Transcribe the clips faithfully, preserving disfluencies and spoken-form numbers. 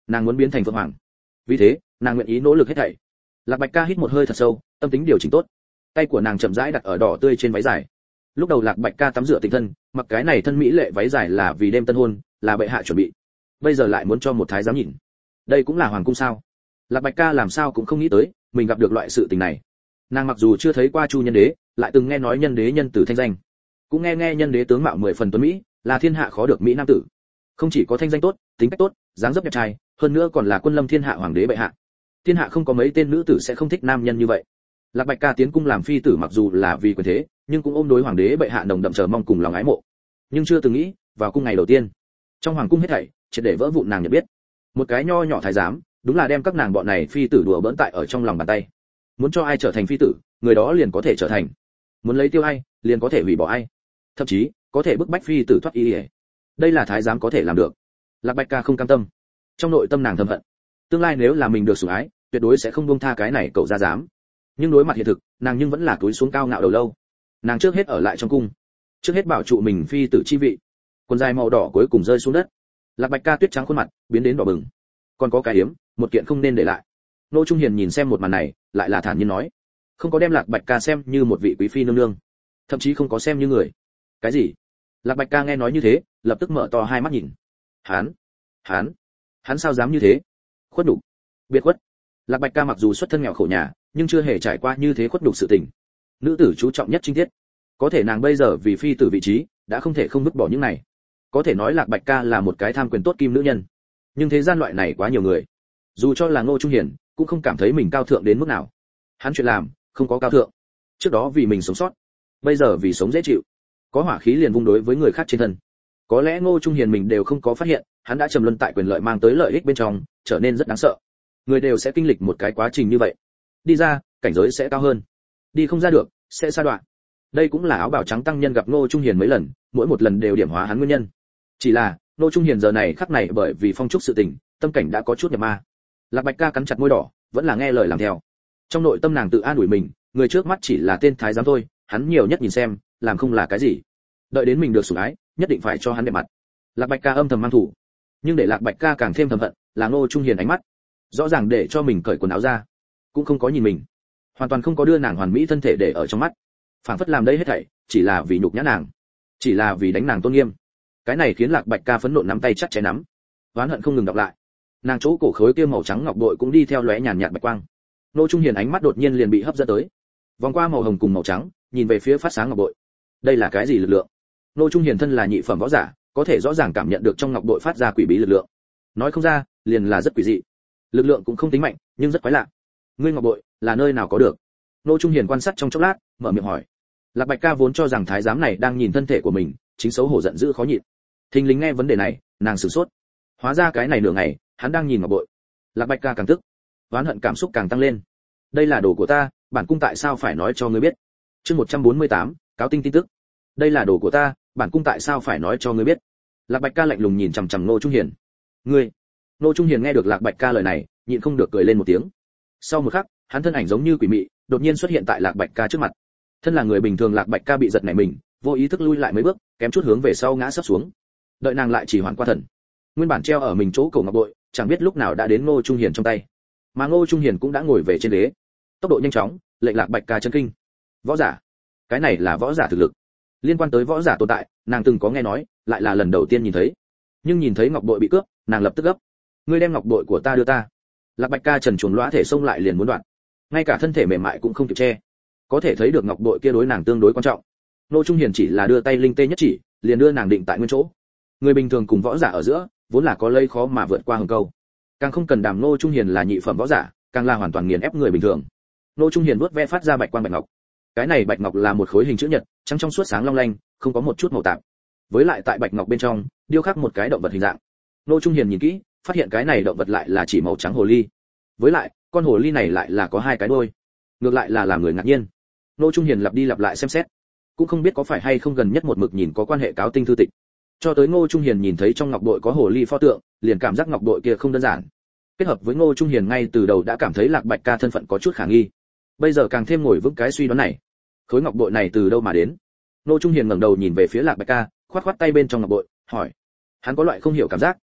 nàng muốn biến thành phượng hoàng. Vì thế nàng nguyện ý nỗ lực hết thảy. Lạc Bạch Ca hít một hơi thật sâu, tâm tính điều chỉnh tốt, tay của nàng chậm rãi đặt ở đỏ tươi trên váy dài. Lúc đầu Lạc Bạch Ca tắm rửa tịnh thân, mặc cái này thân mỹ lệ váy dài là vì đêm tân hôn, là bệ hạ chuẩn bị. Bây giờ lại muốn cho một thái giám nhìn, đây cũng là hoàng cung sao? Lạc Bạch Ca làm sao cũng không nghĩ tới mình gặp được loại sự tình này. Nàng mặc dù chưa thấy qua Chu Nhân Đế, lại từng nghe nói Nhân Đế nhân tử thanh danh, cũng nghe nghe Nhân Đế tướng mạo mười phần tuấn mỹ, là thiên hạ khó được mỹ nam tử. Không chỉ có thanh danh tốt, tính cách tốt, dáng dấp đẹp trai, hơn nữa còn là quân lâm thiên hạ hoàng đế bệ hạ. Thiên hạ không có mấy tên nữ tử sẽ không thích nam nhân như vậy. Lạc Bạch Ca tiến cung làm phi tử mặc dù là vì quyền thế, nhưng cũng ôm đối hoàng đế bệ hạ nồng đậm chờ mong cùng lòng ái mộ. Nhưng chưa từng nghĩ, vào cung ngày đầu tiên, trong hoàng cung hết thảy triệt để vỡ vụn. Nàng nhận biết, một cái nho nhỏ thái giám, đúng là đem các nàng bọn này phi tử đùa bỡn tại ở trong lòng bàn tay. Muốn cho ai trở thành phi tử, người đó liền có thể trở thành. Muốn lấy tiêu ai, liền có thể hủy bỏ ai. Thậm chí có thể bức bách phi tử thoát y. Đây là thái giám có thể làm được. Lạc Bạch Ca không cam tâm, trong nội tâm nàng thầm hận. Tương lai nếu là mình được sủng ái, tuyệt đối sẽ không buông tha cái này cậu ra dám. Nhưng đối mặt hiện thực, nàng nhưng vẫn là túi xuống cao ngạo đầu lâu. Nàng trước hết ở lại trong cung, trước hết bảo trụ mình phi tử chi vị. Quần dài màu đỏ cuối cùng rơi xuống đất. Lạc Bạch Ca tuyết trắng khuôn mặt biến đến đỏ bừng. Còn có cái hiếm, một kiện không nên để lại. Nô Trung Hiền nhìn xem một màn này, lại là thản nhiên nói, không có đem Lạc Bạch Ca xem như một vị quý phi nương nương, thậm chí không có xem như người. Cái gì? Lạc Bạch Ca nghe nói như thế, lập tức mở to hai mắt nhìn. Hắn, hắn, hắn sao dám như thế? Khuất nhục, biệt khuất. Lạc Bạch Ca mặc dù xuất thân nghèo khổ nhà, nhưng chưa hề trải qua như thế khuất nhục sự tình. Nữ tử chú trọng nhất trinh tiết, có thể nàng bây giờ vì phi tử vị trí, đã không thể không vứt bỏ những này. Có thể nói Lạc Bạch Ca là một cái tham quyền tốt kim nữ nhân, nhưng thế gian loại này quá nhiều người, dù cho là Ngô Trung Hiền cũng không cảm thấy mình cao thượng đến mức nào. Hắn chuyện làm không có cao thượng, trước đó vì mình sống sót, bây giờ vì sống dễ chịu, có hỏa khí liền vung đối với người khác trên thân. Có lẽ Ngô Trung Hiền mình đều không có phát hiện, hắn đã trầm luân tại quyền lợi mang tới lợi ích bên trong, trở nên rất đáng sợ. Người đều sẽ kinh lịch một cái quá trình như vậy, đi ra cảnh giới sẽ cao hơn, đi không ra được sẽ sa đoạn. Đây cũng là áo bào trắng tăng nhân gặp Ngô Trung Hiền mấy lần, mỗi một lần đều điểm hóa hắn nguyên nhân. Chỉ là Ngô Trung Hiền giờ này khắc này bởi vì phong trúc sự tình, tâm cảnh đã có chút nhập ma. Lạc Bạch Ca cắn chặt môi đỏ, vẫn là nghe lời làm theo. Trong nội tâm nàng tự an ủi mình, người trước mắt chỉ là tên thái giám thôi, hắn nhiều nhất nhìn xem, làm không là cái gì. Đợi đến mình được sủng ái, nhất định phải cho hắn đẹp mặt. Lạc Bạch Ca âm thầm mang thủ, nhưng để Lạc Bạch Ca càng thêm thầm hận, là Ngô Trung Hiền ánh mắt, rõ ràng để cho mình cởi quần áo ra, cũng không có nhìn mình, hoàn toàn không có đưa nàng hoàn mỹ thân thể để ở trong mắt, phảng phất làm đây hết thảy chỉ là vì nhục nhã nàng, chỉ là vì đánh nàng tôn nghiêm. Cái này khiến Lạc Bạch Ca phẫn nộ nắm tay chặt chẽ nắm, oán hận không ngừng đọc lại. Nàng chỗ cổ khối kia màu trắng ngọc bội cũng đi theo lóe nhàn nhạt bạch quang. Ngô Trung Hiền ánh mắt đột nhiên liền bị hấp dẫn tới, vòng qua màu hồng cùng màu trắng, nhìn về phía phát sáng ngọc bội. Đây là cái gì lực lượng? Ngô Trung Hiền thân là nhị phẩm võ giả, có thể rõ ràng cảm nhận được trong ngọc bội phát ra quỷ bí lực lượng. Nói không ra, liền là rất quỷ dị. Lực lượng cũng không tính mạnh, nhưng rất quái lạ. Ngươi ngọc bội là nơi nào có được? Ngô Trung Hiền quan sát trong chốc lát, mở miệng hỏi. Lạc Bạch Ca vốn cho rằng thái giám này đang nhìn thân thể của mình, chính xấu hổ giận dữ khó nhịn. Thình lình nghe vấn đề này, nàng sửng sốt. Hóa ra cái này nửa ngày, hắn đang nhìn ngọc bội. Lạc Bạch Ca càng tức, oán hận cảm xúc càng tăng lên. Đây là đồ của ta, bản cung tại sao phải nói cho ngươi biết? Chương một trăm bốn mươi tám, cáo tinh tin tức. Đây là đồ của ta, bản cung tại sao phải nói cho ngươi biết? Lạc Bạch Ca lạnh lùng nhìn chằm chằm Ngô Trung Hiền. Ngươi? Ngô Trung Hiền nghe được Lạc Bạch Ca lời này, nhịn không được cười lên một tiếng. Sau một khắc, hắn thân ảnh giống như quỷ mị, đột nhiên xuất hiện tại Lạc Bạch Ca trước mặt. Thân là người bình thường, Lạc Bạch Ca bị giật nảy mình, vô ý thức lui lại mấy bước, kém chút hướng về sau ngã sấp xuống. Đợi nàng lại chỉ hoàn qua thần, nguyên bản treo ở mình chỗ cổ ngọc bội, chẳng biết lúc nào đã đến Ngô Trung Hiền trong tay. Mà Ngô Trung Hiền cũng đã ngồi về trên ghế, tốc độ nhanh chóng, lệnh Lạc Bạch Ca chấn kinh. Võ giả? Cái này là võ giả thực lực. Liên quan tới võ giả tồn tại, nàng từng có nghe nói, lại là lần đầu tiên nhìn thấy. Nhưng nhìn thấy ngọc bội bị cướp, nàng lập tức gấp. Ngươi đem ngọc bội của ta đưa ta. Lạc Bạch Ca trần truồng lõa thể xông lại liền muốn đoạt, ngay cả thân thể mềm mại cũng không kịp che. Có thể thấy được ngọc bội kia đối nàng tương đối quan trọng. Ngô Trung Hiền chỉ là đưa tay linh tê nhất chỉ, liền đưa nàng định tại nguyên chỗ. Người bình thường cùng võ giả ở giữa, vốn là có lây khó mà vượt qua hừng câu. Càng không cần đàm Ngô Trung Hiền là nhị phẩm võ giả, càng là hoàn toàn nghiền ép người bình thường. Ngô Trung Hiền vuốt ve phát ra bạch quang bạch ngọc. Cái này bạch ngọc là một khối hình chữ nhật, trắng trong suốt sáng long lanh, không có một chút màu tạp. Với lại tại bạch ngọc bên trong, điêu khắc một cái động vật hình dạng. Ngô Trung Hiền nhìn kỹ, phát hiện cái này động vật lại là chỉ màu trắng hồ ly. Với lại, con hồ ly này lại là có hai cái đuôi. Ngược lại là làm người ngạc nhiên. Ngô Trung Hiền lặp đi lặp lại xem xét, cũng không biết có phải hay không gần nhất một mực nhìn có quan hệ cáo tinh thư tịch. Cho tới Ngô Trung Hiền nhìn thấy trong ngọc bội có hồ ly pho tượng, liền cảm giác ngọc bội kia không đơn giản. Kết hợp với Ngô Trung Hiền ngay từ đầu đã cảm thấy Lạc Bạch Ca thân phận có chút khả nghi. Bây giờ càng thêm ngồi vững cái suy đoán này. Khối ngọc bội này từ đâu mà đến? Ngô Trung Hiền ngẩng đầu nhìn về phía Lạc Bạch Ca, khoát khoát tay bên trong ngọc bội, hỏi. Hắn có loại không hiểu cảm giác,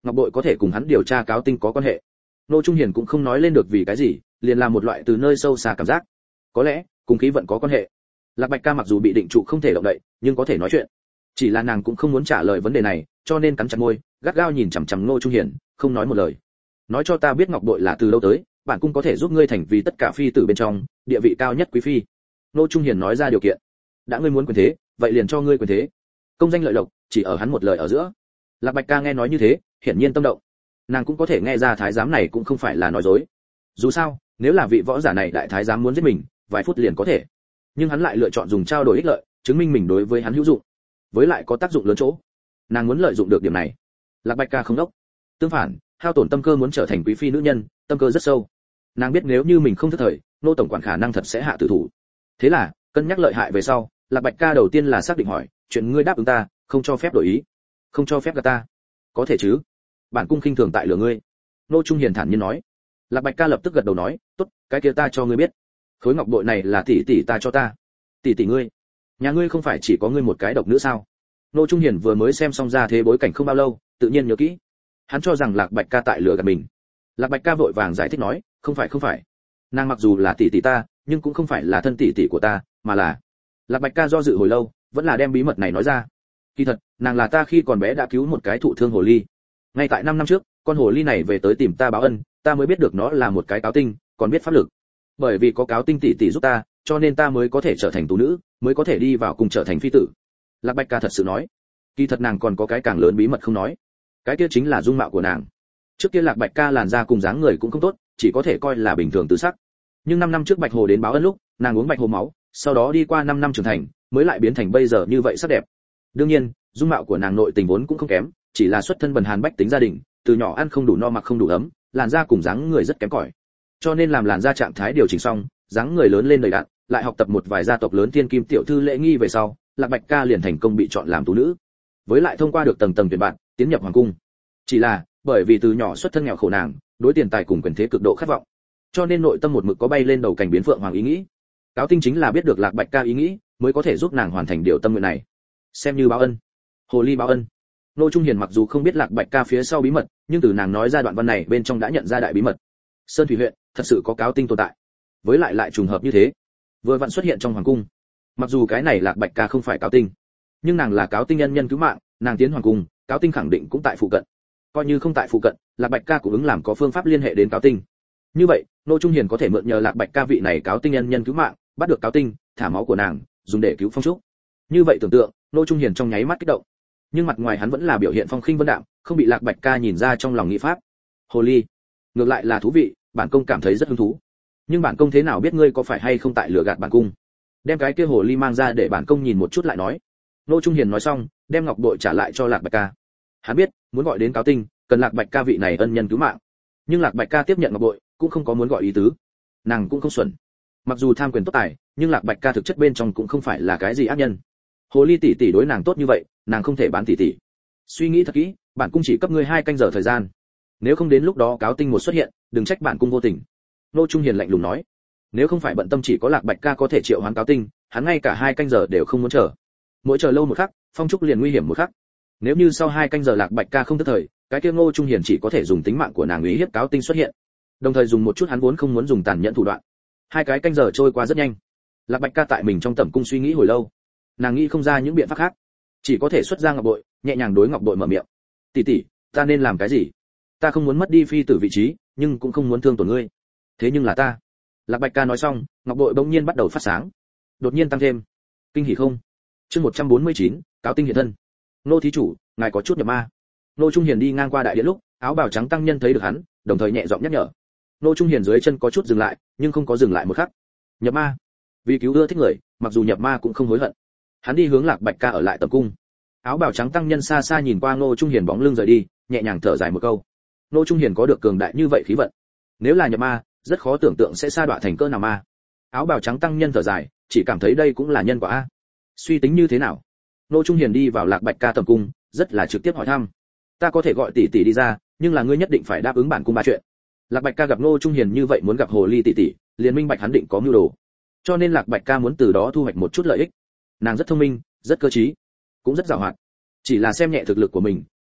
ngọc bội có thể cùng hắn điều tra cáo tinh có quan hệ. Nô Trung Hiền cũng không nói lên được vì cái gì, liền làm một loại từ nơi sâu xa cảm giác, có lẽ cùng khí vận có quan hệ. Lạc Bạch Ca mặc dù bị định trụ không thể động đậy, nhưng có thể nói chuyện. Chỉ là nàng cũng không muốn trả lời vấn đề này, cho nên cắn chặt môi, gắt gao nhìn chằm chằm Nô Trung Hiền, không nói một lời. Nói cho ta biết ngọc bội là từ đâu tới, bản cung có thể giúp ngươi thành vì tất cả phi tử bên trong địa vị cao nhất quý phi. Nô Trung Hiền nói ra điều kiện. Đã ngươi muốn quyền thế, vậy liền cho ngươi quyền thế. Công danh lợi lộc chỉ ở hắn một lời ở giữa. Lạc Bạch Ca nghe nói như thế, hiển nhiên tâm động. Nàng cũng có thể nghe ra thái giám này cũng không phải là nói dối. Dù sao, nếu là vị võ giả này đại thái giám muốn giết mình, vài phút liền có thể. Nhưng hắn lại lựa chọn dùng trao đổi ích lợi, chứng minh mình đối với hắn hữu dụng, với lại có tác dụng lớn chỗ. Nàng muốn lợi dụng được điểm này. Lạc Bạch Ca không đốc. Tương phản, hao tổn tâm cơ muốn trở thành quý phi nữ nhân, tâm cơ rất sâu. Nàng biết nếu như mình không thất thời, nô tổng quản khả năng thật sẽ hạ tử thủ. Thế là, cân nhắc lợi hại về sau, Lạc Bạch Ca đầu tiên là xác định hỏi, chuyện ngươi đáp ứng ta, không cho phép đổi ý, không cho phép gạt ta, có thể chứ? Bản cung khinh thường tại lửa ngươi. Nô Trung Hiền thản nhiên nói. Lạc Bạch Ca lập tức gật đầu nói, tốt, cái kia ta cho ngươi biết. Khối ngọc bội này là tỷ tỷ ta cho ta. Tỷ tỷ ngươi? Nhà ngươi không phải chỉ có ngươi một cái độc nữ sao? Nô Trung Hiền vừa mới xem xong ra thế bối cảnh không bao lâu, tự nhiên nhớ kỹ. Hắn cho rằng Lạc Bạch Ca tại lửa gạt mình. Lạc Bạch Ca vội vàng giải thích nói, không phải không phải. Nàng mặc dù là tỷ tỷ ta, nhưng cũng không phải là thân tỷ tỷ của ta, mà là. Lạc Bạch Ca do dự hồi lâu, vẫn là đem bí mật này nói ra. Kỳ thật, nàng là ta khi còn bé đã cứu một cái thụ thương hồ ly. Ngay tại năm năm trước, con hồ ly này về tới tìm ta báo ân, ta mới biết được nó là một cái cáo tinh, còn biết pháp lực. Bởi vì có cáo tinh tỷ tỷ giúp ta, cho nên ta mới có thể trở thành tú nữ, mới có thể đi vào cùng trở thành phi tử. Lạc Bạch Ca thật sự nói. Kỳ thật nàng còn có cái càng lớn bí mật không nói. Cái kia chính là dung mạo của nàng. Trước kia Lạc Bạch Ca làn da cùng dáng người cũng không tốt, chỉ có thể coi là bình thường tứ sắc. Nhưng năm năm trước Bạch Hồ đến báo ân lúc, nàng uống Bạch Hồ máu, sau đó đi qua năm năm trưởng thành, mới lại biến thành bây giờ như vậy sắc đẹp. Đương nhiên, dung mạo của nàng nội tình vốn cũng không kém, chỉ là xuất thân bần hàn bách tính gia đình, từ nhỏ ăn không đủ no mặc không đủ ấm, làn da cùng dáng người rất kém cỏi. Cho nên làm làn da trạng thái điều chỉnh xong, dáng người lớn lên đầy đặn, lại học tập một vài gia tộc lớn thiên kim tiểu thư lễ nghi về sau, Lạc Bạch Ca liền thành công bị chọn làm tú nữ. Với lại thông qua được tầng tầng tuyển bạn, tiến nhập hoàng cung. Chỉ là, bởi vì từ nhỏ xuất thân nghèo khổ nàng, đối tiền tài cùng quyền thế cực độ khát vọng. Cho nên nội tâm một mực có bay lên đầu cảnh biến phượng hoàng ý nghĩ. Cáo tinh chính là biết được Lạc Bạch Ca ý nghĩ, mới có thể giúp nàng hoàn thành điều tâm nguyện này. Xem như báo ân. Hồ ly báo ân. Nô Trung Hiền mặc dù không biết Lạc Bạch Ca phía sau bí mật, nhưng từ nàng nói ra đoạn văn này bên trong đã nhận ra đại bí mật. Sơn Thủy huyện thật sự có cáo tinh tồn tại. Với lại lại trùng hợp như thế, vừa vặn xuất hiện trong hoàng cung. Mặc dù cái này Lạc Bạch Ca không phải cáo tinh, nhưng nàng là cáo tinh nhân nhân cứu mạng, nàng tiến hoàng cung, cáo tinh khẳng định cũng tại phụ cận. Coi như không tại phụ cận, Lạc Bạch Ca cũng ứng làm có phương pháp liên hệ đến cáo tinh. Như vậy, Nô Trung Hiền có thể mượn nhờ Lạc Bạch Ca vị này cáo tinh nhân nhân cứu mạng, bắt được cáo tinh, thả máu của nàng, dùng để cứu Phong Trúc. Như vậy tưởng tượng, Nô Trung Hiền trong nháy mắt kích động. Nhưng mặt ngoài hắn vẫn là biểu hiện phong khinh vân đạm, không bị Lạc Bạch Ca nhìn ra trong lòng nghĩ pháp. Hồ ly, ngược lại là thú vị, bản công cảm thấy rất hứng thú. Nhưng bản công thế nào biết ngươi có phải hay không tại lừa gạt bản cung? Đem cái kia hồ ly mang ra để bản công nhìn một chút lại nói. Nô Trung Hiền nói xong, đem ngọc bội trả lại cho Lạc Bạch Ca. Hắn biết, muốn gọi đến cáo tinh, cần Lạc Bạch Ca vị này ân nhân cứu mạng. Nhưng Lạc Bạch Ca tiếp nhận ngọc bội, cũng không có muốn gọi ý tứ. Nàng cũng không xuẩn. Mặc dù tham quyền tốt tài, nhưng Lạc Bạch Ca thực chất bên trong cũng không phải là cái gì ác nhân. Hồ ly tỷ tỷ đối nàng tốt như vậy, nàng không thể bán tỷ tỷ. Suy nghĩ thật kỹ, bản cung chỉ cấp ngươi hai canh giờ thời gian. Nếu không đến lúc đó cáo tinh một xuất hiện, đừng trách bản cung vô tình. Nô Trung Hiền lạnh lùng nói. Nếu không phải bận tâm chỉ có Lạc Bạch Ca có thể triệu hoán cáo tinh, hắn ngay cả hai canh giờ đều không muốn chờ. Mỗi chờ lâu một khắc, Phong Trúc liền nguy hiểm một khắc. Nếu như sau hai canh giờ Lạc Bạch Ca không tức thời, cái kia Ngô Trung Hiền chỉ có thể dùng tính mạng của nàng uy hiếp cáo tinh xuất hiện. Đồng thời dùng một chút hắn vốn không muốn dùng tàn nhẫn thủ đoạn. Hai cái canh giờ trôi qua rất nhanh. Lạc Bạch Ca tại mình trong tẩm cung suy nghĩ hồi lâu. Nàng nghĩ không ra những biện pháp khác, chỉ có thể xuất ra ngọc bội, nhẹ nhàng đối ngọc bội mở miệng. "Tỷ tỷ, ta nên làm cái gì? Ta không muốn mất đi phi tử vị trí, nhưng cũng không muốn thương tổn ngươi. Thế nhưng là ta." Lạc Bạch Ca nói xong, ngọc bội bỗng nhiên bắt đầu phát sáng. Đột nhiên tăng thêm. Kinh hỉ không? Chương một trăm bốn mươi chín, cáo tinh hiện thân. "Nô thí chủ, ngài có chút nhập ma." Nô Trung Hiền đi ngang qua đại điện lúc, áo bào trắng tăng nhân thấy được hắn, đồng thời nhẹ giọng nhắc nhở. Nô Trung Hiền dưới chân có chút dừng lại, nhưng không có dừng lại một khắc. Nhập ma? Vì cứu ưa thích người, mặc dù nhập ma cũng không hối hận. Hắn đi hướng Lạc Bạch Ca ở lại tầm cung. Áo bào trắng tăng nhân xa xa nhìn qua Nô Trung Hiền bóng lưng rời đi, nhẹ nhàng thở dài một câu. Nô Trung Hiền có được cường đại như vậy khí vận, nếu là nhập ma, rất khó tưởng tượng sẽ sa đọa thành cỡ nào ma. Áo bào trắng tăng nhân thở dài, chỉ cảm thấy đây cũng là nhân quả a. Suy tính như thế nào? Nô Trung Hiền đi vào Lạc Bạch Ca tầm cung, rất là trực tiếp hỏi thăm. Ta có thể gọi tỷ tỷ đi ra, nhưng là ngươi nhất định phải đáp ứng bản cung ba chuyện. Lạc Bạch Ca gặp Nô Trung Hiền như vậy muốn gặp hồ ly tỷ tỷ, liền minh bạch hắn định có mưu đồ. Cho nên Lạc Bạch Ca muốn từ đó thu hoạch một chút lợi ích. Nàng rất thông minh, rất cơ trí, cũng rất giàu hoạt. Chỉ là xem nhẹ thực lực của mình,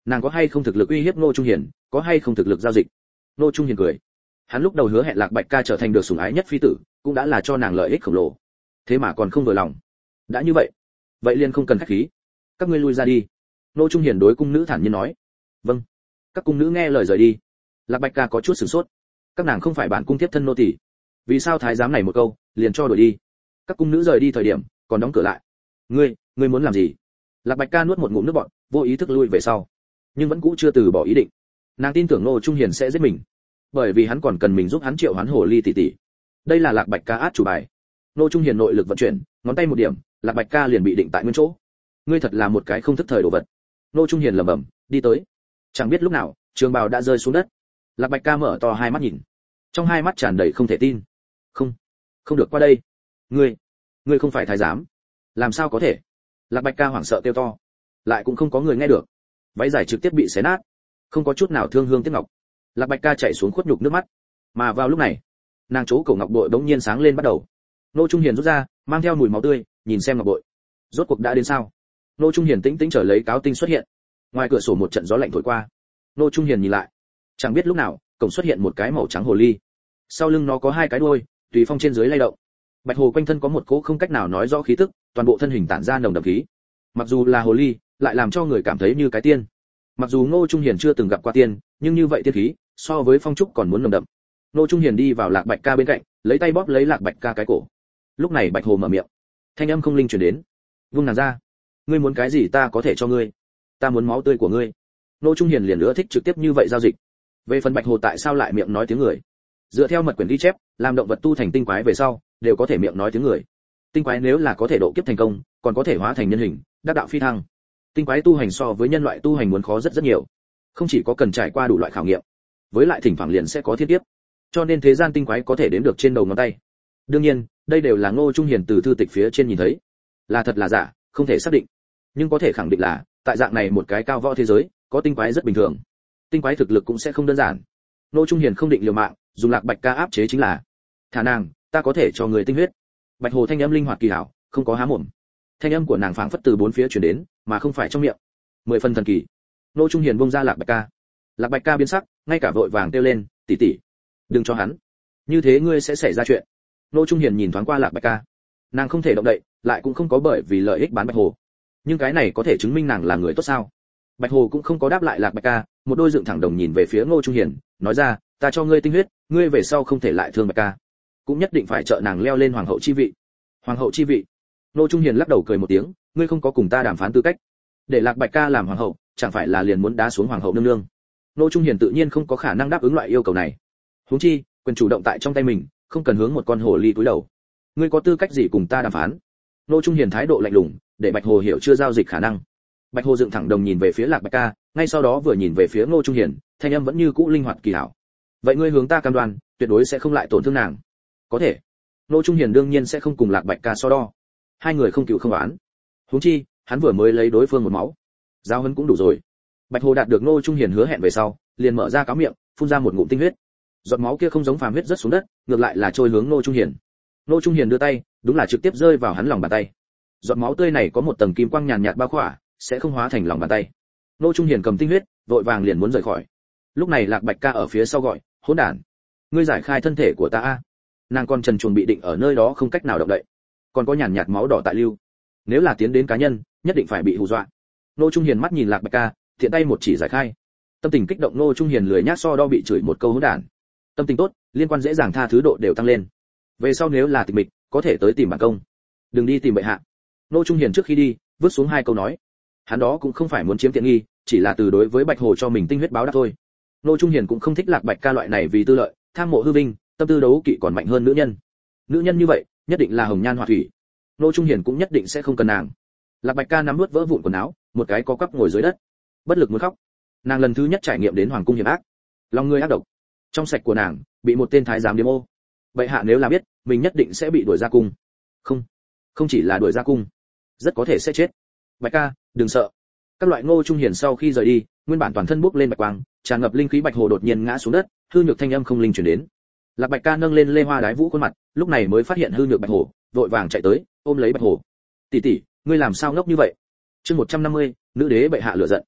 nàng có hay không thực lực uy hiếp Ngô Trung Hiền, có hay không thực lực giao dịch. Ngô Trung Hiền cười. Hắn lúc đầu hứa hẹn Lạc Bạch Ca trở thành được sủng ái nhất phi tử, cũng đã là cho nàng lợi ích khổng lồ. Thế mà còn không vừa lòng. Đã như vậy, vậy liền không cần khách khí. Các ngươi lui ra đi. Ngô Trung Hiền đối cung nữ thản nhiên nói. Vâng. Các cung nữ nghe lời rời đi. Lạc Bạch Ca có chút sửng sốt. Các nàng không phải bản cung tiếp thân nô tỳ, vì sao thái giám này một câu liền cho đuổi đi? Các cung nữ rời đi thời điểm còn đóng cửa lại. Ngươi, ngươi muốn làm gì? Lạc Bạch Ca nuốt một ngụm nước bọt, vô ý thức lui về sau, nhưng vẫn cũ chưa từ bỏ ý định. Nàng tin tưởng Ngô Trung Hiền sẽ giết mình, bởi vì hắn còn cần mình giúp hắn triệu hoán hồ ly tỷ tỷ. Đây là Lạc Bạch Ca át chủ bài. Ngô Trung Hiền nội lực vận chuyển, ngón tay một điểm, Lạc Bạch Ca liền bị định tại nguyên chỗ. Ngươi thật là một cái không thức thời đồ vật. Ngô Trung Hiền lẩm bẩm, đi tới. Chẳng biết lúc nào, trường bào đã rơi xuống đất. Lạc Bạch Ca mở to hai mắt nhìn, trong hai mắt tràn đầy không thể tin. Không, không được qua đây. Ngươi, ngươi không phải thái giám. Làm sao có thể? Lạc Bạch Ca hoảng sợ kêu to, lại cũng không có người nghe được. Váy dài trực tiếp bị xé nát, không có chút nào thương hương tiếc ngọc. Lạc Bạch Ca chảy xuống khuất nhục nước mắt. Mà vào lúc này, nàng chỗ cổ ngọc bội bỗng nhiên sáng lên bắt đầu. Ngô Trung Hiền rút ra, mang theo mùi máu tươi, nhìn xem ngọc bội. Rốt cuộc đã đến sao? Ngô Trung Hiền tĩnh tĩnh trở lấy cáo tinh xuất hiện. Ngoài cửa sổ một trận gió lạnh thổi qua. Ngô Trung Hiền nhìn lại, chẳng biết lúc nào, cổng xuất hiện một cái màu trắng hồ ly. Sau lưng nó có hai cái đuôi, tùy phong trên dưới lay động. Bạch hồ quanh thân có một cỗ không cách nào nói rõ khí tức, toàn bộ thân hình tản ra nồng đậm khí. Mặc dù là hồ ly, lại làm cho người cảm thấy như cái tiên. Mặc dù Ngô Trung Hiền chưa từng gặp qua tiên, nhưng như vậy tiên khí, so với phong trúc còn muốn nồng đậm. Ngô Trung Hiền đi vào Lạc Bạch Ca bên cạnh, lấy tay bóp lấy Lạc Bạch Ca cái cổ. Lúc này Bạch hồ mở miệng, thanh âm không linh truyền đến. Vung nàng ra. Ngươi muốn cái gì ta có thể cho ngươi. Ta muốn máu tươi của ngươi. Ngô Trung Hiền liền nữa thích trực tiếp như vậy giao dịch. Về phần Bạch hồ tại sao lại miệng nói tiếng người? Dựa theo mật quyển ghi chép, làm động vật tu thành tinh quái về sau, đều có thể miệng nói tiếng người. Tinh quái nếu là có thể độ kiếp thành công, còn có thể hóa thành nhân hình, đắc đạo phi thăng. Tinh quái tu hành so với nhân loại tu hành muốn khó rất rất nhiều, không chỉ có cần trải qua đủ loại khảo nghiệm, với lại thỉnh thoảng liền sẽ có thiên kiếp, cho nên thế gian tinh quái có thể đếm được trên đầu ngón tay. Đương nhiên, đây đều là Ngô Trung Hiền từ thư tịch phía trên nhìn thấy, là thật là giả, không thể xác định, nhưng có thể khẳng định là tại dạng này một cái cao võ thế giới, có tinh quái rất bình thường. Tinh quái thực lực cũng sẽ không đơn giản. Ngô Trung Hiền không định liều mạng, dùng Lạc Bạch Ca áp chế chính là. Thả nàng, ta có thể cho người tinh huyết. Bạch hồ thanh âm linh hoạt kỳ hảo, không có há mồm. Thanh âm của nàng phảng phất từ bốn phía truyền đến, mà không phải trong miệng. Mười phần thần kỳ. Ngô Trung Hiền bông ra Lạc Bạch Ca. Lạc Bạch Ca biến sắc, ngay cả vội vàng kêu lên, tỷ tỷ, đừng cho hắn, như thế ngươi sẽ xảy ra chuyện. Ngô Trung Hiền nhìn thoáng qua Lạc Bạch Ca, nàng không thể động đậy, lại cũng không có bởi vì lợi ích bán Bạch hồ, nhưng cái này có thể chứng minh nàng là người tốt sao? Bạch hồ cũng không có đáp lại Lạc Bạch Ca, một đôi dựng thẳng đồng nhìn về phía Ngô Trung Hiền, nói ra, ta cho ngươi tinh huyết, ngươi về sau không thể lại thương Bạch Ca, cũng nhất định phải trợ nàng leo lên hoàng hậu chi vị. Hoàng hậu chi vị? Ngô Trung Hiền lắc đầu cười một tiếng, ngươi không có cùng ta đàm phán tư cách, để Lạc Bạch Ca làm hoàng hậu, chẳng phải là liền muốn đá xuống hoàng hậu nương nương? Ngô Trung Hiền tự nhiên không có khả năng đáp ứng loại yêu cầu này. Huống chi, quyền chủ động tại trong tay mình, không cần hướng một con hồ ly cúi đầu. Ngươi có tư cách gì cùng ta đàm phán? Ngô Trung Hiền thái độ lạnh lùng, để Bạch Hồ hiểu chưa giao dịch khả năng. Bạch Hồ dựng thẳng đồng nhìn về phía Lạc Bạch Ca, ngay sau đó vừa nhìn về phía Ngô Trung Hiền, thanh âm vẫn như cũ linh hoạt kỳ hảo. Vậy ngươi hướng ta cam đoan, tuyệt đối sẽ không lại tổn thương nàng. Có thể. Ngô Trung Hiền đương nhiên sẽ không cùng Lạc Bạch Ca so đo. Hai người không cựu không oán. Huống chi, hắn vừa mới lấy đối phương một máu, giao hấn cũng đủ rồi. Bạch Hồ đạt được Ngô Trung Hiền hứa hẹn về sau, liền mở ra cáo miệng, phun ra một ngụm tinh huyết. Giọt máu kia không giống phàm huyết rớt xuống đất, ngược lại là trôi hướng Ngô Trung Hiền. Ngô Trung Hiền đưa tay, đúng là trực tiếp rơi vào hắn lòng bàn tay. Giọt máu tươi này có một tầng kim quang nhàn nhạt bao khỏa, sẽ không hóa thành lòng bàn tay. Ngô Trung Hiền cầm tinh huyết, vội vàng liền muốn rời khỏi. Lúc này Lạc Bạch Ca ở phía sau gọi, hỗn đản, ngươi giải khai thân thể của ta a. Nàng còn trần truồng bị định ở nơi đó không cách nào động đậy, còn có nhàn nhạt máu đỏ tại lưu. Nếu là tiến đến cá nhân, nhất định phải bị hù dọa. Ngô Trung Hiền mắt nhìn Lạc Bạch Ca, thiện tay một chỉ giải khai. Tâm tình kích động Ngô Trung Hiền lười nhác so đo bị chửi một câu hỗn đản. Tâm tình tốt, liên quan dễ dàng tha thứ độ đều tăng lên. Về sau nếu là tịch mịch, có thể tới tìm bản công, đừng đi tìm bệ hạ. Ngô Trung Hiền trước khi đi, vứt xuống hai câu nói. Hắn đó cũng không phải muốn chiếm tiện nghi, chỉ là từ đối với Bạch Hồ cho mình tinh huyết báo đáp thôi. Ngô Trung Hiền cũng không thích Lạc Bạch Ca loại này vì tư lợi, tham mộ hư vinh, tâm tư đấu kỵ còn mạnh hơn nữ nhân. Nữ nhân như vậy, nhất định là hồng nhan họa thủy. Ngô Trung Hiền cũng nhất định sẽ không cần nàng. Lạc Bạch Ca nắm nuốt vỡ vụn quần áo, một cái có quắp ngồi dưới đất, bất lực muốn khóc. Nàng lần thứ nhất trải nghiệm đến hoàng cung hiểm ác, lòng người ác độc. Trong sạch của nàng bị một tên thái giám điếm ô. Bệ hạ nếu là biết, mình nhất định sẽ bị đuổi ra cung. Không, không chỉ là đuổi ra cung, rất có thể sẽ chết. Bạch Ca, đừng sợ. Các loại Ngô Trung Hiền sau khi rời đi, nguyên bản toàn thân bốc lên bạch quang, tràn ngập linh khí Bạch Hồ đột nhiên ngã xuống đất, hư nhược thanh âm không linh truyền đến. Lạc Bạch Ca nâng lên lê hoa đái vũ khuôn mặt, lúc này mới phát hiện hư nhược Bạch Hồ, vội vàng chạy tới, ôm lấy Bạch Hồ. Tỷ tỷ, ngươi làm sao ngốc như vậy? Chương một trăm năm mươi, nữ đế bệ hạ lửa giận.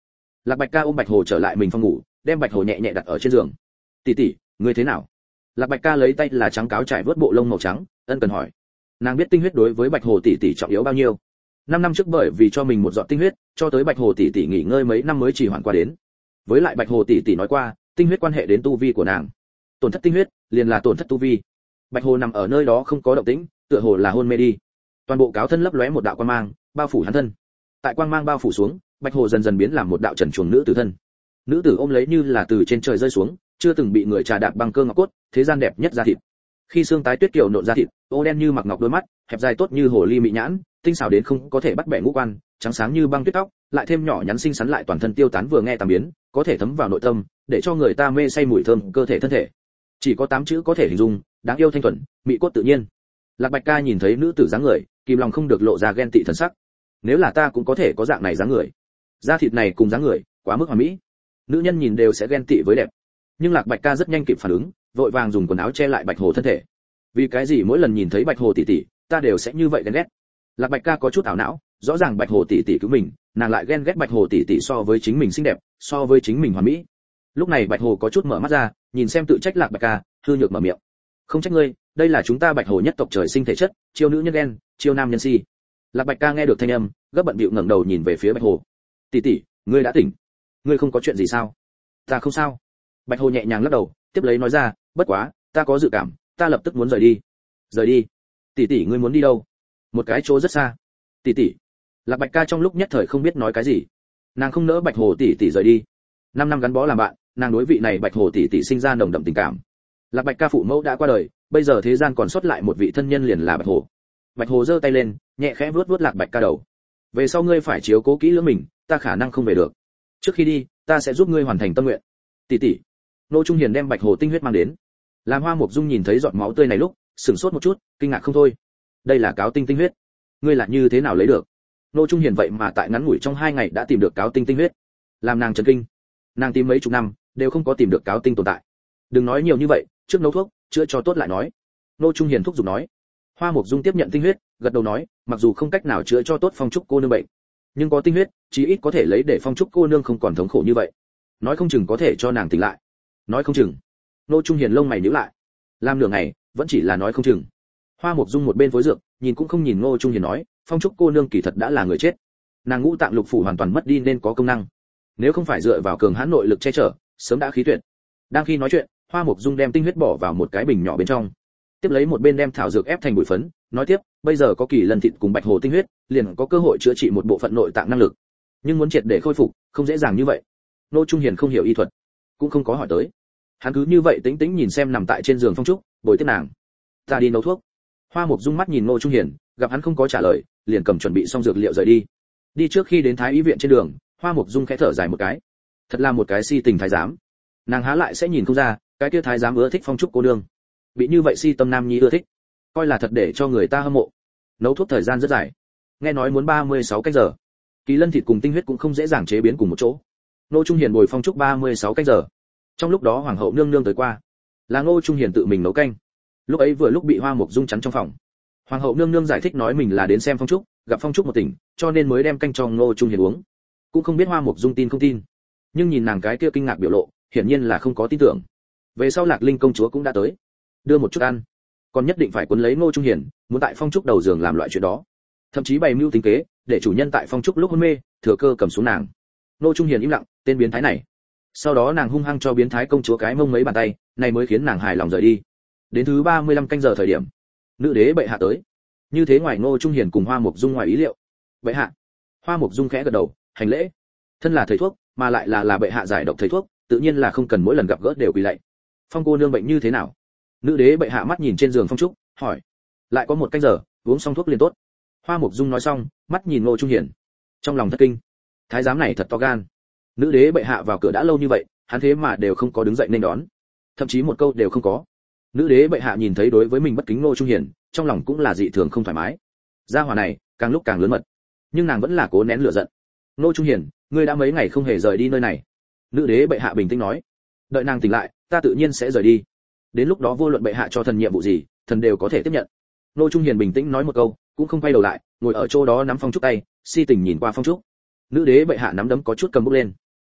Lạc Bạch Ca ôm Bạch Hồ trở lại mình phòng ngủ, đem Bạch Hồ nhẹ nhẹ đặt ở trên giường. "Tỷ tỷ, ngươi thế nào?" Lạc Bạch Ca lấy tay là trắng cáo trải vớt bộ lông màu trắng, ân cần hỏi. Nàng biết tinh huyết đối với Bạch Hồ tỷ tỷ trọng yếu bao nhiêu. Năm năm trước bởi vì cho mình một giọt tinh huyết, cho tới Bạch Hồ tỷ tỷ nghỉ ngơi mấy năm mới trì hoãn qua đến. Với lại Bạch Hồ tỷ tỷ nói qua, tinh huyết quan hệ đến tu vi của nàng. Tổn thất tinh huyết, liền là tổn thất tu vi. Bạch Hồ nằm ở nơi đó không có động tĩnh, tựa hồ là hôn mê đi. Toàn bộ cáo thân lấp lóe một đạo quang mang, bao phủ hắn thân. Tại quang mang bao phủ xuống, Bạch Hồ dần dần biến làm một đạo trần truồng nữ tử thân. Nữ tử ôm lấy như là từ trên trời rơi xuống, chưa từng bị người trà đạp băng cơ ngọc cốt, thế gian đẹp nhất da thịt. Khi xương tái tuyết kiều nộn da thịt, ô đen như mặc ngọc đôi mắt, hẹp dài tốt như hồ ly mị nhãn, tinh xảo đến không có thể bắt bẻ ngũ quan, trắng sáng như băng tuyết tóc, lại thêm nhỏ nhắn xinh xắn lại toàn thân tiêu tán vừa nghe tàm biến, có thể thấm vào nội tâm, để cho người ta mê say mùi thơm cơ thể thân thể. Chỉ có tám chữ có thể hình dung, đáng yêu thanh thuần, mỹ cốt tự nhiên. Lạc Bạch Ca nhìn thấy nữ tử dáng người, kìm lòng không được lộ ra ghen tị thần sắc. Nếu là ta cũng có thể có dạng này dáng người. Da thịt này cùng dáng người, quá mức hoàn mỹ. Nữ nhân nhìn đều sẽ ghen tị với đẹp. Nhưng Lạc Bạch Ca rất nhanh kịp phản ứng, vội vàng dùng quần áo che lại Bạch Hồ thân thể. Vì cái gì mỗi lần nhìn thấy Bạch Hồ tỷ tỷ, ta đều sẽ như vậy ghen ghét. Lạc Bạch Ca có chút ảo não, rõ ràng Bạch Hồ tỷ tỷ cứu mình, nàng lại ghen ghét Bạch Hồ tỷ tỷ so với chính mình xinh đẹp, so với chính mình hoàn mỹ. Lúc này Bạch Hồ có chút mở mắt ra, nhìn xem tự trách Lạc Bạch Ca, hư nhược mở miệng. Không trách ngươi, đây là chúng ta Bạch Hồ nhất tộc trời sinh thể chất, chiêu nữ nhân ghen, chiêu nam nhân si. Lạc Bạch Ca nghe được thanh âm, gấp bận bịu ngẩng đầu nhìn về phía Bạch Hồ. Tỷ tỷ, ngươi đã tỉnh? Ngươi không có chuyện gì sao? Ta không sao. Bạch Hồ nhẹ nhàng lắc đầu, tiếp lấy nói ra, bất quá, ta có dự cảm, ta lập tức muốn rời đi. Rời đi? Tỷ tỷ ngươi muốn đi đâu? Một cái chỗ rất xa. Tỷ tỷ. Lạc Bạch Ca trong lúc nhất thời không biết nói cái gì. Nàng không nỡ Bạch Hồ tỷ tỷ rời đi. Năm năm gắn bó làm bạn, nàng đối vị này Bạch Hồ tỷ tỷ sinh ra nồng đậm tình cảm. Lạc Bạch Ca phụ mẫu đã qua đời, bây giờ thế gian còn sót lại một vị thân nhân liền là Bạch Hồ. Bạch Hồ giơ tay lên, nhẹ khẽ vuốt vuốt Lạc Bạch Ca đầu. Về sau ngươi phải chiếu cố kỹ lưỡng mình, ta khả năng không về được. Trước khi đi, ta sẽ giúp ngươi hoàn thành tâm nguyện. Tỷ tỷ. Nô Trung Hiền đem Bạch Hồ tinh huyết mang đến. Làm Hoa Mộc Dung nhìn thấy giọt máu tươi này lúc, sửng sốt một chút, kinh ngạc không thôi. Đây là cáo tinh tinh huyết. Ngươi là như thế nào lấy được? Nô Trung Hiền vậy mà tại ngắn ngủi trong hai ngày đã tìm được cáo tinh tinh huyết. Làm nàng chấn kinh. Nàng tìm mấy chục năm, đều không có tìm được cáo tinh tồn tại. Đừng nói nhiều như vậy, trước nấu thuốc, chữa cho tốt lại nói. Nô Trung Hiền thúc giục nói. Hoa Mộc Dung tiếp nhận tinh huyết, gật đầu nói, mặc dù không cách nào chữa cho tốt Phong Trúc cô nương bệnh, nhưng có tinh huyết, chí ít có thể lấy để Phong Trúc cô nương không còn thống khổ như vậy. Nói không chừng có thể cho nàng tỉnh lại. Nói không chừng. Nô Trung Hiền lông mày nhíu lại. Làm nửa ngày, vẫn chỉ là nói không chừng. Hoa Mộc Dung một bên phối dược, nhìn cũng không nhìn Nô Trung Hiền nói, Phong Trúc cô nương kỳ thật đã là người chết. Nàng ngũ tạng lục phủ hoàn toàn mất đi nên có công năng. Nếu không phải dựa vào cường hãn nội lực che chở, sớm đã khí tuyệt. Đang khi nói chuyện, Hoa Mộc Dung đem tinh huyết bỏ vào một cái bình nhỏ bên trong. Tiếp lấy một bên đem thảo dược ép thành bụi phấn, nói tiếp, bây giờ có Kỳ Lân thịt cùng Bạch Hồ tinh huyết, liền có cơ hội chữa trị một bộ phận nội tạng năng lực. Nhưng muốn triệt để khôi phục, không dễ dàng như vậy. Nô Trung Hiền không hiểu y thuật, cũng không có hỏi tới. Hắn cứ như vậy tĩnh tĩnh nhìn xem nằm tại trên giường Phong Trúc, bồi tiếp nàng. Ta đi nấu thuốc. Hoa Mộc Dung mắt nhìn Nô Trung Hiền, gặp hắn không có trả lời, liền cầm chuẩn bị xong dược liệu rời đi. Đi trước khi đến Thái Y viện trên đường, Hoa Mộc Dung khẽ thở dài một cái. Thật là một cái si tình thái giám. Nàng há lại sẽ nhìn không ra, cái kia thái giám ưa thích Phong Trúc cô nương. Bị như vậy si tâm nam nhi ưa thích, coi là thật để cho người ta hâm mộ. Nấu thuốc thời gian rất dài, nghe nói muốn ba mươi sáu canh giờ. Kỳ Lân thịt cùng tinh huyết cũng không dễ dàng chế biến cùng một chỗ. Nô Trung Hiền bồi Phong Trúc ba mươi sáu canh giờ. Trong lúc đó hoàng hậu nương nương tới qua, là Nô Trung Hiền tự mình nấu canh. Lúc ấy vừa lúc bị Hoa Mộc Dung chắn trong phòng. Hoàng hậu nương nương giải thích nói mình là đến xem Phong Trúc, gặp Phong Trúc một tỉnh, cho nên mới đem canh cho Nô Trung Hiền uống. Cũng không biết Hoa Mộc Dung tin không tin, nhưng nhìn nàng cái kia kinh ngạc biểu lộ, hiển nhiên là không có tin tưởng. Về sau Lạc Linh công chúa cũng đã tới, đưa một chút ăn, còn nhất định phải quấn lấy Nô Trung Hiền, muốn tại Phong Trúc đầu giường làm loại chuyện đó, thậm chí bày mưu tính kế, để chủ nhân tại Phong Trúc lúc hôn mê, thừa cơ cầm xuống nàng. Nô Trung Hiền im lặng, tên biến thái này. Sau đó nàng hung hăng cho biến thái công chúa cái mông mấy bàn tay, này mới khiến nàng hài lòng rời đi. Đến thứ ba mươi lăm canh giờ thời điểm, nữ đế bệ hạ tới. Như thế ngoài Nô Trung Hiền cùng Hoa Mộc Dung ngoài ý liệu. Bệ hạ. Hoa Mộc Dung khẽ gật đầu, hành lễ. Thân là thầy thuốc, mà lại là là bệ hạ giải độc thầy thuốc, tự nhiên là không cần mỗi lần gặp gỡ đều quỳ lạy. Phong cô nương bệnh như thế nào? Nữ đế bệ hạ mắt nhìn trên giường Phong Trúc, hỏi. Lại có một canh giờ, uống xong thuốc liền tốt. Hoa Mộc Dung nói xong, mắt nhìn Nô Trung Hiền, trong lòng thất kinh. Thái giám này thật to gan. Nữ đế bệ hạ vào cửa đã lâu như vậy, hắn thế mà đều không có đứng dậy nên đón, thậm chí một câu đều không có. Nữ đế bệ hạ nhìn thấy đối với mình bất kính Nô Trung Hiền, trong lòng cũng là dị thường không thoải mái. Gia hỏa này càng lúc càng lớn mật, nhưng nàng vẫn là cố nén lửa giận. Nô Trung Hiền, ngươi đã mấy ngày không hề rời đi nơi này. Nữ đế bệ hạ bình tĩnh nói. Đợi nàng tỉnh lại, ta tự nhiên sẽ rời đi. Đến lúc đó vô luận bệ hạ cho thần nhiệm vụ gì, thần đều có thể tiếp nhận. Nô Trung Hiền bình tĩnh nói một câu, cũng không quay đầu lại, ngồi ở chỗ đó nắm Phong Trúc tay, si tình nhìn qua Phong Trúc. Nữ đế bệ hạ nắm đấm có chút cầm bút lên.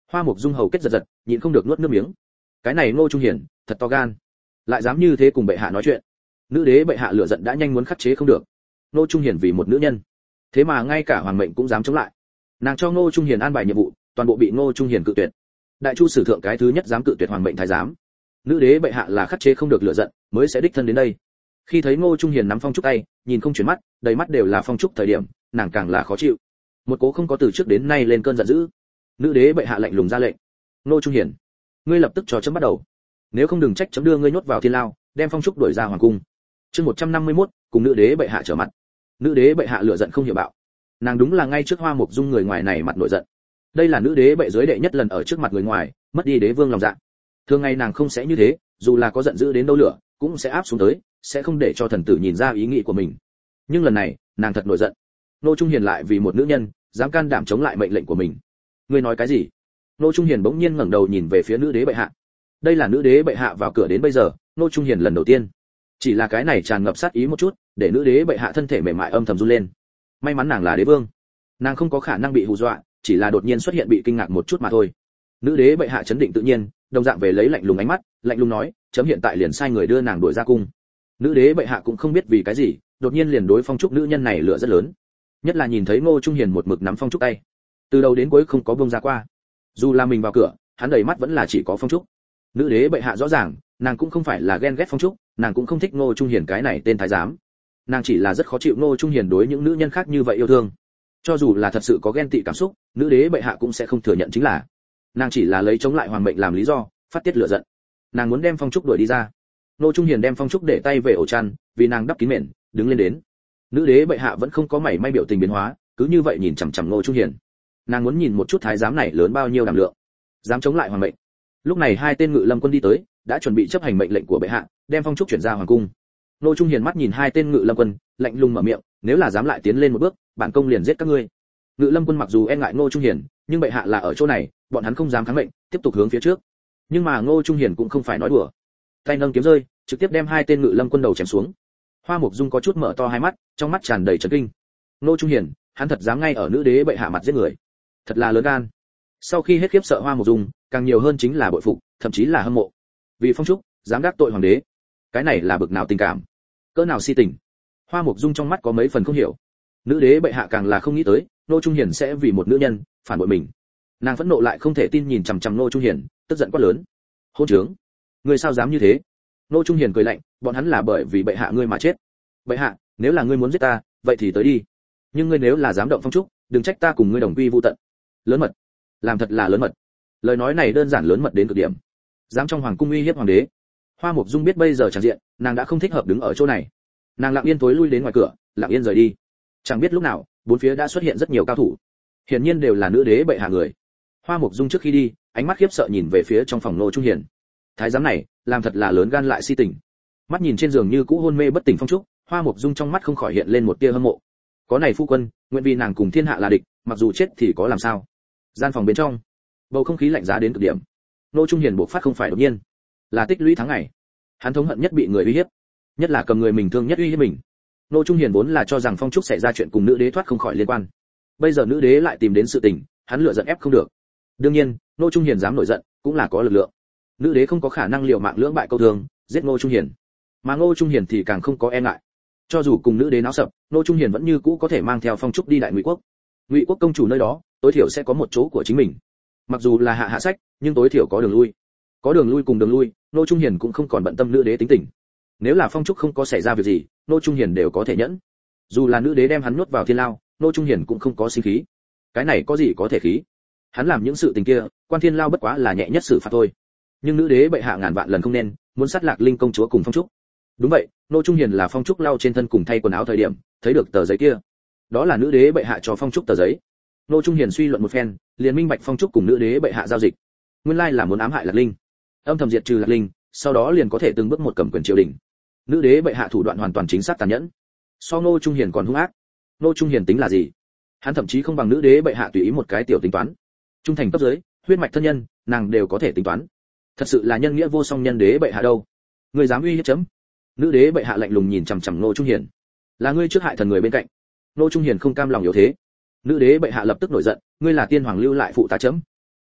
Hoa Mục Dung hầu kết giật giật, nhịn không được nuốt nước miếng. Cái này Ngô Trung Hiền, thật to gan, lại dám như thế cùng bệ hạ nói chuyện. Nữ đế bệ hạ lửa giận đã nhanh muốn khắc chế không được. Ngô Trung Hiền vì một nữ nhân, thế mà ngay cả hoàng mệnh cũng dám chống lại. Nàng cho Ngô Trung Hiền an bài nhiệm vụ, toàn bộ bị Ngô Trung Hiền cự tuyệt. Đại Chu sử thượng cái thứ nhất dám cự tuyệt hoàng mệnh thái giám. Nữ đế bệ hạ là khắc chế không được lửa giận, mới sẽ đích thân đến đây. Khi thấy Ngô Trung Hiền nắm phong trúc tay, nhìn không chuyển mắt, đầy mắt đều là phong trúc thời điểm, nàng càng là khó chịu. Một cố không có từ trước đến nay lên cơn giận dữ. Nữ đế bệ hạ lạnh lùng ra lệnh: Ngô Trung Hiền, ngươi lập tức cho chấm bắt đầu, nếu không đừng trách chấm đưa ngươi nhốt vào thiên lao, đem phong trúc đuổi ra hoàng cung. Chương một trăm năm mươi mốt, cùng nữ đế bệ hạ trở mặt. Nữ đế bệ hạ lửa giận không hiểu bạo, nàng đúng là ngay trước Hoa Mục Dung người ngoài này mặt nổi giận. Đây là nữ đế bệ dưới đệ nhất lần ở trước mặt người ngoài mất đi đế vương lòng dạ. Thường ngày nàng không sẽ như thế, dù là có giận dữ đến đâu lửa cũng sẽ áp xuống tới, sẽ không để cho thần tử nhìn ra ý nghĩ của mình. Nhưng lần này nàng thật nổi giận. Ngô Trung Hiền lại vì một nữ nhân dám can đảm chống lại mệnh lệnh của mình. Ngươi nói cái gì? Ngô Trung Hiền bỗng nhiên ngẩng đầu nhìn về phía nữ đế bệ hạ. Đây là nữ đế bệ hạ vào cửa đến bây giờ, Ngô Trung Hiền lần đầu tiên. Chỉ là cái này tràn ngập sát ý một chút, để nữ đế bệ hạ thân thể mềm mại âm thầm run lên. May mắn nàng là đế vương, nàng không có khả năng bị hù dọa, chỉ là đột nhiên xuất hiện bị kinh ngạc một chút mà thôi. Nữ đế bệ hạ chấn định tự nhiên, đồng dạng về lấy lạnh lùng ánh mắt, lạnh lùng nói, chấm hiện tại liền sai người đưa nàng đuổi ra cung. Nữ đế bệ hạ cũng không biết vì cái gì, đột nhiên liền đối phong trúc nữ nhân này lửa rất lớn. Nhất là nhìn thấy Ngô Trung Hiền một mực nắm phong trúc tay, từ đầu đến cuối không có buông ra qua. Dù là mình vào cửa, hắn đầy mắt vẫn là chỉ có phong trúc. Nữ đế bệ hạ rõ ràng, nàng cũng không phải là ghen ghét phong trúc, nàng cũng không thích Ngô Trung Hiền cái này tên thái giám. Nàng chỉ là rất khó chịu Ngô Trung Hiền đối những nữ nhân khác như vậy yêu thương. Cho dù là thật sự có ghen tị cảm xúc, nữ đế bệ hạ cũng sẽ không thừa nhận chính là nàng chỉ là lấy chống lại hoàng mệnh làm lý do, phát tiết lửa giận. Nàng muốn đem phong trúc đuổi đi ra. Ngô Trung Hiền đem phong trúc để tay về ổ chăn, vì nàng đắp kín mền, đứng lên đến. Nữ đế bệ hạ vẫn không có mảy may biểu tình biến hóa, cứ như vậy nhìn chằm chằm Ngô Trung Hiền. Nàng muốn nhìn một chút thái giám này lớn bao nhiêu đảm lượng, dám chống lại hoàng mệnh. Lúc này hai tên ngự lâm quân đi tới, đã chuẩn bị chấp hành mệnh lệnh của bệ hạ, đem phong trúc chuyển ra hoàng cung. Ngô Trung Hiền mắt nhìn hai tên ngự lâm quân, lạnh lùng mở miệng, nếu là dám lại tiến lên một bước, bản công liền giết các ngươi. Ngự lâm quân mặc dù e ngại Ngô Trung Hiền, nhưng bệ hạ là ở chỗ này, bọn hắn không dám kháng mệnh, tiếp tục hướng phía trước. Nhưng mà Ngô Trung Hiền cũng không phải nói đùa, tay nâng kiếm rơi, trực tiếp đem hai tên ngự lâm quân đầu chém xuống. Hoa Mục Dung có chút mở to hai mắt, trong mắt tràn đầy chấn kinh. Ngô Trung Hiền, hắn thật dám ngay ở nữ đế bệ hạ mặt giết người, thật là lớn gan. Sau khi hết khiếp sợ Hoa Mục Dung, càng nhiều hơn chính là bội phục, thậm chí là hâm mộ. Vì phong trúc, dám đắc tội hoàng đế, cái này là bực nào tình cảm, cỡ nào si tình. Hoa Mục Dung trong mắt có mấy phần không hiểu. Nữ đế bệ hạ càng là không nghĩ tới, Ngô Trung Hiền sẽ vì một nữ nhân phản bội mình. Nàng phẫn nộ lại không thể tin nhìn chằm chằm Ngô Trung Hiền, tức giận quát lớn: hôn trướng, ngươi sao dám như thế? Ngô Trung Hiền cười lạnh, bọn hắn là bởi vì bệ hạ ngươi mà chết. Bệ hạ, nếu là ngươi muốn giết ta, vậy thì tới đi. Nhưng ngươi nếu là dám động phong trúc, đừng trách ta cùng ngươi đồng quy vu tận. Lớn mật, làm thật là lớn mật. Lời nói này đơn giản lớn mật đến cực điểm. Dám trong hoàng cung uy hiếp hoàng đế. Hoa Mục Dung biết bây giờ chẳng diện, nàng đã không thích hợp đứng ở chỗ này. Nàng lặng yên tối lui đến ngoài cửa, lặng yên rời đi. Chẳng biết lúc nào, bốn phía đã xuất hiện rất nhiều cao thủ. Hiển nhiên đều là nữ đế bệ hạ người. Hoa Mục Dung trước khi đi, ánh mắt khiếp sợ nhìn về phía trong phòng Ngô Trung Hiền. Thái giám này, làm thật là lớn gan lại si tình. Mắt nhìn trên giường như cũ hôn mê bất tỉnh phong trúc, Hoa Mục Dung trong mắt không khỏi hiện lên một tia hâm mộ. Có này phu quân, nguyện vì nàng cùng thiên hạ là địch, mặc dù chết thì có làm sao. Gian phòng bên trong, bầu không khí lạnh giá đến cực điểm. Ngô Trung Hiền bộc phát không phải đột nhiên, là tích lũy tháng ngày. Hắn thống hận nhất bị người uy hiếp, nhất là cầm người mình thương nhất uy hiếp mình. Ngô Trung Hiền vốn là cho rằng phong trúc xảy ra chuyện cùng nữ đế thoát không khỏi liên quan. Bây giờ nữ đế lại tìm đến sự tình, hắn lựa giận ép không được. Đương nhiên, Ngô Trung Hiền dám nổi giận, cũng là có lực lượng. Nữ đế không có khả năng liều mạng lưỡng bại câu thương, giết Ngô Trung Hiền. Mà Ngô Trung Hiền thì càng không có e ngại. Cho dù cùng nữ đế náo sập, Ngô Trung Hiền vẫn như cũ có thể mang theo phong trúc đi đại Ngụy quốc. Ngụy quốc công chủ nơi đó, tối thiểu sẽ có một chỗ của chính mình. Mặc dù là hạ hạ sách, nhưng tối thiểu có đường lui. Có đường lui cùng đường lui, Ngô Trung Hiền cũng không còn bận tâm nữ đế tính tình. Nếu là phong trúc không có xảy ra việc gì, Ngô Trung Hiền đều có thể nhẫn. Dù là nữ đế đem hắn nuốt vào thiên lao, Ngô Trung Hiền cũng không có sinh khí. Cái này có gì có thể khí? Hắn làm những sự tình kia, quan thiên lao bất quá là nhẹ nhất xử phạt thôi. Nhưng nữ đế bệ hạ ngàn vạn lần không nên muốn sát lạc linh công chúa cùng phong trúc. Đúng vậy, Ngô Trung Hiền là phong trúc lau trên thân cùng thay quần áo thời điểm, thấy được tờ giấy kia. Đó là nữ đế bệ hạ cho phong trúc tờ giấy. Ngô Trung Hiền suy luận một phen, liền minh bạch phong trúc cùng nữ đế bệ hạ giao dịch. Nguyên lai là muốn ám hại lạc linh, âm thầm diệt trừ lạc linh, sau đó liền có thể từng bước một cầm quyền triều đình. Nữ đế bệ hạ thủ đoạn hoàn toàn chính xác tàn nhẫn. So Ngô Trung Hiền còn hung ác. Ngô Trung Hiền tính là gì? Hắn thậm chí không bằng nữ đế bệ hạ tùy ý một cái tiểu tính toán. Trung thành cấp dưới, huyết mạch thân nhân, nàng đều có thể tính toán. Thật sự là nhân nghĩa vô song nhân đế bệ hạ đâu. Ngươi dám uy hiếp chấm? Nữ đế bệ hạ lạnh lùng nhìn chằm chằm Ngô Trung Hiền. Là ngươi trước hại thần người bên cạnh. Ngô Trung Hiền không cam lòng yếu thế. Nữ đế bệ hạ lập tức nổi giận, ngươi là tiên hoàng lưu lại phụ tá chấm.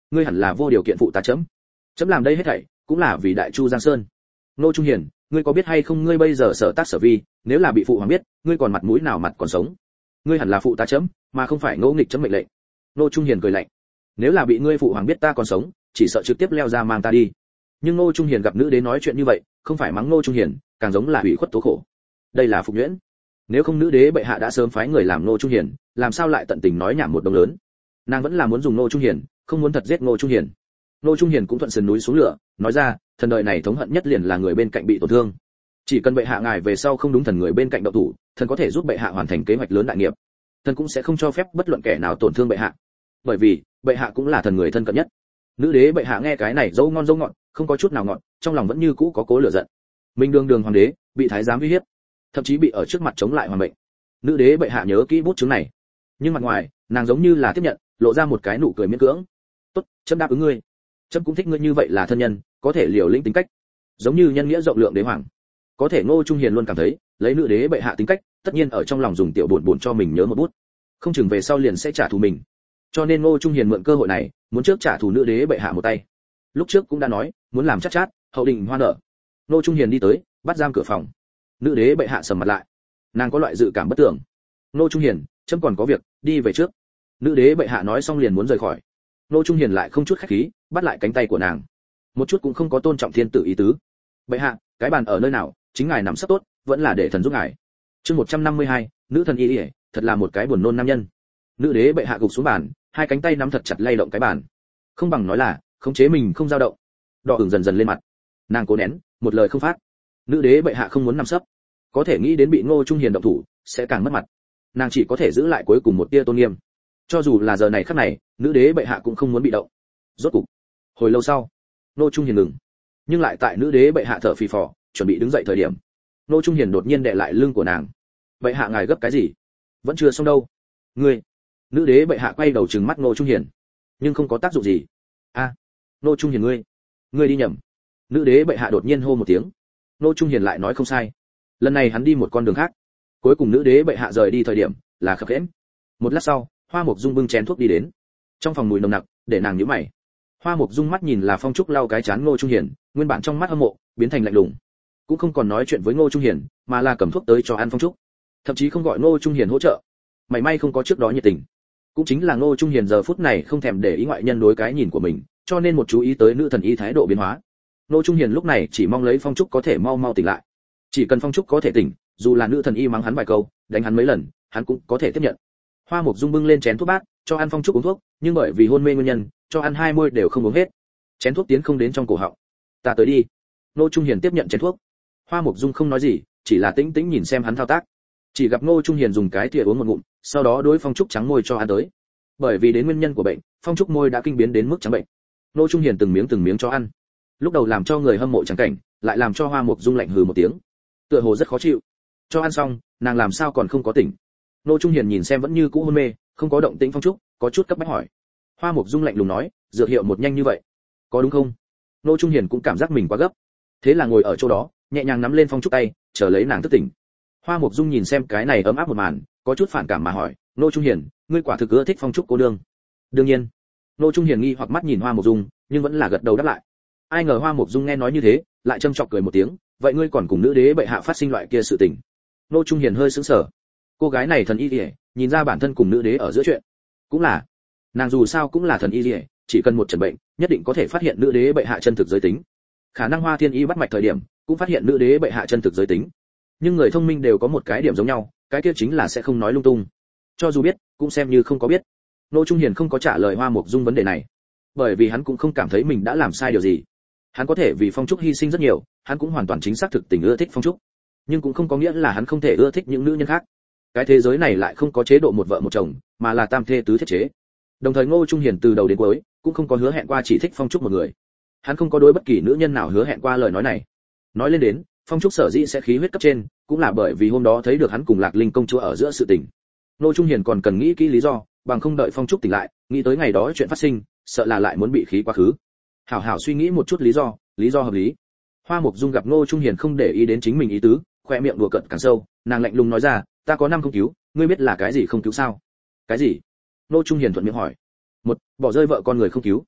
ngươi hẳn là vô điều kiện phụ tá chấm. Chấm làm đây hết thảy cũng là vì Đại Chu Giang Sơn. Ngô Trung Hiền, ngươi có biết hay không, ngươi bây giờ sở tác sở vi, nếu là bị phụ hoàng biết, ngươi còn mặt mũi nào mặt còn sống? Ngươi hẳn là phụ tá chấm, mà không phải ngỗ nghịch chấm mệnh lệnh. Ngô Trung Hiền cười lạnh. Nếu là bị ngươi phụ hoàng biết ta còn sống, chỉ sợ trực tiếp leo ra mang ta đi. Nhưng Ngô Trung Hiền gặp nữ đế nói chuyện như vậy, không phải mắng Ngô Trung Hiền, càng giống là ủy khuất tố khổ. Đây là phục nhuyễn. Nếu không nữ đế bệ hạ đã sớm phái người làm Ngô Trung Hiền, làm sao lại tận tình nói nhảm một đồng lớn? Nàng vẫn là muốn dùng Ngô Trung Hiền, không muốn thật giết Ngô Trung Hiền. Ngô Trung Hiền cũng thuận sườn núi xuống lửa, nói ra, thần đời này thống hận nhất liền là người bên cạnh bị tổn thương. Chỉ cần bệ hạ ngài về sau không đúng thần người bên cạnh động thủ, thần có thể giúp bệ hạ hoàn thành kế hoạch lớn đại nghiệp. Thần cũng sẽ không cho phép bất luận kẻ nào tổn thương bệ hạ. Bởi vì, bệ hạ cũng là thần người thân cận nhất. Nữ đế bệ hạ nghe cái này dâu ngon dâu ngọt, không có chút nào ngọt, trong lòng vẫn như cũ có cố lửa giận. Minh đường đường hoàng đế, bị thái giám uy hiếp, thậm chí bị ở trước mặt chống lại hoàng mệnh. Nữ đế bệ hạ nhớ kỹ bút chứng này. Nhưng mặt ngoài, nàng giống như là tiếp nhận, lộ ra một cái nụ cười miễn cưỡng. "Tốt, chấm đáp ứng ngươi. Chấm cũng thích ngươi như vậy là thân nhân, có thể liều lĩnh tính cách, giống như nhân nghĩa rộng lượng đế hoàng." Có thể Ngô Trung Hiền luôn cảm thấy, lấy nữ đế bệ hạ tính cách, tất nhiên ở trong lòng dùng tiểu buồn buồn cho mình nhớ một bút, không chừng về sau liền sẽ trả thù mình. Cho nên Ngô Trung Hiền mượn cơ hội này, muốn trước trả thù nữ đế bệ hạ một tay. Lúc trước cũng đã nói, muốn làm chát chát, hậu định hoa nở. Ngô Trung Hiền đi tới, bắt giam cửa phòng. Nữ đế bệ hạ sầm mặt lại, nàng có loại dự cảm bất tưởng. Ngô Trung Hiền, chấm còn có việc, đi về trước. Nữ đế bệ hạ nói xong liền muốn rời khỏi. Ngô Trung Hiền lại không chút khách khí, bắt lại cánh tay của nàng, một chút cũng không có tôn trọng thiên tử ý tứ. Bệ hạ, cái bàn ở nơi nào, chính ngài nằm sắp tốt, vẫn là để thần giúp ngài. Chương một trăm năm mươi hai, nữ thần y y, thật là một cái buồn nôn nam nhân. Nữ đế bệ hạ gục xuống bàn, hai cánh tay nắm thật chặt lay động cái bàn. Không bằng nói là, khống chế mình không dao động. Đỏ ửng dần dần lên mặt. Nàng cố nén, một lời không phát. Nữ đế bệ hạ không muốn nằm sấp, có thể nghĩ đến bị Ngô Trung Hiền động thủ, sẽ càng mất mặt. Nàng chỉ có thể giữ lại cuối cùng một tia tôn nghiêm. Cho dù là giờ này khắc này, nữ đế bệ hạ cũng không muốn bị động. Rốt cục, hồi lâu sau, Ngô Trung Hiền ngừng, nhưng lại tại nữ đế bệ hạ thở phì phò, chuẩn bị đứng dậy thời điểm, Ngô Trung Hiền đột nhiên đè lại lưng của nàng. "Bệ hạ ngài gấp cái gì? Vẫn chưa xong đâu." "Ngươi." Nữ đế bệ hạ quay đầu trừng mắt Ngô Trung Hiền, nhưng không có tác dụng gì. "A, à, Ngô Trung Hiền ngươi, ngươi đi nhầm." Nữ đế bệ hạ đột nhiên hô một tiếng. Ngô Trung Hiền lại nói không sai. Lần này hắn đi một con đường khác. Cuối cùng nữ đế bệ hạ rời đi thời điểm, là khập khiễng. Một lát sau, Hoa Mộc Dung bưng chén thuốc đi đến. Trong phòng mùi nồng nặc, để nàng nhíu mày. Hoa Mộc Dung mắt nhìn là Phong Trúc lau cái chán Ngô Trung Hiền, nguyên bản trong mắt hâm mộ, biến thành lạnh lùng. Cũng không còn nói chuyện với Ngô Trung Hiền, mà là cầm thuốc tới cho ăn Phong Trúc. Thậm chí không gọi Ngô Trung Hiền hỗ trợ. Mảy may không có trước đó nhiệt tình. Cũng chính là Ngô Trung Hiền giờ phút này không thèm để ý ngoại nhân đối cái nhìn của mình, cho nên một chú ý tới nữ thần y thái độ biến hóa. Ngô Trung Hiền lúc này chỉ mong lấy Phong Trúc có thể mau mau tỉnh lại. Chỉ cần Phong Trúc có thể tỉnh, dù là nữ thần y mắng hắn vài câu, đánh hắn mấy lần, hắn cũng có thể tiếp nhận. Hoa Mộc Dung bưng lên chén thuốc bát, cho ăn Phong Trúc uống thuốc, nhưng bởi vì hôn mê nguyên nhân, cho ăn hai môi đều không uống hết. Chén thuốc tiến không đến trong cổ họng. "Ta tới đi." Ngô Trung Hiền tiếp nhận chén thuốc. Hoa Mộc Dung không nói gì, chỉ là tĩnh tĩnh nhìn xem hắn thao tác. Chỉ gặp Ngô Trung Hiền dùng cái thìa uống một ngụm, sau đó đối Phong Trúc trắng môi cho ăn tới. Bởi vì đến nguyên nhân của bệnh, Phong Trúc môi đã kinh biến đến mức trắng bệnh. Ngô Trung Hiền từng miếng từng miếng cho ăn. Lúc đầu làm cho người hâm mộ chẳng cảnh, lại làm cho Hoa Mộc Dung lạnh hừ một tiếng. Tựa hồ rất khó chịu. Cho ăn xong, nàng làm sao còn không có tỉnh. Ngô Trung Hiền nhìn xem vẫn như cũ hôn mê, không có động tĩnh Phong Trúc, có chút cấp bách hỏi. Hoa Mộc Dung lạnh lùng nói, dược hiệu một nhanh như vậy, có đúng không? Ngô Trung Hiền cũng cảm giác mình quá gấp, thế là ngồi ở chỗ đó, nhẹ nhàng nắm lên Phong Trúc tay, chờ lấy nàng thức tỉnh. Hoa Mộc Dung nhìn xem cái này ấm áp một màn, có chút phản cảm mà hỏi, Ngô Trung Hiền, ngươi quả thực ưa thích Phong Trúc cô đương? Đương nhiên. Ngô Trung Hiền nghi hoặc mắt nhìn Hoa Mộc Dung, nhưng vẫn là gật đầu đáp lại. Ai ngờ Hoa Mộc Dung nghe nói như thế, lại châm chọc cười một tiếng, vậy ngươi còn cùng nữ đế bệ hạ phát sinh loại kia sự tình? Ngô Trung Hiền hơi sững sờ. Cô gái này thần y liễu, nhìn ra bản thân cùng nữ đế ở giữa chuyện, cũng là, nàng dù sao cũng là thần y liễu, chỉ cần một trận bệnh, nhất định có thể phát hiện nữ đế bệ hạ chân thực giới tính. Khả năng Hoa Thiên Y bắt mạch thời điểm, cũng phát hiện nữ đế bệ hạ chân thực giới tính. Nhưng người thông minh đều có một cái điểm giống nhau, cái kia chính là sẽ không nói lung tung. Cho dù biết, cũng xem như không có biết. Ngô Trung Hiền không có trả lời Hoa Mộc Dung vấn đề này, bởi vì hắn cũng không cảm thấy mình đã làm sai điều gì. Hắn có thể vì Phong Trúc hy sinh rất nhiều, hắn cũng hoàn toàn chính xác thực tình ưa thích Phong Trúc, nhưng cũng không có nghĩa là hắn không thể ưa thích những nữ nhân khác. Cái thế giới này lại không có chế độ một vợ một chồng, mà là tam thê tứ thiết chế. Đồng thời Ngô Trung Hiền từ đầu đến cuối cũng không có hứa hẹn qua chỉ thích Phong Trúc một người. Hắn không có đối bất kỳ nữ nhân nào hứa hẹn qua lời nói này. Nói lên đến, Phong Trúc sở dĩ sẽ khí huyết cấp trên, cũng là bởi vì hôm đó thấy được hắn cùng Lạc Linh công chúa ở giữa sự tình. Ngô Trung Hiền còn cần nghĩ kỹ lý do, bằng không đợi Phong Trúc tỉnh lại, nghĩ tới ngày đó chuyện phát sinh, sợ là lại muốn bị khí quá khứ. Hảo hảo suy nghĩ một chút lý do, lý do hợp lý. Hoa Mộc Dung gặp Ngô Trung Hiền không để ý đến chính mình ý tứ, khoe miệng đùa cợt càng sâu, nàng lạnh lùng nói ra, ta có năm không cứu, ngươi biết là cái gì không cứu sao? Cái gì? Ngô Trung Hiền thuận miệng hỏi. Một, bỏ rơi vợ con người không cứu.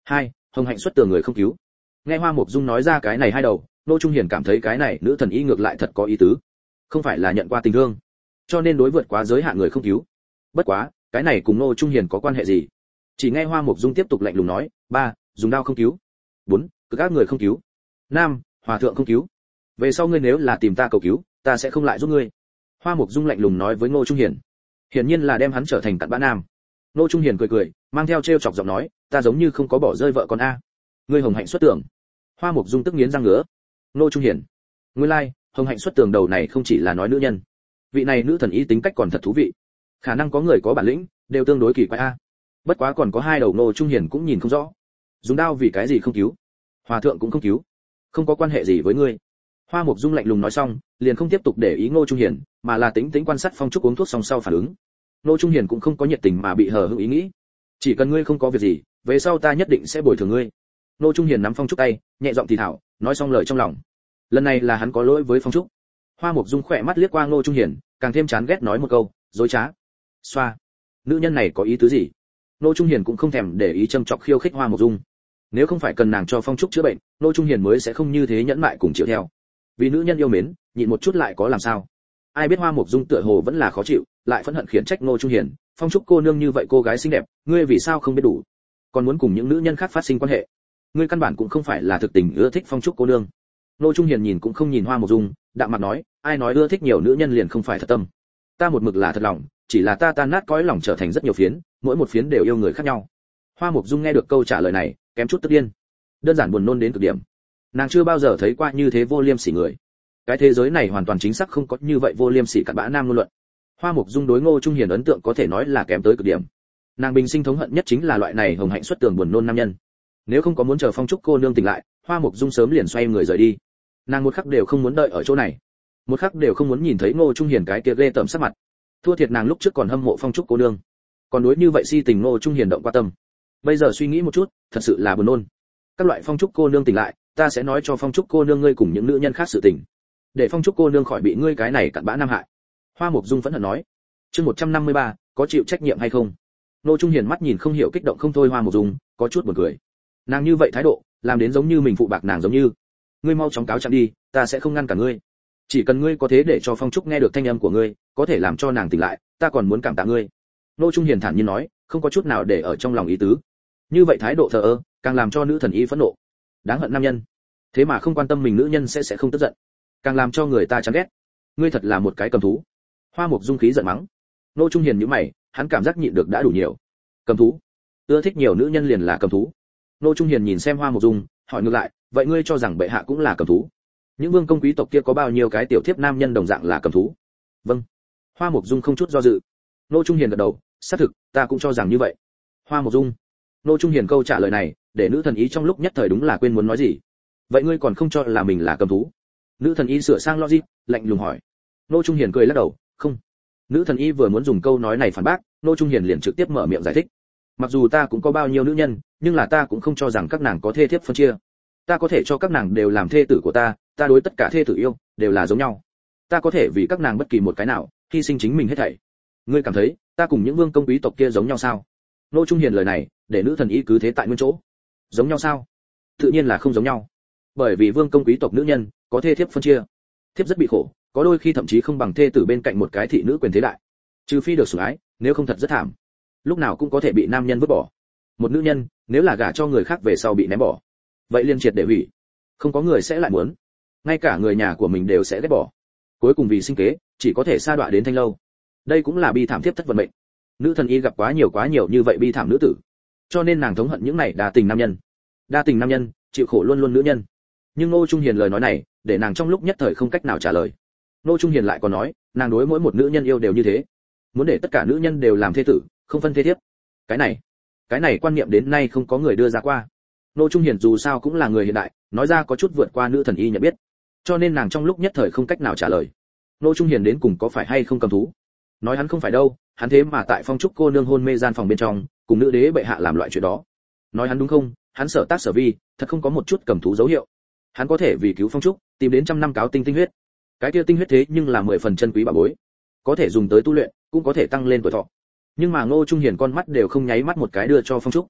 hai hồng hạnh xuất tường người không cứu. Nghe Hoa Mộc Dung nói ra cái này hai đầu, Ngô Trung Hiền cảm thấy cái này nữ thần y ngược lại thật có ý tứ, không phải là nhận qua tình thương, cho nên đối vượt quá giới hạn người không cứu. Bất quá, cái này cùng Ngô Trung Hiền có quan hệ gì? Chỉ nghe Hoa Mộc Dung tiếp tục lạnh lùng nói, ba dùng đao không cứu. bốn cực ác người không cứu. năm hòa thượng không cứu. Về sau ngươi nếu là tìm ta cầu cứu, ta sẽ không lại giúp ngươi. Hoa Mộc Dung lạnh lùng nói với Ngô Trung Hiền. Hiển nhiên là đem hắn trở thành cặn bã nam. Ngô Trung Hiền cười cười, mang theo trêu chọc giọng nói, ta giống như không có bỏ rơi vợ con a. Ngươi hồng hạnh xuất tưởng. Hoa Mộc Dung tức nghiến răng ngứa. Ngô Trung Hiền, nguyên lai, like, hồng hạnh xuất tường đầu này không chỉ là nói nữ nhân. Vị này nữ thần y tính cách còn thật thú vị. Khả năng có người có bản lĩnh, đều tương đối kỳ quái a. Bất quá còn có hai đầu Ngô Trung Hiền cũng nhìn không rõ. Dùng đao vì cái gì không cứu? Hòa thượng cũng không cứu. Không có quan hệ gì với ngươi. Hoa Mộc Dung lạnh lùng nói xong, liền không tiếp tục để ý Ngô Trung Hiền, mà là tính tính quan sát Phong Trúc uống thuốc xong sau phản ứng. Ngô Trung Hiền cũng không có nhiệt tình mà bị hờ hững ý nghĩ. Chỉ cần ngươi không có việc gì, về sau ta nhất định sẽ bồi thường ngươi. Ngô Trung Hiền nắm Phong Trúc tay, nhẹ giọng thì thảo, nói xong lời trong lòng. Lần này là hắn có lỗi với Phong Trúc. Hoa Mộc Dung khỏe mắt liếc qua Ngô Trung Hiền, càng thêm chán ghét nói một câu, dối trá. Xoa, nữ nhân này có ý tứ gì? Ngô Trung Hiền cũng không thèm để ý châm chọc khiêu khích Hoa Mộc Dung. Nếu không phải cần nàng cho Phong Trúc chữa bệnh, Ngô Trung Hiền mới sẽ không như thế nhẫn mại cùng chịu theo. Vì nữ nhân yêu mến, nhịn một chút lại có làm sao? Ai biết Hoa Mộc Dung tựa hồ vẫn là khó chịu, lại phẫn hận khiển trách Ngô Trung Hiền, Phong Trúc cô nương như vậy cô gái xinh đẹp, ngươi vì sao không biết đủ, còn muốn cùng những nữ nhân khác phát sinh quan hệ? Ngươi căn bản cũng không phải là thực tình ưa thích Phong Trúc cô nương. Ngô Trung Hiền nhìn cũng không nhìn Hoa Mộc Dung, đạm mặt nói, ai nói ưa thích nhiều nữ nhân liền không phải thật tâm. Ta một mực là thật lòng, chỉ là ta tan nát cõi lòng trở thành rất nhiều phiến, mỗi một phiến đều yêu người khác nhau. Hoa Mộc Dung nghe được câu trả lời này, kém chút tức điên, đơn giản buồn nôn đến cực điểm. Nàng chưa bao giờ thấy qua như thế vô liêm sỉ người. Cái thế giới này hoàn toàn chính xác không có như vậy vô liêm sỉ cặn bã nam ngôn luận. Hoa Mộc Dung đối Ngô Trung Hiền ấn tượng có thể nói là kém tới cực điểm. Nàng bình sinh thống hận nhất chính là loại này hồng hạnh xuất tường buồn nôn nam nhân. Nếu không có muốn chờ Phong Trúc cô nương tỉnh lại, Hoa Mộc Dung sớm liền xoay người rời đi. Nàng một khắc đều không muốn đợi ở chỗ này, một khắc đều không muốn nhìn thấy Ngô Trung Hiền cái kia ghê tởm sắc mặt. Thua thiệt nàng lúc trước còn hâm mộ Phong Trúc cô nương, còn đối như vậy si tình Ngô Trung Hiền động qua tâm. Bây giờ suy nghĩ một chút, thật sự là buồn nôn. Các loại Phong Trúc cô nương tỉnh lại, ta sẽ nói cho Phong Trúc cô nương ngươi cùng những nữ nhân khác sự tình, để Phong Trúc cô nương khỏi bị ngươi cái này cặn bã nam hại. Hoa Mộc Dung phẫn hận nói. Chương một trăm năm mươi ba, có chịu trách nhiệm hay không? Ngô Trung Hiền mắt nhìn không hiểu kích động không thôi Hoa Mộc Dung, có chút buồn cười. Nàng như vậy thái độ, làm đến giống như mình phụ bạc nàng giống như. Ngươi mau chóng cáo trạng đi, ta sẽ không ngăn cản ngươi. Chỉ cần ngươi có thế để cho Phong Trúc nghe được thanh âm của ngươi, có thể làm cho nàng tỉnh lại, ta còn muốn cảm tạ ngươi. Ngô Trung Hiền thản nhiên nói, không có chút nào để ở trong lòng ý tứ. Như vậy thái độ thờ ơ, càng làm cho nữ thần y phẫn nộ. Đáng hận nam nhân, thế mà không quan tâm mình nữ nhân sẽ sẽ không tức giận, càng làm cho người ta chán ghét. Ngươi thật là một cái cầm thú. Hoa Mộc Dung khí giận mắng. Ngô Trung Hiền nhíu mày, hắn cảm giác nhịn được đã đủ nhiều. Cầm thú? Ưa thích nhiều nữ nhân liền là cầm thú? Ngô Trung Hiền nhìn xem Hoa Mộc Dung, hỏi ngược lại, vậy ngươi cho rằng bệ hạ cũng là cầm thú? Những vương công quý tộc kia có bao nhiêu cái tiểu thiếp nam nhân đồng dạng là cầm thú? Vâng. Hoa Mộc Dung không chút do dự. Ngô Trung Hiền gật đầu, xác thực, ta cũng cho rằng như vậy. Hoa Mộc Dung. Ngô Trung Hiền câu trả lời này, để nữ thần ý trong lúc nhất thời đúng là quên muốn nói gì. Vậy ngươi còn không cho là mình là cầm thú? Nữ thần y sửa sang logic, lạnh lùng hỏi. Ngô Trung Hiền cười lắc đầu, không. Nữ thần y vừa muốn dùng câu nói này phản bác, Ngô Trung Hiền liền trực tiếp mở miệng giải thích. Mặc dù ta cũng có bao nhiêu nữ nhân, nhưng là ta cũng không cho rằng các nàng có thê thiếp phân chia. Ta có thể cho các nàng đều làm thê tử của ta, ta đối tất cả thê tử yêu đều là giống nhau. Ta có thể vì các nàng bất kỳ một cái nào, hy sinh chính mình hết thảy. Ngươi cảm thấy, ta cùng những vương công quý tộc kia giống nhau sao? Ngô Trung Hiền lời này, để nữ thần y cứ thế tại nguyên chỗ. Giống nhau sao? Tự nhiên là không giống nhau. Bởi vì vương công quý tộc nữ nhân có thê thiếp phân chia, thiếp rất bị khổ, có đôi khi thậm chí không bằng thê tử bên cạnh một cái thị nữ quyền thế đại. Trừ phi được sủng ái, nếu không thật rất thảm. Lúc nào cũng có thể bị nam nhân vứt bỏ. Một nữ nhân, nếu là gả cho người khác về sau bị ném bỏ, vậy liên triệt để hủy, không có người sẽ lại muốn, ngay cả người nhà của mình đều sẽ ghét bỏ. Cuối cùng vì sinh kế, chỉ có thể sa đọa đến thanh lâu. Đây cũng là bi thảm thiếp thất vận mệnh. Nữ thần y gặp quá nhiều quá nhiều như vậy bi thảm nữ tử, cho nên nàng thống hận những này đa tình nam nhân. Đa tình nam nhân, chịu khổ luôn luôn nữ nhân. Nhưng Ngô Trung Hiền lời nói này, để nàng trong lúc nhất thời không cách nào trả lời. Ngô Trung Hiền lại còn nói, nàng đối mỗi một nữ nhân yêu đều như thế, muốn để tất cả nữ nhân đều làm thê tử, không phân thê thiếp. Cái này, cái này quan niệm đến nay không có người đưa ra qua. Ngô Trung Hiền dù sao cũng là người hiện đại, nói ra có chút vượt qua nữ thần y nhận biết, cho nên nàng trong lúc nhất thời không cách nào trả lời. Ngô Trung Hiền đến cùng có phải hay không cầm thú? Nói hắn không phải đâu, hắn thế mà tại Phong Trúc cô nương hôn mê gian phòng bên trong, cùng nữ đế bệ hạ làm loại chuyện đó. Nói hắn đúng không? Hắn sở tác sở vi, thật không có một chút cầm thú dấu hiệu. Hắn có thể vì cứu Phong Trúc, tìm đến trăm năm cáo tinh tinh huyết. Cái kia tinh huyết thế nhưng là mười phần chân quý bảo bối, có thể dùng tới tu luyện, cũng có thể tăng lên tuổi thọ. Nhưng mà Ngô Trung Hiền con mắt đều không nháy mắt một cái đưa cho Phong Trúc.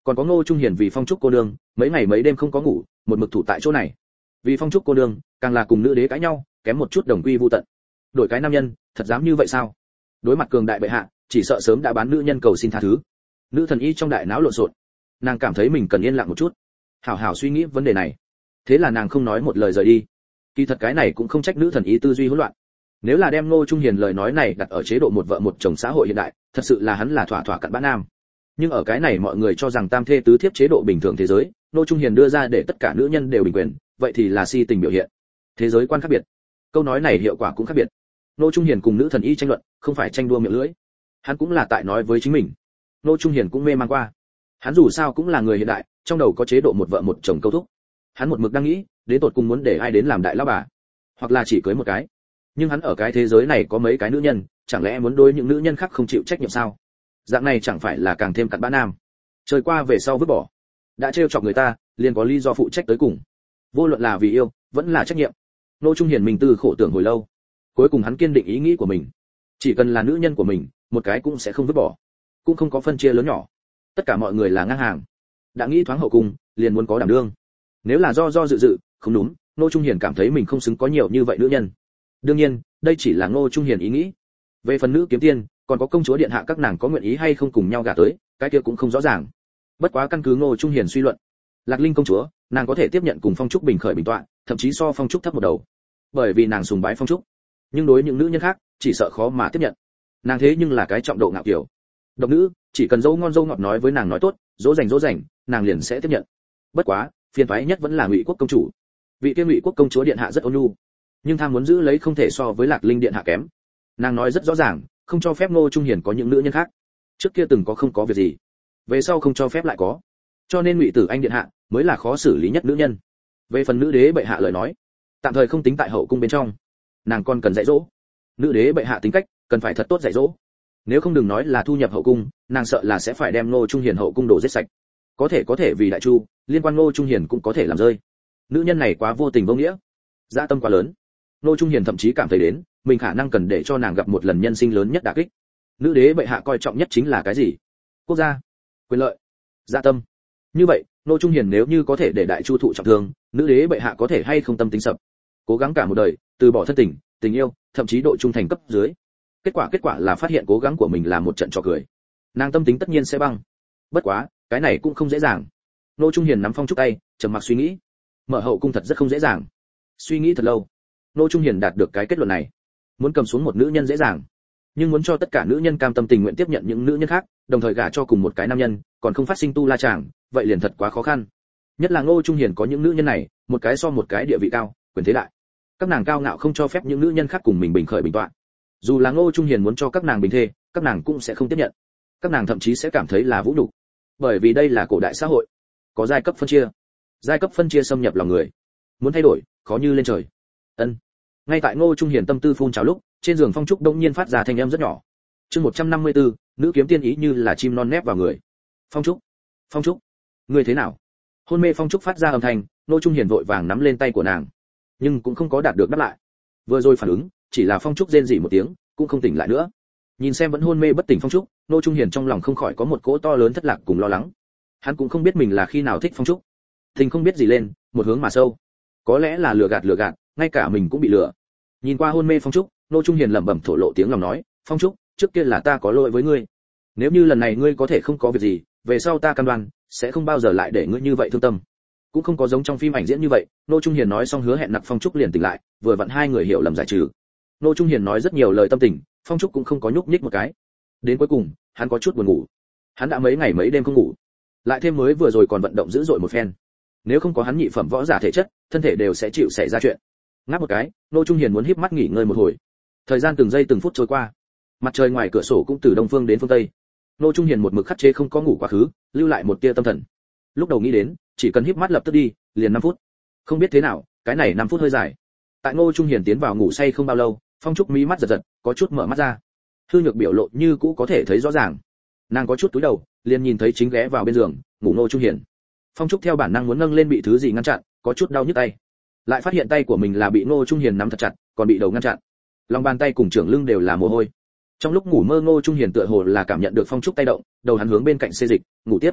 còn có Ngô Trung Hiền vì Phong Trúc cô nương, mấy ngày mấy đêm không có ngủ, một mực thủ tại chỗ này. Vì Phong Trúc cô nương, càng là cùng nữ đế cãi nhau, kém một chút đồng quy vu tận. Đổi cái nam nhân, thật dám như vậy sao? Đối mặt cường đại bệ hạ, chỉ sợ sớm đã bán nữ nhân cầu xin tha thứ. Nữ thần y trong đại não lộn xộn, nàng cảm thấy mình cần yên lặng một chút, hảo hảo suy nghĩ vấn đề này. Thế là nàng không nói một lời rời đi. Kỳ thật cái này cũng không trách nữ thần y tư duy hỗn loạn. Nếu là đem Ngô Trung Hiền lời nói này đặt ở chế độ một vợ một chồng xã hội hiện đại, thật sự là hắn là thỏa thỏa cặn bã nam. Nhưng ở cái này mọi người cho rằng tam thê tứ thiếp chế độ bình thường thế giới, Ngô Trung Hiền đưa ra để tất cả nữ nhân đều bình quyền, vậy thì là si tình biểu hiện. Thế giới quan khác biệt. Câu nói này hiệu quả cũng khác biệt. Ngô Trung Hiền cùng nữ thần y tranh luận, không phải tranh đua miệng lưỡi. Hắn cũng là tại nói với chính mình. Ngô Trung Hiền cũng mê mang qua. Hắn dù sao cũng là người hiện đại, trong đầu có chế độ một vợ một chồng câu thúc. Hắn một mực đang nghĩ, đến tột cùng muốn để ai đến làm đại lão bà, hoặc là chỉ cưới một cái. Nhưng hắn ở cái thế giới này có mấy cái nữ nhân, chẳng lẽ muốn đối những nữ nhân khác không chịu trách nhiệm sao? Dạng này chẳng phải là càng thêm cặn bã nam. Trời qua về sau vứt bỏ, đã trêu chọc người ta, liền có lý do phụ trách tới cùng. Vô luận là vì yêu, vẫn là trách nhiệm. Ngô Trung Hiền mình tư khổ tưởng hồi lâu, cuối cùng hắn kiên định ý nghĩ của mình. Chỉ cần là nữ nhân của mình, một cái cũng sẽ không vứt bỏ, cũng không có phân chia lớn nhỏ. Tất cả mọi người là ngang hàng. Đã nghĩ thoáng hậu cung, liền muốn có đảm đương. Nếu là do do dự dự, không đúng, Ngô Trung Hiền cảm thấy mình không xứng có nhiều như vậy nữ nhân. Đương nhiên, đây chỉ là Ngô Trung Hiền ý nghĩ. Về phần nữ kiếm tiên, còn có công chúa điện hạ các nàng có nguyện ý hay không cùng nhau gả tới, cái kia cũng không rõ ràng. Bất quá căn cứ Ngô Trung Hiền suy luận, Lạc Linh công chúa, nàng có thể tiếp nhận cùng Phong Trúc bình khởi bình tọa, thậm chí so Phong Trúc thấp một đầu. Bởi vì nàng sùng bái Phong Trúc. Nhưng đối những nữ nhân khác, chỉ sợ khó mà tiếp nhận. Nàng thế nhưng là cái trọng độ ngạo kiểu. Độc nữ, chỉ cần dâu ngon dâu ngọt nói với nàng nói tốt, dỗ dành dỗ dành, nàng liền sẽ tiếp nhận. Bất quá, phiền toái nhất vẫn là Ngụy Quốc công chủ. Vị kia Ngụy Quốc công chúa điện hạ rất ôn nhu, nhưng tham muốn giữ lấy không thể so với Lạc Linh điện hạ kém. Nàng nói rất rõ ràng, không cho phép Ngô Trung Hiền có những nữ nhân khác. Trước kia từng có không có việc gì, về sau không cho phép lại có. Cho nên Ngụy Tử Anh điện hạ mới là khó xử lý nhất nữ nhân. Về phần nữ đế bệ hạ lời nói, tạm thời không tính tại hậu cung bên trong, nàng còn cần dạy dỗ. Nữ đế bệ hạ tính cách, cần phải thật tốt dạy dỗ. Nếu không đừng nói là thu nhập hậu cung, nàng sợ là sẽ phải đem Ngô Trung Hiền hậu cung đổ giết sạch. Có thể có thể vì đại chu, liên quan Ngô Trung Hiền cũng có thể làm rơi. Nữ nhân này quá vô tình vô nghĩa, dạ tâm quá lớn. Ngô Trung Hiền thậm chí cảm thấy đến, mình khả năng cần để cho nàng gặp một lần nhân sinh lớn nhất đả kích. Nữ đế bệ hạ coi trọng nhất chính là cái gì? Quốc gia, quyền lợi, dạ tâm. Như vậy, Ngô Trung Hiền nếu như có thể để đại chu thụ trọng thương, nữ đế bệ hạ có thể hay không tâm tính sập, cố gắng cả một đời, từ bỏ thân tình, tình yêu, thậm chí độ trung thành cấp dưới. Kết quả kết quả là phát hiện cố gắng của mình là một trận trò cười. Nàng tâm tính tất nhiên sẽ băng. Bất quá, cái này cũng không dễ dàng. Ngô Trung Hiền nắm Phong Trúc tay, trầm mặc suy nghĩ. Mở hậu cung thật rất không dễ dàng. Suy nghĩ thật lâu, Ngô Trung Hiền đạt được cái kết luận này. Muốn cầm xuống một nữ nhân dễ dàng, nhưng muốn cho tất cả nữ nhân cam tâm tình nguyện tiếp nhận những nữ nhân khác, đồng thời gả cho cùng một cái nam nhân, còn không phát sinh tu la chàng, vậy liền thật quá khó khăn. Nhất là Ngô Trung Hiền có những nữ nhân này, một cái so một cái địa vị cao, quyền thế đại. Các nàng cao ngạo không cho phép những nữ nhân khác cùng mình bình khởi bình tọa. Dù là Ngô Trung Hiền muốn cho các nàng bình thê, các nàng cũng sẽ không tiếp nhận. Các nàng thậm chí sẽ cảm thấy là vũ nhục. Bởi vì đây là cổ đại xã hội, có giai cấp phân chia. Giai cấp phân chia xâm nhập lòng người. Muốn thay đổi, khó như lên trời. Ân. Ngay tại Ngô Trung Hiền tâm tư phun trào lúc, trên giường Phong Trúc đông nhiên phát ra thanh âm rất nhỏ. Chương một trăm năm mươi tư, nữ kiếm tiên ý như là chim non nép vào người. Phong Trúc, Phong Trúc, ngươi thế nào? Hôn mê Phong Trúc phát ra âm thanh, Ngô Trung Hiền vội vàng nắm lên tay của nàng, nhưng cũng không có đạt được đáp lại. Vừa rồi phản ứng, chỉ là Phong Trúc rên rỉ một tiếng, cũng không tỉnh lại nữa. Nhìn xem vẫn hôn mê bất tỉnh Phong Trúc, Ngô Trung Hiền trong lòng không khỏi có một cỗ to lớn thất lạc cùng lo lắng. Hắn cũng không biết mình là khi nào thích Phong Trúc, tình không biết gì lên, một hướng mà sâu. Có lẽ là lừa gạt lừa gạt, ngay cả mình cũng bị lừa. Nhìn qua hôn mê Phong Trúc, Ngô Trung Hiền lẩm bẩm thổ lộ tiếng lòng nói, Phong Trúc, trước kia là ta có lỗi với ngươi. Nếu như lần này ngươi có thể không có việc gì, về sau ta cam đoan sẽ không bao giờ lại để ngươi như vậy thương tâm. Cũng không có giống trong phim ảnh diễn như vậy. Ngô Trung Hiền nói xong hứa hẹn nặc Phong Trúc liền tỉnh lại, vừa vặn hai người hiểu lầm giải trừ. Ngô Trung Hiền nói rất nhiều lời tâm tình, Phong Trúc cũng không có nhúc nhích một cái. Đến cuối cùng, hắn có chút buồn ngủ. Hắn đã mấy ngày mấy đêm không ngủ, lại thêm mới vừa rồi còn vận động dữ dội một phen. Nếu không có hắn nhị phẩm võ giả thể chất, thân thể đều sẽ chịu xảy ra chuyện. Ngáp một cái, Ngô Trung Hiền muốn híp mắt nghỉ ngơi một hồi. Thời gian từng giây từng phút trôi qua, mặt trời ngoài cửa sổ cũng từ đông phương đến phương tây. Ngô Trung Hiền một mực khắc chế không có ngủ quá khứ, lưu lại một tia tâm thần. Lúc đầu nghĩ đến, chỉ cần híp mắt lập tức đi, liền năm phút. Không biết thế nào, cái này năm phút hơi dài. Tại Ngô Trung Hiền tiến vào ngủ say không bao lâu, Phong Trúc mí mắt giật giật, có chút mở mắt ra. Hư Nhược biểu lộ như cũ có thể thấy rõ ràng. Nàng có chút túi đầu, liền nhìn thấy chính ghé vào bên giường, ngủ Ngô Trung Hiền. Phong Trúc theo bản năng muốn nâng lên bị thứ gì ngăn chặn, có chút đau nhức tay. Lại phát hiện tay của mình là bị Ngô Trung Hiền nắm thật chặt, còn bị đầu ngăn chặn. Lòng bàn tay cùng trưởng lưng đều là mồ hôi. Trong lúc ngủ mơ Ngô Trung Hiền tựa hồ là cảm nhận được Phong Trúc tay động, đầu hắn hướng bên cạnh xê dịch, ngủ tiếp.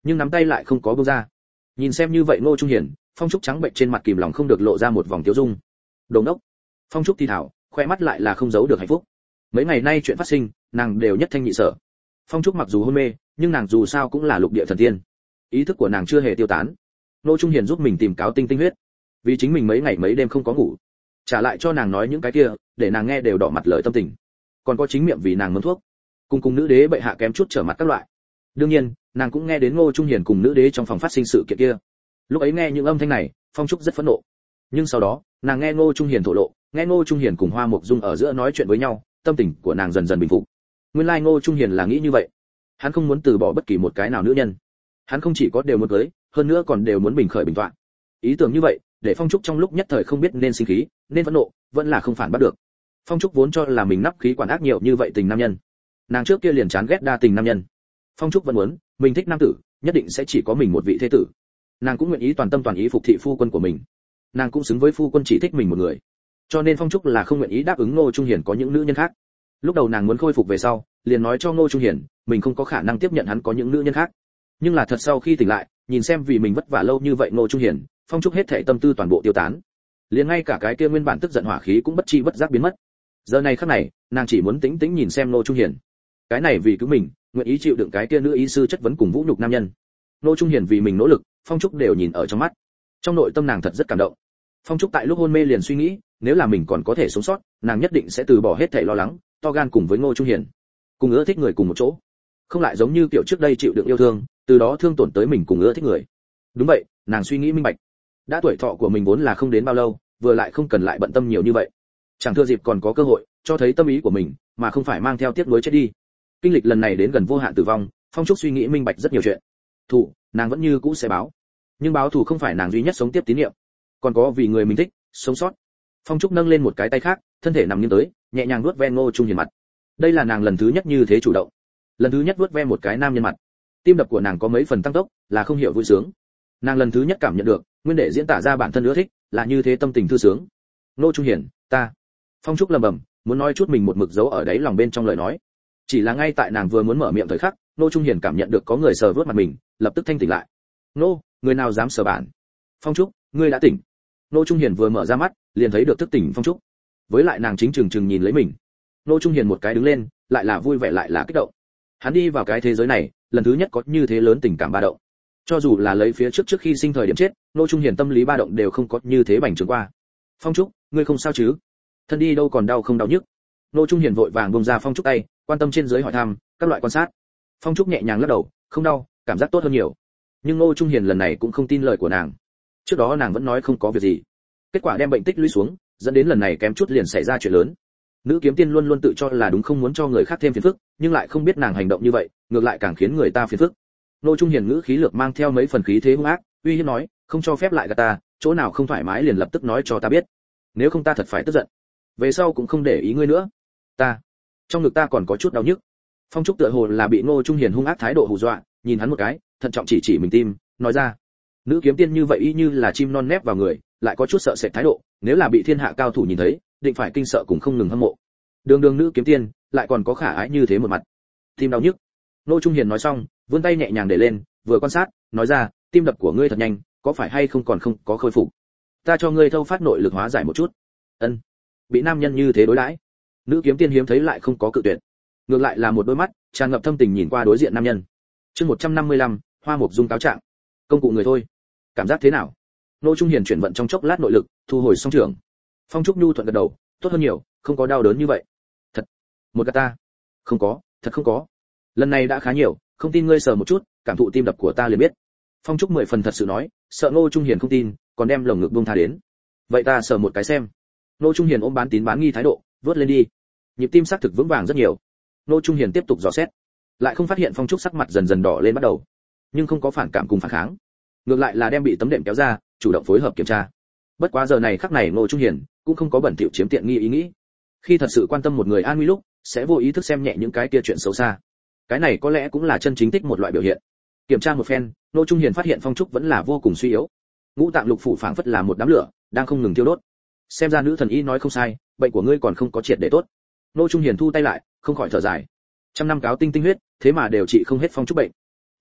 nhưng nắm tay lại không có buông ra. Nhìn xem như vậy Ngô Trung Hiền, Phong Trúc trắng bệnh trên mặt kìm lòng không được lộ ra một vòng tiêu dung. Đồ ngốc. Phong Trúc thì thảo, khoe mắt lại là không giấu được hạnh phúc. Mấy ngày nay chuyện phát sinh, nàng đều nhất thanh nhị sở. Phong Trúc mặc dù hôn mê, nhưng nàng dù sao cũng là lục địa thần tiên, ý thức của nàng chưa hề tiêu tán. Ngô Trung Hiền giúp mình tìm cáo tinh tinh huyết, vì chính mình mấy ngày mấy đêm không có ngủ, trả lại cho nàng nói những cái kia, để nàng nghe đều đỏ mặt lời tâm tình. Còn có chính miệng vì nàng mớm thuốc, cùng cùng nữ đế bệ hạ kém chút trở mặt các loại. Đương nhiên, nàng cũng nghe đến Ngô Trung Hiền cùng nữ đế trong phòng phát sinh sự kiện kia. Lúc ấy nghe những âm thanh này, Phong Trúc rất phẫn nộ. Nhưng sau đó, nàng nghe Ngô Trung Hiền thổ lộ, nghe Ngô Trung Hiền cùng Hoa Mộc Dung ở giữa nói chuyện với nhau, tâm tình của nàng dần dần bình phục. Nguyên lai Ngô Trung Hiền là nghĩ như vậy, hắn không muốn từ bỏ bất kỳ một cái nào nữ nhân, hắn không chỉ có đều muốn cưới, hơn nữa còn đều muốn bình khởi bình tọa. Ý tưởng như vậy, để Phong Trúc trong lúc nhất thời không biết nên sinh khí, nên phẫn nộ, vẫn là không phản bắt được. Phong Trúc vốn cho là mình nắp khí quản ác nhiều như vậy tình nam nhân, nàng trước kia liền chán ghét đa tình nam nhân. Phong Trúc vẫn muốn, mình thích nam tử, nhất định sẽ chỉ có mình một vị thế tử. Nàng cũng nguyện ý toàn tâm toàn ý phục thị phu quân của mình. Nàng cũng xứng với phu quân chỉ thích mình một người. Cho nên Phong Trúc là không nguyện ý đáp ứng Ngô Trung Hiền có những nữ nhân khác. Lúc đầu nàng muốn khôi phục về sau, liền nói cho Ngô Trung Hiền, mình không có khả năng tiếp nhận hắn có những nữ nhân khác. Nhưng là thật sau khi tỉnh lại, nhìn xem vì mình vất vả lâu như vậy Ngô Trung Hiền, Phong Trúc hết thảy tâm tư toàn bộ tiêu tán. Liền ngay cả cái kia nguyên bản tức giận hỏa khí cũng bất chi bất giác biến mất. Giờ này khắc này, nàng chỉ muốn tĩnh tĩnh nhìn xem Ngô Trung Hiền. Cái này vì cứu mình, nguyện ý chịu đựng cái kia nữ y sư chất vấn cùng vũ nhục nam nhân. Ngô Trung Hiền vì mình nỗ lực, Phong Trúc đều nhìn ở trong mắt. Trong nội tâm nàng thật rất cảm động. Phong Trúc tại lúc hôn mê liền suy nghĩ, nếu là mình còn có thể sống sót, nàng nhất định sẽ từ bỏ hết thảy lo lắng, to gan cùng với Ngô Trung Hiền, cùng ưa thích người cùng một chỗ, không lại giống như kiểu trước đây chịu đựng yêu thương, từ đó thương tổn tới mình cùng ưa thích người. Đúng vậy, nàng suy nghĩ minh bạch. Đã tuổi thọ của mình vốn là không đến bao lâu, vừa lại không cần lại bận tâm nhiều như vậy. Chẳng thừa dịp còn có cơ hội, cho thấy tâm ý của mình, mà không phải mang theo tiếc nuối chết đi. Kinh lịch lần này đến gần vô hạn tử vong, Phong Trúc suy nghĩ minh bạch rất nhiều chuyện. Thủ, nàng vẫn như cũ sẽ báo. Nhưng báo thù không phải nàng duy nhất sống tiếp tín niệm, còn có vì người mình thích, sống sót. Phong Trúc nâng lên một cái tay khác, thân thể nằm nghiêng tới, nhẹ nhàng nuốt ve Ngô Trung Hiền mặt. Đây là nàng lần thứ nhất như thế chủ động, lần thứ nhất nuốt ve một cái nam nhân mặt. Tim đập của nàng có mấy phần tăng tốc, là không hiểu vui sướng. Nàng lần thứ nhất cảm nhận được, nguyên để diễn tả ra bản thân ưa thích, là như thế tâm tình thư sướng. Ngô Trung Hiền, ta. Phong Trúc lẩm bẩm, muốn nói chút mình một mực giấu ở đáy lòng bên trong lời nói. Chỉ là ngay tại nàng vừa muốn mở miệng thời khắc, Ngô Trung Hiền cảm nhận được có người sờ vuốt mặt mình, lập tức thanh tỉnh lại. Ngô, người nào dám sờ bản? Phong Trúc, ngươi đã tỉnh. Ngô Trung Hiền vừa mở ra mắt, liền thấy được thức tỉnh Phong Trúc. Với lại nàng chính chừng chừng nhìn lấy mình. Ngô Trung Hiền một cái đứng lên, lại là vui vẻ lại là kích động. Hắn đi vào cái thế giới này, lần thứ nhất có như thế lớn tình cảm ba động. Cho dù là lấy phía trước trước khi sinh thời điểm chết, Ngô Trung Hiền tâm lý ba động đều không có như thế bành trướng qua. Phong Trúc, ngươi không sao chứ? Thân đi đâu còn đau không đau nhức? Ngô Trung Hiền vội vàng buông ra Phong Trúc tay, quan tâm trên dưới hỏi thăm, các loại quan sát. Phong Trúc nhẹ nhàng lắc đầu, không đau, cảm giác tốt hơn nhiều. Nhưng Ngô Trung Hiền lần này cũng không tin lời của nàng. Trước đó nàng vẫn nói không có việc gì, kết quả đem bệnh tích lũy xuống, dẫn đến lần này kém chút liền xảy ra chuyện lớn. Nữ kiếm tiên luôn luôn tự cho là đúng, không muốn cho người khác thêm phiền phức, nhưng lại không biết nàng hành động như vậy, ngược lại càng khiến người ta phiền phức. Ngô Trung Hiền ngữ khí lược mang theo mấy phần khí thế hung ác, uy hiếp nói, không cho phép lại gạt ta, chỗ nào không thoải mái liền lập tức nói cho ta biết, nếu không ta thật phải tức giận, về sau cũng không để ý ngươi nữa. Ta, trong ngực ta còn có chút đau nhức. Phong Trúc tựa hồ là bị Ngô Trung Hiền hung ác thái độ hù dọa, nhìn hắn một cái, thận trọng chỉ chỉ mình tim, nói ra. Nữ kiếm tiên như vậy y như là chim non nép vào người, lại có chút sợ sệt thái độ, nếu là bị thiên hạ cao thủ nhìn thấy, định phải kinh sợ cùng không ngừng hâm mộ. Đường đường nữ kiếm tiên, lại còn có khả ái như thế một mặt. Tim đau nhức. Ngô Trung Hiền nói xong, vươn tay nhẹ nhàng để lên, vừa quan sát, nói ra, tim đập của ngươi thật nhanh, có phải hay không còn không có khôi phục? Ta cho ngươi thâu phát nội lực hóa giải một chút. Ân. Bị nam nhân như thế đối đãi, nữ kiếm tiên hiếm thấy lại không có cự tuyệt, ngược lại là một đôi mắt tràn ngập thâm tình nhìn qua đối diện nam nhân. Chương một trăm năm mươi lăm, Hoa Mộc Dung cáo trạng. Công cụ người thôi. Cảm giác thế nào? Ngô Trung Hiền chuyển vận trong chốc lát nội lực, thu hồi song trưởng. Phong Trúc nhu thuận gật đầu, tốt hơn nhiều, không có đau đớn như vậy. Thật. Một gạt ta. Không có, thật không có. Lần này đã khá nhiều, không tin ngươi sờ một chút, cảm thụ tim đập của ta liền biết. Phong Trúc mười phần thật sự nói, sợ Ngô Trung Hiền không tin, còn đem lồng ngực buông tha đến. Vậy ta sờ một cái xem. Ngô Trung Hiền ôm bán tín bán nghi thái độ, vớt lên đi. Nhịp tim xác thực vững vàng rất nhiều. Ngô Trung Hiền tiếp tục dò xét, lại không phát hiện Phong Trúc sắc mặt dần dần đỏ lên bắt đầu, nhưng không có phản cảm cùng phản kháng, ngược lại là đem bị tấm đệm kéo ra, chủ động phối hợp kiểm tra. Bất quá giờ này khắc này Ngô Trung Hiền cũng không có bẩn thỉu chiếm tiện nghi ý nghĩ. Khi thật sự quan tâm một người an nguy lúc, sẽ vô ý thức xem nhẹ những cái kia chuyện xấu xa. Cái này có lẽ cũng là chân chính thích một loại biểu hiện. Kiểm tra một phen, Ngô Trung Hiền phát hiện Phong Trúc vẫn là vô cùng suy yếu. Ngũ tạng lục phủ phảng phất là một đám lửa, đang không ngừng thiêu đốt. Xem ra nữ thần y nói không sai, bệnh của ngươi còn không có triệt để tốt. Ngô Trung Hiền thu tay lại, không khỏi thở dài. Trăm năm cáo tinh tinh huyết, thế mà đều trị không hết Phong Trúc bệnh.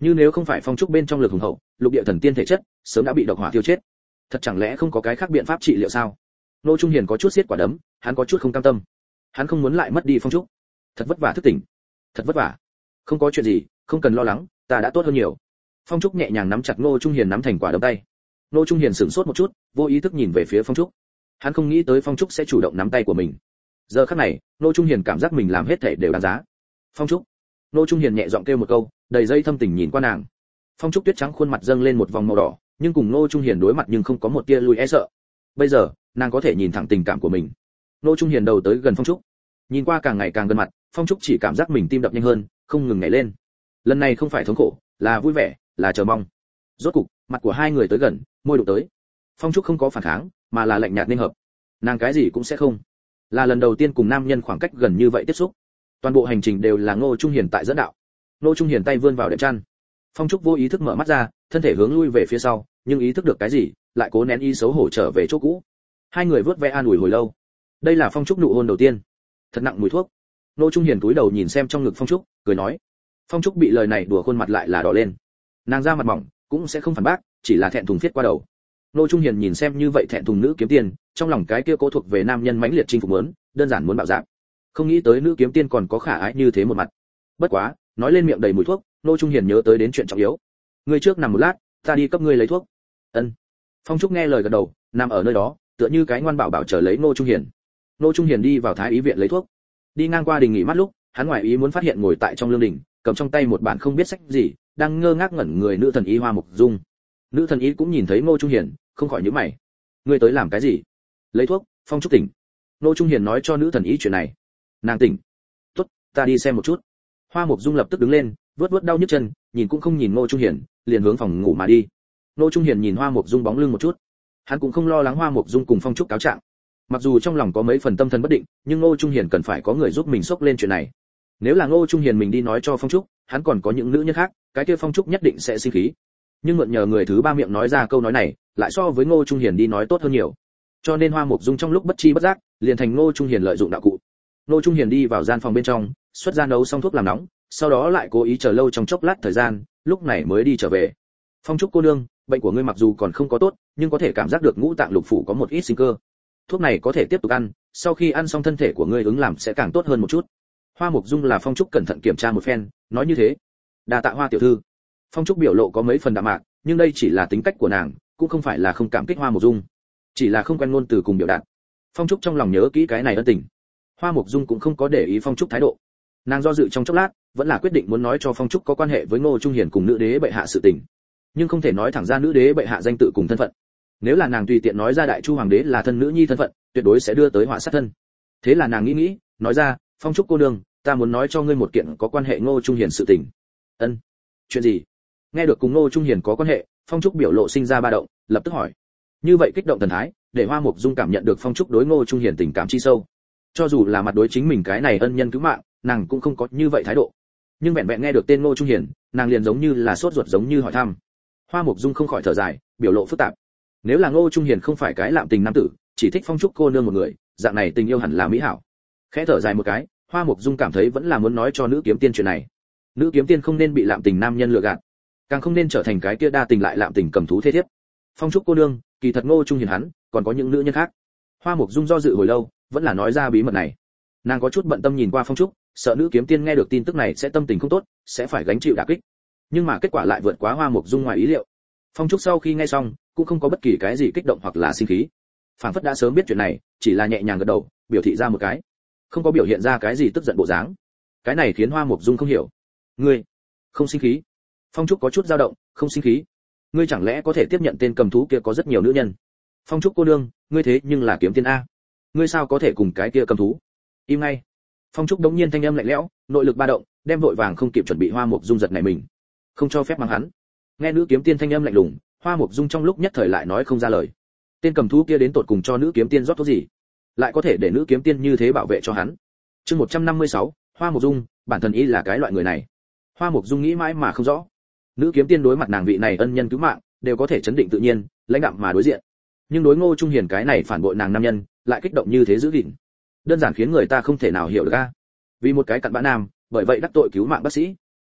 như nếu không phải phong trúc bên trong lực hùng hậu, lục địa thần tiên thể chất sớm đã bị độc hỏa thiêu chết. Thật chẳng lẽ không có cái khác biện pháp trị liệu sao? Ngô Trung Hiền có chút siết quả đấm, hắn có chút không cam tâm. Hắn không muốn lại mất đi phong trúc. Thật vất vả thức tỉnh, thật vất vả. Không có chuyện gì, không cần lo lắng, ta đã tốt hơn nhiều. Phong trúc nhẹ nhàng nắm chặt Ngô Trung Hiền nắm thành quả đấm tay. Ngô Trung Hiền sửng sốt một chút, vô ý thức nhìn về phía phong trúc. Hắn không nghĩ tới phong trúc sẽ chủ động nắm tay của mình. Giờ khắc này, Ngô Trung Hiền cảm giác mình làm hết thảy đều đáng giá. Phong trúc. Ngô Trung Hiền nhẹ giọng kêu một câu, đầy dây thâm tình nhìn qua nàng. Phong trúc tuyết trắng khuôn mặt dâng lên một vòng màu đỏ, nhưng cùng Ngô Trung Hiền đối mặt nhưng không có một tia lùi e sợ. Bây giờ, nàng có thể nhìn thẳng tình cảm của mình. Ngô Trung Hiền đầu tới gần phong trúc, nhìn qua càng ngày càng gần mặt, phong trúc chỉ cảm giác mình tim đập nhanh hơn, không ngừng nhảy lên. Lần này không phải thống khổ, là vui vẻ, là chờ mong. Rốt cục, mặt của hai người tới gần, môi đụng tới. Phong trúc không có phản kháng, mà là lạnh nhạt nên hợp. Nàng cái gì cũng sẽ không. Là lần đầu tiên cùng nam nhân khoảng cách gần như vậy tiếp xúc. Toàn bộ hành trình đều là Ngô Trung Hiền tại dẫn đạo. Ngô Trung Hiền tay vươn vào đệm chăn. Phong trúc vô ý thức mở mắt ra, thân thể hướng lui về phía sau, nhưng ý thức được cái gì, lại cố nén ý xấu hổ trở về chỗ cũ. Hai người vớt ve an ủi hồi lâu. Đây là phong trúc nụ hôn đầu tiên, thật nặng mùi thuốc. Ngô Trung Hiền cúi đầu nhìn xem trong ngực phong trúc, cười nói. Phong trúc bị lời này đùa khuôn mặt lại là đỏ lên. Nàng ra mặt mỏng, cũng sẽ không phản bác, chỉ là thẹn thùng viết qua đầu. Ngô Trung Hiền nhìn xem như vậy thẹn thùng nữ kiếm tiên, trong lòng cái kia cố thuộc về nam nhân mãnh liệt chinh phục muốn, đơn giản muốn bạo dạn. Không nghĩ tới nữ kiếm tiên còn có khả ái như thế một mặt. Bất quá, nói lên miệng đầy mùi thuốc, Ngô Trung Hiền nhớ tới đến chuyện trọng yếu. Ngươi trước nằm một lát, ta đi cấp ngươi lấy thuốc. Ân. Phong trúc nghe lời gật đầu, nằm ở nơi đó, tựa như cái ngoan bảo bảo chờ lấy Ngô Trung Hiền. Ngô Trung Hiền đi vào thái ý viện lấy thuốc. Đi ngang qua đình nghỉ mát lúc, hắn ngoài ý muốn phát hiện ngồi tại trong lương đình, cầm trong tay một bản không biết sách gì, đang ngơ ngác ngẩn người nữ thần y Hoa Mục Dung. Nữ thần y cũng nhìn thấy Ngô Trung Hiền, không khỏi nhíu mày. Ngươi tới làm cái gì? Lấy thuốc. Phong trúc tỉnh. Ngô Trung Hiền nói cho nữ thần y chuyện này. Nàng tỉnh. Tốt, ta đi xem một chút. Hoa Mục Dung lập tức đứng lên, vuốt vuốt đau nhức chân, nhìn cũng không nhìn Ngô Trung Hiền, liền hướng phòng ngủ mà đi. Ngô Trung Hiền nhìn Hoa Mục Dung bóng lưng một chút. Hắn cũng không lo lắng Hoa Mục Dung cùng Phong trúc cáo trạng. Mặc dù trong lòng có mấy phần tâm thần bất định, nhưng Ngô Trung Hiền cần phải có người giúp mình xốc lên chuyện này. Nếu là Ngô Trung Hiền mình đi nói cho Phong trúc, hắn còn có những nữ nhân khác, cái kia Phong trúc nhất định sẽ sinh khí. Nhưng mượn nhờ người thứ ba miệng nói ra câu nói này, lại so với Ngô Trung Hiền đi nói tốt hơn nhiều. Cho nên Hoa Mục Dung trong lúc bất chi bất giác, liền thành Ngô Trung Hiền lợi dụng đạo cụ. Ngô Trung Hiền đi vào gian phòng bên trong, xuất ra nấu xong thuốc làm nóng, sau đó lại cố ý chờ lâu trong chốc lát thời gian, lúc này mới đi trở về. Phong trúc cô nương, bệnh của ngươi mặc dù còn không có tốt, nhưng có thể cảm giác được ngũ tạng lục phủ có một ít sinh cơ. Thuốc này có thể tiếp tục ăn, sau khi ăn xong thân thể của ngươi ứng làm sẽ càng tốt hơn một chút. Hoa Mục Dung là Phong trúc cẩn thận kiểm tra một phen, nói như thế. Đa tạ Hoa tiểu thư. Phong trúc biểu lộ có mấy phần đạm mạc, nhưng đây chỉ là tính cách của nàng, cũng không phải là không cảm kích Hoa Mục Dung, chỉ là không quen ngôn từ cùng biểu đạt. Phong trúc trong lòng nhớ kỹ cái này ân tình. Hoa Mục Dung cũng không có để ý Phong trúc thái độ. Nàng do dự trong chốc lát, vẫn là quyết định muốn nói cho Phong trúc có quan hệ với Ngô Trung Hiền cùng nữ đế bệ hạ sự tình, nhưng không thể nói thẳng ra nữ đế bệ hạ danh tự cùng thân phận. Nếu là nàng tùy tiện nói ra đại chu hoàng đế là thân nữ nhi thân phận, tuyệt đối sẽ đưa tới họa sát thân. Thế là nàng nghĩ nghĩ, nói ra, Phong trúc cô nương, ta muốn nói cho ngươi một kiện có quan hệ Ngô Trung Hiền sự tình. Ân. Chuyện gì? Nghe được cùng Ngô Trung Hiền có quan hệ, Phong trúc biểu lộ sinh ra ba động, lập tức hỏi. Như vậy kích động thần thái, để Hoa Mục Dung cảm nhận được Phong trúc đối Ngô Trung Hiền tình cảm chi sâu. Cho dù là mặt đối chính mình cái này ân nhân cứu mạng, nàng cũng không có như vậy thái độ. Nhưng vẹn vẹn nghe được tên Ngô Trung Hiền, nàng liền giống như là sốt ruột giống như hỏi thăm. Hoa Mục Dung không khỏi thở dài, biểu lộ phức tạp. Nếu là Ngô Trung Hiền không phải cái lạm tình nam tử, chỉ thích Phong trúc cô nương một người, dạng này tình yêu hẳn là mỹ hảo. Khẽ thở dài một cái, Hoa Mục Dung cảm thấy vẫn là muốn nói cho nữ kiếm tiên chuyện này. Nữ kiếm tiên không nên bị lạm tình nam nhân lừa gạt, càng không nên trở thành cái kia đa tình lại lạm tình cầm thú thế thiếp. Phong trúc cô nương, kỳ thật Ngô Trung Hiền hắn còn có những nữ nhân khác. Hoa Mục Dung do dự hồi lâu, vẫn là nói ra bí mật này. Nàng có chút bận tâm nhìn qua Phong trúc, sợ nữ kiếm tiên nghe được tin tức này sẽ tâm tình không tốt, sẽ phải gánh chịu đả kích. Nhưng mà kết quả lại vượt quá Hoa Mục Dung ngoài ý liệu. Phong trúc sau khi nghe xong, cũng không có bất kỳ cái gì kích động hoặc là sinh khí. Phảng phất đã sớm biết chuyện này, chỉ là nhẹ nhàng gật đầu, biểu thị ra một cái, không có biểu hiện ra cái gì tức giận bộ dáng. Cái này khiến Hoa Mục Dung không hiểu. Ngươi không sinh khí? Phong trúc có chút dao động, không sinh khí. Ngươi chẳng lẽ có thể tiếp nhận tên cầm thú kia có rất nhiều nữ nhân? Phong trúc cô nương, ngươi thế nhưng là kiếm tiên a, ngươi sao có thể cùng cái kia cầm thú? Im ngay. Phong trúc đống nhiên thanh âm lạnh lẽo, nội lực ba động, đem vội vàng không kịp chuẩn bị Hoa Mục Dung giật này mình, không cho phép mang hắn. Nghe nữ kiếm tiên thanh âm lạnh lùng, Hoa Mục Dung trong lúc nhất thời lại nói không ra lời. Tên cầm thú kia đến tột cùng cho nữ kiếm tiên rót thuốc gì, lại có thể để nữ kiếm tiên như thế bảo vệ cho hắn? Chương một trăm năm mươi sáu, Hoa Mục Dung, bản thân ý là cái loại người này. Hoa Mục Dung nghĩ mãi mà không rõ. Nữ kiếm tiên đối mặt nàng vị này ân nhân cứu mạng, đều có thể chấn định tự nhiên, lãnh đạm mà đối diện. Nhưng đối Ngô Trung Hiền cái này phản bội nàng nam nhân, lại kích động như thế dữ gìn. Đơn giản khiến người ta không thể nào hiểu được a. Vì một cái cặn bã nam, bởi vậy đắc tội cứu mạng bác sĩ.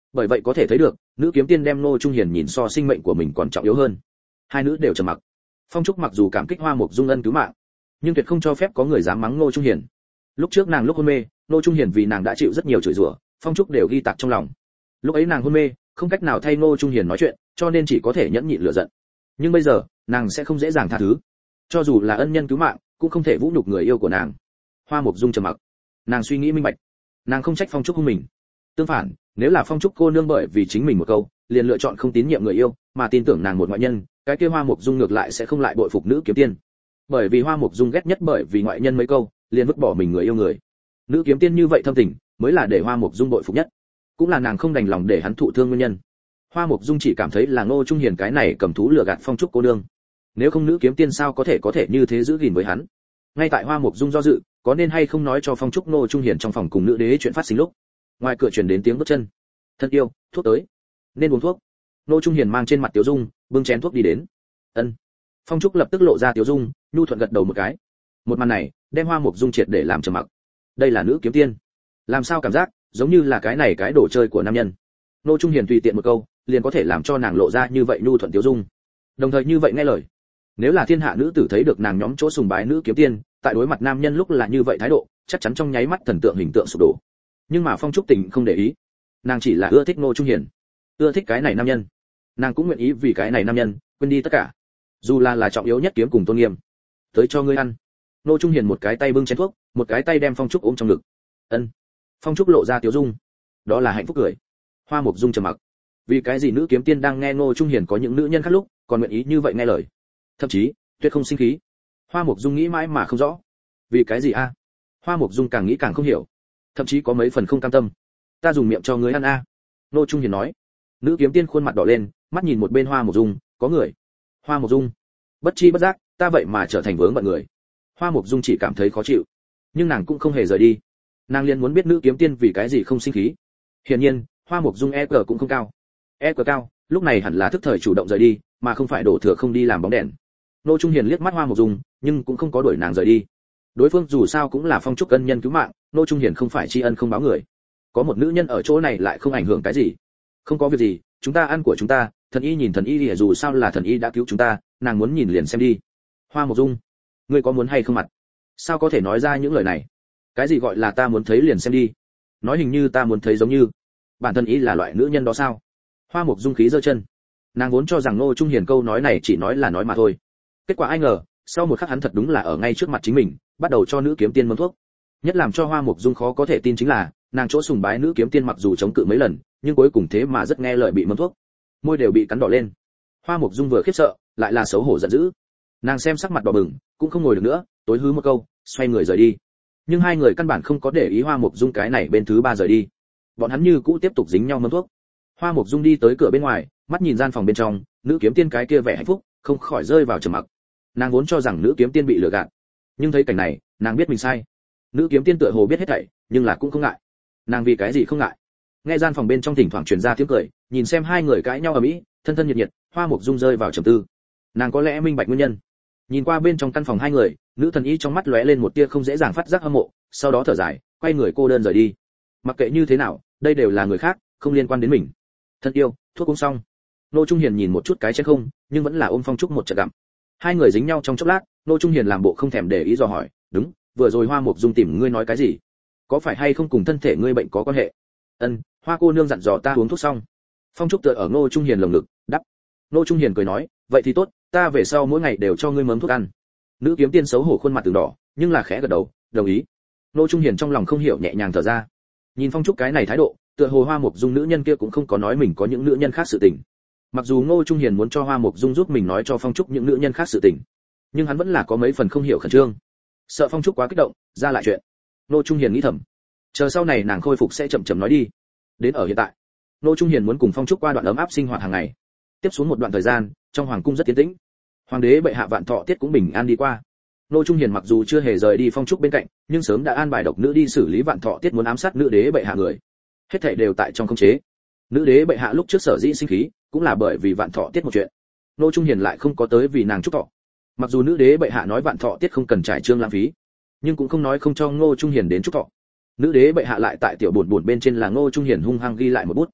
Bởi vậy có thể thấy được, nữ kiếm tiên đem Ngô Trung Hiền nhìn so sinh mệnh của mình còn trọng yếu hơn. Hai nữ đều trầm mặc. Phong Trúc mặc dù cảm kích Hoa Mục Dung ân cứu mạng, nhưng tuyệt không cho phép có người dám mắng Ngô Trung Hiền. Lúc trước nàng lúc hôn mê, Ngô Trung Hiền vì nàng đã chịu rất nhiều chửi rủa, Phong Trúc đều ghi tạc trong lòng. Lúc ấy nàng hôn mê, không cách nào thay Ngô Trung Hiền nói chuyện, cho nên chỉ có thể nhẫn nhịn lửa giận. Nhưng bây giờ, nàng sẽ không dễ dàng tha thứ. Cho dù là ân nhân cứu mạng, cũng không thể vũ nhục người yêu của nàng. Hoa Mục Dung trầm mặc. Nàng suy nghĩ minh bạch, nàng không trách Phong Trúc hung mình. Tương phản, nếu là Phong Trúc cô nương bởi vì chính mình một câu, liền lựa chọn không tín nhiệm người yêu, mà tin tưởng nàng một ngoại nhân, cái kia Hoa Mục Dung ngược lại sẽ không lại bội phục nữ kiếm tiên. Bởi vì Hoa Mục Dung ghét nhất bởi vì ngoại nhân mấy câu, liền vứt bỏ mình người yêu người. Nữ kiếm tiên như vậy thâm tình, mới là để Hoa Mục Dung bội phục nhất, cũng là nàng không đành lòng để hắn thụ thương nguyên nhân. Hoa Mục Dung chỉ cảm thấy là Ngô Trung Hiền cái này cầm thú lừa gạt Phong Trúc cô nương. Nếu không nữ kiếm tiên sao có thể có thể như thế giữ gìn với hắn. Ngay tại Hoa Mục Dung do dự, có nên hay không nói cho Phong Trúc Ngô Trung Hiền trong phòng cùng nữ đế chuyện phát sinh lúc, ngoài cửa truyền đến tiếng bước chân. Thân yêu, thuốc tới. Nên uống thuốc. Ngô Trung Hiền mang trên mặt tiểu dung, bưng chén thuốc đi đến. Ân. Phong Trúc lập tức lộ ra tiểu dung, nhu thuận gật đầu một cái. Một màn này, đem Hoa Mục Dung triệt để làm trầm mặc. Đây là nữ kiếm tiên. Làm sao cảm giác giống như là cái này cái đồ chơi của nam nhân. Ngô Trung Hiền tùy tiện một câu, liền có thể làm cho nàng lộ ra như vậy nhu thuận tiểu dung. Đồng thời như vậy nghe lời. Nếu là thiên hạ nữ tử thấy được nàng nhóm chỗ sùng bái nữ kiếm tiên, tại đối mặt nam nhân lúc là như vậy thái độ, chắc chắn trong nháy mắt thần tượng hình tượng sụp đổ. Nhưng mà Phong Trúc Tình không để ý, nàng chỉ là ưa thích Ngô Trung Hiền, ưa thích cái này nam nhân, nàng cũng nguyện ý vì cái này nam nhân quên đi tất cả, dù là là trọng yếu nhất kiếm cùng tôn nghiêm. Tới cho ngươi ăn. Ngô Trung Hiền một cái tay bưng chén thuốc, một cái tay đem Phong Trúc ôm trong ngực. Ân. Phong Trúc lộ ra tiểu dung, đó là hạnh phúc cười. Hoa Mục Dung trầm mặc. Vì cái gì nữ kiếm tiên đang nghe Ngô Trung Hiền có những nữ nhân khác lúc, còn nguyện ý như vậy nghe lời, thậm chí tuyệt không sinh khí. Hoa Mục Dung nghĩ mãi mà không rõ, vì cái gì a? Hoa Mục Dung càng nghĩ càng không hiểu, thậm chí có mấy phần không cam tâm. Ta dùng miệng cho ngươi ăn a. Ngô Trung Hiền nói. Nữ kiếm tiên khuôn mặt đỏ lên, mắt nhìn một bên Hoa Mục Dung, có người. Hoa Mục Dung, bất chi bất giác, ta vậy mà trở thành vướng bận người. Hoa Mục Dung chỉ cảm thấy khó chịu, nhưng nàng cũng không hề rời đi. Nàng liền muốn biết nữ kiếm tiên vì cái gì không sinh khí. Hiển nhiên, Hoa Mục Dung e cờ cũng không cao. E cờ cao, lúc này hẳn là thức thời chủ động rời đi, mà không phải đổ thừa không đi làm bóng đèn. Ngô Trung Hiền liếc mắt Hoa Mục Dung, nhưng cũng không có đuổi nàng rời đi. Đối phương dù sao cũng là Phong Trúc ân nhân cứu mạng, Ngô Trung Hiền không phải tri ân không báo người. Có một nữ nhân ở chỗ này lại không ảnh hưởng cái gì. Không có việc gì, chúng ta ăn của chúng ta, thần y nhìn thần y thì dù sao là thần y đã cứu chúng ta, nàng muốn nhìn liền xem đi. Hoa Mục Dung, ngươi có muốn hay không mặt? Sao có thể nói ra những lời này? Cái gì gọi là ta muốn thấy liền xem đi? Nói hình như ta muốn thấy giống như bản thân ý là loại nữ nhân đó sao? Hoa Mục Dung khí giơ chân. Nàng vốn cho rằng Ngô Trung Hiền câu nói này chỉ nói là nói mà thôi. Kết quả ai ngờ, sau một khắc hắn thật đúng là ở ngay trước mặt chính mình, bắt đầu cho nữ kiếm tiên mâm thuốc. Nhất làm cho Hoa Mục Dung khó có thể tin chính là, nàng chỗ sùng bái nữ kiếm tiên mặc dù chống cự mấy lần, nhưng cuối cùng thế mà rất nghe lời bị mâm thuốc. Môi đều bị cắn đỏ lên. Hoa Mục Dung vừa khiếp sợ, lại là xấu hổ giận dữ. Nàng xem sắc mặt đỏ bừng, cũng không ngồi được nữa, tối hứ một câu, xoay người rời đi. Nhưng hai người căn bản không có để ý Hoa Mục Dung cái này bên thứ ba rời đi. Bọn hắn như cũ tiếp tục dính nhau mâm thuốc. Hoa Mục Dung đi tới cửa bên ngoài, mắt nhìn gian phòng bên trong, nữ kiếm tiên cái kia vẻ hạnh phúc, không khỏi rơi vào trầm mặc. Nàng vốn cho rằng nữ kiếm tiên bị lừa gạt, nhưng thấy cảnh này, nàng biết mình sai. Nữ kiếm tiên tựa hồ biết hết thảy, nhưng là cũng không ngại. Nàng vì cái gì không ngại? Nghe gian phòng bên trong thỉnh thoảng truyền ra tiếng cười, nhìn xem hai người cãi nhau ở mỹ, thân thân nhiệt nhiệt, Hoa Mục Dung rơi vào trầm tư. Nàng có lẽ minh bạch nguyên nhân. Nhìn qua bên trong căn phòng hai người, nữ thần y trong mắt lóe lên một tia không dễ dàng phát giác hâm mộ, sau đó thở dài, quay người cô đơn rời đi. Mặc kệ như thế nào, đây đều là người khác, không liên quan đến mình. Thân yêu, thuốc uống xong. Ngô Trung Hiền nhìn một chút cái chén không, nhưng vẫn là ôm Phong Trúc một trận gặm. Hai người dính nhau trong chốc lát, Ngô Trung Hiền làm bộ không thèm để ý dò hỏi, "Đúng, vừa rồi Hoa Mục Dung tìm ngươi nói cái gì? Có phải hay không cùng thân thể ngươi bệnh có quan hệ?" "Ân, Hoa cô nương dặn dò ta uống thuốc xong." Phong Trúc tựa ở Ngô Trung Hiền lồng ngực, đáp. Ngô Trung Hiền cười nói, "Vậy thì tốt, ta về sau mỗi ngày đều cho ngươi mớm thuốc ăn." Nữ kiếm tiên xấu hổ khuôn mặt từng đỏ, nhưng là khẽ gật đầu, đồng ý. Ngô Trung Hiền trong lòng không hiểu nhẹ nhàng thở ra. Nhìn Phong Trúc cái này thái độ, tựa hồ Hoa Mục Dung nữ nhân kia cũng không có nói mình có những nữ nhân khác sự tình. Mặc dù Ngô Trung Hiền muốn cho Hoa Mục Dung giúp mình nói cho Phong Trúc những nữ nhân khác sự tình, nhưng hắn vẫn là có mấy phần không hiểu khẩn trương, sợ Phong Trúc quá kích động, ra lại chuyện. Ngô Trung Hiền nghĩ thầm, chờ sau này nàng khôi phục sẽ chậm chậm nói đi. Đến ở hiện tại, Ngô Trung Hiền muốn cùng Phong Trúc qua đoạn ấm áp sinh hoạt hàng ngày. Tiếp xuống một đoạn thời gian, trong hoàng cung rất tiến tĩnh. Hoàng đế bệ hạ Vạn Thọ tiết cũng bình an đi qua. Ngô Trung Hiền mặc dù chưa hề rời đi Phong Trúc bên cạnh, nhưng sớm đã an bài độc nữ đi xử lý Vạn Thọ tiết muốn ám sát nữ đế bệ hạ người. Hết thảy đều tại trong khống chế. Nữ đế bệ hạ lúc trước sở dĩ sinh khí, cũng là bởi vì Vạn Thọ tiết một chuyện. Ngô Trung Hiền lại không có tới vì nàng chúc thọ. Mặc dù nữ đế bệ hạ nói Vạn Thọ tiết không cần trải trương lãng phí, nhưng cũng không nói không cho Ngô Trung Hiền đến chúc thọ. Nữ đế bệ hạ lại tại tiểu buồn buồn bên trên là Ngô Trung Hiền hung hăng ghi lại một bút.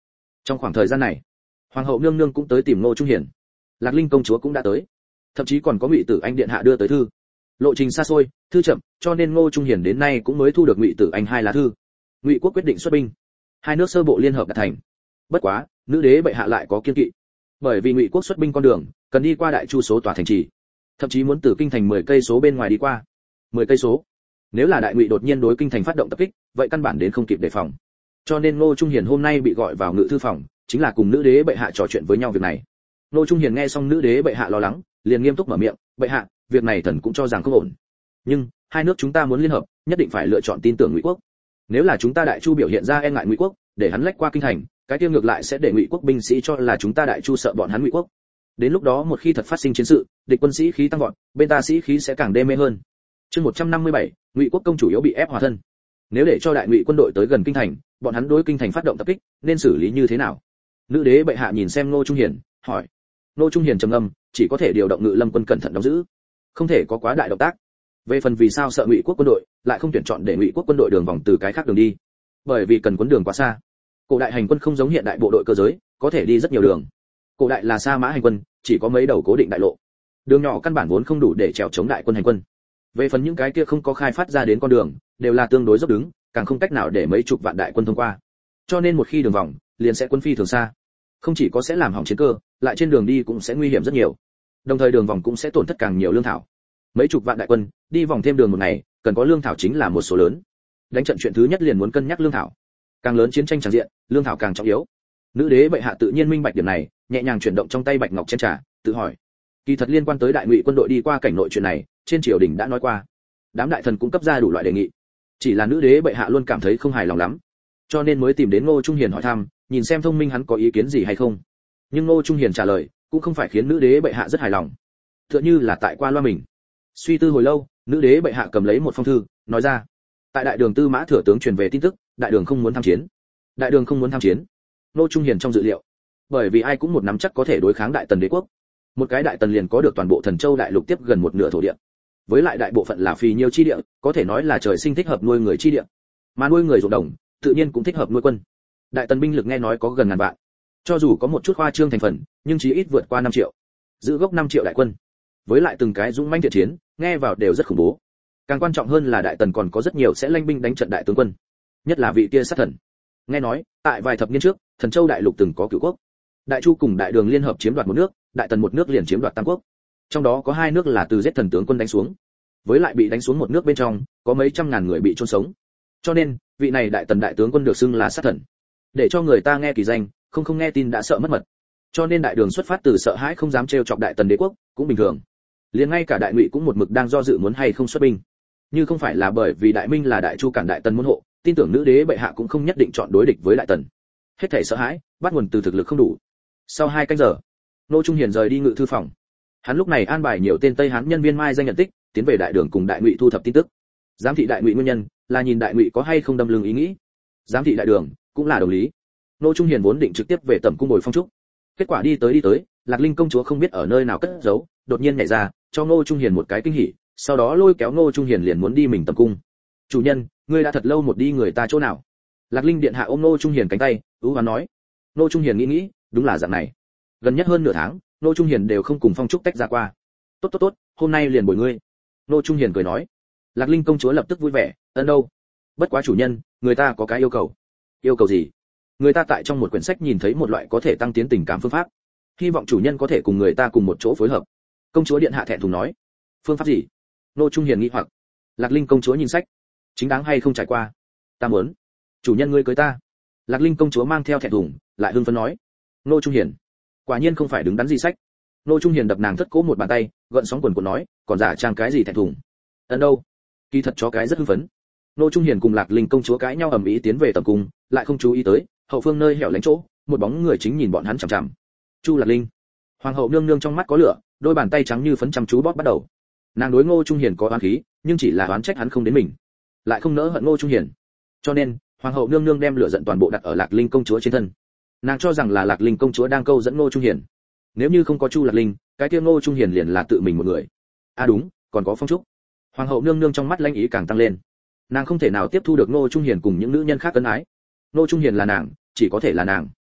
Trong khoảng thời gian này, hoàng hậu nương nương cũng tới tìm Ngô Trung Hiền, Lạc Linh công chúa cũng đã tới, thậm chí còn có Ngụy Tử Anh điện hạ đưa tới thư. Lộ trình xa xôi, thư chậm, cho nên Ngô Trung Hiền đến nay cũng mới thu được Ngụy Tử Anh hai lá thư. Ngụy quốc quyết định xuất binh, hai nước sơ bộ liên hợp đạt thành. Bất quá, nữ đế bệ hạ lại có kiên kỵ, bởi vì Ngụy quốc xuất binh con đường cần đi qua đại chu số tòa thành trì, thậm chí muốn từ kinh thành mười cây số bên ngoài đi qua. mười cây số. Nếu là đại Ngụy đột nhiên đối kinh thành phát động tập kích, vậy căn bản đến không kịp đề phòng. Cho nên Ngô Trung Hiền hôm nay bị gọi vào ngự thư phòng, chính là cùng nữ đế bệ hạ trò chuyện với nhau việc này. Ngô Trung Hiền nghe xong nữ đế bệ hạ lo lắng, liền nghiêm túc mở miệng, "Bệ hạ, việc này thần cũng cho rằng không ổn. Nhưng hai nước chúng ta muốn liên hợp, nhất định phải lựa chọn tin tưởng Ngụy quốc. Nếu là chúng ta đại chu biểu hiện ra e ngại Ngụy quốc, để hắn lách qua kinh thành, cái tiêu ngược lại sẽ để Ngụy quốc binh sĩ cho là chúng ta đại chu sợ bọn hắn Ngụy quốc. Đến lúc đó một khi thật phát sinh chiến sự, địch quân sĩ khí tăng vọt, bên ta sĩ khí sẽ càng đê mê hơn." Chương một trăm năm mươi bảy, Ngụy quốc công chủ yếu bị ép hòa thân. Nếu để cho đại Ngụy quân đội tới gần kinh thành, bọn hắn đối kinh thành phát động tập kích, nên xử lý như thế nào? Nữ đế bệ hạ nhìn xem Ngô Trung Hiền, hỏi. Ngô Trung Hiền trầm ngâm, chỉ có thể điều động ngự lâm quân cẩn thận đóng giữ, không thể có quá đại động tác. Về phần vì sao sợ Ngụy quốc quân đội, lại không tuyển chọn để Ngụy quốc quân đội đường vòng từ cái khác đường đi, bởi vì cần cuốn đường quá xa. Cổ đại hành quân không giống hiện đại bộ đội cơ giới, có thể đi rất nhiều đường. Cổ đại là sa mã hành quân, chỉ có mấy đầu cố định đại lộ, đường nhỏ căn bản vốn không đủ để chèo chống đại quân hành quân. Về phần những cái kia không có khai phát ra đến con đường, đều là tương đối dốc đứng, càng không cách nào để mấy chục vạn đại quân thông qua. Cho nên một khi đường vòng, liền sẽ quân phi thường xa, không chỉ có sẽ làm hỏng chiến cơ, lại trên đường đi cũng sẽ nguy hiểm rất nhiều. Đồng thời đường vòng cũng sẽ tổn thất càng nhiều lương thảo. Mấy chục vạn đại quân đi vòng thêm đường một ngày, cần có lương thảo chính là một số lớn. Đánh trận chuyện thứ nhất liền muốn cân nhắc lương thảo. Càng lớn chiến tranh tràn diện, lương thảo càng trọng yếu. Nữ đế bệ hạ tự nhiên minh bạch điểm này, nhẹ nhàng chuyển động trong tay bạch ngọc chén trà, tự hỏi. Kỳ thật liên quan tới đại Ngụy quân đội đi qua cảnh nội chuyện này, trên triều đình đã nói qua. Đám đại thần cũng cấp ra đủ loại đề nghị. Chỉ là nữ đế bệ hạ luôn cảm thấy không hài lòng lắm, cho nên mới tìm đến Ngô Trung Hiền hỏi thăm, nhìn xem thông minh hắn có ý kiến gì hay không. Nhưng Ngô Trung Hiền trả lời cũng không phải khiến nữ đế bệ hạ rất hài lòng, tựa như là tại qua loa mình. Suy tư hồi lâu, nữ đế bệ hạ cầm lấy một phong thư, nói ra: tại đại đường Tư Mã thừa tướng truyền về tin tức, đại đường không muốn tham chiến. Đại đường không muốn tham chiến. Ngô Trung Hiền trong dự liệu, bởi vì ai cũng một nắm chắc có thể đối kháng đại tần đế quốc. Một cái đại tần liền có được toàn bộ Thần Châu đại lục tiếp gần một nửa thổ địa, với lại đại bộ phận là phì nhiêu chi địa, có thể nói là trời sinh thích hợp nuôi người chi địa. Mà nuôi người ruộng đồng, tự nhiên cũng thích hợp nuôi quân. Đại tần binh lực nghe nói có gần ngàn vạn, cho dù có một chút khoa trương thành phần, nhưng chí ít vượt qua năm triệu. Giữ gốc năm triệu đại quân, với lại từng cái dũng mãnh thiện chiến, nghe vào đều rất khủng bố. Càng quan trọng hơn là đại tần còn có rất nhiều sẽ lãnh binh đánh trận đại tướng quân, nhất là vị kia sát thần. Nghe nói, tại vài thập niên trước, Thần Châu đại lục từng có cửu quốc. Đại Chu cùng đại đường liên hợp chiếm đoạt một nước, đại tần một nước liền chiếm đoạt tam quốc. Trong đó có hai nước là từ giết thần tướng quân đánh xuống, với lại bị đánh xuống một nước bên trong, có mấy trăm ngàn người bị chôn sống. Cho nên, vị này đại tần đại tướng quân được xưng là sát thần. Để cho người ta nghe kỳ danh, không không nghe tin đã sợ mất mật. Cho nên đại đường xuất phát từ sợ hãi không dám trêu chọc đại tần đế quốc, cũng bình thường. Liền ngay cả đại Ngụy cũng một mực đang do dự muốn hay không xuất binh. Như không phải là bởi vì đại minh là đại chu cản đại tần môn hộ, tin tưởng nữ đế bệ hạ cũng không nhất định chọn đối địch với đại tần. Hết thảy sợ hãi, bắt nguồn từ thực lực không đủ. Sau hai canh giờ, Ngô Trung Hiền rời đi ngự thư phòng. Hắn lúc này an bài nhiều tên Tây Hán nhân viên mai danh nhận tích, tiến về đại đường cùng đại Ngụy thu thập tin tức. Giám thị đại Ngụy nguyên nhân là nhìn đại Ngụy có hay không đâm lưng ý nghĩ. Giám thị đại đường cũng là đồng lý. Ngô Trung Hiền vốn định trực tiếp về tẩm cung ngồi phong trúc. Kết quả đi tới đi tới, Lạc Linh công chúa không biết ở nơi nào cất giấu, đột nhiên nhảy ra, cho Ngô Trung Hiền một cái kinh hỉ, sau đó lôi kéo Ngô Trung Hiền liền muốn đi mình tẩm cung. "Chủ nhân, ngươi đã thật lâu một đi người ta chỗ nào?" Lạc Linh điện hạ ôm Ngô Trung Hiền cánh tay, ưu hoán nói. Ngô Trung Hiền nghĩ nghĩ, đúng là dạng này. Gần nhất hơn nửa tháng, Ngô Trung Hiền đều không cùng phong trúc tách ra qua. "Tốt tốt tốt, hôm nay liền bồi ngươi." Ngô Trung Hiền cười nói. Lạc Linh công chúa lập tức vui vẻ, "Ân đâu? Bất quá chủ nhân, người ta có cái yêu cầu." "Yêu cầu gì?" "Người ta tại trong một quyển sách nhìn thấy một loại có thể tăng tiến tình cảm phương pháp, hy vọng chủ nhân có thể cùng người ta cùng một chỗ phối hợp." Công chúa điện hạ thẹn thùng nói. "Phương pháp gì?" Ngô Trung Hiền nghi hoặc. Lạc Linh công chúa nhìn sách, "Chính đáng hay không trải qua?" "Ta muốn." "Chủ nhân ngươi cưới ta." Lạc Linh công chúa mang theo thẹn thùng, lại hưng phấn nói. Ngô Trung Hiền, quả nhiên không phải đứng đắn gì sách. Ngô Trung Hiền đập nàng thất cố một bàn tay, gợn sóng quần cuộn nói, "Còn giả trang cái gì thẹn thùng?" "Ấn đâu?" Kỳ thật chó cái rất hưng phấn. Ngô Trung Hiền cùng Lạc Linh công chúa cãi nhau ầm ĩ tiến về tầm cung, lại không chú ý tới hậu phương nơi hẻo lánh chỗ, một bóng người chính nhìn bọn hắn chằm chằm. Chu Lạc Linh. Hoàng hậu nương nương trong mắt có lửa, đôi bàn tay trắng như phấn chăm chú bóp bắt đầu. Nàng đối Ngô Trung Hiền có oán khí, nhưng chỉ là oán trách hắn không đến mình, lại không nỡ hận Ngô Trung Hiền. Cho nên, hoàng hậu nương nương đem lửa giận toàn bộ đặt ở Lạc Linh công chúa trên thân. Nàng cho rằng là Lạc Linh công chúa đang câu dẫn Ngô Trung Hiền. Nếu như không có Chu Lạc Linh, cái kia Ngô Trung Hiền liền là tự mình một người. À đúng, còn có Phong Trúc. Hoàng hậu nương nương trong mắt lãnh ý càng tăng lên. Nàng không thể nào tiếp thu được Ngô Trung Hiền cùng những nữ nhân khác ân ái. Ngô Trung Hiền là nàng, chỉ có thể là nàng.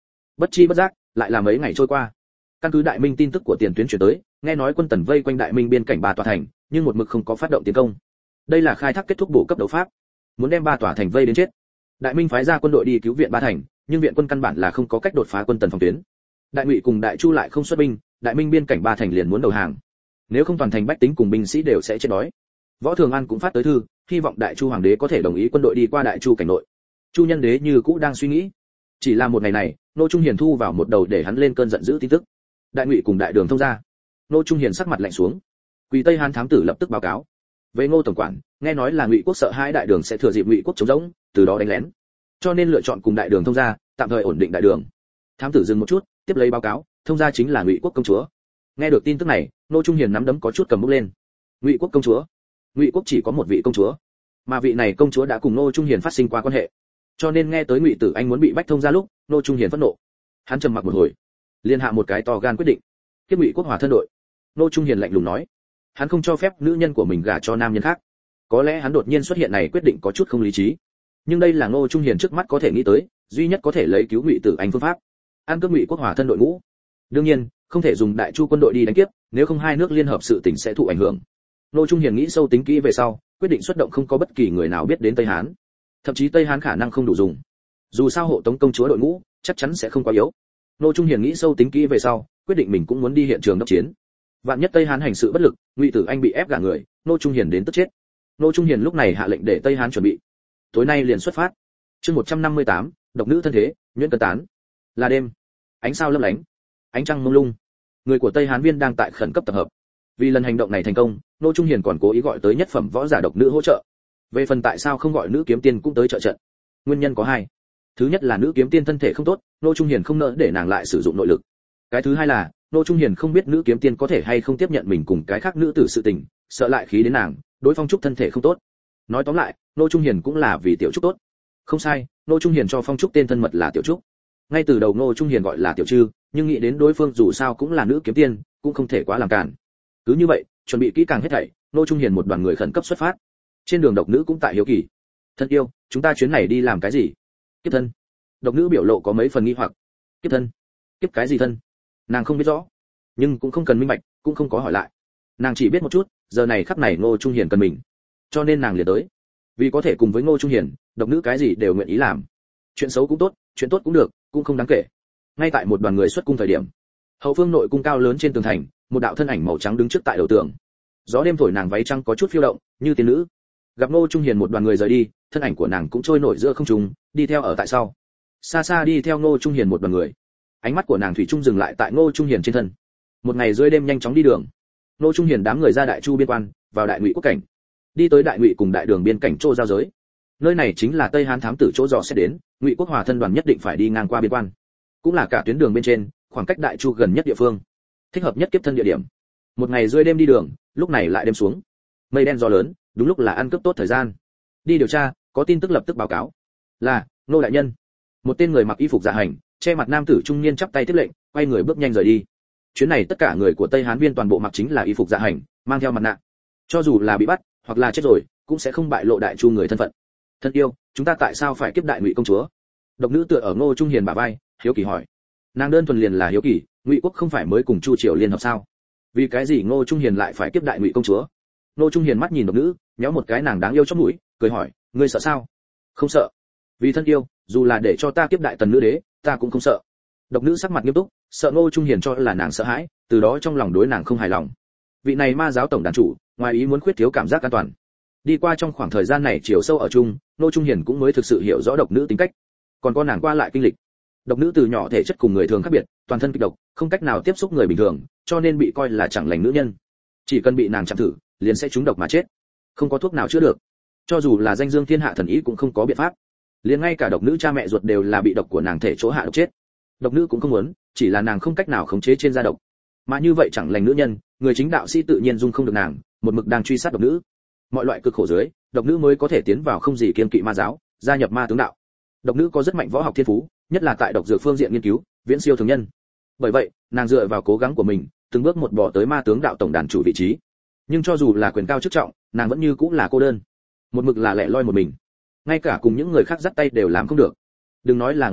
Bất chi bất giác, lại là mấy ngày trôi qua. Căn cứ Đại Minh tin tức của tiền tuyến chuyển tới, nghe nói quân Tần vây quanh Đại Minh biên cảnh ba tòa thành, nhưng một mực không có phát động tiến công. Đây là khai thác kết thúc bổ cấp đấu pháp, muốn đem ba tòa thành vây đến chết. Đại Minh phái ra quân đội đi cứu viện ba thành, nhưng viện quân căn bản là không có cách đột phá quân Tần phòng tuyến. Đại Ngụy cùng Đại Chu lại không xuất binh, Đại Minh biên cảnh ba thành liền muốn đầu hàng. Nếu không toàn thành bách tính cùng binh sĩ đều sẽ chết đói. Võ Thường An cũng phát tới thư, hy vọng Đại Chu hoàng đế có thể đồng ý quân đội đi qua Đại Chu cảnh nội. Chu Nhân đế như cũ đang suy nghĩ. Chỉ là một ngày này, Nô Trung Hiền thu vào một đầu để hắn lên cơn giận dữ tin tức. Đại Ngụy cùng Đại Đường thông gia. Nô Trung Hiền sắc mặt lạnh xuống. Quỳ Tây Hán thám tử lập tức báo cáo. Về Ngô tổng quản, nghe nói là Ngụy quốc sợ hai Đại Đường sẽ thừa dịp Ngụy quốc chống rỗng, từ đó đánh lén. Cho nên lựa chọn cùng Đại Đường thông gia, tạm thời ổn định Đại Đường. Thám tử dừng một chút, tiếp lấy báo cáo, thông gia chính là Ngụy quốc công chúa. Nghe được tin tức này, Nô Trung Hiền nắm đấm có chút cầm bút lên. Ngụy quốc công chúa? Ngụy quốc chỉ có một vị công chúa, mà vị này công chúa đã cùng Nô Trung Hiền phát sinh qua quan hệ. Cho nên nghe tới Ngụy Tử Anh muốn bị bách thông gia lúc, Nô Trung Hiền phẫn nộ. Hắn trầm mặc một hồi, liên hạ một cái to gan quyết định. Kiếp Ngụy quốc hòa thân đội. Nô Trung Hiền lạnh lùng nói, hắn không cho phép nữ nhân của mình gả cho nam nhân khác. Có lẽ hắn đột nhiên xuất hiện này quyết định có chút không lý trí, nhưng đây là Nô Trung Hiền trước mắt có thể nghĩ tới, duy nhất có thể lấy cứu Ngụy Tử Anh phương pháp. An cướp Ngụy quốc hòa thân đội ngũ. Đương nhiên, không thể dùng Đại Chu quân đội đi đánh kiếp, nếu không hai nước liên hợp sự tình sẽ thụ ảnh hưởng. Nô Trung Hiền nghĩ sâu tính kỹ về sau, quyết định xuất động không có bất kỳ người nào biết đến Tây Hán. Thậm chí Tây Hán khả năng không đủ dùng. Dù sao hộ tống công chúa đội ngũ, chắc chắn sẽ không quá yếu. Nô Trung Hiền nghĩ sâu tính kỹ về sau, quyết định mình cũng muốn đi hiện trường đốc chiến. Vạn nhất Tây Hán hành sự bất lực, Ngụy Tử Anh bị ép gả người, Nô Trung Hiền đến tức chết. Nô Trung Hiền lúc này hạ lệnh để Tây Hán chuẩn bị. Tối nay liền xuất phát. Chương một trăm năm mươi tám, độc nữ thân thế, nhuyễn cân tán. Là đêm, ánh sao lấp lánh, ánh trăng mông lung. Người của Tây Hán viên đang tại khẩn cấp tập hợp. Vì lần hành động này thành công, Nô Trung Hiền còn cố ý gọi tới nhất phẩm võ giả độc nữ hỗ trợ. Về phần tại sao không gọi nữ kiếm tiên cũng tới trợ trận, nguyên nhân có hai. Thứ nhất là nữ kiếm tiên thân thể không tốt, Nô Trung Hiền không nỡ để nàng lại sử dụng nội lực. Cái thứ hai là Nô Trung Hiền không biết nữ kiếm tiên có thể hay không tiếp nhận mình cùng cái khác nữ tử sự tình, sợ lại khí đến nàng, đối Phong Trúc thân thể không tốt. Nói tóm lại, Nô Trung Hiền cũng là vì Tiểu Trúc tốt. Không sai, Nô Trung Hiền cho Phong Trúc tên thân mật là Tiểu Trúc. Ngay từ đầu Nô Trung Hiền gọi là Tiểu Trư, nhưng nghĩ đến đối phương dù sao cũng là nữ kiếm tiên, cũng không thể quá làm cản. Cứ như vậy, chuẩn bị kỹ càng hết thảy, Nô Trung Hiền một đoàn người khẩn cấp xuất phát. Trên đường độc nữ cũng tại hiếu kỳ. Thân yêu, chúng ta chuyến này đi làm cái gì? Kiếp thân. Độc nữ biểu lộ có mấy phần nghi hoặc. Kiếp thân? Kiếp cái gì thân? Nàng không biết rõ, nhưng cũng không cần minh bạch, cũng không có hỏi lại. Nàng chỉ biết một chút, giờ này khắc này Ngô Trung Hiền cần mình, cho nên nàng liền tới. Vì có thể cùng với Ngô Trung Hiền, độc nữ cái gì đều nguyện ý làm. Chuyện xấu cũng tốt, chuyện tốt cũng được, cũng không đáng kể. Ngay tại một đoàn người xuất cung thời điểm, hậu phương nội cung cao lớn trên tường thành, một đạo thân ảnh màu trắng đứng trước tại đầu tường. Gió đêm thổi nàng váy trắng có chút phiêu động, như tiên nữ. Gặp Ngô Trung Hiền một đoàn người rời đi, thân ảnh của nàng cũng trôi nổi giữa không trung, đi theo ở tại sau. Xa xa đi theo Ngô Trung Hiền một đoàn người. Ánh mắt của nàng thủy chung dừng lại tại Ngô Trung Hiền trên thân. Một ngày rơi đêm nhanh chóng đi đường. Ngô Trung Hiền đám người ra Đại Chu biên quan, vào Đại Ngụy quốc cảnh. Đi tới Đại Ngụy cùng Đại Đường biên cảnh chỗ giao giới. Nơi này chính là Tây Hán thám tử chỗ dò sẽ đến, Ngụy quốc hòa thân đoàn nhất định phải đi ngang qua biên quan. Cũng là cả tuyến đường bên trên, khoảng cách Đại Chu gần nhất địa phương. Thích hợp nhất kiếp thân địa điểm. Một ngày rơi đêm đi đường, lúc này lại đêm xuống. Mây đen gió lớn, đúng lúc là ăn cướp tốt thời gian. Đi điều tra, có tin tức lập tức báo cáo. Là, Nô đại nhân. Một tên người mặc y phục dạ hành, che mặt nam tử trung niên chắp tay tiếp lệnh, quay người bước nhanh rời đi. Chuyến này tất cả người của Tây Hán viên toàn bộ mặc chính là y phục dạ hành, mang theo mặt nạ. Cho dù là bị bắt, hoặc là chết rồi, cũng sẽ không bại lộ Đại Chu người thân phận. Thân yêu, chúng ta tại sao phải kiếp Đại Ngụy công chúa? Độc nữ tựa ở Ngô Trung Hiền bả vai, hiếu kỳ hỏi. Nàng đơn thuần liền là hiếu kỳ, Ngụy quốc không phải mới cùng Chu triều liên hợp sao? Vì cái gì Ngô Trung Hiền lại phải kiếp Đại Ngụy công chúa? Ngô Trung Hiền mắt nhìn độc nữ, nhéo một cái nàng đáng yêu chóp mũi, cười hỏi, ngươi sợ sao? Không sợ. Vì thân yêu, dù là để cho ta kiếp Đại Tần nữ đế, ta cũng không sợ. Độc nữ sắc mặt nghiêm túc, sợ Ngô Trung Hiền cho là nàng sợ hãi, từ đó trong lòng đối nàng không hài lòng. Vị này ma giáo tổng đàn chủ, ngoài ý muốn khuyết thiếu cảm giác an toàn. Đi qua trong khoảng thời gian này chiều sâu ở chung, Ngô Trung Hiền cũng mới thực sự hiểu rõ độc nữ tính cách. Còn con nàng qua lại kinh lịch. Độc nữ từ nhỏ thể chất cùng người thường khác biệt, toàn thân kịch độc, không cách nào tiếp xúc người bình thường, cho nên bị coi là chẳng lành nữ nhân. Chỉ cần bị nàng chạm thử, liền sẽ trúng độc mà chết. Không có thuốc nào chữa được. Cho dù là danh dương thiên hạ thần ý cũng không có biện pháp. Liền ngay cả độc nữ cha mẹ ruột đều là bị độc của nàng thể chỗ hạ độc chết. Độc nữ cũng không muốn, chỉ là nàng không cách nào khống chế trên da độc. Mà như vậy chẳng lành nữ nhân, người chính đạo sĩ tự nhiên dung không được nàng, một mực đang truy sát độc nữ. Mọi loại cực khổ dưới, độc nữ mới có thể tiến vào không gì kiêng kỵ ma giáo, gia nhập ma tướng đạo. Độc nữ có rất mạnh võ học thiên phú, nhất là tại độc dược phương diện nghiên cứu, viễn siêu thường nhân. Bởi vậy, nàng dựa vào cố gắng của mình, từng bước một bò tới ma tướng đạo tổng đàn chủ vị trí. Nhưng cho dù là quyền cao chức trọng, nàng vẫn như cũng là cô đơn, một mực là lẻ loi một mình, ngay cả cùng những người khác dắt tay đều làm không được. Đừng nói là ngoại nhân,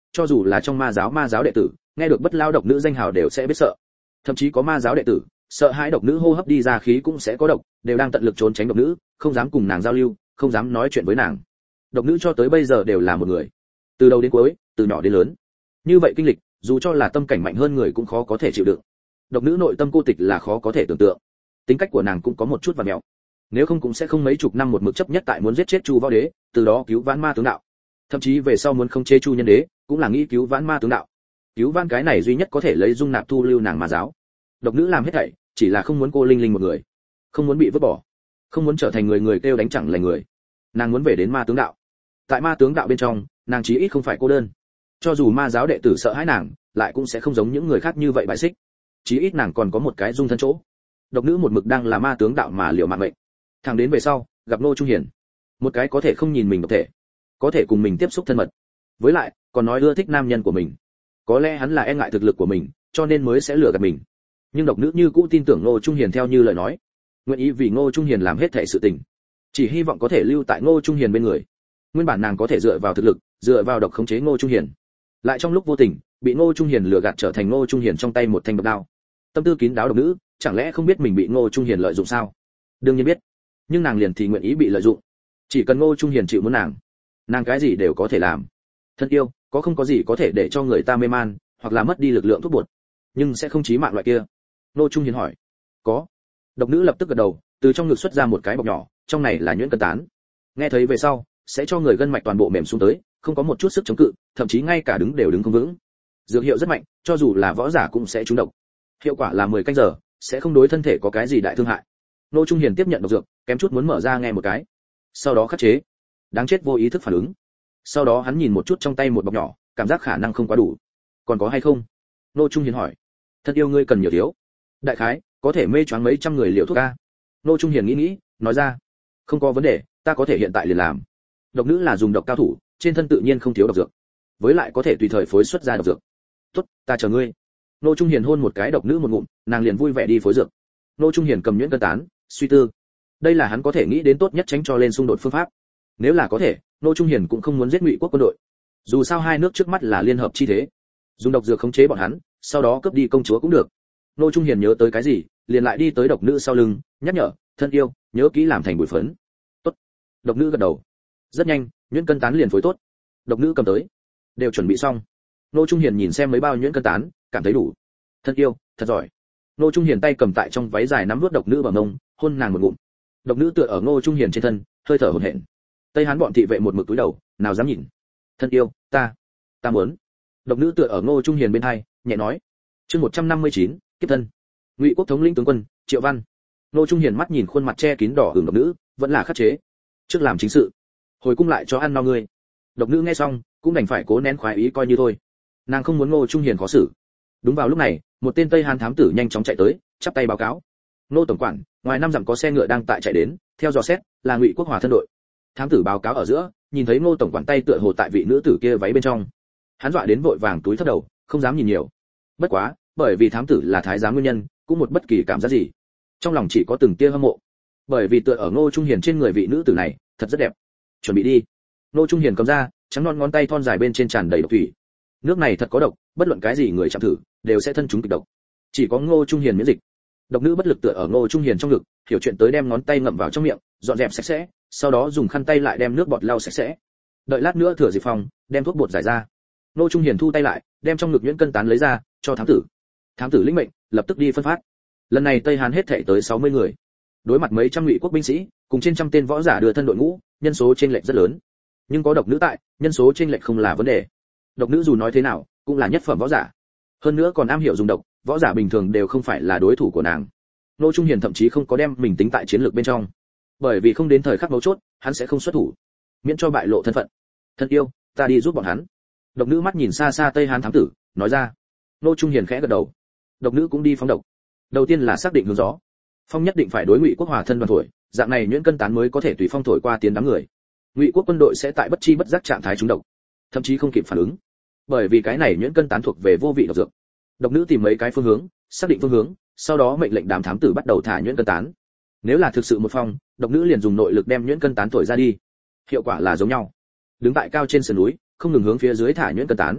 cho dù là trong ma giáo ma giáo đệ tử, nghe được bất lao độc nữ danh hào đều sẽ biết sợ. Thậm chí có ma giáo đệ tử, sợ hãi độc nữ hô hấp đi ra khí cũng sẽ có độc, đều đang tận lực trốn tránh độc nữ, không dám cùng nàng giao lưu, không dám nói chuyện với nàng. Độc nữ cho tới bây giờ đều là một người, từ đầu đến cuối, từ nhỏ đến lớn. Như vậy kinh lịch, dù cho là tâm cảnh mạnh hơn người cũng khó có thể chịu đựng. Độc nữ nội tâm cô tịch là khó có thể tưởng tượng. Tính cách của nàng cũng có một chút vặn vẹo. Nếu không cũng sẽ không mấy chục năm một mực chấp nhất tại muốn giết chết Chu Võ Đế, từ đó cứu vãn ma tướng đạo. Thậm chí về sau muốn không chế Chu Nhân Đế, cũng là nghĩ cứu vãn ma tướng đạo. Cứu vãn cái này duy nhất có thể lấy dung nạp thu lưu nàng ma giáo. Độc nữ làm hết thảy, chỉ là không muốn cô Linh Linh một người, không muốn bị vứt bỏ, không muốn trở thành người người kêu đánh chẳng lành người. Nàng muốn về đến ma tướng đạo. Tại ma tướng đạo bên trong, nàng chí ít không phải cô đơn. Cho dù ma giáo đệ tử sợ hãi nàng, lại cũng sẽ không giống những người khác như vậy bại xích. Chí ít nàng còn có một cái dung thân chỗ. Độc nữ một mực đang là ma tướng đạo mà liều mạng mệnh. Thẳng đến về sau, gặp Ngô Trung Hiền, một cái có thể không nhìn mình độc thể, có thể cùng mình tiếp xúc thân mật, với lại còn nói ưa thích nam nhân của mình. Có lẽ hắn là e ngại thực lực của mình, cho nên mới sẽ lừa gạt mình. Nhưng độc nữ như cũ tin tưởng Ngô Trung Hiền theo như lời nói, nguyện ý vì Ngô Trung Hiền làm hết thảy sự tình, chỉ hy vọng có thể lưu tại Ngô Trung Hiền bên người. Nguyên bản nàng có thể dựa vào thực lực, dựa vào độc khống chế Ngô Trung Hiền, lại trong lúc vô tình bị Ngô Trung Hiền lừa gạt trở thành Ngô Trung Hiền trong tay một thanh độc đao. Tâm tư kín đáo độc nữ, chẳng lẽ không biết mình bị Ngô Trung Hiền lợi dụng sao? Đương nhiên biết, nhưng nàng liền thì nguyện ý bị lợi dụng. Chỉ cần Ngô Trung Hiền chịu muốn nàng, nàng cái gì đều có thể làm. Thân yêu, có không có gì có thể để cho người ta mê man, hoặc là mất đi lực lượng thuốc bột, nhưng sẽ không chí mạng loại kia. Ngô Trung Hiền hỏi. Có. Độc nữ lập tức gật đầu, từ trong ngực xuất ra một cái bọc nhỏ, trong này là nhuyễn cân tán. Nghe thấy về sau, sẽ cho người gân mạch toàn bộ mềm xuống tới, không có một chút sức chống cự, thậm chí ngay cả đứng đều đứng không vững. Dược hiệu rất mạnh, cho dù là võ giả cũng sẽ trúng độc. Hiệu quả là mười canh giờ, sẽ không đối thân thể có cái gì đại thương hại. Ngô Trung Hiền tiếp nhận độc dược, kém chút muốn mở ra nghe một cái. Sau đó khắc chế. Đáng chết vô ý thức phản ứng. Sau đó hắn nhìn một chút trong tay một bọc nhỏ, cảm giác khả năng không quá đủ. Còn có hay không? Ngô Trung Hiền hỏi. Thân yêu ngươi cần nhiều thiếu. Đại khái, có thể mê choáng mấy trăm người liệu thuốc a. Ngô Trung Hiền nghĩ nghĩ, nói ra. Không có vấn đề, ta có thể hiện tại liền làm. Độc nữ là dùng độc cao thủ, trên thân tự nhiên không thiếu độc dược. Với lại có thể tùy thời phối xuất ra độc dược. Tốt, ta chờ ngươi. Ngô Trung Hiền hôn một cái độc nữ một ngụm, nàng liền vui vẻ đi phối dược. Ngô Trung Hiền cầm nhuyễn cân tán, suy tư. Đây là hắn có thể nghĩ đến tốt nhất tránh cho lên xung đột phương pháp. Nếu là có thể, Ngô Trung Hiền cũng không muốn giết Ngụy quốc quân đội. Dù sao hai nước trước mắt là liên hợp chi thế, dùng độc dược khống chế bọn hắn, sau đó cướp đi công chúa cũng được. Ngô Trung Hiền nhớ tới cái gì, liền lại đi tới độc nữ sau lưng, nhắc nhở, thân yêu, nhớ kỹ làm thành bụi phấn. Tốt. Độc nữ gật đầu. Rất nhanh, nhuyễn cân tán liền phối tốt. Độc nữ cầm tới, đều chuẩn bị xong. Ngô Trung Hiền nhìn xem mấy bao nhuyễn cân tán, cảm thấy đủ. Thân yêu, thật giỏi. Ngô Trung Hiền tay cầm tại trong váy dài nắm vuốt độc nữ vào mông, hôn nàng một ngụm. Độc nữ tựa ở Ngô Trung Hiền trên thân, hơi thở hổn hển. Tây Hán bọn thị vệ một mực cúi đầu, nào dám nhìn. Thân yêu, ta, ta muốn. Độc nữ tựa ở Ngô Trung Hiền bên hai, nhẹ nói. Chương một trăm năm mươi chín, kiếp thân. Ngụy quốc thống lĩnh tướng quân, Triệu Văn. Ngô Trung Hiền mắt nhìn khuôn mặt che kín đỏ ửng độc nữ, vẫn là khắc chế. Trước làm chính sự, hồi cung lại cho ăn no ngươi. Độc nữ nghe xong, cũng đành phải cố nén khoái ý coi như thôi. Nàng không muốn Ngô Trung Hiền khó xử. Đúng vào lúc này, một tên Tây Hán thám tử nhanh chóng chạy tới, chắp tay báo cáo. Ngô tổng quản, ngoài năm dặm có xe ngựa đang tại chạy đến, theo dò xét, là Ngụy quốc hòa thân đội. Thám tử báo cáo ở giữa, nhìn thấy Ngô tổng quản tay tựa hồ tại vị nữ tử kia váy bên trong. Hắn dọa đến vội vàng túi thấp đầu, không dám nhìn nhiều. Bất quá, bởi vì thám tử là thái giám nguyên nhân, cũng một bất kỳ cảm giác gì. Trong lòng chỉ có từng tia hâm mộ. Bởi vì tựa ở Ngô Trung Hiền trên người vị nữ tử này, thật rất đẹp. Chuẩn bị đi. Ngô Trung Hiền cầm ra, trắng non ngón tay thon dài bên trên tràn đầy độc thủy. Nước này thật có độc, bất luận cái gì người chạm thử, đều sẽ thân chúng kịch độc. Chỉ có Ngô Trung Hiền miễn dịch. Độc nữ bất lực tựa ở Ngô Trung Hiền trong ngực, hiểu chuyện tới đem ngón tay ngậm vào trong miệng, dọn dẹp sạch sẽ, sau đó dùng khăn tay lại đem nước bọt lau sạch sẽ. Đợi lát nữa thừa dịp phòng, đem thuốc bột giải ra. Ngô Trung Hiền thu tay lại, đem trong ngực nhuyễn cân tán lấy ra, cho thám tử. Thám tử lĩnh mệnh, lập tức đi phân phát. Lần này Tây Hàn hết thảy tới sáu mươi người. Đối mặt mấy trăm Ngụy quốc binh sĩ, cùng trên trăm tên võ giả đưa thân đội ngũ, nhân số chênh lệch rất lớn. Nhưng có độc nữ tại, nhân số chênh lệch không là vấn đề. Độc nữ dù nói thế nào, cũng là nhất phẩm võ giả. Hơn nữa còn am hiểu dùng độc, võ giả bình thường đều không phải là đối thủ của nàng. Ngô Trung Hiền thậm chí không có đem mình tính tại chiến lược bên trong, bởi vì không đến thời khắc mấu chốt, hắn sẽ không xuất thủ, miễn cho bại lộ thân phận. Thân yêu, ta đi giúp bọn hắn. Độc nữ mắt nhìn xa xa Tây Hán thám tử, nói ra. Ngô Trung Hiền khẽ gật đầu. Độc nữ cũng đi phóng độc. Đầu tiên là xác định hướng gió. Phong nhất định phải đối Ngụy quốc hòa thân đoàn thổi, dạng này nhuyễn cân tán mới có thể tùy phong thổi qua tiến đám người. Ngụy quốc quân đội sẽ tại bất chi bất giác trạng thái trúng độc, thậm chí không kịp phản ứng. Bởi vì cái này nhuyễn cân tán thuộc về vô vị độc dược. Độc nữ tìm mấy cái phương hướng, xác định phương hướng, sau đó mệnh lệnh đám thám tử bắt đầu thả nhuyễn cân tán. Nếu là thực sự một phong, độc nữ liền dùng nội lực đem nhuyễn cân tán thổi ra đi. Hiệu quả là giống nhau. Đứng tại cao trên sườn núi, không ngừng hướng phía dưới thả nhuyễn cân tán.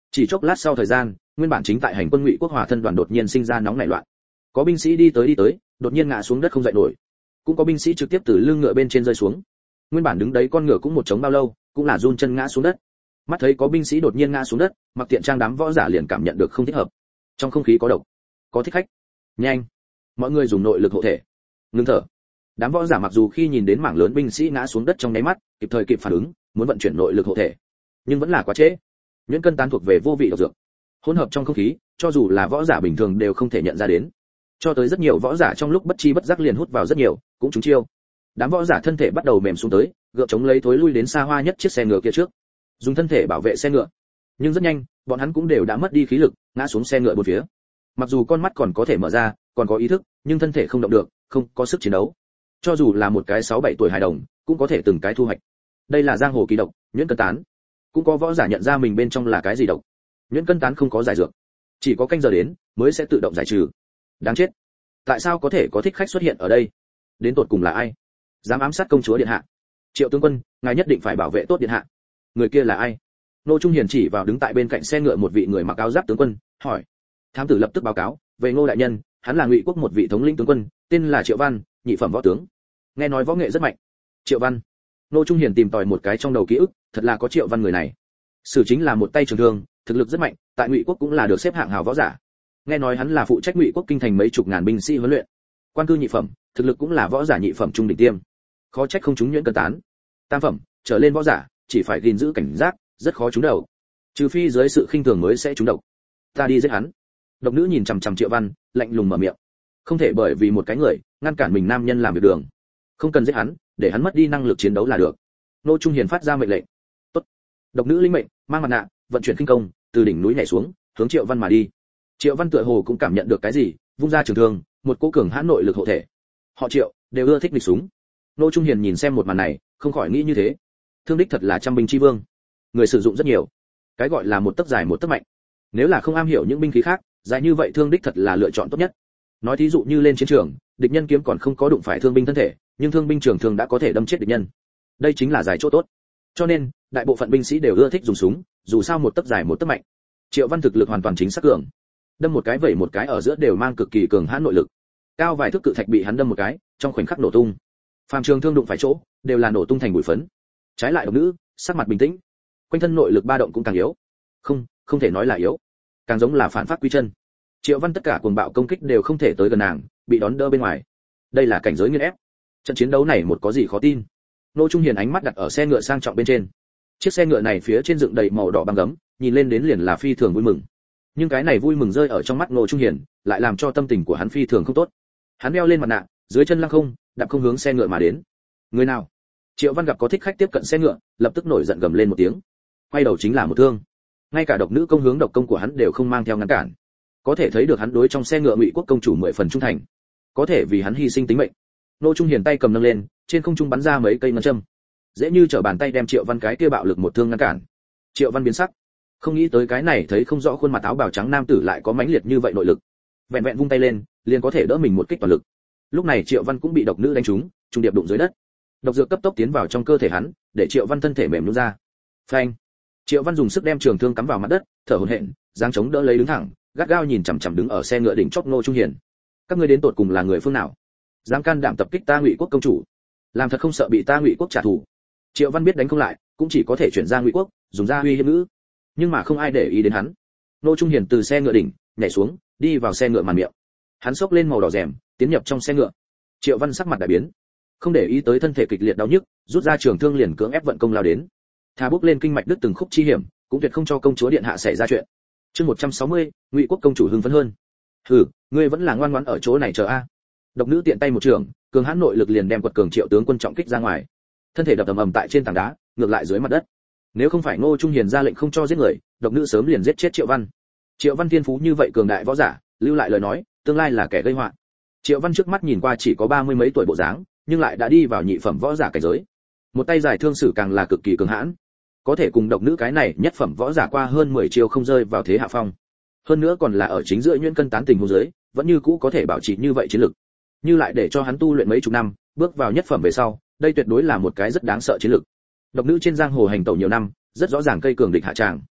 Chỉ chốc lát sau thời gian, nguyên bản chính tại hành quân Ngụy quốc Hòa thân đoàn đột nhiên sinh ra nóng nảy loạn. Có binh sĩ đi tới đi tới, đột nhiên ngã xuống đất không dậy nổi. Cũng có binh sĩ trực tiếp từ lưng ngựa bên trên rơi xuống. Nguyên bản đứng đấy con ngựa cũng một trống bao lâu, cũng là run chân ngã xuống đất. Mắt thấy có binh sĩ đột nhiên ngã xuống đất, Mặc Tiện Trang đám võ giả liền cảm nhận được không thích hợp. Trong không khí có độc, có thích khách. Nhanh, mọi người dùng nội lực hộ thể. Ngưng thở. Đám võ giả mặc dù khi nhìn đến mảng lớn binh sĩ ngã xuống đất trong nháy mắt, kịp thời kịp phản ứng, muốn vận chuyển nội lực hộ thể, nhưng vẫn là quá trễ. Nhuyễn cân tán thuộc về vô vị độc dược, hỗn hợp trong không khí, cho dù là võ giả bình thường đều không thể nhận ra đến. Cho tới rất nhiều võ giả trong lúc bất chi bất giác liền hút vào rất nhiều, cũng trúng chiêu. Đám võ giả thân thể bắt đầu mềm xuống tới, gượng chống lấy thối lui đến xa hoa nhất chiếc xe ngựa kia trước, dùng thân thể bảo vệ xe ngựa. Nhưng rất nhanh, bọn hắn cũng đều đã mất đi khí lực, ngã xuống xe ngựa bốn phía. Mặc dù con mắt còn có thể mở ra, còn có ý thức, nhưng thân thể không động được, không có sức chiến đấu. Cho dù là một cái sáu bảy tuổi hài đồng, cũng có thể từng cái thu hoạch. Đây là giang hồ kỳ độc, nhuyễn cân tán. Cũng có võ giả nhận ra mình bên trong là cái gì độc. Nhuyễn cân tán không có giải dược, chỉ có canh giờ đến mới sẽ tự động giải trừ. Đáng chết, tại sao có thể có thích khách xuất hiện ở đây? Đến tột cùng là ai dám ám sát công chúa điện hạ? Triệu tướng quân, ngài nhất định phải bảo vệ tốt điện hạ. Người kia là ai? Nô Trung Hiền chỉ vào đứng tại bên cạnh xe ngựa một vị người mặc áo giáp tướng quân, hỏi. Thám tử lập tức báo cáo, về Ngô đại nhân, hắn là Ngụy quốc một vị thống lĩnh tướng quân, tên là Triệu Văn, nhị phẩm võ tướng. Nghe nói võ nghệ rất mạnh. Triệu Văn. Nô Trung Hiền tìm tòi một cái trong đầu ký ức, thật là có Triệu Văn người này. Sử chính là một tay trường thương, thực lực rất mạnh, tại Ngụy quốc cũng là được xếp hạng hào võ giả. Nghe nói hắn là phụ trách Ngụy quốc kinh thành mấy chục ngàn binh sĩ huấn luyện. Quan cư nhị phẩm, thực lực cũng là võ giả nhị phẩm trung đỉnh tiêm. Khó trách không trúng nhuyễn cân tán. Tam phẩm trở lên võ giả, chỉ phải gìn giữ cảnh giác, rất khó trúng đầu. Trừ phi dưới sự khinh thường mới sẽ trúng độc. Ta đi giết hắn. Độc nữ nhìn chằm chằm Triệu Văn, lạnh lùng mở miệng. Không thể bởi vì một cái người ngăn cản mình nam nhân làm việc đường. Không cần giết hắn, để hắn mất đi năng lực chiến đấu là được. Nô Trung Hiền phát ra mệnh lệnh. Tốt. Độc nữ linh mệnh, mang mặt nạ, vận chuyển kinh công, từ đỉnh núi nhảy xuống, hướng Triệu Văn mà đi. Triệu Văn tựa hồ cũng cảm nhận được cái gì, vung ra trường thương, một cỗ cường hãn nội lực hộ thể. Họ Triệu đều ưa thích địch súng. Nô Trung Hiền nhìn xem một màn này, không khỏi nghĩ như thế. Thương đích thật là trăm binh chi vương, người sử dụng rất nhiều. Cái gọi là một tấc dài một tấc mạnh. Nếu là không am hiểu những binh khí khác, dài như vậy thương đích thật là lựa chọn tốt nhất. Nói thí dụ như lên chiến trường, địch nhân kiếm còn không có đụng phải thương binh thân thể, nhưng thương binh trường thường đã có thể đâm chết địch nhân. Đây chính là dài chỗ tốt. Cho nên, đại bộ phận binh sĩ đều ưa thích dùng súng, dù sao một tấc dài một tấc mạnh. Triệu Văn thực lực hoàn toàn chính xác cường. Đâm một cái vẩy một cái ở giữa đều mang cực kỳ cường hãn nội lực. Cao vài thước cự thạch bị hắn đâm một cái, trong khoảnh khắc nổ tung. Phàm trường thương đụng phải chỗ, đều là nổ tung thành bụi phấn. Trái lại độc nữ, sắc mặt bình tĩnh, quanh thân nội lực ba động cũng càng yếu. Không, không thể nói là yếu, càng giống là phản pháp quy chân. Triệu Văn tất cả cuồng bạo công kích đều không thể tới gần nàng, bị đón đỡ bên ngoài. Đây là cảnh giới nghiền ép. Trận chiến đấu này một có gì khó tin. Nô Trung Hiền ánh mắt đặt ở xe ngựa sang trọng bên trên. Chiếc xe ngựa này phía trên dựng đầy màu đỏ băng gấm, nhìn lên đến liền là phi thường vui mừng. Nhưng cái này vui mừng rơi ở trong mắt Nô Trung Hiền, lại làm cho tâm tình của hắn phi thường không tốt. Hắn đeo lên mặt nạ, dưới chân lăng không, đạp không hướng xe ngựa mà đến. Người nào? Triệu Văn gặp có thích khách tiếp cận xe ngựa, lập tức nổi giận gầm lên một tiếng. Quay đầu chính là một thương. Ngay cả độc nữ công hướng độc công của hắn đều không mang theo ngăn cản. Có thể thấy được hắn đối trong xe ngựa Ngụy quốc công chủ mười phần trung thành, có thể vì hắn hy sinh tính mệnh. Nô Trung Hiền tay cầm nâng lên, trên không trung bắn ra mấy cây ngân châm, dễ như trở bàn tay đem Triệu Văn cái kia bạo lực một thương ngăn cản. Triệu Văn biến sắc, không nghĩ tới cái này thấy không rõ khuôn mặt áo bào trắng nam tử lại có mãnh liệt như vậy nội lực, vẹn vẹn vung tay lên, liền có thể đỡ mình một kích toàn lực. Lúc này Triệu Văn cũng bị độc nữ đánh trúng, trung điệp đụng dưới đất. Độc dược cấp tốc tiến vào trong cơ thể hắn, để Triệu Văn thân thể mềm nhũn ra. Phanh! Triệu Văn dùng sức đem trường thương cắm vào mặt đất, thở hổn hển, giang chống đỡ lấy đứng thẳng, gắt gao nhìn chằm chằm đứng ở xe ngựa đỉnh chóp Nô Trung Hiền. Các ngươi đến tột cùng là người phương nào? Dám can đảm tập kích ta Ngụy quốc công chủ, làm thật không sợ bị ta Ngụy quốc trả thù. Triệu Văn biết đánh không lại, cũng chỉ có thể chuyển ra Ngụy quốc, dùng ra uy hiếp ngữ. Nhưng mà không ai để ý đến hắn. Nô Trung Hiền từ xe ngựa đỉnh nhảy xuống, đi vào xe ngựa màn miệng. Hắn xốc lên màu đỏ rèm, tiến nhập trong xe ngựa. Triệu Văn sắc mặt đại biến, không để ý tới thân thể kịch liệt đau nhức, rút ra trường thương liền cưỡng ép vận công lao đến. Thà bước lên kinh mạch đứt từng khúc chi hiểm, cũng tuyệt không cho công chúa điện hạ xảy ra chuyện. Chương một trăm sáu mươi, Ngụy quốc công chủ hưng phấn hơn. Hừ, ngươi vẫn là ngoan ngoãn ở chỗ này chờ a. Độc nữ tiện tay một trường, cường hãn nội lực liền đem quật cường Triệu tướng quân trọng kích ra ngoài. Thân thể đập ầm ầm tại trên tảng đá, ngược lại dưới mặt đất. Nếu không phải Ngô Trung Hiền ra lệnh không cho giết người, độc nữ sớm liền giết chết Triệu Văn. Triệu Văn thiên phú như vậy cường đại võ giả, lưu lại lời nói, tương lai là kẻ gây họa. Triệu Văn trước mắt nhìn qua chỉ có ba mươi mấy tuổi bộ dáng, nhưng lại đã đi vào nhị phẩm võ giả cảnh giới. Một tay giải thương sử càng là cực kỳ cường hãn, có thể cùng độc nữ cái này nhất phẩm võ giả qua hơn mười chiêu không rơi vào thế hạ phong. Hơn nữa còn là ở chính giữa nhuyễn cân tán tình huống dưới, vẫn như cũ có thể bảo trì như vậy chiến lực. Như lại để cho hắn tu luyện mấy chục năm, bước vào nhất phẩm về sau, đây tuyệt đối là một cái rất đáng sợ chiến lực. Độc nữ trên giang hồ hành tẩu nhiều năm, rất rõ ràng cây cường địch hạ tràng.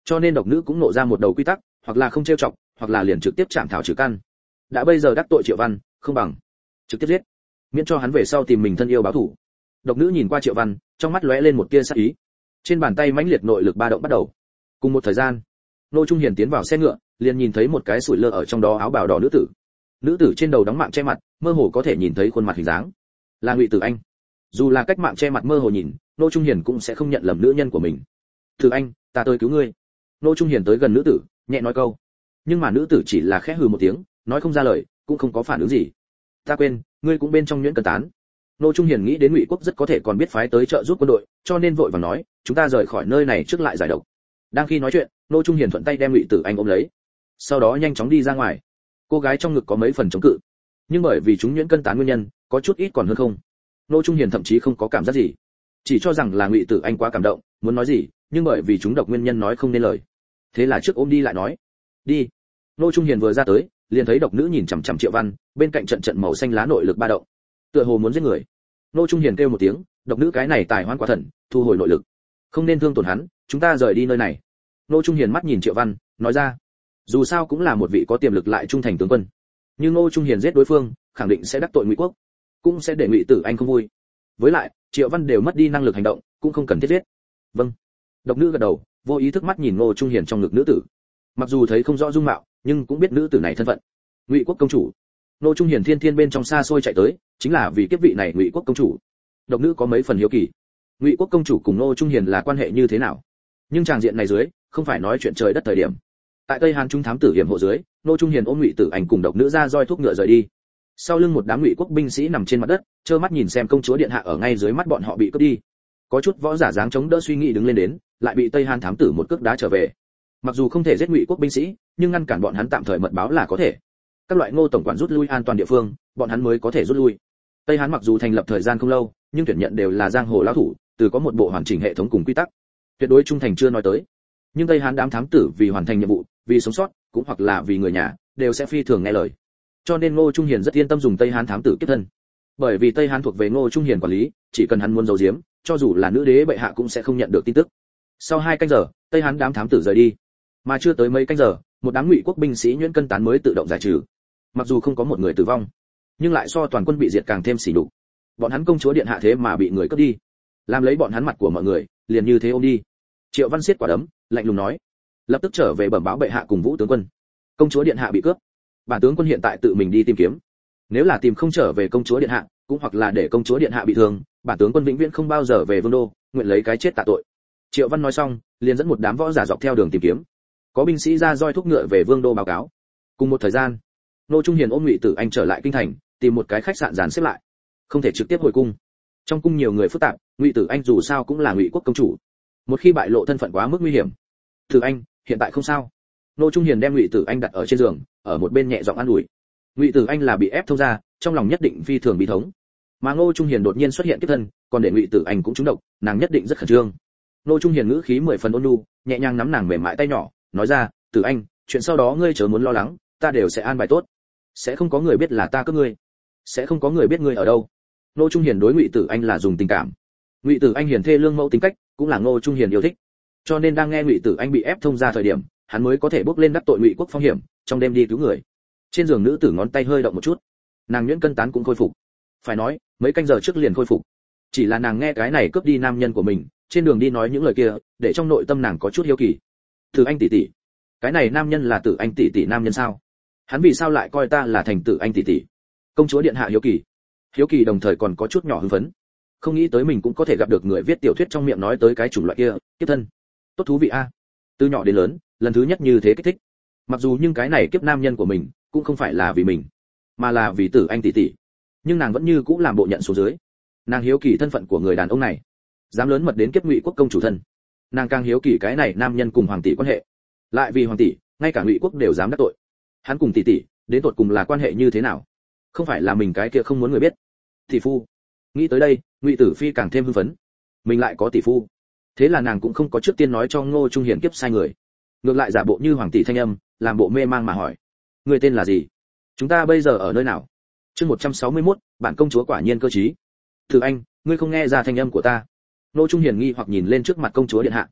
cho nên độc nữ cũng nộ ra một đầu quy tắc, hoặc là không trêu chọc, hoặc là liền trực tiếp chạm thảo trừ căn. Đã bây giờ đắc tội Triệu Văn, không bằng trực tiếp giết, miễn cho hắn về sau tìm mình thân yêu báo thù. Độc nữ nhìn qua Triệu Văn, trong mắt lóe lên một tia sát ý. Trên bàn tay mãnh liệt nội lực ba động bắt đầu. Cùng một thời gian, Ngô Trung Hiền tiến vào xe ngựa, liền nhìn thấy một cái sủi lơ ở trong đó áo bào đỏ nữ tử. Nữ tử trên đầu đóng mạng che mặt, mơ hồ có thể nhìn thấy khuôn mặt hình dáng. Là Ngụy Tử Anh. Dù là cách mạng che mặt mơ hồ nhìn, Ngô Trung Hiền cũng sẽ không nhận lầm nữ nhân của mình. "Tử Anh, ta tới cứu ngươi." Ngô Trung Hiền tới gần nữ tử, nhẹ nói câu. Nhưng mà nữ tử chỉ là khẽ hừ một tiếng, nói không ra lời, cũng không có phản ứng gì. "Ta quên, ngươi cũng bên trong nhuyễn cân tán." Ngô Trung Hiền nghĩ đến Ngụy Quốc rất có thể còn biết phái tới trợ giúp quân đội, cho nên vội vàng nói, "Chúng ta rời khỏi nơi này trước lại giải độc." Đang khi nói chuyện, Ngô Trung Hiền thuận tay đem Ngụy Tử Anh ôm lấy, sau đó nhanh chóng đi ra ngoài. Cô gái trong ngực có mấy phần chống cự, nhưng bởi vì chúng nhuyễn cân tán nguyên nhân, có chút ít còn hơn không. Ngô Trung Hiền thậm chí không có cảm giác gì, chỉ cho rằng là Ngụy Tử Anh quá cảm động, muốn nói gì, nhưng bởi vì chúng độc nguyên nhân nói không nên lời. Thế là trước ôm đi lại nói, "Đi." Ngô Trung Hiền vừa ra tới, liền thấy độc nữ nhìn chằm chằm Triệu Văn, bên cạnh trận trận màu xanh lá nội lực ba động, tựa hồ muốn giết người. Ngô Trung Hiền kêu một tiếng, độc nữ cái này tài hoan quá thần, thu hồi nội lực, không nên thương tổn hắn, chúng ta rời đi nơi này. Ngô Trung Hiền mắt nhìn Triệu Văn, nói ra, dù sao cũng là một vị có tiềm lực lại trung thành tướng quân, nhưng Ngô Trung Hiền giết đối phương, khẳng định sẽ đắc tội Ngụy Quốc, cũng sẽ để Ngụy Tử Anh không vui. Với lại, Triệu Văn đều mất đi năng lực hành động, cũng không cần thiết giết. Vâng. Độc nữ gật đầu, vô ý thức mắt nhìn Ngô Trung Hiền trong ngực nữ tử. Mặc dù thấy không rõ dung mạo, nhưng cũng biết nữ tử này thân phận. Ngụy Quốc công chủ. Ngô Trung Hiền thiên thiên bên trong xa xôi chạy tới, chính là vì kiếp vị này Ngụy Quốc công chủ. Độc nữ có mấy phần hiếu kỳ. Ngụy Quốc công chủ cùng Ngô Trung Hiền là quan hệ như thế nào? Nhưng tràng diện này dưới, không phải nói chuyện trời đất thời điểm. Tại Tây Hàn trung thám tử hiểm hộ dưới, Ngô Trung Hiền ôm Ngụy Tử Anh cùng độc nữ ra roi thuốc ngựa rời đi. Sau lưng một đám Ngụy Quốc binh sĩ nằm trên mặt đất, trơ mắt nhìn xem công chúa điện hạ ở ngay dưới mắt bọn họ bị cướp đi. Có chút võ giả dáng chống đỡ suy nghĩ đứng lên đến, lại bị Tây Hàn thám tử một cước đá trở về. Mặc dù không thể giết Ngụy Quốc binh sĩ, nhưng ngăn cản bọn hắn tạm thời mật báo là có thể. Các loại Ngô tổng quản rút lui an toàn địa phương, bọn hắn mới có thể rút lui. Tây Hán mặc dù thành lập thời gian không lâu, nhưng tuyển nhận đều là giang hồ lão thủ, từ có một bộ hoàn chỉnh hệ thống cùng quy tắc. Tuyệt đối trung thành chưa nói tới. Nhưng Tây Hán đám thám tử vì hoàn thành nhiệm vụ, vì sống sót, cũng hoặc là vì người nhà, đều sẽ phi thường nghe lời. Cho nên Ngô Trung Hiền rất yên tâm dùng Tây Hán thám tử kết thân. Bởi vì Tây Hán thuộc về Ngô Trung Hiền quản lý, chỉ cần hắn muốn giấu giếm, cho dù là nữ đế bệ hạ cũng sẽ không nhận được tin tức. Sau hai canh giờ, Tây Hán đám thám tử rời đi. Mà chưa tới mấy canh giờ, một đám Ngụy Quốc binh sĩ nhuyễn cân tán mới tự động giải trừ. Mặc dù không có một người tử vong, nhưng lại so toàn quân bị diệt càng thêm sỉ nhục. Bọn hắn công chúa điện hạ thế mà bị người cướp đi, làm lấy bọn hắn mặt của mọi người, liền như thế ôm đi. Triệu Văn siết quả đấm, lạnh lùng nói, lập tức trở về bẩm báo bệ hạ cùng Vũ tướng quân, công chúa điện hạ bị cướp, bản tướng quân hiện tại tự mình đi tìm kiếm. Nếu là tìm không trở về công chúa điện hạ, cũng hoặc là để công chúa điện hạ bị thương, bản tướng quân vĩnh viễn không bao giờ về vương đô, nguyện lấy cái chết tạ tội. Triệu Văn nói xong, liền dẫn một đám võ giả dọc theo đường tìm kiếm. Có binh sĩ ra roi thúc ngựa về vương đô báo cáo. Cùng một thời gian, Ngô Trung Hiền ôm Ngụy Tử Anh trở lại kinh thành, tìm một cái khách sạn dàn xếp lại, không thể trực tiếp hồi cung. Trong cung nhiều người phức tạp, Ngụy Tử Anh dù sao cũng là Ngụy Quốc công chủ, một khi bại lộ thân phận quá mức nguy hiểm. Tử Anh, hiện tại không sao. Ngô Trung Hiền đem Ngụy Tử Anh đặt ở trên giường, ở một bên nhẹ giọng an ủi. Ngụy Tử Anh là bị ép thông ra, trong lòng nhất định phi thường bi thống. Mà Ngô Trung Hiền đột nhiên xuất hiện kiếp thân, còn để Ngụy Tử Anh cũng trúng độc, nàng nhất định rất khẩn trương. Ngô Trung Hiền ngữ khí mười phần ôn nhu, nhẹ nhàng nắm nàng mềm mại tay nhỏ, nói ra, Tử Anh, chuyện sau đó ngươi chớ muốn lo lắng, ta đều sẽ an bài tốt. Sẽ không có người biết là ta cướp ngươi, sẽ không có người biết ngươi ở đâu. Ngô Trung Hiền đối Ngụy Tử Anh là dùng tình cảm. Ngụy Tử Anh hiền thê lương mẫu tính cách, cũng là Ngô Trung Hiền yêu thích. Cho nên đang nghe Ngụy Tử Anh bị ép thông ra thời điểm, hắn mới có thể bước lên đắc tội Ngụy Quốc phong hiểm, trong đêm đi cứu người. Trên giường nữ tử ngón tay hơi động một chút, nàng nhuyễn cân tán cũng khôi phục. Phải nói, mấy canh giờ trước liền khôi phục. Chỉ là nàng nghe cái này cướp đi nam nhân của mình, trên đường đi nói những lời kia, để trong nội tâm nàng có chút hiếu kỳ. Tử Anh tỷ tỷ, cái này nam nhân là Tử Anh tỷ tỷ nam nhân sao? Hắn vì sao lại coi ta là thành Tử Anh tỷ tỷ? Công chúa điện hạ hiếu kỳ. Hiếu kỳ đồng thời còn có chút nhỏ hưng phấn. Không nghĩ tới mình cũng có thể gặp được người viết tiểu thuyết trong miệng nói tới cái chủng loại kia, kiếp thân. Tốt thú vị a. Từ nhỏ đến lớn, lần thứ nhất như thế kích thích. Mặc dù nhưng cái này kiếp nam nhân của mình, cũng không phải là vì mình, mà là vì Tử Anh tỷ tỷ. Nhưng nàng vẫn như cũ làm bộ nhận số dưới. Nàng hiếu kỳ thân phận của người đàn ông này, dám lớn mật đến kiếp Ngụy Quốc công chủ thân. Nàng càng hiếu kỳ cái này nam nhân cùng hoàng tỷ quan hệ. Lại vì hoàng tỷ, ngay cả Ngụy Quốc đều dám đắc tội. Hắn cùng tỷ tỷ, đến tột cùng là quan hệ như thế nào? Không phải là mình cái kia không muốn người biết. Tỷ phu. Nghĩ tới đây, Ngụy Tử Phi càng thêm hưng phấn. Mình lại có tỷ phu. Thế là nàng cũng không có trước tiên nói cho Ngô Trung Hiền kiếp sai người. Ngược lại giả bộ như hoàng tỷ thanh âm, làm bộ mê mang mà hỏi. Người tên là gì? Chúng ta bây giờ ở nơi nào? Chương một trăm sáu mươi mốt, bản công chúa quả nhiên cơ trí. Tử Anh, ngươi không nghe ra thanh âm của ta? Ngô Trung Hiền nghi hoặc nhìn lên trước mặt công chúa điện hạ.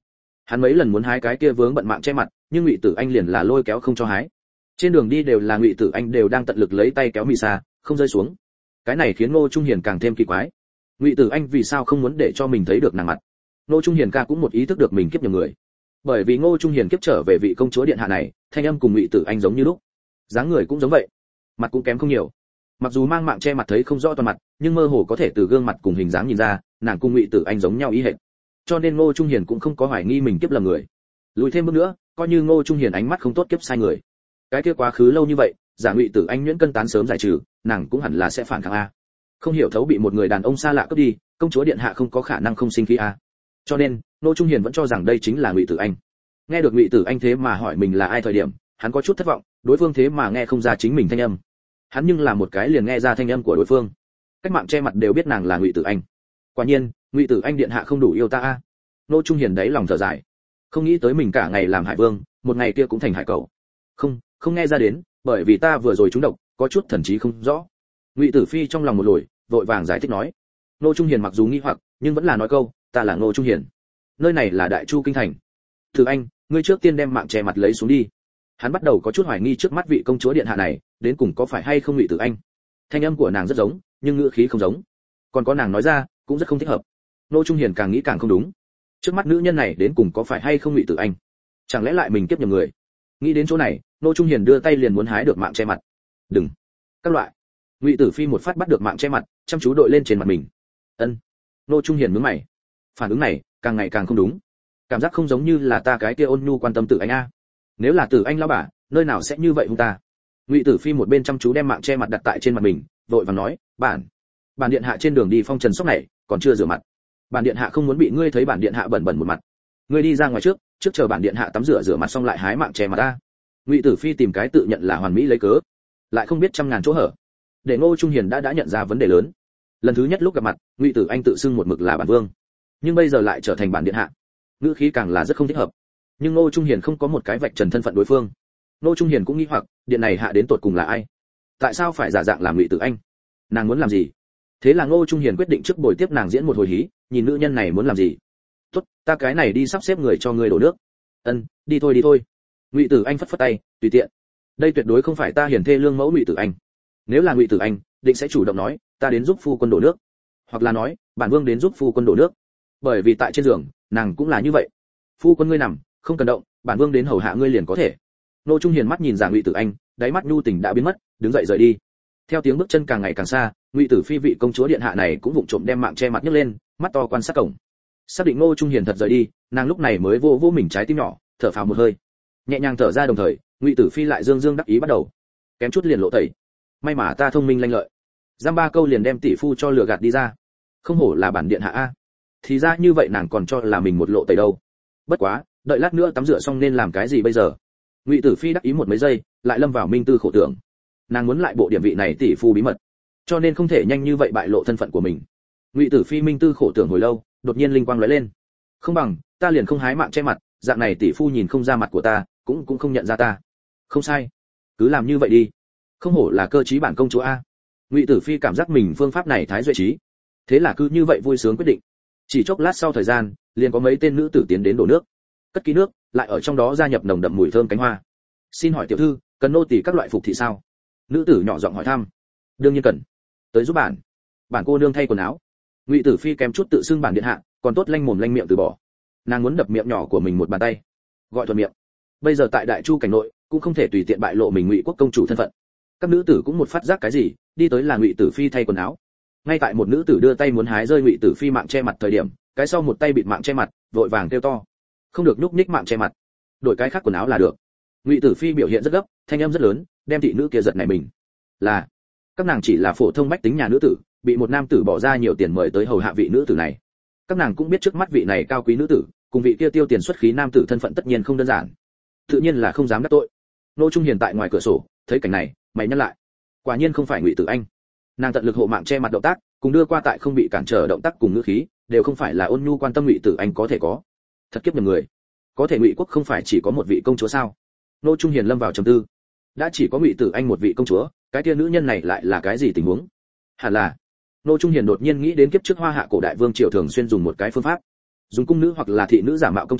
Hắn mấy lần muốn hái cái kia vướng bận mạng che mặt, nhưng Ngụy Tử Anh liền là lôi kéo không cho hái. Trên đường đi đều là Ngụy Tử Anh đều đang tận lực lấy tay kéo mì xa, không rơi xuống. Cái này khiến Ngô Trung Hiền càng thêm kỳ quái. Ngụy Tử Anh vì sao không muốn để cho mình thấy được nàng mặt? Ngô Trung Hiền ca cũng một ý thức được mình kiếp nhiều người. Bởi vì Ngô Trung Hiền kiếp trở về vị công chúa điện hạ này, thanh âm cùng Ngụy Tử Anh giống như lúc, dáng người cũng giống vậy, mặt cũng kém không nhiều. Mặc dù mang mạng che mặt thấy không rõ toàn mặt, nhưng mơ hồ có thể từ gương mặt cùng hình dáng nhìn ra, nàng cùng Ngụy Tử Anh giống nhau ý hệt. Cho nên Ngô Trung Hiền cũng không có hoài nghi mình kiếp lầm người. Lùi thêm bước nữa, coi như Ngô Trung Hiền ánh mắt không tốt kiếp sai người. Cái kia quá khứ lâu như vậy, giả Ngụy Tử Anh nhuyễn cân tán sớm giải trừ, nàng cũng hẳn là sẽ phản kháng a. Không hiểu thấu bị một người đàn ông xa lạ cướp đi, công chúa điện hạ không có khả năng không sinh khí a. Cho nên, Ngô Trung Hiền vẫn cho rằng đây chính là Ngụy Tử Anh. Nghe được Ngụy Tử Anh thế mà hỏi mình là ai thời điểm, hắn có chút thất vọng, đối phương thế mà nghe không ra chính mình thanh âm. Hắn nhưng là một cái liền nghe ra thanh âm của đối phương. Cách mạng che mặt đều biết nàng là Ngụy Tử Anh. Quả nhiên, Ngụy Tử Anh điện hạ không đủ yêu ta a. Ngô Trung Hiền đấy lòng thở dài. Không nghĩ tới mình cả ngày làm hải vương, một ngày kia cũng thành hải cẩu. Không, không nghe ra đến, bởi vì ta vừa rồi trúng độc, có chút thần trí không rõ. Ngụy Tử Phi trong lòng một lồi, vội vàng giải thích nói. Ngô Trung Hiền mặc dù nghi hoặc, nhưng vẫn là nói câu, ta là Ngô Trung Hiền. Nơi này là Đại Chu kinh thành. Tử Anh, ngươi trước tiên đem mạng che mặt lấy xuống đi. Hắn bắt đầu có chút hoài nghi trước mắt vị công chúa điện hạ này, đến cùng có phải hay không Ngụy Tử Anh. Thanh âm của nàng rất giống, nhưng ngữ khí không giống. Còn có nàng nói ra, cũng rất không thích hợp. Ngô Trung Hiền càng nghĩ càng không đúng. Trước mắt nữ nhân này đến cùng có phải hay không Ngụy Tử Anh? Chẳng lẽ lại mình kiếp nhầm người? Nghĩ đến chỗ này, Ngô Trung Hiền đưa tay liền muốn hái được mạng che mặt. Đừng! Các loại. Ngụy Tử Phi một phát bắt được mạng che mặt, chăm chú đội lên trên mặt mình. Ân. Ngô Trung Hiền nhướng mày. Phản ứng này, càng ngày càng không đúng. Cảm giác không giống như là ta cái kia ôn nhu quan tâm Tử Anh a. Nếu là Tử Anh lão bà, nơi nào sẽ như vậy hung ta? Ngụy Tử Phi một bên chăm chú đem mạng che mặt đặt tại trên mặt mình, vội vàng nói, "Bản, bản điện hạ trên đường đi phong trần sốc này, còn chưa rửa mặt. Bản điện hạ không muốn bị ngươi thấy bản điện hạ bẩn bẩn một mặt. Ngươi đi ra ngoài trước, trước chờ bản điện hạ tắm rửa rửa mặt xong lại hái mạng che mặt ta." Ngụy Tử Phi tìm cái tự nhận là hoàn mỹ lấy cớ, lại không biết trăm ngàn chỗ hở. Để Ngô Trung Hiền đã đã nhận ra vấn đề lớn. Lần thứ nhất lúc gặp mặt, Ngụy Tử Anh tự xưng một mực là bản vương, nhưng bây giờ lại trở thành bản điện hạ, ngữ khí càng là rất không thích hợp. Nhưng Ngô Trung Hiền không có một cái vạch trần thân phận đối phương. Ngô Trung Hiền cũng nghi hoặc, điện này hạ đến tột cùng là ai? Tại sao phải giả dạng làm Ngụy Tử Anh? Nàng muốn làm gì? Thế là Ngô Trung Hiền quyết định trước buổi tiếp nàng diễn một hồi hí, nhìn nữ nhân này muốn làm gì. "Tốt, ta cái này đi sắp xếp người cho ngươi đổ nước." "Ân, đi thôi đi thôi." Ngụy Tử Anh phất phất tay, tùy tiện. Đây tuyệt đối không phải ta hiền thê lương mẫu Ngụy Tử Anh. Nếu là Ngụy Tử Anh, định sẽ chủ động nói, "Ta đến giúp phu quân đổ nước." Hoặc là nói, "Bản vương đến giúp phu quân đổ nước." Bởi vì tại trên giường, nàng cũng là như vậy. "Phu quân ngươi nằm, không cần động, bản vương đến hầu hạ ngươi liền có thể." Ngô Trung Hiền mắt nhìn Giang Ngụy Tử Anh, đáy mắt nhu tình đã biến mất, đứng dậy rời đi. Theo tiếng bước chân càng ngày càng xa, Ngụy Tử Phi vị công chúa điện hạ này cũng vụng trộm đem mạng che mặt nhấc lên, mắt to quan sát cổng. Xác định Ngô Trung Hiền thật rời đi, nàng lúc này mới vô vô mình trái tim nhỏ, thở phào một hơi. Nhẹ nhàng thở ra đồng thời, Ngụy Tử Phi lại dương dương đắc ý bắt đầu. Kém chút liền lộ tẩy. May mà ta thông minh lanh lợi. Giam ba câu liền đem tỷ phu cho lừa gạt đi ra. Không hổ là bản điện hạ a. Thì ra như vậy nàng còn cho là mình một lộ tẩy đâu. Bất quá, đợi lát nữa tắm rửa xong nên làm cái gì bây giờ? Ngụy Tử Phi đắc ý một mấy giây, lại lâm vào minh tư khổ tưởng. Nàng muốn lại bộ điểm vị này tỷ phu bí mật, cho nên không thể nhanh như vậy bại lộ thân phận của mình. Ngụy Tử Phi minh tư khổ tưởng hồi lâu, đột nhiên linh quang lóe lên. Không bằng, ta liền không hái mạng che mặt, dạng này tỷ phu nhìn không ra mặt của ta, cũng cũng không nhận ra ta. Không sai, cứ làm như vậy đi. Không hổ là cơ trí bản công chúa a. Ngụy Tử Phi cảm giác mình phương pháp này thái duệ trí. Thế là cứ như vậy vui sướng quyết định. Chỉ chốc lát sau thời gian, liền có mấy tên nữ tử tiến đến đổ nước. Cất kỹ nước, lại ở trong đó gia nhập nồng đậm mùi thơm cánh hoa. "Xin hỏi tiểu thư, cần nô tỳ các loại phục thị sao?" Nữ tử nhỏ giọng hỏi thăm. "Đương nhiên cần. Tới giúp bản. Bản cô nương thay quần áo." Ngụy Tử Phi kém chút tự xưng bản điện hạ, còn tốt lanh mồm lanh miệng từ bỏ. Nàng muốn đập miệng nhỏ của mình một bàn tay, gọi thuận miệng. Bây giờ tại Đại Chu cảnh nội, cũng không thể tùy tiện bại lộ mình Ngụy quốc công chủ thân phận. Các nữ tử cũng một phát giác cái gì, đi tới là Ngụy Tử Phi thay quần áo. Ngay tại một nữ tử đưa tay muốn hái rơi Ngụy Tử Phi mạng che mặt thời điểm, cái sau một tay bịt mạng che mặt, vội vàng kêu to. "Không được nhúc nhích mạng che mặt, đổi cái khác quần áo là được." Ngụy Tử Phi biểu hiện rất gấp, thanh âm rất lớn, đem thị nữ kia giật nảy mình. Là, các nàng chỉ là phổ thông bách tính nhà nữ tử, bị một nam tử bỏ ra nhiều tiền mời tới hầu hạ vị nữ tử này. Các nàng cũng biết trước mắt vị này cao quý nữ tử, cùng vị kia tiêu tiền xuất khí nam tử thân phận tất nhiên không đơn giản, tự nhiên là không dám đắc tội. Ngô Trung Hiền tại ngoài cửa sổ, thấy cảnh này, mày nhăn lại. Quả nhiên không phải Ngụy Tử Anh. Nàng tận lực hộ mạng che mặt động tác, cùng đưa qua tại không bị cản trở động tác cùng ngữ khí, đều không phải là ôn nhu quan tâm Ngụy Tử Anh có thể có. Thật kiếp nhầm người. Có thể Ngụy quốc không phải chỉ có một vị công chúa sao? Ngô Trung Hiền lâm vào trầm tư. Đã chỉ có Ngụy Tử Anh một vị công chúa, cái kia nữ nhân này lại là cái gì tình huống? Hẳn là, Ngô Trung Hiền đột nhiên nghĩ đến kiếp trước Hoa Hạ cổ đại vương triều thường xuyên dùng một cái phương pháp, dùng cung nữ hoặc là thị nữ giả mạo công chúa,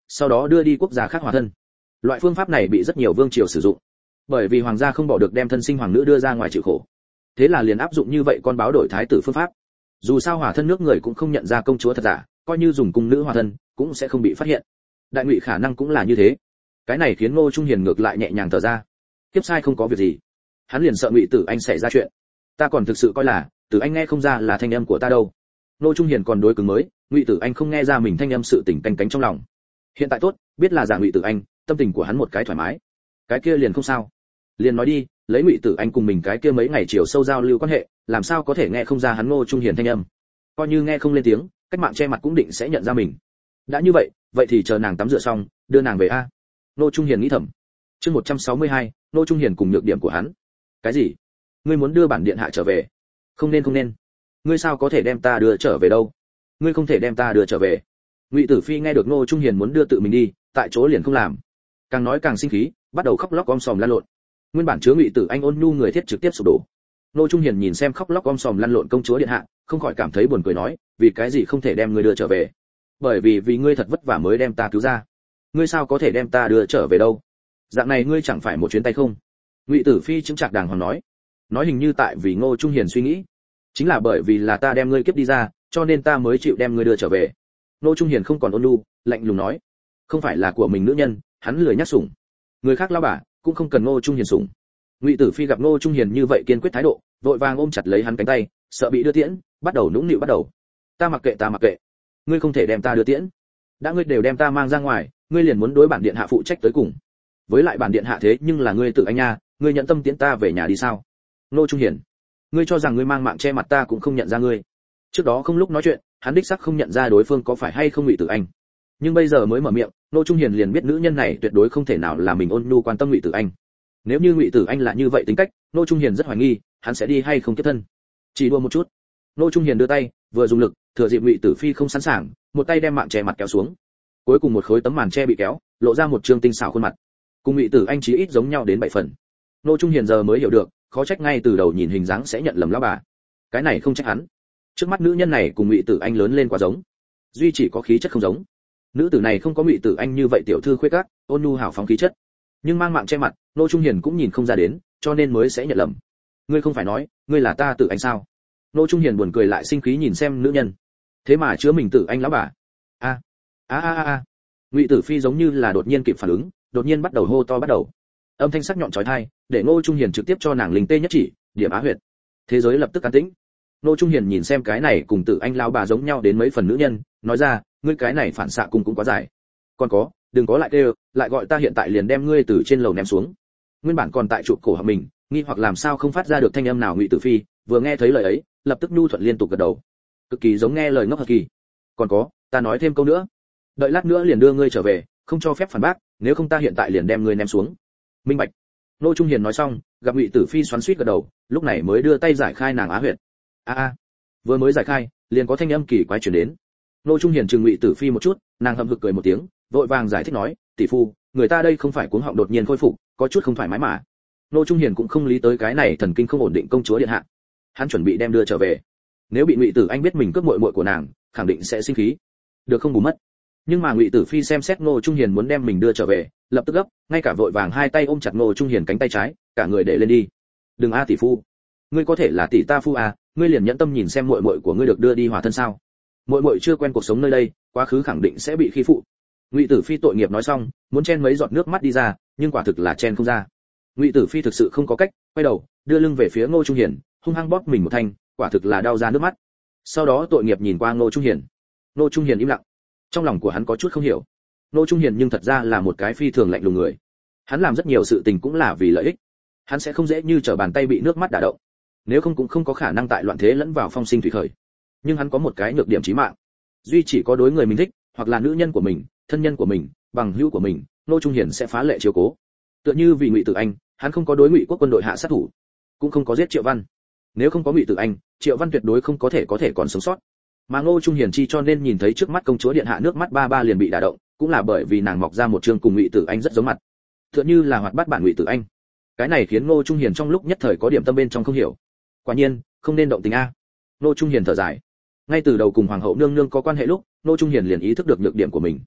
sau đó đưa đi quốc gia khác hòa thân. Loại phương pháp này bị rất nhiều vương triều sử dụng, bởi vì hoàng gia không bỏ được đem thân sinh hoàng nữ đưa ra ngoài chịu khổ, thế là liền áp dụng như vậy con báo đổi thái tử phương pháp. Dù sao hòa thân nước người cũng không nhận ra công chúa thật giả, coi như dùng cung nữ hòa thân cũng sẽ không bị phát hiện. Đại Ngụy khả năng cũng là như thế. Cái này khiến Ngô Trung Hiền ngược lại nhẹ nhàng thở ra. Tiếp sai không có việc gì. Hắn liền sợ Ngụy Tử Anh xảy ra chuyện. Ta còn thực sự coi là Tử Anh nghe không ra là thanh âm của ta đâu. Ngô Trung Hiền còn đối cứng mới, Ngụy Tử Anh không nghe ra mình thanh âm sự tình canh cánh trong lòng. Hiện tại tốt, biết là giả Ngụy Tử Anh, tâm tình của hắn một cái thoải mái. Cái kia liền không sao. Liền nói đi, lấy Ngụy Tử Anh cùng mình cái kia mấy ngày chiều sâu giao lưu quan hệ, làm sao có thể nghe không ra hắn Ngô Trung Hiền thanh âm. Coi như nghe không lên tiếng, cách mạng che mặt cũng định sẽ nhận ra mình. Đã như vậy, vậy thì chờ nàng tắm rửa xong, đưa nàng về a. Ngô Trung Hiền nghĩ thầm. Chương một trăm sáu mươi hai, Ngô Trung Hiền cùng nhược điểm của hắn. Cái gì? Ngươi muốn đưa bản điện hạ trở về? Không nên không nên. Ngươi sao có thể đem ta đưa trở về đâu? Ngươi không thể đem ta đưa trở về. Ngụy Tử Phi nghe được Ngô Trung Hiền muốn đưa tự mình đi, tại chỗ liền không làm. Càng nói càng sinh khí, bắt đầu khóc lóc om sòm lăn lộn. Nguyên bản chứa Ngụy Tử Anh ôn nhu người thiết trực tiếp sụp đổ. Ngô Trung Hiền nhìn xem khóc lóc om sòm lăn lộn công chúa điện hạ, không khỏi cảm thấy buồn cười nói, vì cái gì không thể đem ngươi đưa trở về? Bởi vì vì ngươi thật vất vả mới đem ta cứu ra. Ngươi sao có thể đem ta đưa trở về đâu? Dạng này ngươi chẳng phải một chuyến tay không? Ngụy Tử Phi chứng trạc đàng hoàng nói. Nói hình như tại vì Ngô Trung Hiền suy nghĩ, chính là bởi vì là ta đem ngươi kiếp đi ra, cho nên ta mới chịu đem ngươi đưa trở về. Ngô Trung Hiền không còn ôn nhu, lạnh lùng nói, không phải là của mình nữ nhân, hắn lười nhắc sủng. Người khác lao bà cũng không cần Ngô Trung Hiền sủng. Ngụy Tử Phi gặp Ngô Trung Hiền như vậy kiên quyết thái độ, vội vàng ôm chặt lấy hắn cánh tay, sợ bị đưa tiễn, bắt đầu nũng nịu bắt đầu. Ta mặc kệ ta mặc kệ, ngươi không thể đem ta đưa tiễn. Đã ngươi đều đem ta mang ra ngoài, ngươi liền muốn đối bản điện hạ phụ trách tới cùng. Với lại bản điện hạ thế nhưng là ngươi tự anh nha, ngươi nhận tâm tiễn ta về nhà đi sao? Ngô Trung Hiền, ngươi cho rằng ngươi mang mạng che mặt ta cũng không nhận ra ngươi. Trước đó không lúc nói chuyện, hắn đích xác không nhận ra đối phương có phải hay không Ngụy Tử Anh. Nhưng bây giờ mới mở miệng, Ngô Trung Hiền liền biết nữ nhân này tuyệt đối không thể nào là mình ôn nhu quan tâm Ngụy Tử Anh. Nếu như Ngụy Tử Anh là như vậy tính cách, Ngô Trung Hiền rất hoài nghi, hắn sẽ đi hay không kết thân. Chỉ đua một chút. Ngô Trung Hiền đưa tay, vừa dùng lực, thừa dịp Ngụy Tử Phi không sẵn sàng, một tay đem mạng che mặt kéo xuống. Cuối cùng một khối tấm màn che bị kéo, lộ ra một trương tinh xảo khuôn mặt. Cùng Ngụy Tử Anh chí ít giống nhau đến bảy phần. Ngô Trung Hiền giờ mới hiểu được, khó trách ngay từ đầu nhìn hình dáng sẽ nhận lầm lão bà. Cái này không trách hắn. Trước mắt nữ nhân này cùng Ngụy Tử Anh lớn lên quá giống, duy chỉ có khí chất không giống. Nữ tử này không có Ngụy Tử Anh như vậy tiểu thư khuê các, ôn nhu hào phóng khí chất, nhưng mang mạng che mặt, Ngô Trung Hiền cũng nhìn không ra đến, cho nên mới sẽ nhận lầm. Ngươi không phải nói, ngươi là ta Tử Anh sao? Ngô Trung Hiền buồn cười lại sinh khí nhìn xem nữ nhân. Thế mà chứa mình Tử Anh lão bà. A a a a. Ngụy Tử Phi giống như là đột nhiên kịp phản ứng, đột nhiên bắt đầu hô to bắt đầu. Âm thanh sắc nhọn chói tai, để Ngô Trung Hiền trực tiếp cho nàng linh tê nhất chỉ, điểm á huyệt. Thế giới lập tức an tĩnh. Ngô Trung Hiền nhìn xem cái này cùng Tử Anh lão bà giống nhau đến mấy phần nữ nhân, nói ra, ngươi cái này phản xạ cùng cũng quá dài. Còn có, đừng có lại kêu, lại gọi ta hiện tại liền đem ngươi từ trên lầu ném xuống. Nguyên bản còn tại trụ cổ họng mình, nghi hoặc làm sao không phát ra được thanh âm nào Ngụy Tử Phi, vừa nghe thấy lời ấy, lập tức nhu thuận liên tục gật đầu. Cực kỳ giống nghe lời ngốc hờ kỳ. Còn có, ta nói thêm câu nữa. Đợi lát nữa liền đưa ngươi trở về, không cho phép phản bác, nếu không ta hiện tại liền đem ngươi ném xuống. Minh bạch. Ngô Trung Hiền nói xong, gặp Ngụy Tử Phi xoắn xuýt gật đầu, lúc này mới đưa tay giải khai nàng á huyệt. A a. Vừa mới giải khai, liền có thanh âm kỳ quái truyền đến. Ngô Trung Hiền trừng Ngụy Tử Phi một chút, nàng hậm hực cười một tiếng, vội vàng giải thích nói, tỷ phu, người ta đây không phải cuống họng đột nhiên khôi phục, có chút không thoải mái mà. Ngô Trung Hiền cũng không lý tới cái này thần kinh không ổn định công chúa điện hạ. Hắn chuẩn bị đem đưa trở về. Nếu bị Ngụy Tử Anh biết mình cướp muội muội của nàng, khẳng định sẽ sinh khí. Được không bù mất. Nhưng mà Ngụy Tử Phi xem xét Ngô Trung Hiền muốn đem mình đưa trở về, lập tức gấp, ngay cả vội vàng hai tay ôm chặt Ngô Trung Hiền cánh tay trái, cả người để lên đi. Đừng a tỷ phu, ngươi có thể là tỷ ta phu à, ngươi liền nhẫn tâm nhìn xem muội muội của ngươi được đưa đi hòa thân sao? Muội muội chưa quen cuộc sống nơi đây, quá khứ khẳng định sẽ bị khi phụ. Ngụy Tử Phi tội nghiệp nói xong, muốn chen mấy giọt nước mắt đi ra, nhưng quả thực là chen không ra. Ngụy Tử Phi thực sự không có cách, quay đầu, đưa lưng về phía Ngô Trung Hiền, hung hăng bóp mình một thanh, quả thực là đau ra nước mắt. Sau đó tội nghiệp nhìn qua Ngô Trung Hiền. Ngô Trung Hiền im lặng. Trong lòng của hắn có chút không hiểu. Ngô Trung Hiền nhưng thật ra là một cái phi thường lạnh lùng người. Hắn làm rất nhiều sự tình cũng là vì lợi ích. Hắn sẽ không dễ như trở bàn tay bị nước mắt đả động. Nếu không cũng không có khả năng tại loạn thế lẫn vào phong sinh thủy khởi. Nhưng hắn có một cái nhược điểm chí mạng. Duy chỉ có đối người mình thích, hoặc là nữ nhân của mình, thân nhân của mình, bằng hữu của mình, Ngô Trung Hiền sẽ phá lệ chiếu cố. Tựa như vì Ngụy Tử Anh, hắn không có đối Ngụy quốc quân đội hạ sát thủ, cũng không có giết Triệu Văn. Nếu không có Ngụy Tử Anh, Triệu Văn tuyệt đối không có thể có thể còn sống sót. Mà Ngô Trung Hiền chi cho nên nhìn thấy trước mắt công chúa điện hạ nước mắt ba ba liền bị đả động, cũng là bởi vì nàng mọc ra một trương cùng Ngụy Tử Anh rất giống mặt, tựa như là hoạt bát bản Ngụy Tử Anh. Cái này khiến Ngô Trung Hiền trong lúc nhất thời có điểm tâm bên trong không hiểu. Quả nhiên, không nên động tình a. Ngô Trung Hiền thở dài. Ngay từ đầu cùng hoàng hậu nương nương có quan hệ lúc, Ngô Trung Hiền liền ý thức được nhược điểm của mình.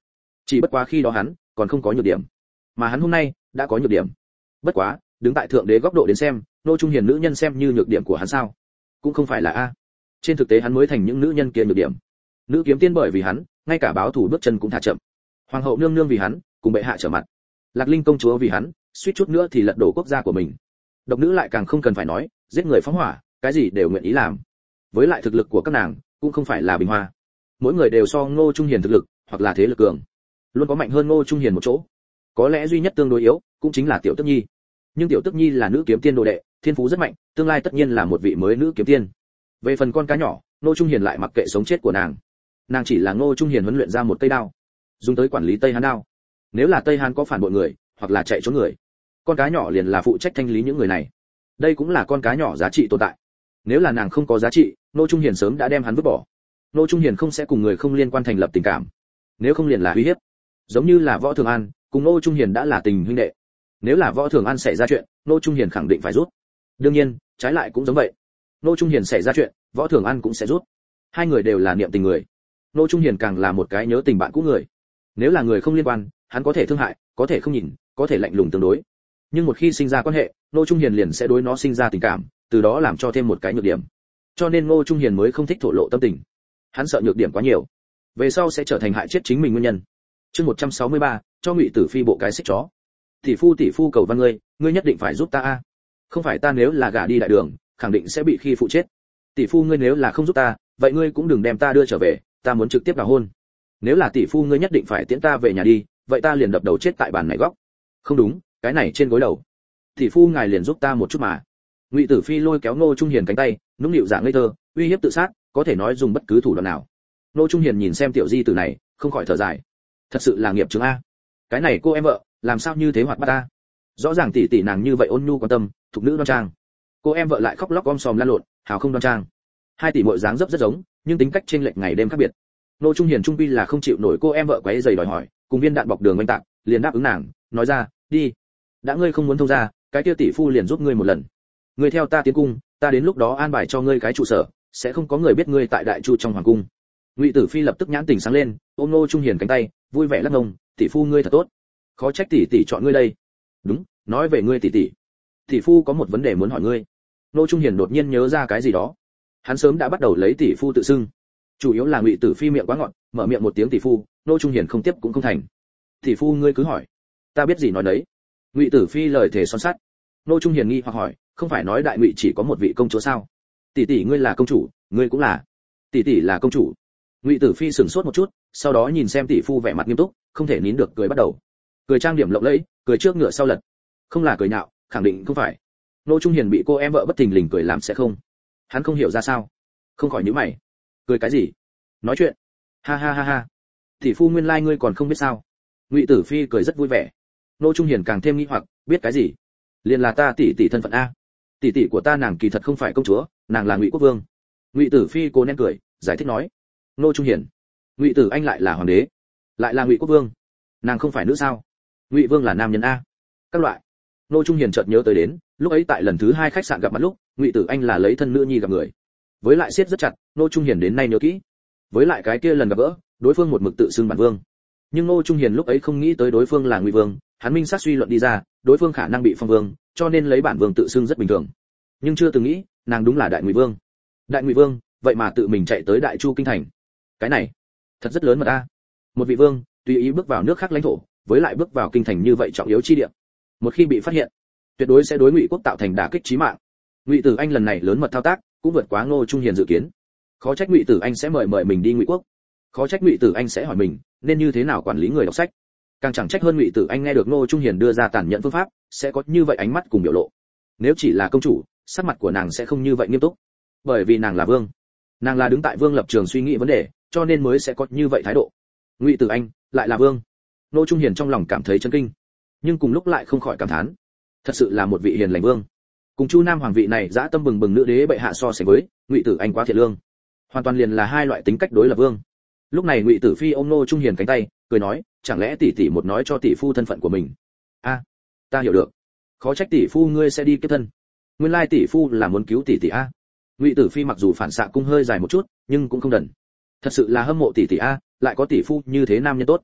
Chỉ bất quá khi đó hắn còn không có nhược điểm, mà hắn hôm nay đã có nhược điểm. Bất quá, đứng tại thượng đế góc độ đến xem, Ngô Trung Hiền nữ nhân xem như nhược điểm của hắn sao? Cũng không phải là a. Trên thực tế hắn mới thành những nữ nhân kia nhược điểm. Nữ kiếm tiên bởi vì hắn, ngay cả báo thủ bước chân cũng thả chậm. Hoàng hậu nương nương vì hắn, cùng bệ hạ trở mặt. Lạc Linh công chúa vì hắn, suýt chút nữa thì lật đổ quốc gia của mình. Độc nữ lại càng không cần phải nói, giết người phóng hỏa, cái gì đều nguyện ý làm. Với lại thực lực của các nàng cũng không phải là bình hoa. Mỗi người đều so Ngô Trung Hiền thực lực, hoặc là thế lực cường, luôn có mạnh hơn Ngô Trung Hiền một chỗ. Có lẽ duy nhất tương đối yếu, cũng chính là Tiểu Tức Nhi. Nhưng Tiểu Tức Nhi là nữ kiếm tiên đồ đệ, thiên phú rất mạnh, tương lai tất nhiên là một vị mới nữ kiếm tiên. Về phần con cá nhỏ, Ngô Trung Hiền lại mặc kệ sống chết của nàng. Nàng chỉ là Ngô Trung Hiền huấn luyện ra một cây đao, dùng tới quản lý Tây Hán đao. Nếu là Tây Hán có phản bội người, hoặc là chạy trốn người, con cá nhỏ liền là phụ trách thanh lý những người này. Đây cũng là con cá nhỏ giá trị tồn tại. Nếu là nàng không có giá trị, Ngô Trung Hiền sớm đã đem hắn vứt bỏ. Ngô Trung Hiền không sẽ cùng người không liên quan thành lập tình cảm, nếu không liền là uy hiếp. Giống như là Võ Thường An, cùng Ngô Trung Hiền đã là tình huynh đệ. Nếu là Võ Thường An xảy ra chuyện, Ngô Trung Hiền khẳng định phải rút. Đương nhiên, trái lại cũng giống vậy. Ngô Trung Hiền xảy ra chuyện, Võ Thường An cũng sẽ rút. Hai người đều là niệm tình người. Ngô Trung Hiền càng là một cái nhớ tình bạn cũ người. Nếu là người không liên quan, hắn có thể thương hại, có thể không nhìn, có thể lạnh lùng tương đối. Nhưng một khi sinh ra quan hệ, Ngô Trung Hiền liền sẽ đối nó sinh ra tình cảm, từ đó làm cho thêm một cái nhược điểm. Cho nên Ngô Trung Hiền mới không thích thổ lộ tâm tình. Hắn sợ nhược điểm quá nhiều, về sau sẽ trở thành hại chết chính mình nguyên nhân. Chương một trăm sáu mươi ba, cho Ngụy Tử Phi bộ cái xích chó. Tỷ phu tỷ phu cầu văn ngươi, ngươi nhất định phải giúp ta a. Không phải ta nếu là gả đi đại đường, khẳng định sẽ bị khi phụ chết. Tỷ phu ngươi nếu là không giúp ta, vậy ngươi cũng đừng đem ta đưa trở về, ta muốn trực tiếp đào hôn. Nếu là tỷ phu ngươi nhất định phải tiễn ta về nhà đi, vậy ta liền đập đầu chết tại bàn này góc. Không đúng, cái này trên gối đầu. Tỷ phu ngài liền giúp ta một chút mà. Ngụy Tử Phi lôi kéo Ngô Trung Hiền cánh tay, nũng nịu dạng ngây thơ, uy hiếp tự sát, có thể nói dùng bất cứ thủ đoạn nào. Ngô Trung Hiền nhìn xem tiểu di tử này, không khỏi thở dài. Thật sự là nghiệp chướng a. Cái này cô em vợ, làm sao như thế hoạt bát ta? Rõ ràng tỷ tỷ nàng như vậy ôn nhu quan tâm, thục nữ đoan trang. Cô em vợ lại khóc lóc om sòm lan lộn, hào không đoan trang. Hai tỷ muội dáng dấp rất giống, nhưng tính cách chênh lệch ngày đêm khác biệt. Ngô Trung Hiền trung quy là không chịu nổi cô em vợ quấy rầy đòi hỏi, cùng viên đạn bọc đường oanh tạc, liền đáp ứng nàng, nói ra, đi. Đã ngươi không muốn thông ra, cái kia tỷ phu liền giúp ngươi một lần. Ngươi theo ta tiến cung, ta đến lúc đó an bài cho ngươi cái trụ sở, sẽ không có người biết ngươi tại đại chu trong hoàng cung. Ngụy Tử Phi lập tức nhãn tình sáng lên, ôm Ngô Trung Hiền cánh tay, vui vẻ lắc ngông, tỷ phu ngươi thật tốt. Khó trách tỷ tỷ chọn ngươi đây. Đúng, nói về ngươi tỷ tỷ. Tỷ phu có một vấn đề muốn hỏi ngươi. Ngô Trung Hiền đột nhiên nhớ ra cái gì đó. Hắn sớm đã bắt đầu lấy tỷ phu tự xưng. Chủ yếu là Ngụy Tử Phi miệng quá ngọt, mở miệng một tiếng tỷ phu, Ngô Trung Hiền không tiếp cũng không thành. Tỷ phu ngươi cứ hỏi, ta biết gì nói đấy. Ngụy Tử Phi lời thề son sắt. Ngô Trung Hiền nghi hoặc hỏi, không phải nói đại ngụy chỉ có một vị công chúa sao? Tỷ tỷ ngươi là công chủ, ngươi cũng là. Tỷ tỷ là công chủ. Ngụy Tử Phi sửng sốt một chút, sau đó nhìn xem tỷ phu vẻ mặt nghiêm túc, không thể nín được cười bắt đầu. Cười trang điểm lộng lẫy, cười trước ngựa sau lật. Không là cười nhạo, khẳng định không phải. Ngô Trung Hiền bị cô em vợ bất thình lình cười làm sẽ không. Hắn không hiểu ra sao, không khỏi nhíu mày. Cười cái gì? Nói chuyện. Ha ha ha ha. Tỷ phu nguyên lai like ngươi còn không biết sao? Ngụy Tử Phi cười rất vui vẻ. Ngô Trung Hiền càng thêm nghi hoặc, biết cái gì? Liền là ta tỷ tỷ thân phận a. Tỷ tỷ của ta nàng kỳ thật không phải công chúa, nàng là Ngụy Quốc Vương. Ngụy Tử Phi cố nén cười, giải thích nói. Ngô Trung Hiền, Ngụy Tử Anh lại là hoàng đế, lại là Ngụy Quốc Vương, nàng không phải nữ sao? Ngụy Vương là nam nhân a. Các loại. Ngô Trung Hiền chợt nhớ tới đến, lúc ấy tại lần thứ hai khách sạn gặp mặt lúc, Ngụy Tử Anh là lấy thân nữ nhi gặp người. Với lại siết rất chặt, Ngô Trung Hiền đến nay nhớ kỹ. Với lại cái kia lần gặp gỡ, đối phương một mực tự xưng bản vương. Nhưng Ngô Trung Hiền lúc ấy không nghĩ tới đối phương là Ngụy Vương, hắn minh xác suy luận đi ra, đối phương khả năng bị phong vương, cho nên lấy bản vương tự xưng rất bình thường. Nhưng chưa từng nghĩ, nàng đúng là đại Ngụy Vương. Đại Ngụy Vương, vậy mà tự mình chạy tới Đại Chu kinh thành. Cái này, thật rất lớn mà ta. Một vị vương, tùy ý bước vào nước khác lãnh thổ, với lại bước vào kinh thành như vậy trọng yếu chi địa. Một khi bị phát hiện, tuyệt đối sẽ đối Ngụy quốc tạo thành đả kích chí mạng. Ngụy Tử Anh lần này lớn mật thao tác, cũng vượt quá Ngô Trung Hiền dự kiến. Khó trách Ngụy Tử Anh sẽ mời mời mình đi Ngụy quốc. Khó trách Ngụy Tử Anh sẽ hỏi mình, nên như thế nào quản lý người đọc sách. Càng chẳng trách hơn Ngụy Tử Anh nghe được Ngô Trung Hiền đưa ra tàn nhẫn phương pháp, sẽ có như vậy ánh mắt cùng biểu lộ. Nếu chỉ là công chủ, sắc mặt của nàng sẽ không như vậy nghiêm túc. Bởi vì nàng là vương. Nàng là đứng tại vương lập trường suy nghĩ vấn đề, cho nên mới sẽ có như vậy thái độ. Ngụy Tử Anh lại là vương. Ngô Trung Hiền trong lòng cảm thấy chấn kinh, nhưng cùng lúc lại không khỏi cảm thán, thật sự là một vị hiền lành vương. Cùng Chu Nam hoàng vị này dã tâm bừng bừng nữ đế bệ hạ so sánh với, Ngụy Tử Anh quá thiện lương, hoàn toàn liền là hai loại tính cách đối lập vương. Lúc này Ngụy Tử Phi ôm Ngô Trung Hiền cánh tay, cười nói, chẳng lẽ tỷ tỷ một nói cho tỷ phu thân phận của mình? A, à, ta hiểu được. Khó trách tỷ phu ngươi sẽ đi kết thân. Nguyên lai tỷ phu là muốn cứu tỷ tỷ a. Ngụy Tử Phi mặc dù phản xạ cung hơi dài một chút, nhưng cũng không đần. Thật sự là hâm mộ tỷ tỷ a, lại có tỷ phu như thế nam nhân tốt.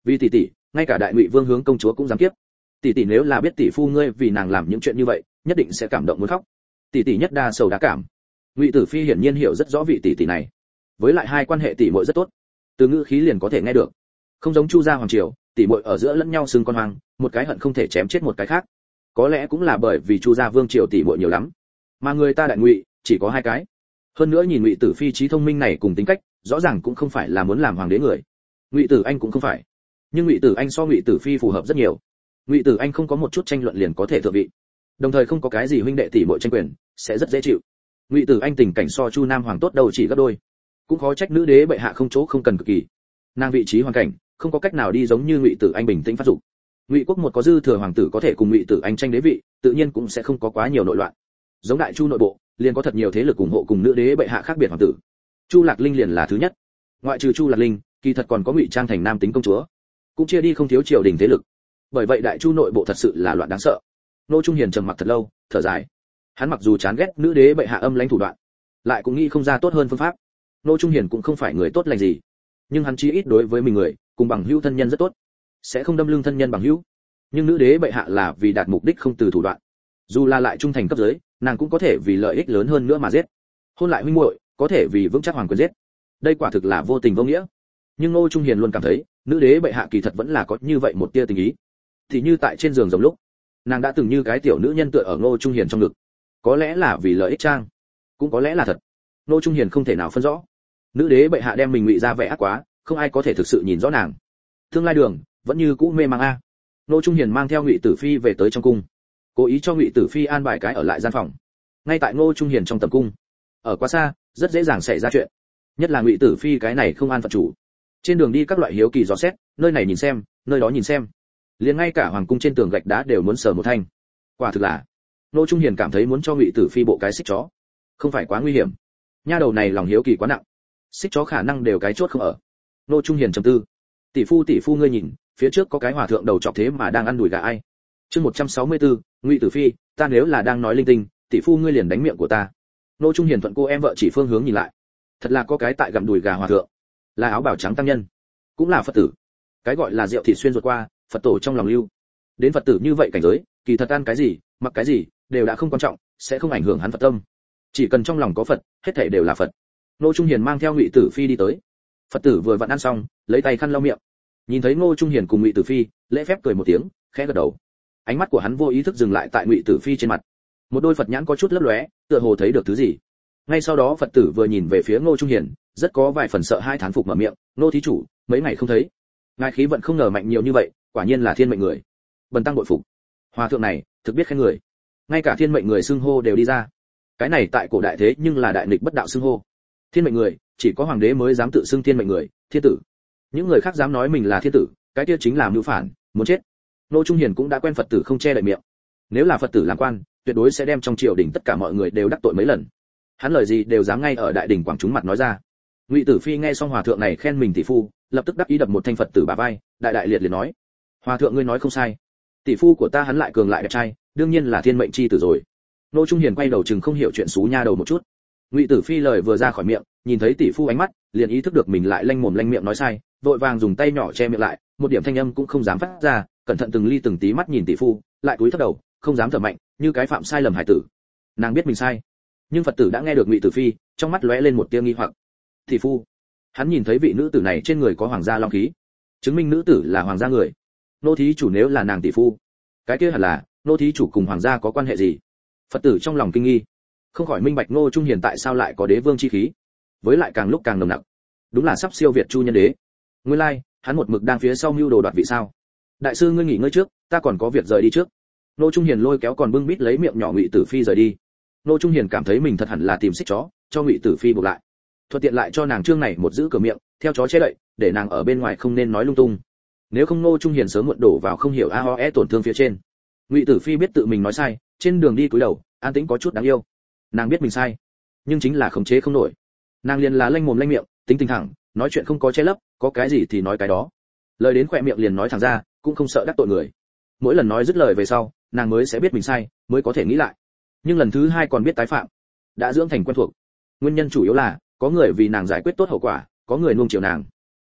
Vì tỷ tỷ, ngay cả đại ngụy vương hướng công chúa cũng dám kiếp. Tỷ tỷ nếu là biết tỷ phu ngươi vì nàng làm những chuyện như vậy, nhất định sẽ cảm động muốn khóc. Tỷ tỷ nhất đa sầu đa cảm. Ngụy Tử Phi hiển nhiên hiểu rất rõ vị tỷ tỷ này, với lại hai quan hệ tỷ muội rất tốt, từ ngữ khí liền có thể nghe được. Không giống Chu gia hoàng triều, tỷ muội ở giữa lẫn nhau xưng con hoang, một cái hận không thể chém chết một cái khác. Có lẽ cũng là bởi vì Chu gia vương triều tỷ muội nhiều lắm, mà người ta đại ngụy chỉ có hai cái. Hơn nữa nhìn Ngụy Tử Phi trí thông minh này cùng tính cách, rõ ràng cũng không phải là muốn làm hoàng đế người. Ngụy Tử Anh cũng không phải, nhưng Ngụy Tử Anh so Ngụy Tử Phi phù hợp rất nhiều. Ngụy Tử Anh không có một chút tranh luận liền có thể thượng vị, đồng thời không có cái gì huynh đệ tỷ muội tranh quyền, sẽ rất dễ chịu. Ngụy Tử Anh tình cảnh so Chu Nam hoàng tốt đầu chỉ gấp đôi, cũng khó trách nữ đế bệ hạ không chỗ không cần cực kỳ. Nàng vị trí hoàn cảnh không có cách nào đi giống như Ngụy Tử Anh bình tĩnh phát dục. Ngụy quốc một có dư thừa hoàng tử có thể cùng Ngụy Tử Anh tranh đế vị, tự nhiên cũng sẽ không có quá nhiều nội loạn. Giống đại Chu nội bộ, liền có thật nhiều thế lực ủng hộ cùng nữ đế bệ hạ khác biệt hoàng tử. Chu Lạc Linh liền là thứ nhất. Ngoại trừ Chu Lạc Linh, kỳ thật còn có Ngụy Trang thành nam tính công chúa, cũng chia đi không thiếu triều đình thế lực. Bởi vậy đại Chu nội bộ thật sự là loạn đáng sợ. Nô Trung Hiền trầm mặc thật lâu, thở dài. Hắn mặc dù chán ghét nữ đế bệ hạ âm lãnh thủ đoạn, lại cũng nghĩ không ra tốt hơn phương pháp. Nô Trung Hiền cũng không phải người tốt lành gì, nhưng hắn chí ít đối với mình người, cùng bằng hữu thân nhân rất tốt, sẽ không đâm lưng thân nhân bằng hữu. Nhưng nữ đế bệ hạ là vì đạt mục đích không từ thủ đoạn, dù là lại trung thành cấp dưới, nàng cũng có thể vì lợi ích lớn hơn nữa mà giết. Hôn lại huynh muội, có thể vì vững chắc hoàng quyền giết. Đây quả thực là vô tình vô nghĩa. Nhưng Nô Trung Hiền luôn cảm thấy, nữ đế bệ hạ kỳ thật vẫn là có như vậy một tia tình ý. Thì như tại trên giường rồng lúc, nàng đã từng như cái tiểu nữ nhân tựa ở Nô Trung Hiền trong ngực. Có lẽ là vì lợi ích trang, cũng có lẽ là thật. Nô Trung Hiền không thể nào phân rõ. Nữ đế bệ hạ đem mình ngụy ra vẻ ác quá, không ai có thể thực sự nhìn rõ nàng. Tương lai đường vẫn như cũ mê mang a. Nô Trung Hiền mang theo Ngụy Tử Phi về tới trong cung, cố ý cho Ngụy Tử Phi an bài cái ở lại gian phòng. Ngay tại Nô Trung Hiền trong tầm cung, ở quá xa, rất dễ dàng xảy ra chuyện. Nhất là Ngụy Tử Phi cái này không an phận chủ. Trên đường đi các loại hiếu kỳ dò xét, nơi này nhìn xem, nơi đó nhìn xem. Liền ngay cả hoàng cung trên tường gạch đá đều muốn sờ một thanh. Quả thực là, Nô Trung Hiền cảm thấy muốn cho Ngụy Tử Phi bộ cái xích chó, không phải quá nguy hiểm. Nha đầu này lòng hiếu kỳ quá nặng, xích chó khả năng đều cái chốt không ở. Nô Trung Hiền trầm tư. Tỷ phu tỷ phu ngươi nhìn, phía trước có cái hòa thượng đầu chọc thế mà đang ăn đùi gà ai. Chương một trăm sáu mươi tư, Ngụy Tử Phi, ta nếu là đang nói linh tinh, tỷ phu ngươi liền đánh miệng của ta. Nô Trung Hiền thuận cô em vợ chỉ phương hướng nhìn lại. Thật là có cái tại gặm đùi gà hòa thượng, là áo bào trắng tăng nhân, cũng là Phật tử. Cái gọi là rượu thịt xuyên ruột qua, Phật tổ trong lòng lưu. Đến Phật tử như vậy cảnh giới, kỳ thật ăn cái gì, mặc cái gì, đều đã không quan trọng, sẽ không ảnh hưởng hắn Phật tâm. Chỉ cần trong lòng có Phật, hết thảy đều là Phật. Nô Trung Hiền mang theo Ngụy Tử Phi đi tới. Phật tử vừa vặn ăn xong, lấy tay khăn lau miệng. Nhìn thấy Ngô Trung Hiền cùng Ngụy Tử Phi, lễ phép cười một tiếng, khẽ gật đầu. Ánh mắt của hắn vô ý thức dừng lại tại Ngụy Tử Phi trên mặt. Một đôi Phật nhãn có chút lấp lóe, tựa hồ thấy được thứ gì. Ngay sau đó Phật tử vừa nhìn về phía Ngô Trung Hiền, rất có vài phần sợ hai thán phục mở miệng, "Nô thí chủ, mấy ngày không thấy, ngài khí vận không ngờ mạnh nhiều như vậy, quả nhiên là thiên mệnh người." Bần tăng bội phục. Hòa thượng này, thực biết khen người. Ngay cả thiên mệnh người xưng hô đều đi ra. Cái này tại cổ đại thế nhưng là đại nghịch bất đạo xưng hô. Thiên mệnh người, chỉ có hoàng đế mới dám tự xưng thiên mệnh người, thiên tử. Những người khác dám nói mình là thiên tử, cái kia chính là mưu phản, muốn chết. Nô Trung Hiền cũng đã quen Phật tử không che đậy miệng. Nếu là Phật tử làm quan, tuyệt đối sẽ đem trong triều đình tất cả mọi người đều đắc tội mấy lần. Hắn lời gì đều dám ngay ở đại đình quảng chúng mặt nói ra. Ngụy Tử Phi nghe xong hòa thượng này khen mình tỷ phu, lập tức đắc ý đập một thanh Phật tử bả vai, đại đại liệt liệt nói: "Hòa thượng ngươi nói không sai, tỷ phu của ta hắn lại cường lại đẹp trai, đương nhiên là thiên mệnh chi tử rồi." Nô Trung Hiền quay đầu chừng không hiểu chuyện xú nha đầu một chút. Ngụy Tử Phi lời vừa ra khỏi miệng, nhìn thấy tỷ phu ánh mắt, liền ý thức được mình lại lanh mồm lanh miệng nói sai, vội vàng dùng tay nhỏ che miệng lại, một điểm thanh âm cũng không dám phát ra, cẩn thận từng ly từng tí mắt nhìn tỷ phu, lại cúi thấp đầu, không dám thở mạnh, như cái phạm sai lầm hải tử. Nàng biết mình sai, nhưng Phật tử đã nghe được Ngụy Tử Phi, trong mắt lóe lên một tia nghi hoặc. Tỷ phu, hắn nhìn thấy vị nữ tử này trên người có hoàng gia long khí, chứng minh nữ tử là hoàng gia người. Nô thí chủ nếu là nàng tỷ phu, cái kia hẳn là nô thí chủ cùng hoàng gia có quan hệ gì? Phật tử trong lòng kinh nghi, không khỏi minh bạch Ngô Trung Hiền tại sao lại có đế vương chi khí, với lại càng lúc càng nồng nặc, đúng là sắp siêu việt Chu nhân đế. Nguyên lai, like, hắn một mực đang phía sau mưu đồ đoạt vị sao? Đại sư ngươi nghỉ ngơi trước, ta còn có việc rời đi trước. Ngô Trung Hiền lôi kéo còn bưng bít lấy miệng nhỏ Ngụy Tử Phi rời đi. Ngô Trung Hiền cảm thấy mình thật hẳn là tìm xích chó, cho Ngụy Tử Phi buộc lại, thuận tiện lại cho nàng trương này một giữ cửa miệng, theo chó che đậy, để nàng ở bên ngoài không nên nói lung tung. Nếu không Ngô Trung Hiền sớm muộn đổ vào không hiểu a ho e tổn thương phía trên. Ngụy Tử Phi biết tự mình nói sai, trên đường đi cúi đầu, an tĩnh có chút đáng yêu. Nàng biết mình sai, nhưng chính là khống chế không nổi. Nàng liền là lanh mồm lanh miệng, tính tình thẳng, nói chuyện không có che lấp, có cái gì thì nói cái đó. Lời đến khỏe miệng liền nói thẳng ra, cũng không sợ đắc tội người. Mỗi lần nói dứt lời về sau, nàng mới sẽ biết mình sai, mới có thể nghĩ lại. Nhưng lần thứ hai còn biết tái phạm, đã dưỡng thành quen thuộc. Nguyên nhân chủ yếu là có người vì nàng giải quyết tốt hậu quả, có người nuông chiều nàng.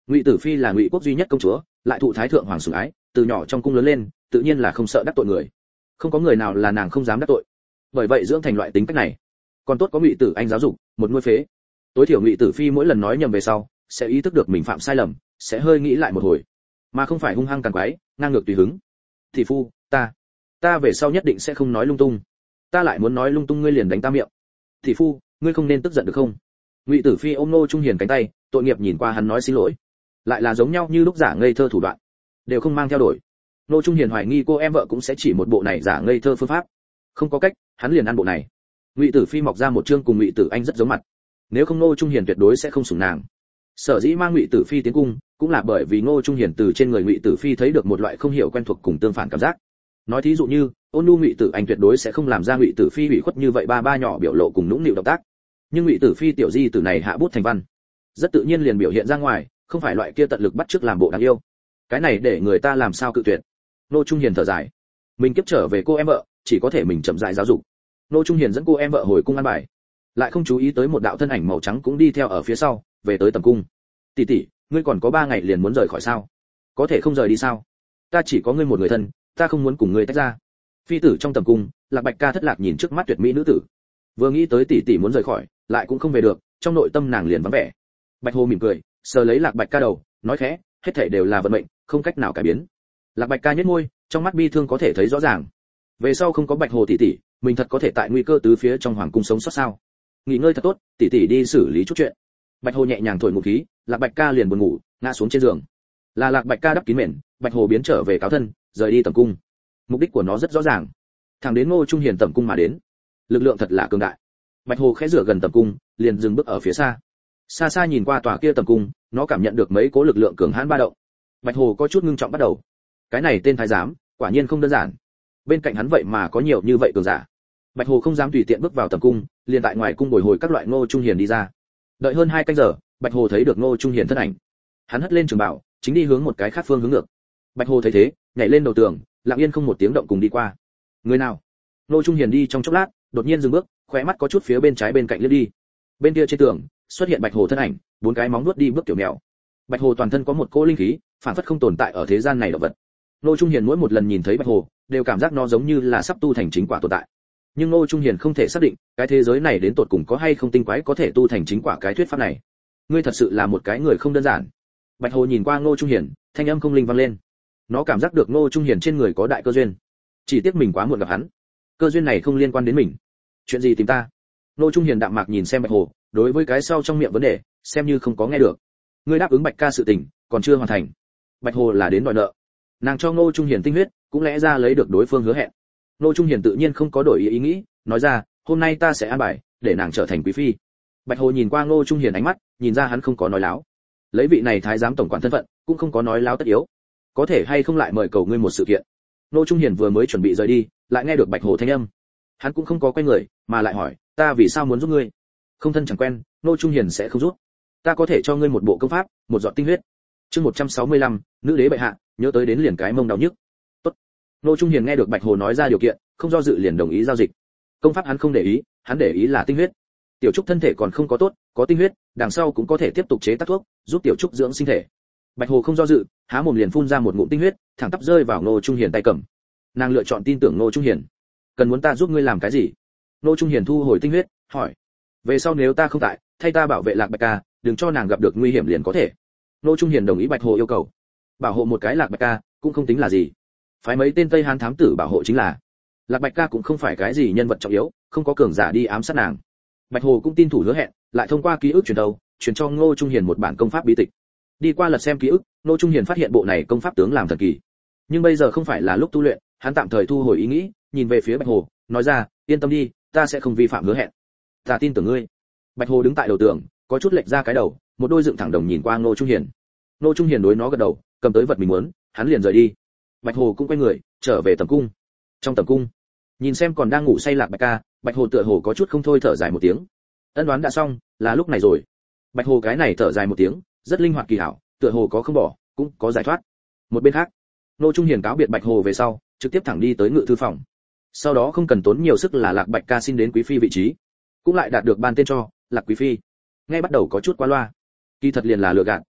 Ngụy Tử Phi là Ngụy quốc duy nhất công chúa, lại thụ thái thượng hoàng sủng ái, từ nhỏ trong cung lớn lên, tự nhiên là không sợ đắc tội người. Không có người nào là nàng không dám đắc tội. Bởi vậy dưỡng thành loại tính cách này. Còn tốt có Ngụy Tử Anh giáo dục, một nuôi phế. Tối thiểu Ngụy Tử Phi mỗi lần nói nhầm về sau, sẽ ý thức được mình phạm sai lầm, sẽ hơi nghĩ lại một hồi, mà không phải hung hăng càn quái, ngang ngược tùy hứng. Thị phu, ta, ta về sau nhất định sẽ không nói lung tung. Ta lại muốn nói lung tung ngươi liền đánh ta miệng. Thị phu, ngươi không nên tức giận được không? Ngụy Tử Phi ôm Ngô Trung Hiền cánh tay, tội nghiệp nhìn qua hắn nói xin lỗi. Lại là giống nhau như lúc giả ngây thơ thủ đoạn, đều không mang theo đổi. Ngô Trung Hiền hoài nghi cô em vợ cũng sẽ chỉ một bộ này giả ngây thơ phương pháp. Không có cách, hắn liền ăn bộ này. Ngụy Tử Phi mọc ra một chương cùng Ngụy Tử Anh rất giống mặt. Nếu không Ngô Trung Hiền tuyệt đối sẽ không sủng nàng. Sở dĩ mang Ngụy Tử Phi tiến cung, cũng là bởi vì Ngô Trung Hiền từ trên người Ngụy Tử Phi thấy được một loại không hiểu quen thuộc cùng tương phản cảm giác. Nói thí dụ như, ôn nhu Ngụy Tử Anh tuyệt đối sẽ không làm ra Ngụy Tử Phi ủy khuất như vậy ba ba nhỏ biểu lộ cùng nũng nịu động tác. Nhưng Ngụy Tử Phi tiểu di từ này hạ bút thành văn, rất tự nhiên liền biểu hiện ra ngoài, không phải loại kia tận lực bắt chước làm bộ đáng yêu. Cái này để người ta làm sao cự tuyệt. Ngô Trung Hiền thở dài, mình kiếp trở về cô em vợ, chỉ có thể mình chậm rãi giáo dục. Ngô Trung Hiền dẫn cô em vợ hồi cung ăn bài, lại không chú ý tới một đạo thân ảnh màu trắng cũng đi theo ở phía sau, về tới tầm cung. Tỷ tỷ, ngươi còn có ba ngày liền muốn rời khỏi sao? Có thể không rời đi sao? Ta chỉ có ngươi một người thân, ta không muốn cùng ngươi tách ra. Phi tử trong tầm cung, Lạc Bạch Ca thất lạc nhìn trước mắt tuyệt mỹ nữ tử, vừa nghĩ tới tỷ tỷ muốn rời khỏi, lại cũng không về được, trong nội tâm nàng liền vắng vẻ. Bạch Hồ mỉm cười, sờ lấy Lạc Bạch Ca đầu, nói khẽ, hết thảy đều là vận mệnh, không cách nào cải biến. Lạc Bạch Ca nhếch môi, trong mắt bi thương có thể thấy rõ ràng. Về sau không có Bạch Hồ tỷ tỷ, mình thật có thể tại nguy cơ tứ phía trong hoàng cung sống sót sao? Nghỉ ngơi thật tốt, tỷ tỷ đi xử lý chút chuyện. Bạch Hồ nhẹ nhàng thổi một khí, Lạc Bạch Ca liền buồn ngủ, ngã xuống trên giường. Là Lạc Bạch Ca đắp kín mền, Bạch Hồ biến trở về cáo thân, rời đi tầm cung. Mục đích của nó rất rõ ràng, thẳng đến Ngô Trung Hiền tầm cung mà đến. Lực lượng thật là cường đại. Bạch Hồ khẽ rửa gần tầm cung, liền dừng bước ở phía xa. Xa xa nhìn qua tòa kia tầm cung, nó cảm nhận được mấy cố lực lượng cường hãn ba động. Bạch Hồ có chút ngưng trọng bắt đầu. Cái này tên thái giám, quả nhiên không đơn giản. Bên cạnh hắn vậy mà có nhiều như vậy cường giả. Bạch Hồ không dám tùy tiện bước vào tầm cung, liền tại ngoài cung bồi hồi các loại Ngô Trung Hiền đi ra. Đợi hơn hai canh giờ, Bạch Hồ thấy được Ngô Trung Hiền thân ảnh. Hắn hất lên trường bảo, chính đi hướng một cái khác phương hướng ngược. Bạch Hồ thấy thế, nhảy lên đầu tường, lặng yên không một tiếng động cùng đi qua. Người nào? Ngô Trung Hiền đi trong chốc lát, đột nhiên dừng bước, khóe mắt có chút phía bên trái bên cạnh liếc đi. Bên kia trên tường, xuất hiện Bạch Hồ thân ảnh, bốn cái móng nuốt đi bước kiểu mèo. Bạch Hồ toàn thân có một cỗ linh khí, phản phất không tồn tại ở thế gian này động vật. Ngô Trung Hiền mỗi một lần nhìn thấy Bạch Hồ, đều cảm giác nó giống như là sắp tu thành chính quả tồn tại. Nhưng Ngô Trung Hiền không thể xác định, cái thế giới này đến tột cùng có hay không tinh quái có thể tu thành chính quả cái thuyết pháp này. Ngươi thật sự là một cái người không đơn giản. Bạch Hồ nhìn qua Ngô Trung Hiền, thanh âm không linh vang lên. Nó cảm giác được Ngô Trung Hiền trên người có đại cơ duyên. Chỉ tiếc mình quá muộn gặp hắn. Cơ duyên này không liên quan đến mình. Chuyện gì tìm ta? Ngô Trung Hiền đạm mạc nhìn xem Bạch Hồ, đối với cái sau trong miệng vấn đề, xem như không có nghe được. Ngươi đáp ứng Bạch ca sự tình, còn chưa hoàn thành. Bạch Hồ là đến đòi nợ. Nàng cho Ngô Trung Hiền tinh huyết, cũng lẽ ra lấy được đối phương hứa hẹn. Ngô Trung Hiền tự nhiên không có đổi ý, ý nghĩ, nói ra, hôm nay ta sẽ an bài, để nàng trở thành quý phi. Bạch Hồ nhìn qua Ngô Trung Hiền ánh mắt, nhìn ra hắn không có nói láo. Lấy vị này thái giám tổng quản thân phận, cũng không có nói láo tất yếu. Có thể hay không lại mời cầu ngươi một sự kiện. Ngô Trung Hiền vừa mới chuẩn bị rời đi, lại nghe được Bạch Hồ thanh âm. Hắn cũng không có quay người, mà lại hỏi, ta vì sao muốn giúp ngươi? Không thân chẳng quen, Ngô Trung Hiền sẽ không giúp. Ta có thể cho ngươi một bộ công pháp, một giọt tinh huyết. Chương một trăm sáu mươi lăm, nữ đế bệ hạ, nhớ tới đến liền cái mông đau nhức. Tốt. Ngô Trung Hiền nghe được Bạch Hồ nói ra điều kiện, không do dự liền đồng ý giao dịch. Công pháp hắn không để ý, hắn để ý là tinh huyết. Tiểu Trúc thân thể còn không có tốt, có tinh huyết, đằng sau cũng có thể tiếp tục chế tác thuốc, giúp Tiểu Trúc dưỡng sinh thể. Bạch Hồ không do dự, há mồm liền phun ra một ngụm tinh huyết, thẳng tắp rơi vào Ngô Trung Hiền tay cầm. Nàng lựa chọn tin tưởng Ngô Trung Hiền. Cần muốn ta giúp ngươi làm cái gì? Ngô Trung Hiền thu hồi tinh huyết, hỏi. Về sau nếu ta không tại, thay ta bảo vệ Lạc Bạch ca, đừng cho nàng gặp được nguy hiểm liền có thể. Ngô Trung Hiền đồng ý Bạch Hồ yêu cầu. Bảo hộ một cái Lạc Bạch ca, cũng không tính là gì. Phái mấy tên Tây Hán thám tử bảo hộ chính là. Lạc Bạch ca cũng không phải cái gì nhân vật trọng yếu, không có cường giả đi ám sát nàng. Bạch Hồ cũng tin thủ hứa hẹn, lại thông qua ký ức truyền đầu, truyền cho Ngô Trung Hiền một bản công pháp bí tịch. Đi qua lật xem ký ức, Ngô Trung Hiền phát hiện bộ này công pháp tướng làm thần kỳ. Nhưng bây giờ không phải là lúc tu luyện, hắn tạm thời thu hồi ý nghĩ, nhìn về phía Bạch Hồ, nói ra, yên tâm đi, ta sẽ không vi phạm hứa hẹn. Ta tin tưởng ngươi. Bạch Hồ đứng tại đầu tường, có chút lệch ra cái đầu, một đôi dựng thẳng đồng nhìn qua Ngô Trung Hiền. Ngô Trung Hiền đối nó gật đầu, cầm tới vật mình muốn, hắn liền rời đi. Bạch Hồ cũng quay người, trở về tầm cung. Trong tầm cung, nhìn xem còn đang ngủ say Lạc Bạch ca, Bạch Hồ tựa hồ có chút không thôi thở dài một tiếng. Ân đoán đã xong, là lúc này rồi. Bạch Hồ cái này thở dài một tiếng, rất linh hoạt kỳ hảo, tựa hồ có không bỏ, cũng có giải thoát. Một bên khác, Ngô Trung Hiền cáo biệt Bạch Hồ về sau, trực tiếp thẳng đi tới ngự thư phòng. Sau đó không cần tốn nhiều sức là Lạc Bạch ca xin đến quý phi vị trí, cũng lại đạt được ban tên cho Lạc quý phi. Ngay bắt đầu có chút quá loa, kỳ thật liền là lừa gạt,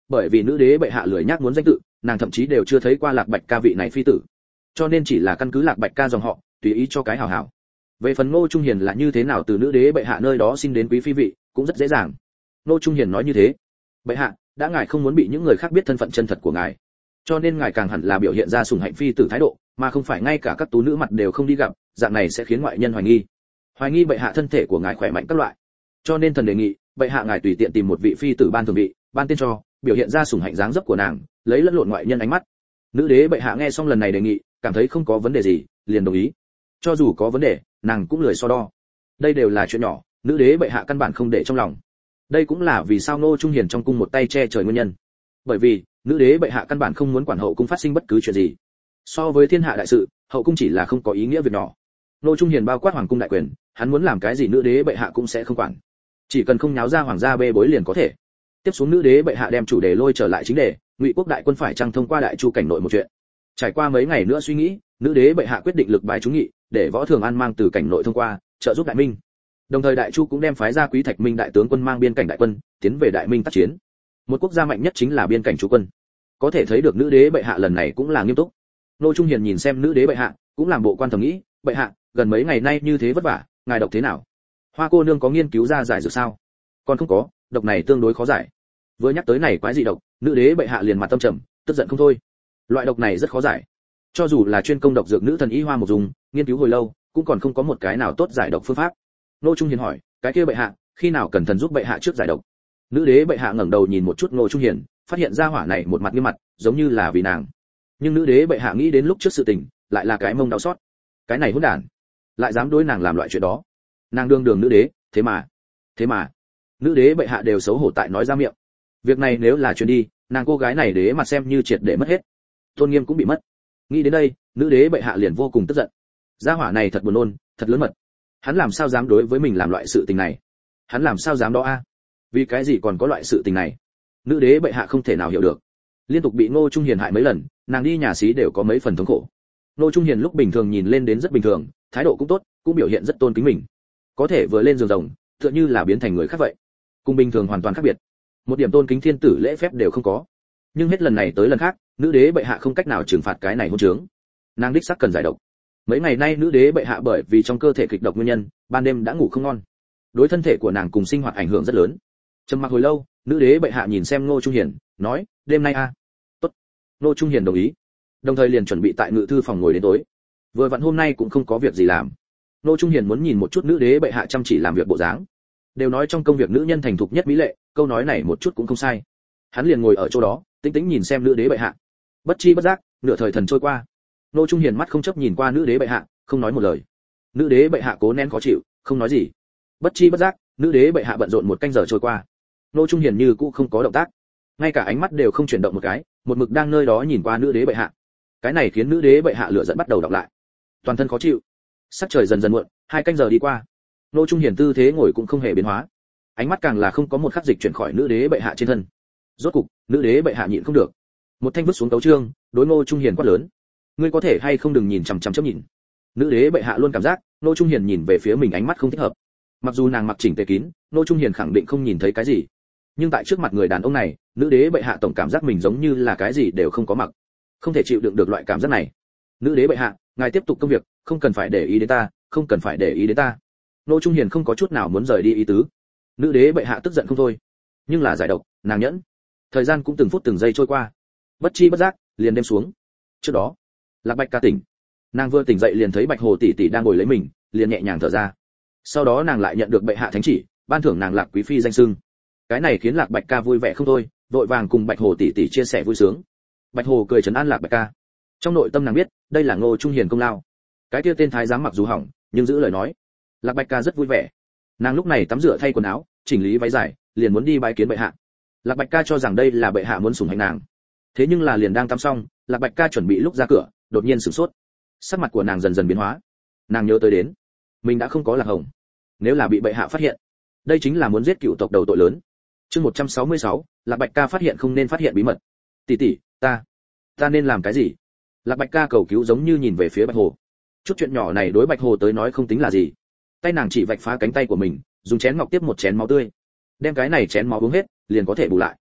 bởi vì nữ đế bệ hạ lười nhác muốn danh tự, nàng thậm chí đều chưa thấy qua Lạc Bạch Ca vị này phi tử, cho nên chỉ là căn cứ Lạc Bạch Ca dòng họ, tùy ý cho cái hảo hảo. Về phần Ngô Trung Hiền là như thế nào từ nữ đế bệ hạ nơi đó xin đến quý phi vị, cũng rất dễ dàng. Ngô Trung Hiền nói như thế, bệ hạ, đã ngài không muốn bị những người khác biết thân phận chân thật của ngài, cho nên ngài càng hẳn là biểu hiện ra sủng hạnh phi tử thái độ, mà không phải ngay cả các tú nữ mặt đều không đi gặp, dạng này sẽ khiến ngoại nhân hoài nghi, hoài nghi bệ hạ thân thể của ngài khỏe mạnh các loại. Cho nên thần đề nghị, bệ hạ ngài tùy tiện tìm một vị phi tử ban thường vị, ban tên cho, biểu hiện ra sủng hạnh dáng dấp của nàng, lấy lẫn lộn ngoại nhân ánh mắt. Nữ đế bệ hạ nghe xong lần này đề nghị, cảm thấy không có vấn đề gì, liền đồng ý. Cho dù có vấn đề, nàng cũng lười so đo. Đây đều là chuyện nhỏ, nữ đế bệ hạ căn bản không để trong lòng. Đây cũng là vì sao Ngô Trung Hiền trong cung một tay che trời nguyên nhân. Bởi vì, nữ đế bệ hạ căn bản không muốn quản hậu cung phát sinh bất cứ chuyện gì. So với thiên hạ đại sự, hậu cung chỉ là không có ý nghĩa việc nhỏ. Ngô Trung Hiền bao quát hoàng cung đại quyền, hắn muốn làm cái gì nữ đế bệ hạ cũng sẽ không quản. Chỉ cần không nháo ra hoàng gia bê bối liền có thể. Tiếp xuống nữ đế bệ hạ đem chủ đề lôi trở lại chính đề, Ngụy quốc đại quân phải chăng thông qua đại chu cảnh nội một chuyện. Trải qua mấy ngày nữa suy nghĩ, nữ đế bệ hạ quyết định lực bài chúng nghị, để Võ Thường An mang từ cảnh nội thông qua, trợ giúp đại minh. Đồng thời đại chu cũng đem phái ra Quý Thạch Minh đại tướng quân mang biên cảnh đại quân, tiến về đại minh tác chiến. Một quốc gia mạnh nhất chính là biên cảnh chú quân. Có thể thấy được nữ đế bệ hạ lần này cũng là nghiêm túc. Ngô Trung Hiền nhìn xem nữ đế bệ hạ, cũng làm bộ quan thầm nghĩ, bệ hạ, gần mấy ngày nay như thế vất vả, ngài độc thế nào? Hoa cô nương có nghiên cứu ra giải dược sao? Còn không có, độc này tương đối khó giải. Vừa nhắc tới này quái dị độc, nữ đế bệ hạ liền mặt tâm trầm, tức giận không thôi. Loại độc này rất khó giải. Cho dù là chuyên công độc dược nữ thần y hoa một dùng, nghiên cứu hồi lâu, cũng còn không có một cái nào tốt giải độc phương pháp. Ngô Trung Hiền hỏi, cái kia bệ hạ, khi nào cần thần giúp bệ hạ trước giải độc? Nữ đế bệ hạ ngẩng đầu nhìn một chút Ngô Trung Hiền, phát hiện ra hỏa này một mặt nghiêm mặt, giống như là vì nàng. Nhưng nữ đế bệ hạ nghĩ đến lúc trước sự tình, lại là cái mông đau xót. Cái này hỗn đản, lại dám đối nàng làm loại chuyện đó. Nàng đương đường nữ đế, thế mà, thế mà, nữ đế bệ hạ đều xấu hổ tại nói ra miệng. Việc này nếu là truyền đi, nàng cô gái này đế mặt xem như triệt để mất hết, tôn nghiêm cũng bị mất. Nghĩ đến đây, nữ đế bệ hạ liền vô cùng tức giận. Gia hỏa này thật buồn nôn, thật lớn mật. Hắn làm sao dám đối với mình làm loại sự tình này? Hắn làm sao dám đó a? Vì cái gì còn có loại sự tình này? Nữ đế bệ hạ không thể nào hiểu được. Liên tục bị Ngô Trung Hiền hại mấy lần, nàng đi nhà xí đều có mấy phần thống khổ. Ngô Trung Hiền lúc bình thường nhìn lên đến rất bình thường, thái độ cũng tốt, cũng biểu hiện rất tôn kính mình. Có thể vừa lên giường rồng, tựa như là biến thành người khác vậy. Cùng bình thường hoàn toàn khác biệt. Một điểm tôn kính thiên tử lễ phép đều không có. Nhưng hết lần này tới lần khác, nữ đế bệ hạ không cách nào trừng phạt cái này hôn trướng. Nàng đích xác cần giải độc. Mấy ngày nay nữ đế bệ hạ bởi vì trong cơ thể kịch độc nguyên nhân, ban đêm đã ngủ không ngon. Đối thân thể của nàng cùng sinh hoạt ảnh hưởng rất lớn. Trầm mặc hồi lâu, nữ đế bệ hạ nhìn xem Ngô Trung Hiền, nói, đêm nay a. À? Tốt. Ngô Trung Hiền đồng ý. Đồng thời liền chuẩn bị tại ngự thư phòng ngồi đến tối. Vừa vặn hôm nay cũng không có việc gì làm. Ngô Trung Hiền muốn nhìn một chút nữ đế bệ hạ chăm chỉ làm việc bộ dáng. Đều nói trong công việc nữ nhân thành thục nhất mỹ lệ, câu nói này một chút cũng không sai. Hắn liền ngồi ở chỗ đó, tĩnh tĩnh nhìn xem nữ đế bệ hạ. Bất chi bất giác, nửa thời thần trôi qua. Ngô Trung Hiền mắt không chấp nhìn qua nữ đế bệ hạ, không nói một lời. Nữ đế bệ hạ cố nén khó chịu, không nói gì. Bất chi bất giác, nữ đế bệ hạ bận rộn một canh giờ trôi qua. Ngô Trung Hiền như cũ không có động tác, ngay cả ánh mắt đều không chuyển động một cái, một mực đang nơi đó nhìn qua nữ đế bệ hạ. Cái này khiến nữ đế bệ hạ lửa giận bắt đầu đọc lại. Toàn thân khó chịu. Sắc trời dần dần muộn, hai canh giờ đi qua. Ngô Trung Hiền tư thế ngồi cũng không hề biến hóa, ánh mắt càng là không có một khắc dịch chuyển khỏi nữ đế bệ hạ trên thân. Rốt cục, nữ đế bệ hạ nhịn không được, một thanh vứt xuống tấu chương, đối Ngô Trung Hiền quát lớn: ngươi có thể hay không đừng nhìn chằm chằm chớp nhìn. Nữ đế bệ hạ luôn cảm giác Ngô Trung Hiền nhìn về phía mình ánh mắt không thích hợp. Mặc dù nàng mặc chỉnh tề kín, Ngô Trung Hiền khẳng định không nhìn thấy cái gì, nhưng tại trước mặt người đàn ông này, nữ đế bệ hạ tổng cảm giác mình giống như là cái gì đều không có mặc, không thể chịu đựng được loại cảm giác này. Nữ đế bệ hạ, ngài tiếp tục công việc, không cần phải để ý đến ta, không cần phải để ý đến ta. Ngô Trung Hiền không có chút nào muốn rời đi ý tứ. Nữ đế bệ hạ tức giận không thôi, nhưng là giải độc, nàng nhẫn. Thời gian cũng từng phút từng giây trôi qua, bất chi bất giác liền đêm xuống. Trước đó, Lạc Bạch Ca tỉnh, nàng vừa tỉnh dậy liền thấy Bạch Hồ tỷ tỷ đang ngồi lấy mình, liền nhẹ nhàng thở ra. Sau đó nàng lại nhận được bệ hạ thánh chỉ, ban thưởng nàng Lạc quý phi danh xưng. Cái này khiến Lạc Bạch Ca vui vẻ không thôi, vội vàng cùng Bạch Hồ tỷ tỷ chia sẻ vui sướng. Bạch Hồ cười trấn an Lạc Bạch Ca. Trong nội tâm nàng biết, đây là Ngô Trung Hiền công lao. Cái kia tên thái giám mặc dù hỏng, nhưng giữ lời nói. Lạc Bạch Ca rất vui vẻ. Nàng lúc này tắm rửa thay quần áo, chỉnh lý váy dài, liền muốn đi bái kiến bệ hạ. Lạc Bạch Ca cho rằng đây là bệ hạ muốn sủng hạnh nàng. Thế nhưng là liền đang tắm xong, Lạc Bạch Ca chuẩn bị lúc ra cửa, đột nhiên sửng sốt. Sắc mặt của nàng dần dần biến hóa. Nàng nhớ tới đến, mình đã không có Lạc Hồng. Nếu là bị bệ hạ phát hiện, đây chính là muốn giết cựu tộc đầu tội lớn. Chương một trăm sáu mươi sáu, Lạc Bạch Ca phát hiện không nên phát hiện bí mật. Tỷ tỷ, ta, ta nên làm cái gì? Lạc Bạch Ca cầu cứu giống như nhìn về phía Bạch Hồ. Chút chuyện nhỏ này đối Bạch Hồ tới nói không tính là gì. Tay nàng chỉ vạch phá cánh tay của mình, dùng chén ngọc tiếp một chén máu tươi. Đem cái này chén máu uống hết, liền có thể bù lại.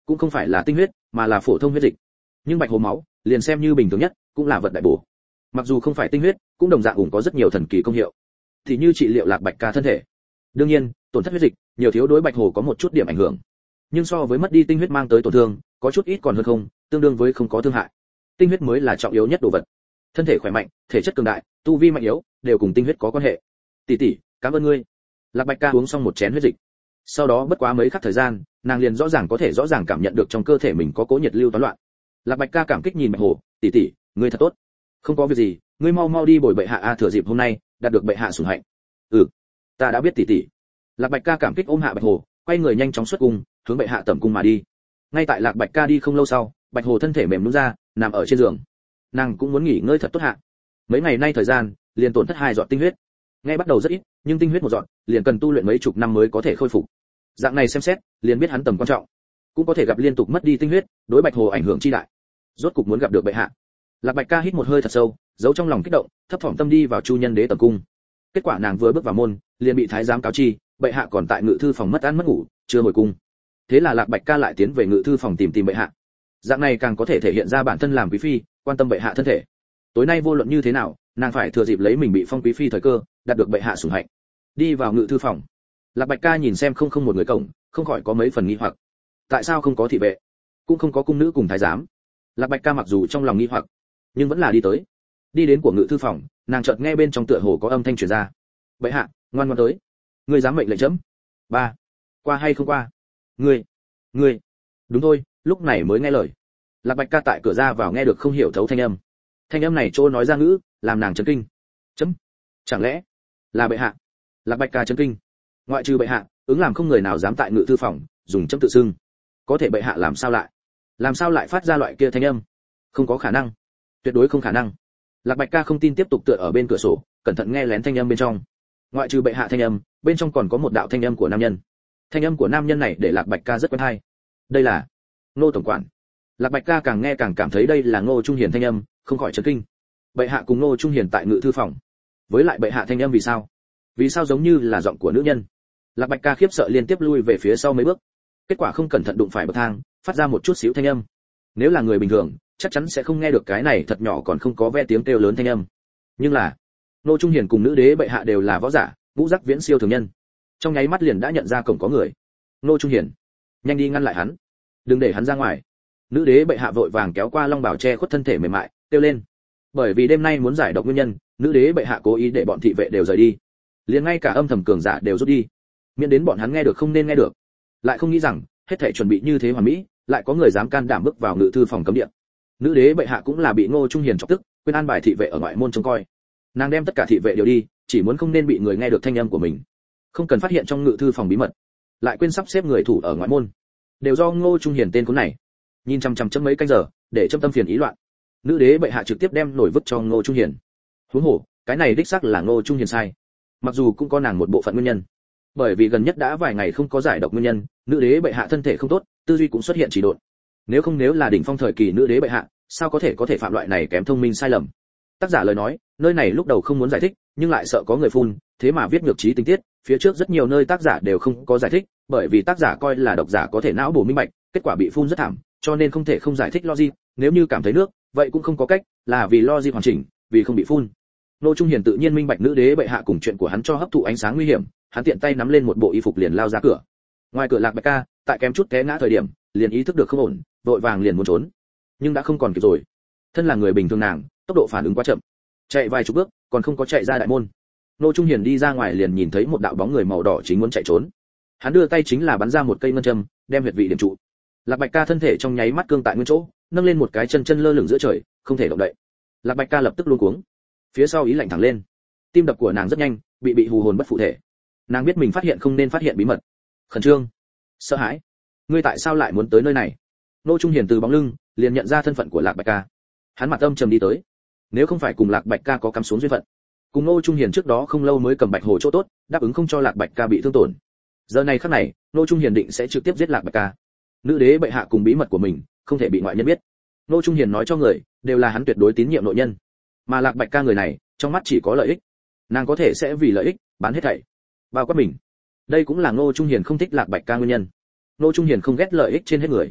cũng không phải là tinh huyết mà là phổ thông huyết dịch. Nhưng bạch hồ máu liền xem như bình thường nhất cũng là vật đại bổ, mặc dù không phải tinh huyết cũng đồng dạng cũng có rất nhiều thần kỳ công hiệu, thì như trị liệu lạc bạch ca thân thể. Đương nhiên tổn thất huyết dịch nhiều thiếu đối bạch hồ có một chút điểm ảnh hưởng, nhưng so với mất đi tinh huyết mang tới tổn thương có chút ít còn hơn không, tương đương với không có thương hại. Tinh huyết mới là trọng yếu nhất đồ vật. Thân thể khỏe mạnh, thể chất cường đại, tu vi mạnh yếu đều cùng tinh huyết có quan hệ. Tỷ tỷ, cảm ơn ngươi. Lạc bạch ca uống xong một chén huyết dịch, sau đó bất quá mấy khắc thời gian, nàng liền rõ ràng có thể rõ ràng cảm nhận được trong cơ thể mình có cố nhiệt lưu toán loạn. Lạc bạch ca cảm kích nhìn bạch hồ, tỷ tỷ, ngươi thật tốt. Không có việc gì, ngươi mau mau đi bồi bệ hạ a, thừa dịp hôm nay đạt được bệ hạ sủng hạnh. Ừ, ta đã biết tỷ tỷ. Lạc bạch ca cảm kích ôm hạ bạch hồ, quay người nhanh chóng xuất cung, hướng bệ hạ tẩm cung mà đi. Ngay tại lạc bạch ca đi không lâu sau, bạch hồ thân thể mềm nhũn ra, nằm ở trên giường. Nàng cũng muốn nghỉ ngơi thật tốt hạ. Mấy ngày nay thời gian, liền tổn thất hai giọt tinh huyết. Ngay bắt đầu rất ít, nhưng tinh huyết một giọt, liền cần tu luyện mấy chục năm mới có thể khôi phục. Dạng này xem xét, liền biết hắn tầm quan trọng. Cũng có thể gặp liên tục mất đi tinh huyết, đối bạch hồ ảnh hưởng chi đại. Rốt cục muốn gặp được bệ hạ. Lạc bạch ca hít một hơi thật sâu, giấu trong lòng kích động, thấp thỏm tâm đi vào chu nhân đế tầm cung. Kết quả nàng vừa bước vào môn, liền bị thái giám cáo chi, bệ hạ còn tại ngự thư phòng mất ăn mất ngủ, chưa hồi cung. Thế là lạc bạch ca lại tiến về ngự thư phòng tìm tìm bệ hạ. Dạng này càng có thể thể hiện ra bản thân làm quý phi, quan tâm bệ hạ thân thể. Tối nay vô luận như thế nào, nàng phải thừa dịp lấy mình bị phong quý phi thời cơ, đạt được bệ hạ sủng hạnh. Đi vào ngự thư phòng, lạc bạch ca nhìn xem không không một người cổng, không khỏi có mấy phần nghi hoặc. Tại sao không có thị vệ, cũng không có cung nữ cùng thái giám? Lạc bạch ca mặc dù trong lòng nghi hoặc, nhưng vẫn là đi tới. Đi đến của ngự thư phòng, nàng chợt nghe bên trong tựa hồ có âm thanh truyền ra. Bệ hạ, ngoan ngoãn tới. Ngươi dám mệnh lệnh chấm? Ba, qua hay không qua? Ngươi, ngươi. Đúng thôi, lúc này mới nghe lời. Lạc bạch ca tại cửa ra vào nghe được không hiểu thấu thanh âm. Thanh âm này trô nói ra ngữ, làm nàng chấn kinh. Chấm, chẳng lẽ là bệ hạ? Lạc bạch ca chấn kinh. Ngoại trừ bệ hạ, ứng làm không người nào dám tại ngự thư phòng dùng chấm tự xưng. Có thể bệ hạ làm sao lại? Làm sao lại phát ra loại kia thanh âm? Không có khả năng, tuyệt đối không khả năng. Lạc bạch ca không tin, tiếp tục tựa ở bên cửa sổ, cẩn thận nghe lén thanh âm bên trong. Ngoại trừ bệ hạ thanh âm, bên trong còn có một đạo thanh âm của nam nhân. Thanh âm của nam nhân này để lạc bạch ca rất quen hay. Đây là Ngô tổng quản. Lạc bạch ca càng nghe càng cảm thấy đây là Ngô Trung Hiền thanh âm, không khỏi chấn kinh. Bệ hạ cùng Ngô Trung Hiền tại ngự thư phòng, với lại bệ hạ thanh âm vì sao? Vì sao giống như là giọng của nữ nhân? Lạc bạch ca khiếp sợ liên tiếp lui về phía sau mấy bước. Kết quả không cẩn thận đụng phải bậc thang, phát ra một chút xíu thanh âm. Nếu là người bình thường, chắc chắn sẽ không nghe được cái này thật nhỏ còn không có ve tiếng kêu lớn thanh âm. Nhưng là Ngô Trung Hiền cùng nữ đế bệ hạ đều là võ giả, ngũ giác viễn siêu thường nhân. Trong nháy mắt liền đã nhận ra cổng có người. Ngô Trung Hiền, nhanh đi ngăn lại hắn, đừng để hắn ra ngoài. Nữ đế bệ hạ vội vàng kéo qua long bào che khuất thân thể mềm mại, kêu lên. Bởi vì đêm nay muốn giải độc nguyên nhân, nữ đế bệ hạ cố ý để bọn thị vệ đều rời đi, liền ngay cả âm thầm cường giả đều rút đi, miễn đến bọn hắn nghe được không nên nghe được. Lại không nghĩ rằng hết thảy chuẩn bị như thế hoàn mỹ, lại có người dám can đảm bước vào ngự thư phòng cấm địa. Nữ đế bệ hạ cũng là bị Ngô Trung Hiền chọc tức, quên an bài thị vệ ở ngoại môn trông coi. Nàng đem tất cả thị vệ đều đi, chỉ muốn không nên bị người nghe được thanh âm của mình, không cần phát hiện trong ngự thư phòng bí mật, lại quên sắp xếp người thủ ở ngoại môn. Đều do Ngô Trung Hiền tên khốn này, nhìn chằm chằm chấm mấy canh giờ, để chấm tâm phiền ý loạn. Nữ đế bệ hạ trực tiếp đem nổi vứt cho Ngô Trung Hiền. Huống hồ, cái này đích xác là Ngô Trung Hiền sai, mặc dù cũng có nàng một bộ phận nguyên nhân. Bởi vì gần nhất đã vài ngày không có giải độc nguyên nhân, nữ đế bệ hạ thân thể không tốt, tư duy cũng xuất hiện trì độn. Nếu không nếu là đỉnh phong thời kỳ nữ đế bệ hạ, sao có thể có thể phạm loại này kém thông minh sai lầm. Tác giả lời nói, nơi này lúc đầu không muốn giải thích, nhưng lại sợ có người phun, thế mà viết ngược trí tình tiết, phía trước rất nhiều nơi tác giả đều không có giải thích, bởi vì tác giả coi là độc giả có thể não bổ minh bạch, kết quả bị phun rất thảm, cho nên không thể không giải thích logic, nếu như cảm thấy nước, vậy cũng không có cách, là vì logic hoàn chỉnh, vì không bị phun. Ngô Trung Hiền tự nhiên minh bạch nữ đế bệ hạ cùng chuyện của hắn cho hấp thụ ánh sáng nguy hiểm, hắn tiện tay nắm lên một bộ y phục liền lao ra cửa. Ngoài cửa Lạc Bạch Ca, tại kém chút té ngã thời điểm, liền ý thức được không ổn, vội vàng liền muốn trốn, nhưng đã không còn kịp rồi. Thân là người bình thường nàng, tốc độ phản ứng quá chậm, chạy vài chục bước, còn không có chạy ra đại môn. Ngô Trung Hiền đi ra ngoài liền nhìn thấy một đạo bóng người màu đỏ chính muốn chạy trốn. Hắn đưa tay chính là bắn ra một cây ngân châm, đem huyệt vị điểm trụ. Lạc Bạch Ca thân thể trong nháy mắt cương tại nguyên chỗ, nâng lên một cái chân chân lơ lửng giữa trời, không thể động đậy. Lạc Bạch Ca lập tức luống cuống, phía sau ý lạnh thẳng lên, tim đập của nàng rất nhanh, bị bị hù hồn bất phụ thể. Nàng biết mình phát hiện không nên phát hiện bí mật, khẩn trương, sợ hãi. Ngươi tại sao lại muốn tới nơi này? Ngô Trung Hiền từ bóng lưng liền nhận ra thân phận của Lạc Bạch Ca. Hắn mặt âm trầm đi tới. Nếu không phải cùng Lạc Bạch Ca có cắm xuống duyên phận, cùng Ngô Trung Hiền trước đó không lâu mới cầm Bạch Hồ chỗ tốt, đáp ứng không cho Lạc Bạch Ca bị thương tổn. Giờ này khắc này, Ngô Trung Hiền định sẽ trực tiếp giết Lạc Bạch Ca. Nữ đế bệ hạ cùng bí mật của mình, không thể bị ngoại nhân biết. Ngô Trung Hiền nói cho người, đều là hắn tuyệt đối tín nhiệm nội nhân. Mà Lạc Bạch Ca người này, trong mắt chỉ có lợi ích. Nàng có thể sẽ vì lợi ích bán hết thảy, bao quát mình. Đây cũng là Ngô Trung Hiền không thích Lạc Bạch Ca nguyên nhân. Ngô Trung Hiền không ghét lợi ích trên hết người,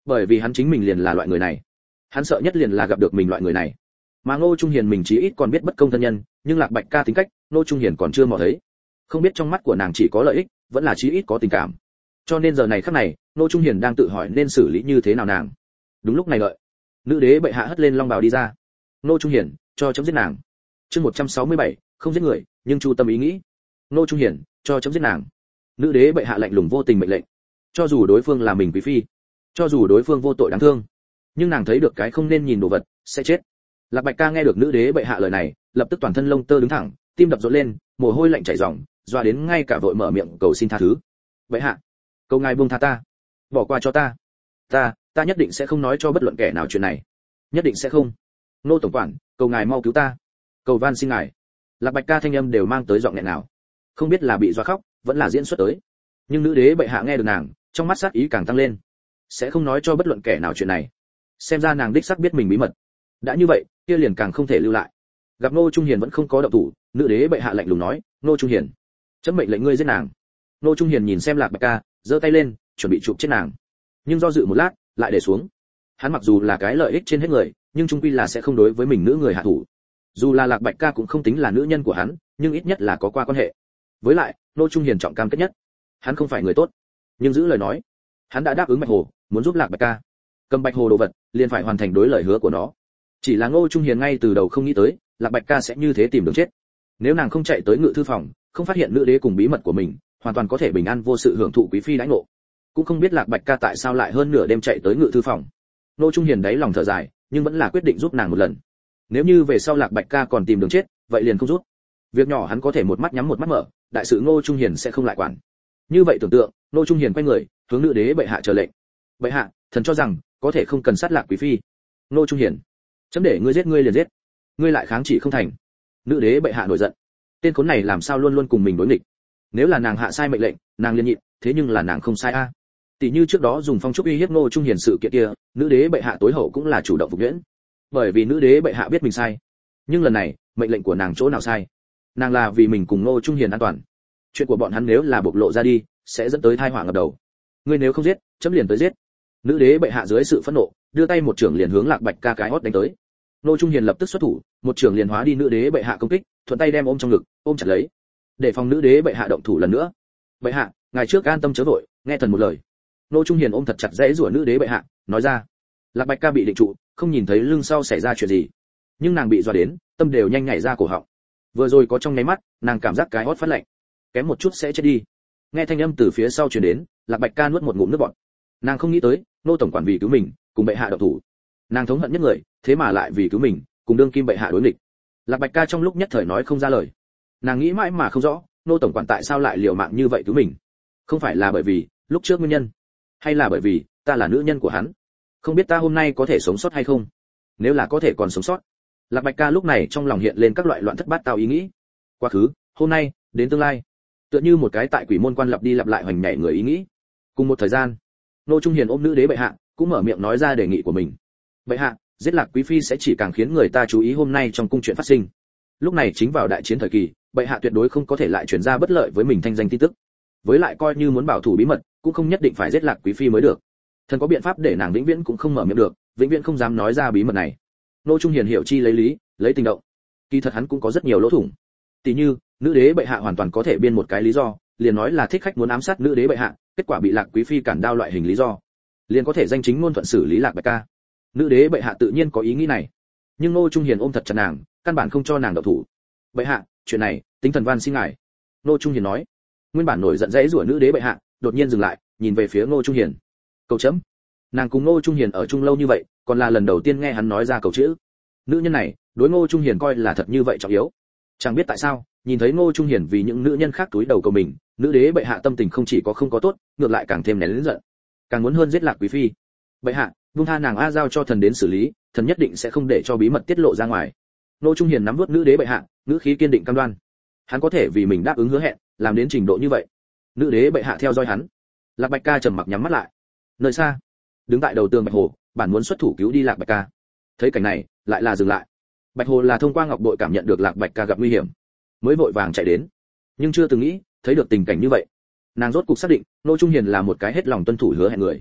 bởi vì hắn chính mình liền là loại người này, hắn sợ nhất liền là gặp được mình loại người này. Mà Ngô Trung Hiền mình chí ít còn biết bất công thân nhân, nhưng Lạc Bạch Ca tính cách, Ngô Trung Hiền còn chưa mò thấy. Không biết trong mắt của nàng chỉ có lợi ích, vẫn là chí ít có tình cảm. Cho nên giờ này khắc này, Ngô Trung Hiền đang tự hỏi nên xử lý như thế nào nàng. Đúng lúc này đợi, nữ đế bệ hạ hất lên long bào đi ra. Ngô Trung Hiền, cho chấm giết nàng. Chương một trăm sáu mươi bảy, không giết người, nhưng chu tâm ý nghĩ. Ngô Trung Hiền, cho chấm giết nàng. Nữ đế bệ hạ lạnh lùng vô tình mệnh lệnh. Cho dù đối phương là mình quý phi, cho dù đối phương vô tội đáng thương, nhưng nàng thấy được cái không nên nhìn đồ vật, sẽ chết. Lạc Bạch Ca nghe được nữ đế bệ hạ lời này, lập tức toàn thân lông tơ đứng thẳng, tim đập rộn lên, mồ hôi lạnh chảy ròng, doa đến ngay cả vội mở miệng cầu xin tha thứ. Bệ hạ, cầu ngài buông tha ta, bỏ qua cho ta. Ta, ta nhất định sẽ không nói cho bất luận kẻ nào chuyện này, nhất định sẽ không. Nô tổng quản, cầu ngài mau cứu ta, cầu van xin ngài. Lạc Bạch Ca thanh âm đều mang tới giọng nghẹn nào, không biết là bị doa khóc, vẫn là diễn xuất tới. Nhưng nữ đế bệ hạ nghe được nàng, trong mắt sát ý càng tăng lên, sẽ không nói cho bất luận kẻ nào chuyện này. Xem ra nàng đích xác biết mình bí mật. Đã như vậy, kia liền càng không thể lưu lại. Gặp Ngô Trung Hiền vẫn không có động thủ, nữ đế bệ hạ lạnh lùng nói, Ngô Trung Hiền, chấm mệnh lệnh ngươi giết nàng. Ngô Trung Hiền nhìn xem Lạc Bạch Ca, giơ tay lên, chuẩn bị chụp chết nàng. Nhưng do dự một lát, lại để xuống. Hắn mặc dù là cái lợi ích trên hết người, nhưng chung quy là sẽ không đối với mình nữ người hạ thủ. Dù là Lạc Bạch Ca cũng không tính là nữ nhân của hắn, nhưng ít nhất là có qua quan hệ. Với lại, Ngô Trung Hiền trọng cam kết nhất, hắn không phải người tốt, nhưng giữ lời nói, hắn đã đáp ứng Bạch Hồ, muốn giúp Lạc Bạch Ca cầm Bạch Hồ đồ vật, liền phải hoàn thành đối lời hứa của nó. Chỉ là Ngô Trung Hiền ngay từ đầu không nghĩ tới, Lạc Bạch Ca sẽ như thế tìm đường chết. Nếu nàng không chạy tới ngự thư phòng, không phát hiện nữ đế cùng bí mật của mình, hoàn toàn có thể bình an vô sự hưởng thụ quý phi đãi ngộ. Cũng không biết Lạc Bạch Ca tại sao lại hơn nửa đêm chạy tới ngự thư phòng. Ngô Trung Hiền đáy lòng thở dài, nhưng vẫn là quyết định giúp nàng một lần. Nếu như về sau Lạc Bạch Ca còn tìm đường chết, vậy liền không giúp. Việc nhỏ hắn có thể một mắt nhắm một mắt mở, đại sự Ngô Trung Hiền sẽ không lại quản. Như vậy tưởng tượng, Ngô Trung Hiền quay người, hướng nữ đế bệ hạ chờ lệnh. Bệ hạ, thần cho rằng có thể không cần sát Lạc quý phi. Ngô Trung Hiền, chấm để ngươi giết ngươi liền giết, ngươi lại kháng chỉ không thành. Nữ đế bệ hạ nổi giận, tên khốn này làm sao luôn luôn cùng mình đối nghịch. Nếu là nàng hạ sai mệnh lệnh, nàng liền nhịn, thế nhưng là nàng không sai a. Tỷ như trước đó dùng phong trúc uy hiếp Ngô Trung Hiền sự kiện kia, nữ đế bệ hạ tối hậu cũng là chủ động phục nhuyễn, bởi vì nữ đế bệ hạ biết mình sai. Nhưng lần này, mệnh lệnh của nàng chỗ nào sai? Nàng là vì mình cùng Ngô Trung Hiền an toàn. Chuyện của bọn hắn nếu là bộc lộ ra đi, sẽ dẫn tới tai họa ngập đầu. Ngươi nếu không giết, chấm liền tới giết. Nữ đế bệ hạ dưới sự phẫn nộ, đưa tay một chưởng liền hướng Lạc Bạch Ca cái hót đánh tới. Ngô Trung Hiền lập tức xuất thủ, một chưởng liền hóa đi nữ đế bệ hạ công kích, thuận tay đem ôm trong ngực, ôm chặt lấy, để phòng nữ đế bệ hạ động thủ lần nữa. Bệ hạ, ngài trước an tâm chớ vội, nghe thần một lời. Ngô Trung Hiền ôm thật chặt dễ rủa nữ đế bệ hạ, nói ra. Lạc Bạch Ca bị định trụ, không nhìn thấy lưng sau xảy ra chuyện gì, nhưng nàng bị dọa đến, tâm đều nhanh nhảy ra cổ họng. Vừa rồi có trong nháy mắt, nàng cảm giác cái hót phát lạnh, kém một chút sẽ chết đi. Nghe thanh âm từ phía sau truyền đến, Lạc Bạch Ca nuốt một ngụm nước bọt. Nàng không nghĩ tới, Ngô tổng quản vì cứu mình, cùng bệ hạ động thủ. Nàng thống hận nhất người, thế mà lại vì cứu mình, cùng đương kim bệ hạ đối nghịch. Lạc Bạch Ca trong lúc nhất thời nói không ra lời. Nàng nghĩ mãi mà không rõ, Ngô tổng quản tại sao lại liều mạng như vậy cứu mình? Không phải là bởi vì lúc trước nguyên nhân, hay là bởi vì ta là nữ nhân của hắn? Không biết ta hôm nay có thể sống sót hay không? Nếu là có thể còn sống sót. Lạc Bạch Ca lúc này trong lòng hiện lên các loại loạn thất bát tao ý nghĩ. Quá khứ, hôm nay, đến tương lai, tựa như một cái tại quỷ môn quan lặp đi lặp lại hoành nhảy người ý nghĩ. Cùng một thời gian, Ngô Trung Hiền ôm nữ đế bệ hạ, cũng mở miệng nói ra đề nghị của mình. Bệ hạ, giết Lạc quý phi sẽ chỉ càng khiến người ta chú ý hôm nay trong cung chuyện phát sinh. Lúc này chính vào đại chiến thời kỳ, bệ hạ tuyệt đối không có thể lại truyền ra bất lợi với mình thanh danh tin tức. Với lại coi như muốn bảo thủ bí mật, cũng không nhất định phải giết Lạc quý phi mới được. Thần có biện pháp để nàng vĩnh viễn cũng không mở miệng được, vĩnh viễn không dám nói ra bí mật này. Ngô Trung Hiền hiểu chi lấy lý, lấy tình động. Kỳ thật hắn cũng có rất nhiều lỗ thủng. Tỷ như, nữ đế bệ hạ hoàn toàn có thể biên một cái lý do, liền nói là thích khách muốn ám sát nữ đế bệ hạ, kết quả bị Lạc quý phi cản đao loại hình lý do, liền có thể danh chính ngôn thuận xử lý Lạc Bạch Ca. Nữ đế bệ hạ tự nhiên có ý nghĩ này, nhưng Ngô Trung Hiền ôm thật chặt nàng, căn bản không cho nàng động thủ. Bệ hạ, chuyện này, tính thần van xin ngài. Ngô Trung Hiền nói. Nguyên bản nổi giận dãy rủa nữ đế bệ hạ, đột nhiên dừng lại, nhìn về phía Ngô Trung Hiền. Cầu chấm. Nàng cùng Ngô Trung Hiền ở chung lâu như vậy, còn là lần đầu tiên nghe hắn nói ra cầu chữ. Nữ nhân này, đối Ngô Trung Hiền coi là thật như vậy trọng yếu. Chẳng biết tại sao, nhìn thấy Ngô Trung Hiền vì những nữ nhân khác túi đầu cầu mình, nữ đế bệ hạ tâm tình không chỉ có không có tốt, ngược lại càng thêm nén lớn giận, càng muốn hơn giết Lạc quý phi. Bệ hạ, buông tha nàng a, giao cho thần đến xử lý, thần nhất định sẽ không để cho bí mật tiết lộ ra ngoài. Ngô Trung Hiền nắm vuốt nữ đế bệ hạ, ngữ khí kiên định cam đoan. Hắn có thể vì mình đáp ứng hứa hẹn, làm đến trình độ như vậy. Nữ đế bệ hạ theo dõi hắn. Lạc Bạch Ca trầm mặc nhắm mắt lại. Nơi xa, đứng tại đầu tường Bạch Hồ, bản muốn xuất thủ cứu đi Lạc Bạch Ca. Thấy cảnh này, lại là dừng lại. Bạch Hồ là thông qua ngọc bội cảm nhận được Lạc Bạch Ca gặp nguy hiểm, mới vội vàng chạy đến, nhưng chưa từng nghĩ thấy được tình cảnh như vậy. Nàng rốt cục xác định, Ngô Trung Hiền là một cái hết lòng tuân thủ hứa hẹn người.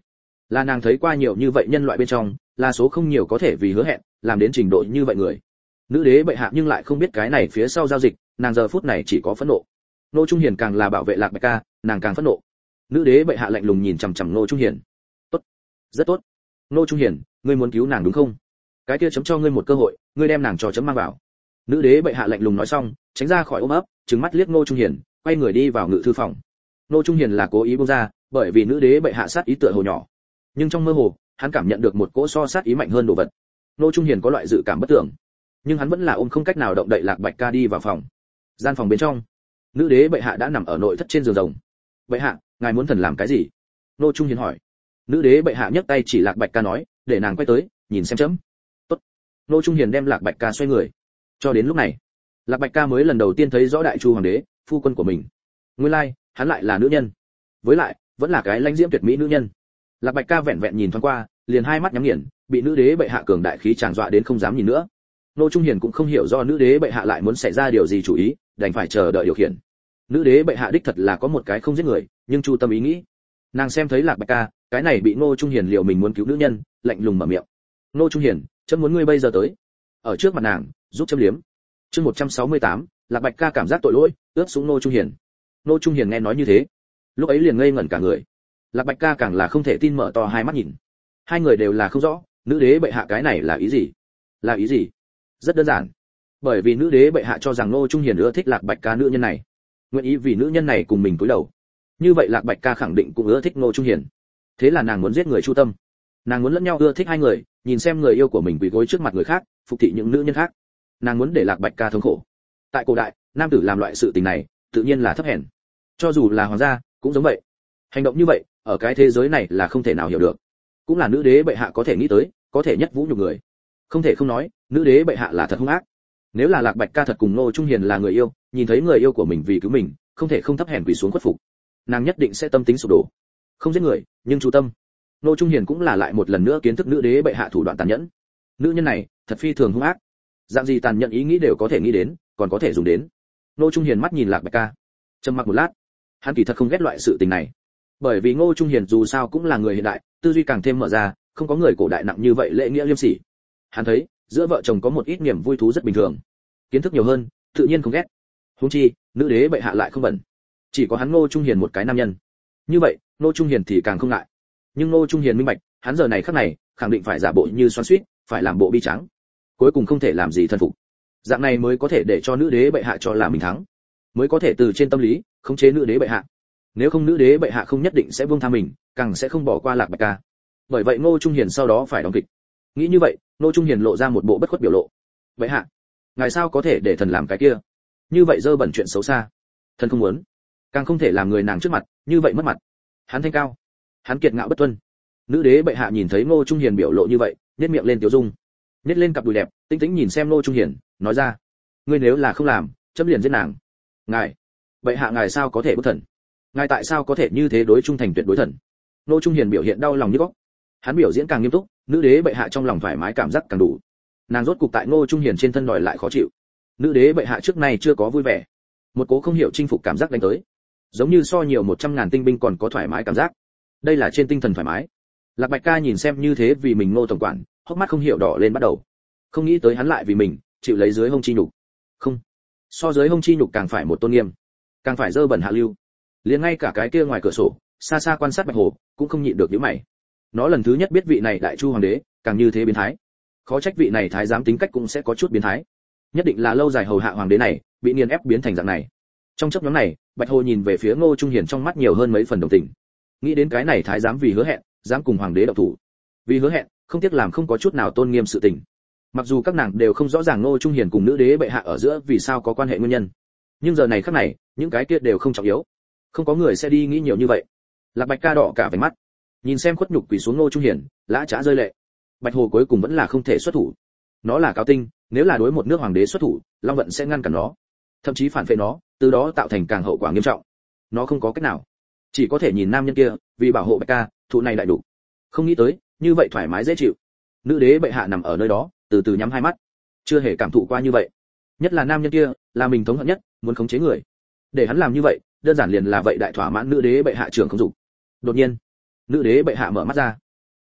Là nàng thấy qua nhiều như vậy nhân loại bên trong, là số không nhiều có thể vì hứa hẹn làm đến trình độ như vậy người. Nữ đế bệ hạ nhưng lại không biết cái này phía sau giao dịch, nàng giờ phút này chỉ có phẫn nộ. Ngô Trung Hiền càng là bảo vệ Lạc Bạch Ca, nàng càng phẫn nộ. Nữ đế bệ hạ lạnh lùng nhìn chằm chằm Ngô Trung Hiền. Tốt, rất tốt. Ngô Trung Hiền, ngươi muốn cứu nàng đúng không? Cái kia chấm cho ngươi một cơ hội, ngươi đem nàng cho chấm mang vào. Nữ đế bệ hạ lạnh lùng nói xong, tránh ra khỏi ôm ấp, trừng mắt liếc Ngô Trung Hiền, quay người đi vào ngự thư phòng. Ngô Trung Hiền là cố ý buông ra, bởi vì nữ đế bệ hạ sát ý tựa hồ nhỏ, nhưng trong mơ hồ, hắn cảm nhận được một cỗ so sát ý mạnh hơn đồ vật. Ngô Trung Hiền có loại dự cảm bất tưởng, nhưng hắn vẫn là ôm không cách nào động đậy Lạc Bạch Ca đi vào phòng. Gian phòng bên trong, nữ đế bệ hạ đã nằm ở nội thất trên giường rồng. Bệ hạ, ngài muốn thần làm cái gì? Ngô Trung Hiền hỏi. Nữ đế bệ hạ nhấc tay chỉ Lạc Bạch Ca nói, để nàng quay tới, nhìn xem chấm. Tốt. Ngô Trung Hiền đem Lạc Bạch Ca xoay người. Cho đến lúc này, Lạc Bạch Ca mới lần đầu tiên thấy rõ Đại Chu hoàng đế, phu quân của mình. Nguyên lai, like, hắn lại là nữ nhân. Với lại, vẫn là cái lãnh diễm tuyệt mỹ nữ nhân. Lạc Bạch Ca vẹn vẹn nhìn thoáng qua, liền hai mắt nhắm nghiền, bị nữ đế bệ hạ cường đại khí tràn dọa đến không dám nhìn nữa. Ngô Trung Hiền cũng không hiểu do nữ đế bệ hạ lại muốn xảy ra điều gì chủ ý, đành phải chờ đợi điều khiển. Nữ đế bệ hạ đích thật là có một cái không giết người, nhưng chu tâm ý nghĩ. Nàng xem thấy Lạc Bạch Ca, cái này bị Ngô Trung Hiền liều mình muốn cứu nữ nhân, lạnh lùng mở miệng. Ngô Trung Hiền, chấm muốn ngươi bây giờ tới, ở trước mặt nàng, giúp chấm liếm. Chương một trăm sáu mươi tám, Lạc Bạch Ca cảm giác tội lỗi, ướt xuống Ngô Trung Hiền. Ngô Trung Hiền nghe nói như thế, lúc ấy liền ngây ngẩn cả người. Lạc Bạch Ca càng là không thể tin mở to hai mắt nhìn. Hai người đều là không rõ, nữ đế bệ hạ cái này là ý gì? Là ý gì? Rất đơn giản, bởi vì nữ đế bệ hạ cho rằng Ngô Trung Hiền ưa thích Lạc Bạch Ca nữ nhân này, nguyện ý vì nữ nhân này cùng mình cúi đầu. Như vậy Lạc Bạch Ca khẳng định cũng ưa thích Ngô Trung Hiền. Thế là nàng muốn giết người chu tâm. Nàng muốn lẫn nhau ưa thích hai người, nhìn xem người yêu của mình quỳ gối trước mặt người khác, phục thị những nữ nhân khác. Nàng muốn để Lạc Bạch Ca thống khổ. Tại cổ đại, nam tử làm loại sự tình này, tự nhiên là thấp hèn. Cho dù là hoàng gia, cũng giống vậy. Hành động như vậy, ở cái thế giới này là không thể nào hiểu được. Cũng là nữ đế bệ hạ có thể nghĩ tới, có thể nhất vũ nhục người. Không thể không nói, nữ đế bệ hạ là thật hung ác. Nếu là Lạc Bạch Ca thật cùng Ngô Trung Hiền là người yêu, nhìn thấy người yêu của mình vì cứu mình, không thể không thấp hèn quỳ xuống khuất phục. Nàng nhất định sẽ tâm tính sụp đổ. Không giết người, nhưng chú tâm. Ngô Trung Hiền cũng là lại một lần nữa kiến thức nữ đế bệ hạ thủ đoạn tàn nhẫn. Nữ nhân này, thật phi thường hung ác. Dạng gì tàn nhẫn ý nghĩ đều có thể nghĩ đến, còn có thể dùng đến. Ngô Trung Hiền mắt nhìn Lạc Bạch Ca, trầm mặc một lát. Hắn kỳ thật không ghét loại sự tình này, bởi vì Ngô Trung Hiền dù sao cũng là người hiện đại, tư duy càng thêm mở ra, không có người cổ đại nặng như vậy lễ nghĩa liêm sỉ. Hắn thấy, giữa vợ chồng có một ít niềm vui thú rất bình thường. Kiến thức nhiều hơn, tự nhiên không ghét. Huống chi, nữ đế bệ hạ lại không bẩn. Chỉ có hắn Ngô Trung Hiền một cái nam nhân. Như vậy, Ngô Trung Hiền thì càng không ngại. Nhưng Ngô Trung Hiền minh bạch, hắn giờ này khắc này, khẳng định phải giả bộ như xoắn xuýt, phải làm bộ bi trắng. Cuối cùng không thể làm gì thân phục. Dạng này mới có thể để cho nữ đế bệ hạ cho là mình thắng, mới có thể từ trên tâm lý khống chế nữ đế bệ hạ. Nếu không nữ đế bệ hạ không nhất định sẽ buông tha mình, càng sẽ không bỏ qua Lạc Bạch Ca. Bởi vậy Ngô Trung Hiền sau đó phải đóng kịch. Nghĩ như vậy, Ngô Trung Hiền lộ ra một bộ bất khuất biểu lộ. Bệ hạ, ngài sao có thể để thần làm cái kia? Như vậy dơ bẩn chuyện xấu xa. Thần không muốn, càng không thể làm người nàng trước mặt, như vậy mất mặt. Hắn thanh cao, hắn kiệt ngạo bất tuân. Nữ đế bệ hạ nhìn thấy Ngô Trung Hiền biểu lộ như vậy, nhếch miệng lên tiểu dung, nhếch lên cặp đùi đẹp, tinh tĩnh nhìn xem Ngô Trung Hiền, nói ra: ngươi nếu là không làm, chấm liền giết nàng. Ngài, bệ hạ ngài sao có thể bất thần? Ngài tại sao có thể như thế đối trung thành tuyệt đối thần? Ngô Trung Hiền biểu hiện đau lòng như góc. Hắn biểu diễn càng nghiêm túc, nữ đế bệ hạ trong lòng thoải mái cảm giác càng đủ. Nàng rốt cục tại Ngô Trung Hiền trên thân đòi lại khó chịu. Nữ đế bệ hạ trước nay chưa có vui vẻ, một cố không hiểu chinh phục cảm giác đánh tới, giống như so nhiều một trăm ngàn tinh binh còn có thoải mái cảm giác. Đây là trên tinh thần thoải mái. Lạc Bạch Ca nhìn xem như thế vì mình Ngô tổng quản, hốc mắt không hiểu đỏ lên bắt đầu. Không nghĩ tới hắn lại vì mình chịu lấy dưới hông chi nhục. Không, so dưới hông chi nhục càng phải một tôn nghiêm, càng phải dơ bẩn hạ lưu. Liền ngay cả cái kia ngoài cửa sổ, xa xa quan sát Bạch Hồ, cũng không nhịn được nhíu mày. Nó lần thứ nhất biết vị này Đại Chu hoàng đế, càng như thế biến thái. Khó trách vị này thái giám tính cách cũng sẽ có chút biến thái. Nhất định là lâu dài hầu hạ hoàng đế này, bị nghiền ép biến thành dạng này. Trong chốc ngắn này, Bạch Hồ nhìn về phía Ngô Trung Hiền trong mắt nhiều hơn mấy phần đồng tình. Nghĩ đến cái này thái giám vì hứa hẹn, dám cùng hoàng đế động thủ. Vì hứa hẹn, không tiếc làm không có chút nào tôn nghiêm sự tình. Mặc dù các nàng đều không rõ ràng Ngô Trung Hiền cùng nữ đế bệ hạ ở giữa vì sao có quan hệ nguyên nhân, nhưng giờ này khắc này, những cái kia đều không trọng yếu. Không có người sẽ đi nghĩ nhiều như vậy. Lạc Bạch Ca đỏ cả váy mắt, nhìn xem khuất nhục quỳ xuống Ngô Trung Hiền, lã chã rơi lệ. Bạch Hồ cuối cùng vẫn là không thể xuất thủ. Nó là cáo tinh, nếu là đối một nước hoàng đế xuất thủ, Long Vận sẽ ngăn cản nó, thậm chí phản phệ nó, từ đó tạo thành càng hậu quả nghiêm trọng. Nó không có cách nào, chỉ có thể nhìn nam nhân kia, vì bảo hộ Bạch Ca, thụ này đại đủ. Không nghĩ tới, như vậy thoải mái dễ chịu. Nữ đế bệ hạ nằm ở nơi đó, từ từ nhắm hai mắt, chưa hề cảm thụ qua như vậy. Nhất là nam nhân kia, là mình thống hận nhất, muốn khống chế người. Để hắn làm như vậy, đơn giản liền là vậy đại thỏa mãn nữ đế bệ hạ trưởng không dục. Đột nhiên, nữ đế bệ hạ mở mắt ra.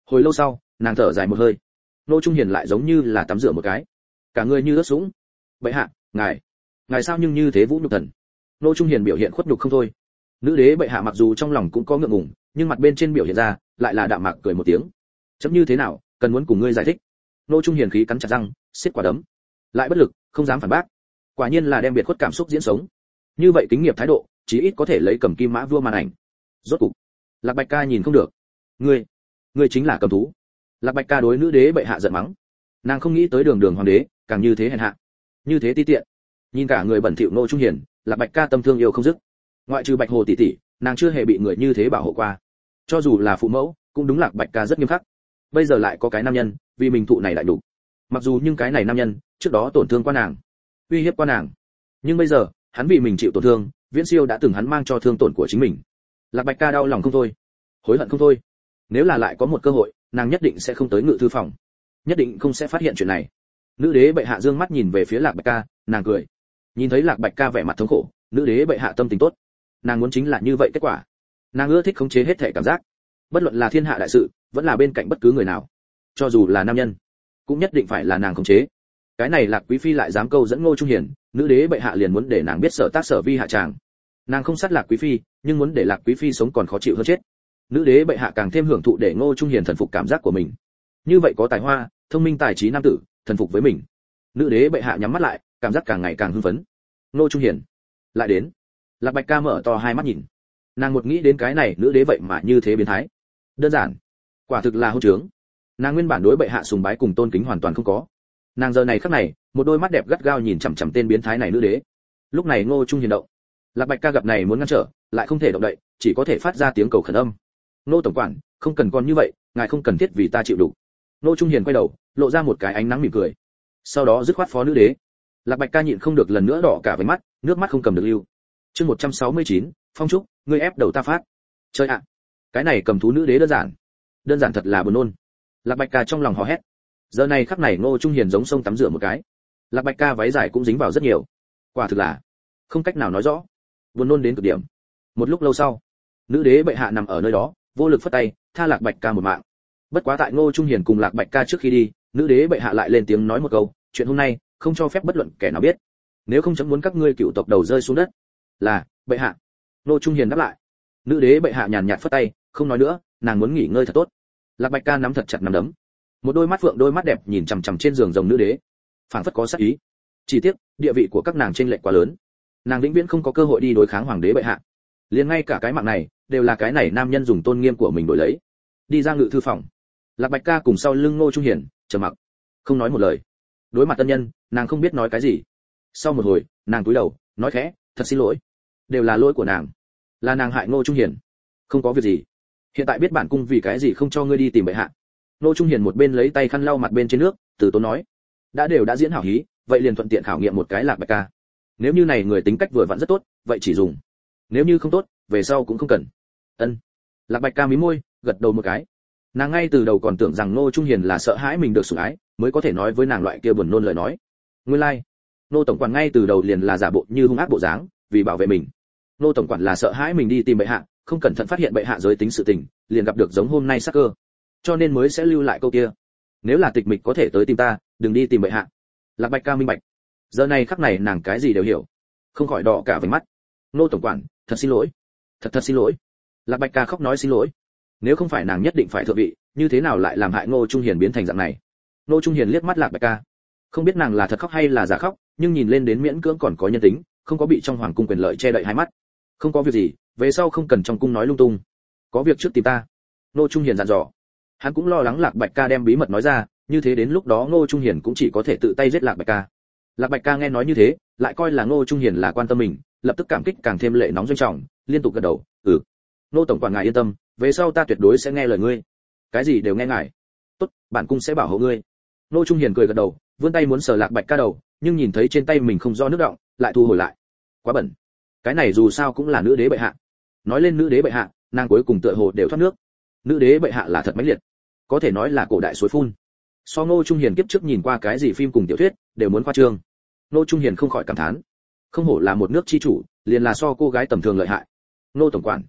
Hồi lâu sau, nàng thở dài một hơi. Ngô Trung Hiền lại giống như là tắm rửa một cái, cả người như ướt sũng. Bệ hạ, ngài, ngài sao nhưng như thế vũ nhục thần? Ngô Trung Hiền biểu hiện khuất nhục không thôi. Nữ đế bệ hạ mặc dù trong lòng cũng có ngượng ngùng, nhưng mặt bên trên biểu hiện ra lại là đạm mạc cười một tiếng. Chấm như thế nào, cần muốn cùng ngươi giải thích. Ngô Trung Hiền khí cắn chặt răng, siết quả đấm, lại bất lực, không dám phản bác. Quả nhiên là đem biệt khuất cảm xúc diễn sống. Như vậy kính nghiệp thái độ, chí ít có thể lấy cầm kim mã vua màn ảnh. Rốt cục, Lạc Bạch Ca nhìn không được. Ngươi, ngươi chính là cầm thú. Lạc Bạch Ca đối nữ đế bệ hạ giận mắng. Nàng không nghĩ tới đường đường hoàng đế, càng như thế hèn hạ, như thế ti tiện. Nhìn cả người bẩn thỉu Ngô Trung Hiền, Lạc Bạch Ca tâm thương yêu không dứt. Ngoại trừ Bạch Hồ tỷ tỷ, nàng chưa hề bị người như thế bảo hộ qua. Cho dù là phụ mẫu, cũng đúng Lạc Bạch Ca rất nghiêm khắc. Bây giờ lại có cái nam nhân, vì mình thụ này đại đủ. Mặc dù nhưng cái này nam nhân, trước đó tổn thương qua nàng, uy hiếp qua nàng, nhưng bây giờ, hắn vì mình chịu tổn thương, viễn siêu đã từng hắn mang cho thương tổn của chính mình. Lạc Bạch Ca đau lòng không thôi, hối hận không thôi. Nếu là lại có một cơ hội, nàng nhất định sẽ không tới ngự thư phòng, nhất định không sẽ phát hiện chuyện này. Nữ đế bệ hạ dương mắt nhìn về phía Lạc Bạch Ca, nàng cười. Nhìn thấy Lạc Bạch Ca vẻ mặt thống khổ, nữ đế bệ hạ tâm tình tốt. Nàng muốn chính là như vậy kết quả. Nàng ưa thích khống chế hết thể cảm giác, bất luận là thiên hạ đại sự, vẫn là bên cạnh bất cứ người nào, cho dù là nam nhân, cũng nhất định phải là nàng khống chế. Cái này Lạc quý phi lại dám câu dẫn Ngô Trung Hiền, nữ đế bệ hạ liền muốn để nàng biết sở tác sở vi hạ tràng. Nàng không sát Lạc quý phi, nhưng muốn để Lạc quý phi sống còn khó chịu hơn chết. Nữ đế bệ hạ càng thêm hưởng thụ để Ngô Trung Hiền thần phục cảm giác của mình. Như vậy có tài hoa, thông minh tài trí nam tử, thần phục với mình. Nữ đế bệ hạ nhắm mắt lại, cảm giác càng ngày càng hưng phấn. Ngô Trung Hiền lại đến. Lạc Bạch Ca mở to hai mắt nhìn. Nàng một nghĩ đến cái này nữ đế vậy mà như thế biến thái. Đơn giản, quả thực là hôn trướng. Nàng nguyên bản đối bệ hạ sùng bái cùng tôn kính hoàn toàn không có. Nàng giờ này khắc này, một đôi mắt đẹp gắt gao nhìn chằm chằm tên biến thái này nữ đế. Lúc này Ngô Trung Hiền động. Lạc Bạch Ca gặp này muốn ngăn trở, lại không thể động đậy, chỉ có thể phát ra tiếng cầu khẩn âm. Ngô tổng quản, không cần còn như vậy, ngài không cần thiết vì ta chịu đủ. Ngô Trung Hiền quay đầu, lộ ra một cái ánh nắng mỉm cười. Sau đó dứt khoát phó nữ đế. Lạc Bạch Ca nhịn không được lần nữa đỏ cả váy mắt, nước mắt không cầm được lưu. Chương một trăm sáu mươi chín, Phong Trúc, ngươi ép đầu ta phát. Chơi ạ, cái này cầm thú nữ đế đơn giản, đơn giản thật là buồn nôn. Lạc Bạch Ca trong lòng hò hét. Giờ này khắc này Ngô Trung Hiền giống sông tắm rửa một cái. Lạc Bạch Ca váy dài cũng dính vào rất nhiều. Quả thực là không cách nào nói rõ, buồn nôn đến cực điểm. Một lúc lâu sau, nữ đế bệ hạ nằm ở nơi đó, vô lực phất tay, tha Lạc Bạch Ca một mạng. Bất quá tại Ngô Trung Hiền cùng Lạc Bạch Ca trước khi đi, nữ đế bệ hạ lại lên tiếng nói một câu, chuyện hôm nay không cho phép bất luận kẻ nào biết, nếu không chấm muốn các ngươi cựu tộc đầu rơi xuống đất. Là, bệ hạ. Ngô Trung Hiền đáp lại. Nữ đế bệ hạ nhàn nhạt phất tay, không nói nữa, nàng muốn nghỉ ngơi thật tốt. Lạc Bạch Ca nắm thật chặt nắm đấm, một đôi mắt phượng đôi mắt đẹp nhìn chằm chằm trên giường rồng nữ đế, phảng phất có sát ý. Chỉ tiếc, địa vị của các nàng chênh lệch quá lớn, nàng vĩnh viễn không có cơ hội đi đối kháng hoàng đế bệ hạ. Liền ngay cả cái mạng này, đều là cái này nam nhân dùng tôn nghiêm của mình đổi lấy. Đi ra ngự thư phòng, Lạc Bạch Ca cùng sau lưng Ngô Trung Hiền, trầm mặc, không nói một lời. Đối mặt tân nhân, nàng không biết nói cái gì. Sau một hồi, nàng cúi đầu, nói khẽ, thật xin lỗi, đều là lỗi của nàng, là nàng hại Ngô Trung Hiền. Không có việc gì, hiện tại biết bản cung vì cái gì không cho ngươi đi tìm bệ hạ. Ngô Trung Hiền một bên lấy tay khăn lau mặt bên trên nước, từ tốn nói, đã đều đã diễn hảo hí, vậy liền thuận tiện khảo nghiệm một cái Lạc Bạch Ca. Nếu như này người tính cách vừa vặn rất tốt, vậy chỉ dùng, nếu như không tốt, về sau cũng không cần. Ân. Lạc Bạch Ca mím môi, gật đầu một cái. Nàng ngay từ đầu còn tưởng rằng Ngô Trung Hiền là sợ hãi mình được sủng ái, mới có thể nói với nàng loại kia buồn nôn lời nói. Nguyên lai, like. Ngô tổng quản ngay từ đầu liền là giả bộ như hung ác bộ dáng, vì bảo vệ mình. Ngô tổng quản là sợ hãi mình đi tìm bệ hạ, không cẩn thận phát hiện bệ hạ giới tính sự tình, liền gặp được giống hôm nay sắc cơ, cho nên mới sẽ lưu lại câu kia, nếu là tịch mịch có thể tới tìm ta, đừng đi tìm bệ hạ. Lạc Bạch Ca minh bạch. Giờ này khắc này nàng cái gì đều hiểu, không khỏi đỏ cả váy mắt. Ngô tổng quản, thật xin lỗi, thật thật xin lỗi. Lạc Bạch Ca khóc nói xin lỗi. Nếu không phải nàng nhất định phải thượng vị, như thế nào lại làm hại Ngô Trung Hiền biến thành dạng này? Ngô Trung Hiền liếc mắt Lạc Bạch Ca, không biết nàng là thật khóc hay là giả khóc, nhưng nhìn lên đến miễn cưỡng còn có nhân tính, không có bị trong hoàng cung quyền lợi che đậy hai mắt. Không có việc gì, về sau không cần trong cung nói lung tung, có việc trước tìm ta. Ngô Trung Hiền dặn dò. Hắn cũng lo lắng Lạc Bạch Ca đem bí mật nói ra, như thế đến lúc đó Ngô Trung Hiền cũng chỉ có thể tự tay giết Lạc Bạch Ca. Lạc Bạch Ca nghe nói như thế, lại coi là Ngô Trung Hiền là quan tâm mình, lập tức cảm kích càng thêm lệ nóng doanh trọng, liên tục gật đầu, "Ừ, Ngô tổng quản ngài yên tâm, về sau ta tuyệt đối sẽ nghe lời ngươi, cái gì đều nghe ngài." "Tốt, bản cung sẽ bảo hộ ngươi." Ngô Trung Hiền cười gật đầu, vươn tay muốn sờ Lạc Bạch Ca đầu, nhưng nhìn thấy trên tay mình không do nước đọng, lại thu hồi lại. Quá bẩn. Cái này dù sao cũng là nữ đế bệ hạ. Nói lên nữ đế bệ hạ, nàng cuối cùng tựa hồ đều thoát nước. Nữ đế bệ hạ là thật mãnh liệt, có thể nói là cổ đại suối phun. So Ngô Trung Hiền kiếp trước nhìn qua cái gì phim cùng tiểu thuyết, đều muốn khoa trương. Ngô Trung Hiền không khỏi cảm thán, không hổ là một nước chi chủ, liền là so cô gái tầm thường lợi hại. Ngô tổng quản,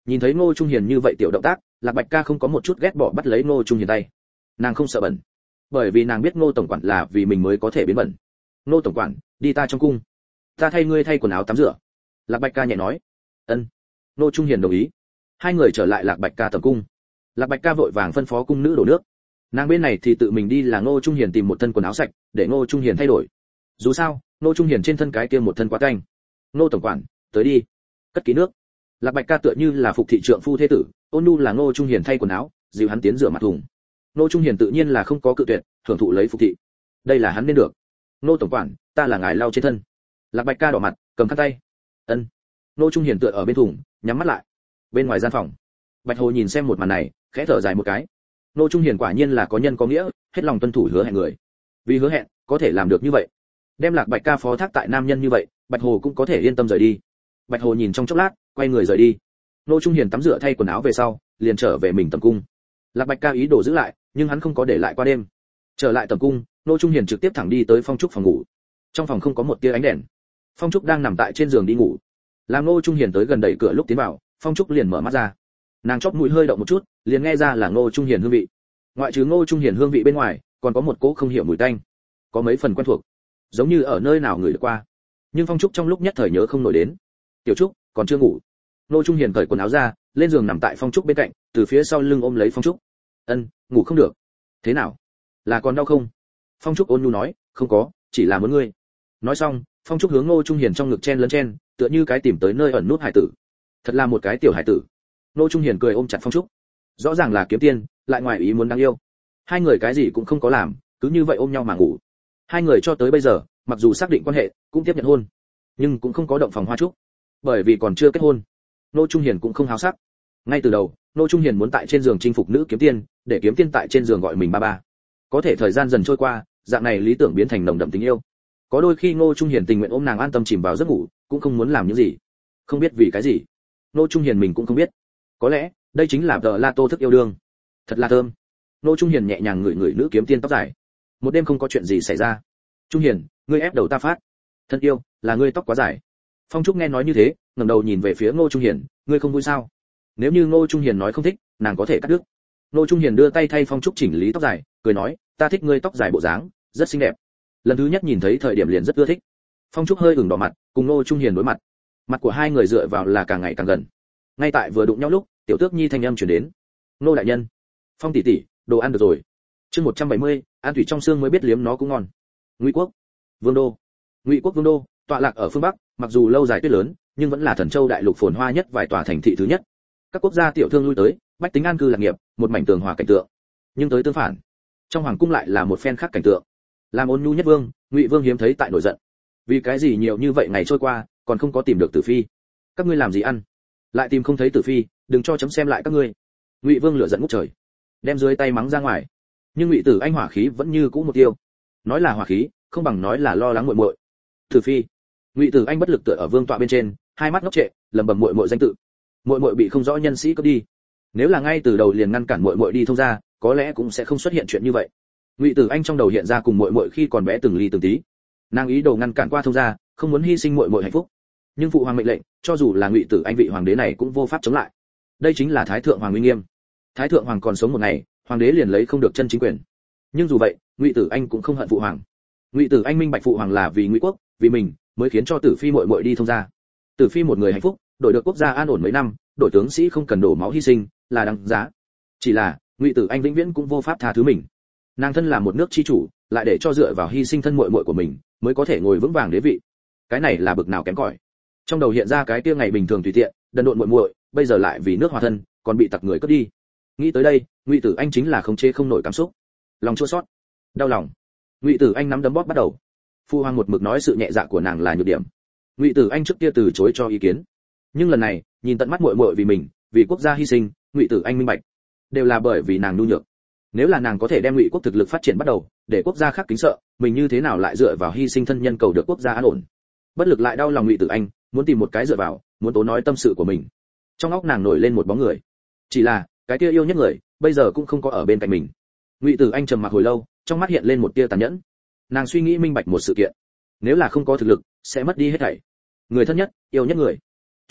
Nhìn thấy Ngô Trung Hiền như vậy tiểu động tác, Lạc Bạch Ca không có một chút ghét bỏ bắt lấy Ngô Trung Hiền tay. Nàng không sợ bẩn, bởi vì nàng biết Ngô tổng quản là vì mình mới có thể biến bẩn. Ngô tổng quản, đi ta trong cung, ta thay ngươi thay quần áo tắm rửa. Lạc Bạch Ca nhẹ nói. Ân. Ngô Trung Hiền đồng ý. Hai người trở lại Lạc Bạch Ca tầm cung. Lạc Bạch Ca vội vàng phân phó cung nữ đổ nước. Nàng bên này thì tự mình đi là Ngô Trung Hiền tìm một thân quần áo sạch để Ngô Trung Hiền thay đổi. Dù sao, Ngô Trung Hiền trên thân cái kia một thân quá canh. Ngô tổng quản, tới đi, cất kỹ nước. Lạc Bạch Ca tựa như là phục thị trượng phu thế tử, ôn nhu là Ngô Trung Hiền thay quần áo, dìu hắn tiến rửa mặt thùng. Ngô Trung Hiền tự nhiên là không có cự tuyệt, hưởng thụ lấy phục thị. Đây là hắn nên được. Ngô tổng quản, ta là ngài lau trên thân. Lạc Bạch Ca đỏ mặt, cầm khăn tay. Ân. Ngô Trung Hiền tựa ở bên thùng, nhắm mắt lại. Bên ngoài gian phòng, Bạch Hồ nhìn xem một màn này, khẽ thở dài một cái. Ngô Trung Hiền quả nhiên là có nhân có nghĩa, hết lòng tuân thủ hứa hẹn người. Vì hứa hẹn, có thể làm được như vậy. Đem Lạc Bạch Ca phó thác tại nam nhân như vậy, Bạch Hồ cũng có thể yên tâm rời đi. Bạch Hồ nhìn trong chốc lát, quay người rời đi. Ngô Trung Hiền tắm rửa thay quần áo về sau, liền trở về mình tầm cung. Lạc Bạch Ca ý đồ giữ lại, nhưng hắn không có để lại qua đêm. Trở lại tầm cung, Ngô Trung Hiền trực tiếp thẳng đi tới Phong Trúc phòng ngủ. Trong phòng không có một tia ánh đèn. Phong Trúc đang nằm tại trên giường đi ngủ. Làm Ngô Trung Hiền tới gần đẩy cửa lúc tiến vào, Phong Trúc liền mở mắt ra. Nàng chóp mũi hơi động một chút, liền nghe ra là Ngô Trung Hiền hương vị. Ngoại trừ Ngô Trung Hiền hương vị bên ngoài, còn có một cỗ không hiểu mùi tanh, có mấy phần quen thuộc, giống như ở nơi nào người được qua. Nhưng Phong Trúc trong lúc nhất thời nhớ không nổi đến. Tiểu Trúc còn chưa ngủ. Ngô Trung Hiền cởi quần áo ra, lên giường nằm tại Phong Trúc bên cạnh, từ phía sau lưng ôm lấy Phong Trúc. Ân, ngủ không được. Thế nào? Là còn đau không? Phong Trúc ôn nhu nói, không có, chỉ là muốn ngươi. Nói xong, Phong Trúc hướng Ngô Trung Hiền trong ngực chen lấn chen, tựa như cái tìm tới nơi ẩn nút hải tử. Thật là một cái tiểu hải tử. Ngô Trung Hiền cười ôm chặt Phong Trúc. Rõ ràng là kiếm tiên, lại ngoài ý muốn đáng yêu. Hai người cái gì cũng không có làm, cứ như vậy ôm nhau mà ngủ. Hai người cho tới bây giờ, mặc dù xác định quan hệ, cũng tiếp nhận hôn, nhưng cũng không có động phòng hoa trúc, bởi vì còn chưa kết hôn. Ngô Trung Hiền cũng không háo sắc. Ngay từ đầu, Ngô Trung Hiền muốn tại trên giường chinh phục nữ kiếm tiên, để kiếm tiên tại trên giường gọi mình ba ba. Có thể thời gian dần trôi qua, dạng này lý tưởng biến thành nồng đậm tình yêu. Có đôi khi Ngô Trung Hiền tình nguyện ôm nàng an tâm chìm vào giấc ngủ, cũng không muốn làm những gì. Không biết vì cái gì, Ngô Trung Hiền mình cũng không biết. Có lẽ, đây chính là tờ La Tô thức yêu đương. Thật là thơm. Ngô Trung Hiền nhẹ nhàng ngửi ngửi nữ kiếm tiên tóc dài. Một đêm không có chuyện gì xảy ra. Trung Hiền, ngươi ép đầu ta phát. Thân yêu, là ngươi tóc quá dài. Phong Trúc nghe nói như thế, ngẩng đầu nhìn về phía Ngô Trung Hiền, ngươi không vui sao? Nếu như Ngô Trung Hiền nói không thích, nàng có thể cắt đứt. Ngô Trung Hiền đưa tay thay Phong Trúc chỉnh lý tóc dài, cười nói, ta thích ngươi tóc dài bộ dáng, rất xinh đẹp. Lần thứ nhất nhìn thấy thời điểm liền rất ưa thích. Phong Trúc hơi ửng đỏ mặt, cùng Ngô Trung Hiền đối mặt. Mặt của hai người dựa vào là càng ngày càng gần. Ngay tại vừa đụng nhau lúc, tiểu tước nhi thanh âm truyền đến. Ngô đại nhân, Phong tỷ tỷ, đồ ăn được rồi. Chương một trăm bảy mươi, an thủy trong xương mới biết liếm nó cũng ngon. Ngụy quốc, Vương đô. Ngụy quốc Vương đô, tọa lạc ở phương bắc, mặc dù lâu dài tuyết lớn, nhưng vẫn là thần châu đại lục phồn hoa nhất vài tòa thành thị thứ nhất. Các quốc gia tiểu thương lui tới, bách tính an cư lạc nghiệp, một mảnh tường hòa cảnh tượng. Nhưng tới tương phản, trong hoàng cung lại là một phen khác cảnh tượng. Làm ôn nhu nhất vương, Ngụy vương hiếm thấy tại nổi giận. Vì cái gì nhiều như vậy ngày trôi qua, còn không có tìm được Tử phi? Các ngươi làm gì ăn? Lại tìm không thấy Tử phi, đừng cho chấm xem lại các ngươi. Ngụy vương lửa giận ngút trời, đem dưới tay mắng ra ngoài. Nhưng Ngụy Tử Anh hỏa khí vẫn như cũ một tiêu. Nói là hỏa khí, không bằng nói là lo lắng muội muội. Tử phi. Ngụy Tử Anh bất lực tựa ở vương tọa bên trên, hai mắt ngốc trệ, lẩm bẩm muội muội danh tự. Muội muội bị không rõ nhân sĩ cướp đi. Nếu là ngay từ đầu liền ngăn cản muội muội đi thông ra, có lẽ cũng sẽ không xuất hiện chuyện như vậy. Ngụy Tử Anh trong đầu hiện ra cùng muội muội khi còn bé từng ly từng tí. Nàng ý đồ ngăn cản qua thông ra, không muốn hy sinh muội muội hạnh phúc. Nhưng phụ hoàng mệnh lệnh, cho dù là Ngụy Tử Anh vị hoàng đế này cũng vô pháp chống lại. Đây chính là Thái thượng hoàng uy nghiêm. Thái thượng hoàng còn sống một ngày, hoàng đế liền lấy không được chân chính quyền. Nhưng dù vậy, Ngụy Tử Anh cũng không hận phụ hoàng. Ngụy Tử Anh minh bạch phụ hoàng là vì Ngụy quốc, vì mình mới khiến cho Tử phi muội muội đi thông ra. Tử phi một người hạnh phúc, đổi được quốc gia an ổn mấy năm, đổi tướng sĩ không cần đổ máu hy sinh, là đáng giá. Chỉ là, Ngụy Tử Anh vĩnh viễn cũng vô pháp tha thứ mình. Nàng thân là một nước chi chủ, lại để cho dựa vào hy sinh thân muội muội của mình, mới có thể ngồi vững vàng đế vị. Cái này là bực nào kém cỏi. Trong đầu hiện ra cái kia ngày bình thường tùy tiện, đần độn muội muội, bây giờ lại vì nước hòa thân, còn bị tặc người cướp đi. Nghĩ tới đây, Ngụy Tử Anh chính là khống chế không nổi cảm xúc, lòng chua xót, đau lòng. Ngụy Tử Anh nắm đấm bóp bắt đầu. Phu hoàng một mực nói sự nhẹ dạ của nàng là nhược điểm. Ngụy Tử Anh trước kia từ chối cho ý kiến, nhưng lần này, nhìn tận mắt muội muội vì mình, vì quốc gia hy sinh, Ngụy Tử Anh minh bạch, đều là bởi vì nàng nhu nhược. Nếu là nàng có thể đem Ngụy quốc thực lực phát triển bắt đầu, để quốc gia khác kính sợ, mình như thế nào lại dựa vào hy sinh thân nhân cầu được quốc gia an ổn. Bất lực lại đau lòng Ngụy Tử Anh, muốn tìm một cái dựa vào, muốn tố nói tâm sự của mình. Trong óc nàng nổi lên một bóng người. Chỉ là, cái kia yêu nhất người, bây giờ cũng không có ở bên cạnh mình. Ngụy Tử Anh trầm mặc hồi lâu, trong mắt hiện lên một tia tàn nhẫn. Nàng suy nghĩ minh bạch một sự kiện, nếu là không có thực lực, sẽ mất đi hết thảy. Người thân nhất, yêu nhất người,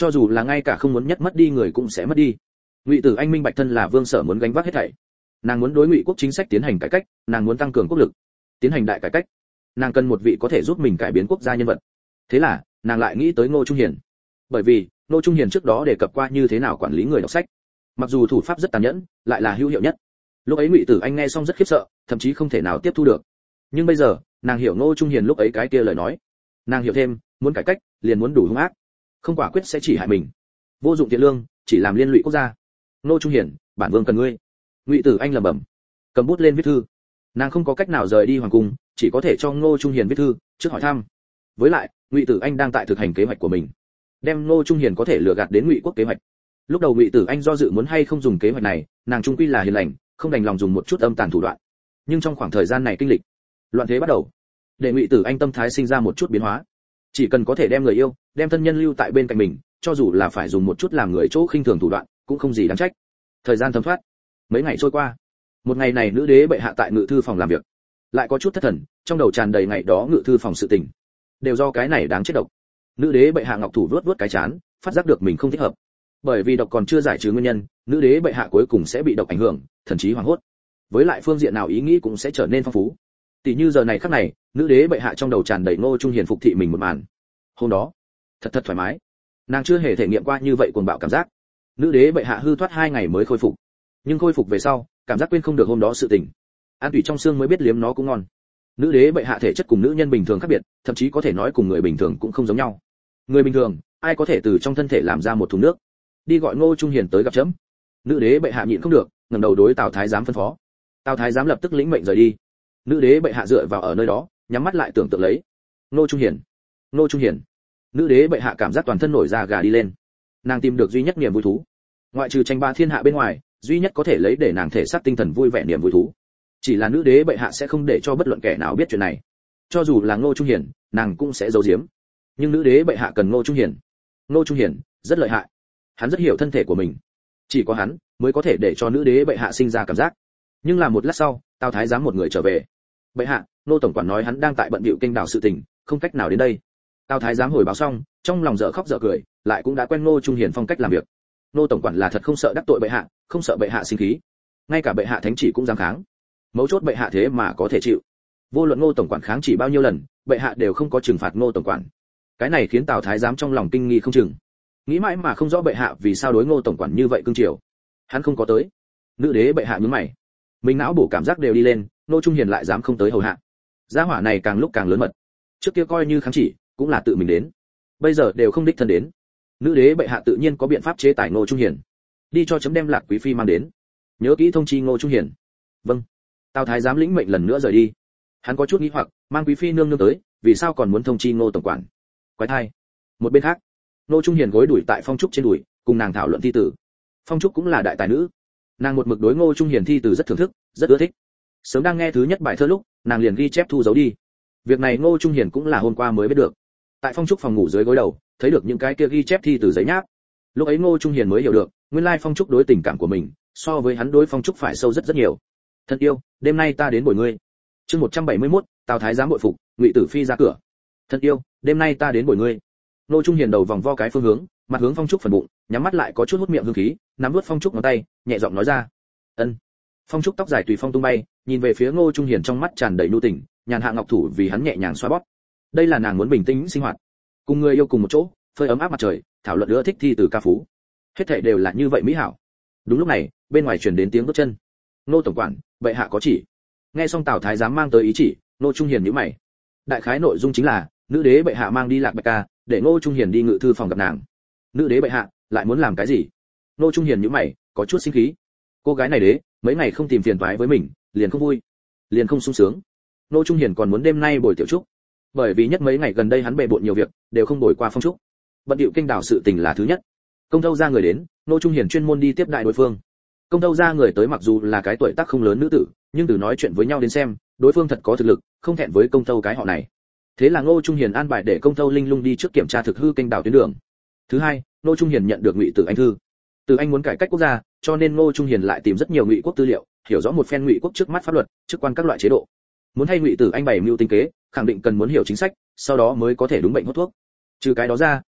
cho dù là ngay cả không muốn nhất mất đi người cũng sẽ mất đi. Ngụy Tử Anh minh bạch thân là vương sở muốn gánh vác hết thảy. Nàng muốn đối Ngụy quốc chính sách tiến hành cải cách, nàng muốn tăng cường quốc lực, tiến hành đại cải cách. Nàng cần một vị có thể giúp mình cải biến quốc gia nhân vật. Thế là, nàng lại nghĩ tới Ngô Trung Hiền. Bởi vì, Ngô Trung Hiền trước đó đề cập qua như thế nào quản lý người đọc sách. Mặc dù thủ pháp rất tàn nhẫn, lại là hữu hiệu nhất. Lúc ấy Ngụy Tử Anh nghe xong rất khiếp sợ, thậm chí không thể nào tiếp thu được. Nhưng bây giờ, nàng hiểu Ngô Trung Hiền lúc ấy cái kia lời nói. Nàng hiểu thêm, muốn cải cách, liền muốn đủ hung ác. Không quả quyết sẽ chỉ hại mình. Vô dụng thiện lương, chỉ làm liên lụy quốc gia. Ngô Trung Hiền, bản vương cần ngươi. Ngụy Tử Anh lẩm bẩm, cầm bút lên viết thư. Nàng không có cách nào rời đi hoàng cung, chỉ có thể cho Ngô Trung Hiền viết thư, trước hỏi thăm. Với lại, Ngụy Tử Anh đang tại thực hành kế hoạch của mình, đem Ngô Trung Hiền có thể lừa gạt đến Ngụy quốc kế hoạch. Lúc đầu Ngụy Tử Anh do dự muốn hay không dùng kế hoạch này, nàng trung quy là hiền lành, không đành lòng dùng một chút âm tàn thủ đoạn. Nhưng trong khoảng thời gian này kinh lịch, loạn thế bắt đầu, để Ngụy Tử Anh tâm thái sinh ra một chút biến hóa. Chỉ cần có thể đem người yêu, đem thân nhân lưu tại bên cạnh mình, cho dù là phải dùng một chút làm người chỗ khinh thường thủ đoạn, cũng không gì đáng trách. Thời gian thấm thoát, mấy ngày trôi qua. Một ngày này nữ đế bệ hạ tại ngự thư phòng làm việc, lại có chút thất thần, trong đầu tràn đầy ngày đó ngự thư phòng sự tình, đều do cái này đáng chết độc. Nữ đế bệ hạ ngọc thủ vuốt vuốt cái chán, phát giác được mình không thích hợp. Bởi vì độc còn chưa giải trừ nguyên nhân, nữ đế bệ hạ cuối cùng sẽ bị độc ảnh hưởng, thần trí hoảng hốt. Với lại phương diện nào ý nghĩ cũng sẽ trở nên phong phú. Tỷ như giờ này khắc này, nữ đế bệ hạ trong đầu tràn đầy Ngô Trung Hiền phục thị mình một màn. Hôm đó, thật thật thoải mái. Nàng chưa hề thể nghiệm qua như vậy cuồng bạo cảm giác. Nữ đế bệ hạ hư thoát hai ngày mới khôi phục, nhưng khôi phục về sau, cảm giác quên không được hôm đó sự tình. Ăn tủy trong xương mới biết liếm nó cũng ngon. Nữ đế bệ hạ thể chất cùng nữ nhân bình thường khác biệt, thậm chí có thể nói cùng người bình thường cũng không giống nhau. Người bình thường, ai có thể từ trong thân thể làm ra một thùng nước, đi gọi Ngô Trung Hiền tới gặp chấm. Nữ đế bệ hạ nhịn không được, ngẩng đầu đối Tào thái giám phân phó. Tào thái giám lập tức lĩnh mệnh rời đi. Nữ đế bệ hạ dựa vào ở nơi đó, nhắm mắt lại tưởng tượng lấy. Ngô Trung Hiền, Ngô Trung Hiền. Nữ đế bệ hạ cảm giác toàn thân nổi da gà đi lên. Nàng tìm được duy nhất niềm vui thú, ngoại trừ tranh ba thiên hạ bên ngoài, duy nhất có thể lấy để nàng thể xác tinh thần vui vẻ niềm vui thú. Chỉ là nữ đế bệ hạ sẽ không để cho bất luận kẻ nào biết chuyện này. Cho dù là Ngô Trung Hiền, nàng cũng sẽ giấu giếm. Nhưng nữ đế bệ hạ cần Ngô Trung Hiền. Ngô Trung Hiền rất lợi hại, hắn rất hiểu thân thể của mình, chỉ có hắn mới có thể để cho nữ đế bệ hạ sinh ra cảm giác. Nhưng là một lát sau, Tào thái giám một người trở về. Bệ hạ, Ngô tổng quản nói hắn đang tại bận bịu kênh đảo sự tình, không cách nào đến đây. Tào thái giám hồi báo xong, trong lòng dở khóc dở cười, lại cũng đã quen Ngô Trung Hiền phong cách làm việc. Ngô tổng quản là thật không sợ đắc tội bệ hạ, không sợ bệ hạ sinh khí, ngay cả bệ hạ thánh chỉ cũng dám kháng. Mấu chốt bệ hạ thế mà có thể chịu. Vô luận Ngô tổng quản kháng chỉ bao nhiêu lần, bệ hạ đều không có trừng phạt Ngô tổng quản. Cái này khiến Tào thái giám trong lòng kinh nghi không chừng, nghĩ mãi mà không rõ bệ hạ vì sao đối Ngô tổng quản như vậy cương triều. Hắn không có tới. Nữ đế bệ hạ nhướng mày, mình não bổ cảm giác đều đi lên, Ngô Trung Hiền lại dám không tới hầu hạ. Gia hỏa này càng lúc càng lớn mật. Trước kia coi như kháng chỉ, cũng là tự mình đến, bây giờ đều không đích thân đến. Nữ đế bệ hạ tự nhiên có biện pháp chế tài Ngô Trung Hiền, đi cho chấm đem Lạc quý phi mang đến, nhớ kỹ thông chi Ngô Trung Hiền. Vâng. Tào thái giám lĩnh mệnh lần nữa rời đi. Hắn có chút nghi hoặc, mang quý phi nương nương tới, vì sao còn muốn thông chi Ngô tổng quản? Quái thai. Một bên khác, Ngô Trung Hiền gối đuổi tại Phong Trúc trên đùi, cùng nàng thảo luận thi tử. Phong Trúc cũng là đại tài nữ, nàng một mực đối Ngô Trung Hiền thi tử rất thưởng thức, rất ưa thích. Sớm đang nghe thứ nhất bài thơ lúc, nàng liền ghi chép thu giấu đi. Việc này Ngô Trung Hiền cũng là hôm qua mới biết được. Tại Phong Trúc phòng ngủ dưới gối đầu, thấy được những cái kia ghi chép thi từ giấy nháp. Lúc ấy Ngô Trung Hiền mới hiểu được, nguyên lai Phong Trúc đối tình cảm của mình, so với hắn đối Phong Trúc phải sâu rất rất nhiều. Thân yêu, đêm nay ta đến bồi ngươi. Chương một trăm bảy mươi mốt, Tào thái giám bội phục, Ngụy Tử phi ra cửa. Thân yêu, đêm nay ta đến bồi ngươi. Ngô Trung Hiền đầu vòng vo cái phương hướng, mặt hướng Phong Trúc phần bụng, nhắm mắt lại có chút hút miệng hương khí, nắm nuốt Phong Trúc ngón tay, nhẹ giọng nói ra. Ân. Phong Trúc tóc dài tùy phong tung bay, nhìn về phía Ngô Trung Hiền trong mắt tràn đầy nhu tình, nhàn hạ ngọc thủ vì hắn nhẹ nhàng xoa bóp. Đây là nàng muốn bình tĩnh sinh hoạt, cùng người yêu cùng một chỗ, phơi ấm áp mặt trời, thảo luận ưa thích thi từ ca phú, hết thảy đều là như vậy mỹ hảo. Đúng lúc này, bên ngoài truyền đến tiếng bước chân. Ngô tổng quản, bệ hạ có chỉ. Nghe xong Tào thái giám mang tới ý chỉ, Ngô Trung Hiền nhíu mày. Đại khái nội dung chính là, nữ đế bệ hạ mang đi Lạc Bạch Ca, để Ngô Trung Hiền đi ngự thư phòng gặp nàng. Nữ đế bệ hạ lại muốn làm cái gì? Ngô Trung Hiền nhíu mày, có chút sinh khí. Cô gái này đế, mấy ngày không tìm phiền toái với mình, liền không vui, liền không sung sướng. Ngô Trung Hiền còn muốn đêm nay bồi Tiểu Trúc, bởi vì nhất mấy ngày gần đây hắn bề bộn nhiều việc, đều không bồi qua Phong Trúc. Bận điệu kinh đảo sự tình là thứ nhất. Công Thâu ra người đến, Ngô Trung Hiền chuyên môn đi tiếp đại đối phương. Công Thâu ra người tới mặc dù là cái tuổi tác không lớn nữ tử, nhưng từ nói chuyện với nhau đến xem, đối phương thật có thực lực, không thẹn với Công Thâu cái họ này. Thế là Ngô Trung Hiền an bài để Công Thâu linh lung đi trước kiểm tra thực hư kinh đảo tuyến đường. Thứ hai, Ngô Trung Hiền nhận được Ngụy Tử Anh thư. Từ Anh muốn cải cách quốc gia, cho nên Ngô Trung Hiền lại tìm rất nhiều Ngụy quốc tư liệu, hiểu rõ một phen Ngụy quốc trước mắt pháp luật, chức quan các loại chế độ. Muốn hay Ngụy Tử Anh bày mưu tinh kế, khẳng định cần muốn hiểu chính sách, sau đó mới có thể đúng bệnh hốt thuốc. Trừ cái đó ra,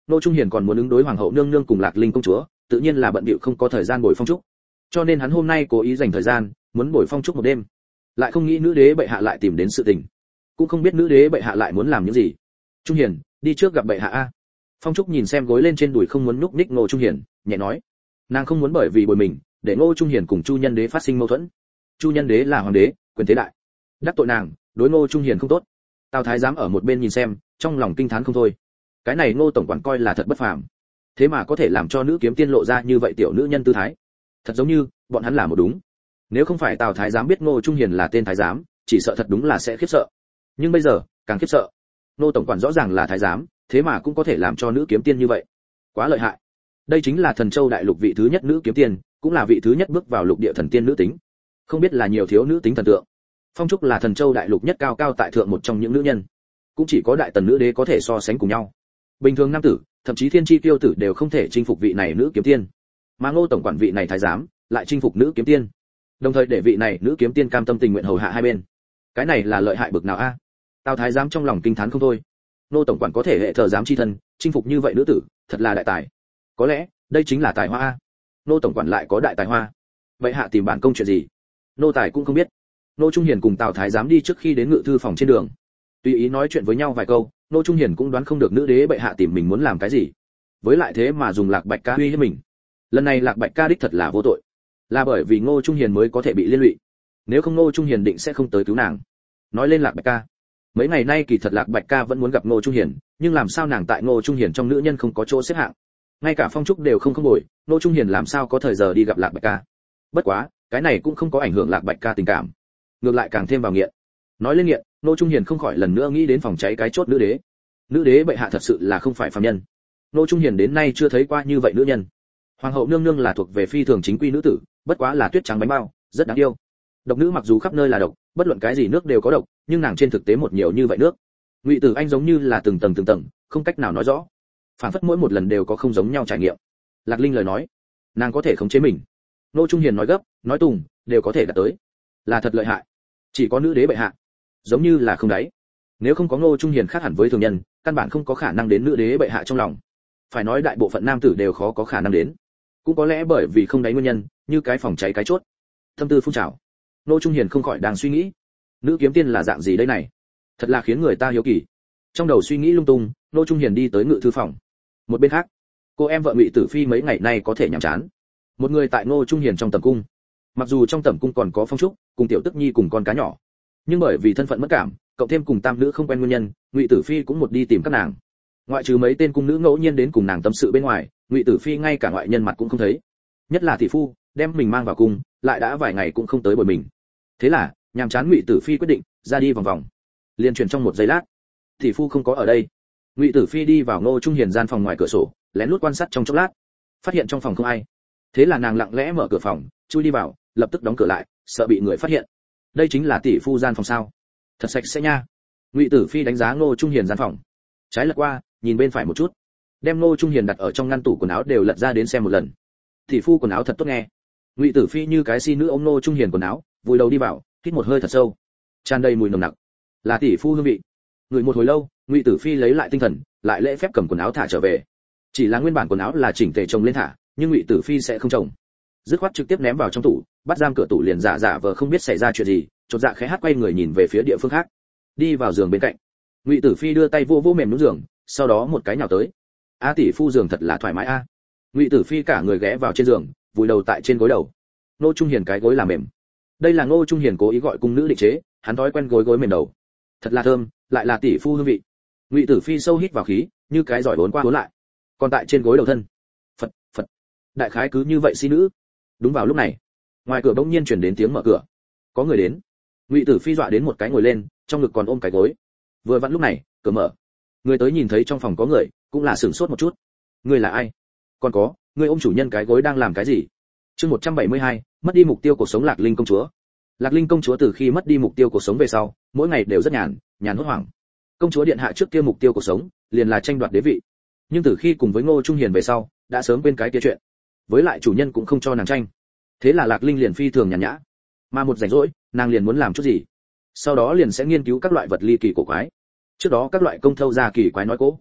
Ngô Trung Hiền còn muốn ứng đối hoàng hậu nương nương cùng Lạc Linh công chúa, tự nhiên là bận bịu không có thời gian bồi Phong Trúc. Cho nên hắn hôm nay cố ý dành thời gian, muốn bồi Phong Trúc một đêm. Lại không nghĩ nữ đế bệ hạ lại tìm đến sự tình, cũng không biết nữ đế bệ hạ lại muốn làm những gì. Trung Hiền, đi trước gặp bệ hạ a. Phong Trúc nhìn xem gối lên trên đùi không muốn nhúc nhích Ngô Trung Hiền, nhẹ nói, nàng không muốn bởi vì bồi mình, để Ngô Trung Hiền cùng Chu Nhân Đế phát sinh mâu thuẫn. Chu Nhân Đế là hoàng đế, quyền thế đại, đắc tội nàng, đối Ngô Trung Hiền không tốt. Tào Thái giám ở một bên nhìn xem, trong lòng kinh thán không thôi. Cái này Ngô tổng quản coi là thật bất phàm, thế mà có thể làm cho nữ kiếm tiên lộ ra như vậy tiểu nữ nhân tư thái, thật giống như bọn hắn là một đúng. Nếu không phải Tào Thái giám biết Ngô Trung Hiền là tên thái giám, chỉ sợ thật đúng là sẽ khiếp sợ. Nhưng bây giờ, càng khiếp sợ. Ngô tổng quản rõ ràng là thái giám, thế mà cũng có thể làm cho nữ kiếm tiên như vậy, quá lợi hại. Đây chính là Thần Châu đại lục vị thứ nhất nữ kiếm tiên, cũng là vị thứ nhất bước vào lục địa thần tiên nữ tính. Không biết là nhiều thiếu nữ tính thần tượng. Phong Trúc là Thần Châu đại lục nhất cao cao tại thượng một trong những nữ nhân, cũng chỉ có đại tần nữ đế có thể so sánh cùng nhau. Bình thường nam tử, thậm chí thiên chi tiêu tử đều không thể chinh phục vị này nữ kiếm tiên, mà Ngô tổng quản vị này thái giám lại chinh phục nữ kiếm tiên, đồng thời để vị này nữ kiếm tiên cam tâm tình nguyện hầu hạ hai bên. Cái này là lợi hại bực nào a? À? Tào Thái giám trong lòng kinh thán không thôi. Ngô tổng quản có thể hệ thờ giám chi thân, chinh phục như vậy nữ tử, thật là đại tài. Có lẽ đây chính là tài hoa a. Ngô tổng quản lại có đại tài hoa. Vậy hạ tìm bản công chuyện gì? Nô tài cũng không biết. Ngô Trung Hiền cùng Tào Thái giám đi trước khi đến ngự thư phòng trên đường, tùy ý nói chuyện với nhau vài câu. Ngô Trung Hiền cũng đoán không được nữ đế bệ hạ tìm mình muốn làm cái gì, với lại thế mà dùng Lạc Bạch Ca uy hiếp mình. Lần này Lạc Bạch Ca đích thật là vô tội, là bởi vì Ngô Trung Hiền mới có thể bị liên lụy, nếu không Ngô Trung Hiền định sẽ không tới cứu nàng. Nói lên Lạc Bạch Ca, mấy ngày nay kỳ thật Lạc Bạch Ca vẫn muốn gặp Ngô Trung Hiền, nhưng làm sao nàng tại Ngô Trung Hiền trong nữ nhân không có chỗ xếp hạng, ngay cả Phong Trúc đều không không bồi, Ngô Trung Hiền làm sao có thời giờ đi gặp Lạc Bạch Ca. Bất quá cái này cũng không có ảnh hưởng Lạc Bạch Ca tình cảm, ngược lại càng thêm vào nghiện. Nói lên nghiện, Ngô Trung Hiền không khỏi lần nữa nghĩ đến phòng cháy cái chốt nữ đế. Nữ đế bệ hạ thật sự là không phải phàm nhân. Ngô Trung Hiền đến nay chưa thấy qua như vậy nữ nhân. Hoàng hậu nương nương là thuộc về phi thường chính quy nữ tử, bất quá là tuyết trắng bánh bao, rất đáng yêu. Độc nữ mặc dù khắp nơi là độc, bất luận cái gì nước đều có độc, nhưng nàng trên thực tế một nhiều như vậy nước. Ngụy Tử Anh giống như là từng tầng từng tầng, không cách nào nói rõ. Phản phất mỗi một lần đều có không giống nhau trải nghiệm. Lạc Linh lời nói, nàng có thể khống chế mình. Ngô Trung Hiền nói gấp, nói tùng, đều có thể đạt tới. Là thật lợi hại. Chỉ có nữ đế bệ hạ, giống như là không đáy. Nếu không có Ngô Trung Hiền khác hẳn với thường nhân, căn bản không có khả năng đến nữ đế bệ hạ trong lòng. Phải nói đại bộ phận nam tử đều khó có khả năng đến. Cũng có lẽ bởi vì không đáy nguyên nhân, như cái phòng cháy cái chốt. Thâm tư phun trào. Ngô Trung Hiền không khỏi đang suy nghĩ, nữ kiếm tiên là dạng gì đây này? Thật là khiến người ta hiếu kỳ. Trong đầu suy nghĩ lung tung, Ngô Trung Hiền đi tới ngự thư phòng. Một bên khác, cô em vợ Ngụy Tử Phi mấy ngày nay có thể nhàm chán. Một người tại Ngô Trung Hiền trong tẩm cung. Mặc dù trong tẩm cung còn có Phong Trúc, cùng Tiểu Tức Nhi cùng con cá nhỏ, nhưng bởi vì thân phận mất cảm, cộng thêm cùng tam nữ không quen nguyên nhân, Ngụy Tử Phi cũng một đi tìm các nàng. Ngoại trừ mấy tên cung nữ ngẫu nhiên đến cùng nàng tâm sự bên ngoài, Ngụy Tử Phi ngay cả ngoại nhân mặt cũng không thấy. Nhất là tỷ phu, đem mình mang vào cung, lại đã vài ngày cũng không tới bồi mình. Thế là, nhàm chán Ngụy Tử Phi quyết định ra đi vòng vòng. Liên chuyển trong một giây lát, tỷ phu không có ở đây. Ngụy Tử Phi đi vào Ngô Trung Hiền gian phòng ngoài cửa sổ, lén lút quan sát trong chốc lát, phát hiện trong phòng không ai. Thế là nàng lặng lẽ mở cửa phòng, chui đi vào, lập tức đóng cửa lại, sợ bị người phát hiện. Đây chính là tỷ phu gian phòng sao? Thật sạch sẽ nha. Ngụy Tử Phi đánh giá Ngô Trung Hiền gian phòng, trái lật qua, nhìn bên phải một chút, đem Ngô Trung Hiền đặt ở trong ngăn tủ quần áo đều lật ra đến xem một lần. Tỷ phu quần áo thật tốt nghe. Ngụy Tử Phi như cái si nữ ôm Ngô Trung Hiền quần áo, vùi đầu đi vào, hít một hơi thật sâu, tràn đầy mùi nồng nặc, là tỷ phu hương vị. Ngửi một hồi lâu, Ngụy Tử Phi lấy lại tinh thần, lại lễ phép cầm quần áo thả trở về. Chỉ là nguyên bản quần áo là chỉnh tề chồng lên thả, nhưng Ngụy Tử Phi sẽ không chồng, dứt khoát trực tiếp ném vào trong tủ, bắt giam cửa tủ liền giả giả vờ không biết xảy ra chuyện gì, chột dạ khẽ hát quay người nhìn về phía địa phương khác, đi vào giường bên cạnh. Ngụy Tử Phi đưa tay vô vô mềm nhũn giường, sau đó một cái nhào tới. A tỷ phu giường thật là thoải mái a. Ngụy Tử Phi cả người ghé vào trên giường, vùi đầu tại trên gối đầu. Ngô Trung Hiền cái gối là mềm. Đây là Ngô Trung Hiền cố ý gọi cung nữ định chế, hắn thói quen gối gối mềm đầu. Thật là thơm, lại là tỷ phu hương vị. Ngụy Tử Phi sâu hít vào khí, như cái giỏi vốn qua vốn lại. Còn tại trên gối đầu thân, Phật, Phật. Đại khái cứ như vậy si nữ. Đúng vào lúc này, ngoài cửa bỗng nhiên truyền đến tiếng mở cửa. Có người đến. Ngụy Tử Phi dọa đến một cái ngồi lên, trong ngực còn ôm cái gối. Vừa vặn lúc này, cửa mở. Người tới nhìn thấy trong phòng có người, cũng là sửng sốt một chút. Người là ai? Còn có, người ôm chủ nhân cái gối đang làm cái gì? Chương một trăm bảy mươi hai, mất đi mục tiêu cuộc sống Lạc Linh công chúa. Lạc Linh công chúa từ khi mất đi mục tiêu cuộc sống về sau, mỗi ngày đều rất nhàn, nhàn hốt hoảng. Công chúa điện hạ trước kia mục tiêu cuộc sống, liền là tranh đoạt đế vị. Nhưng từ khi cùng với Ngô Trung Hiền về sau, đã sớm quên cái kia chuyện. Với lại chủ nhân cũng không cho nàng tranh. Thế là Lạc Linh liền phi thường nhàn nhã. Mà một rảnh rỗi, nàng liền muốn làm chút gì. Sau đó liền sẽ nghiên cứu các loại vật ly kỳ cổ quái. Trước đó các loại công thâu ra kỳ quái nói cố.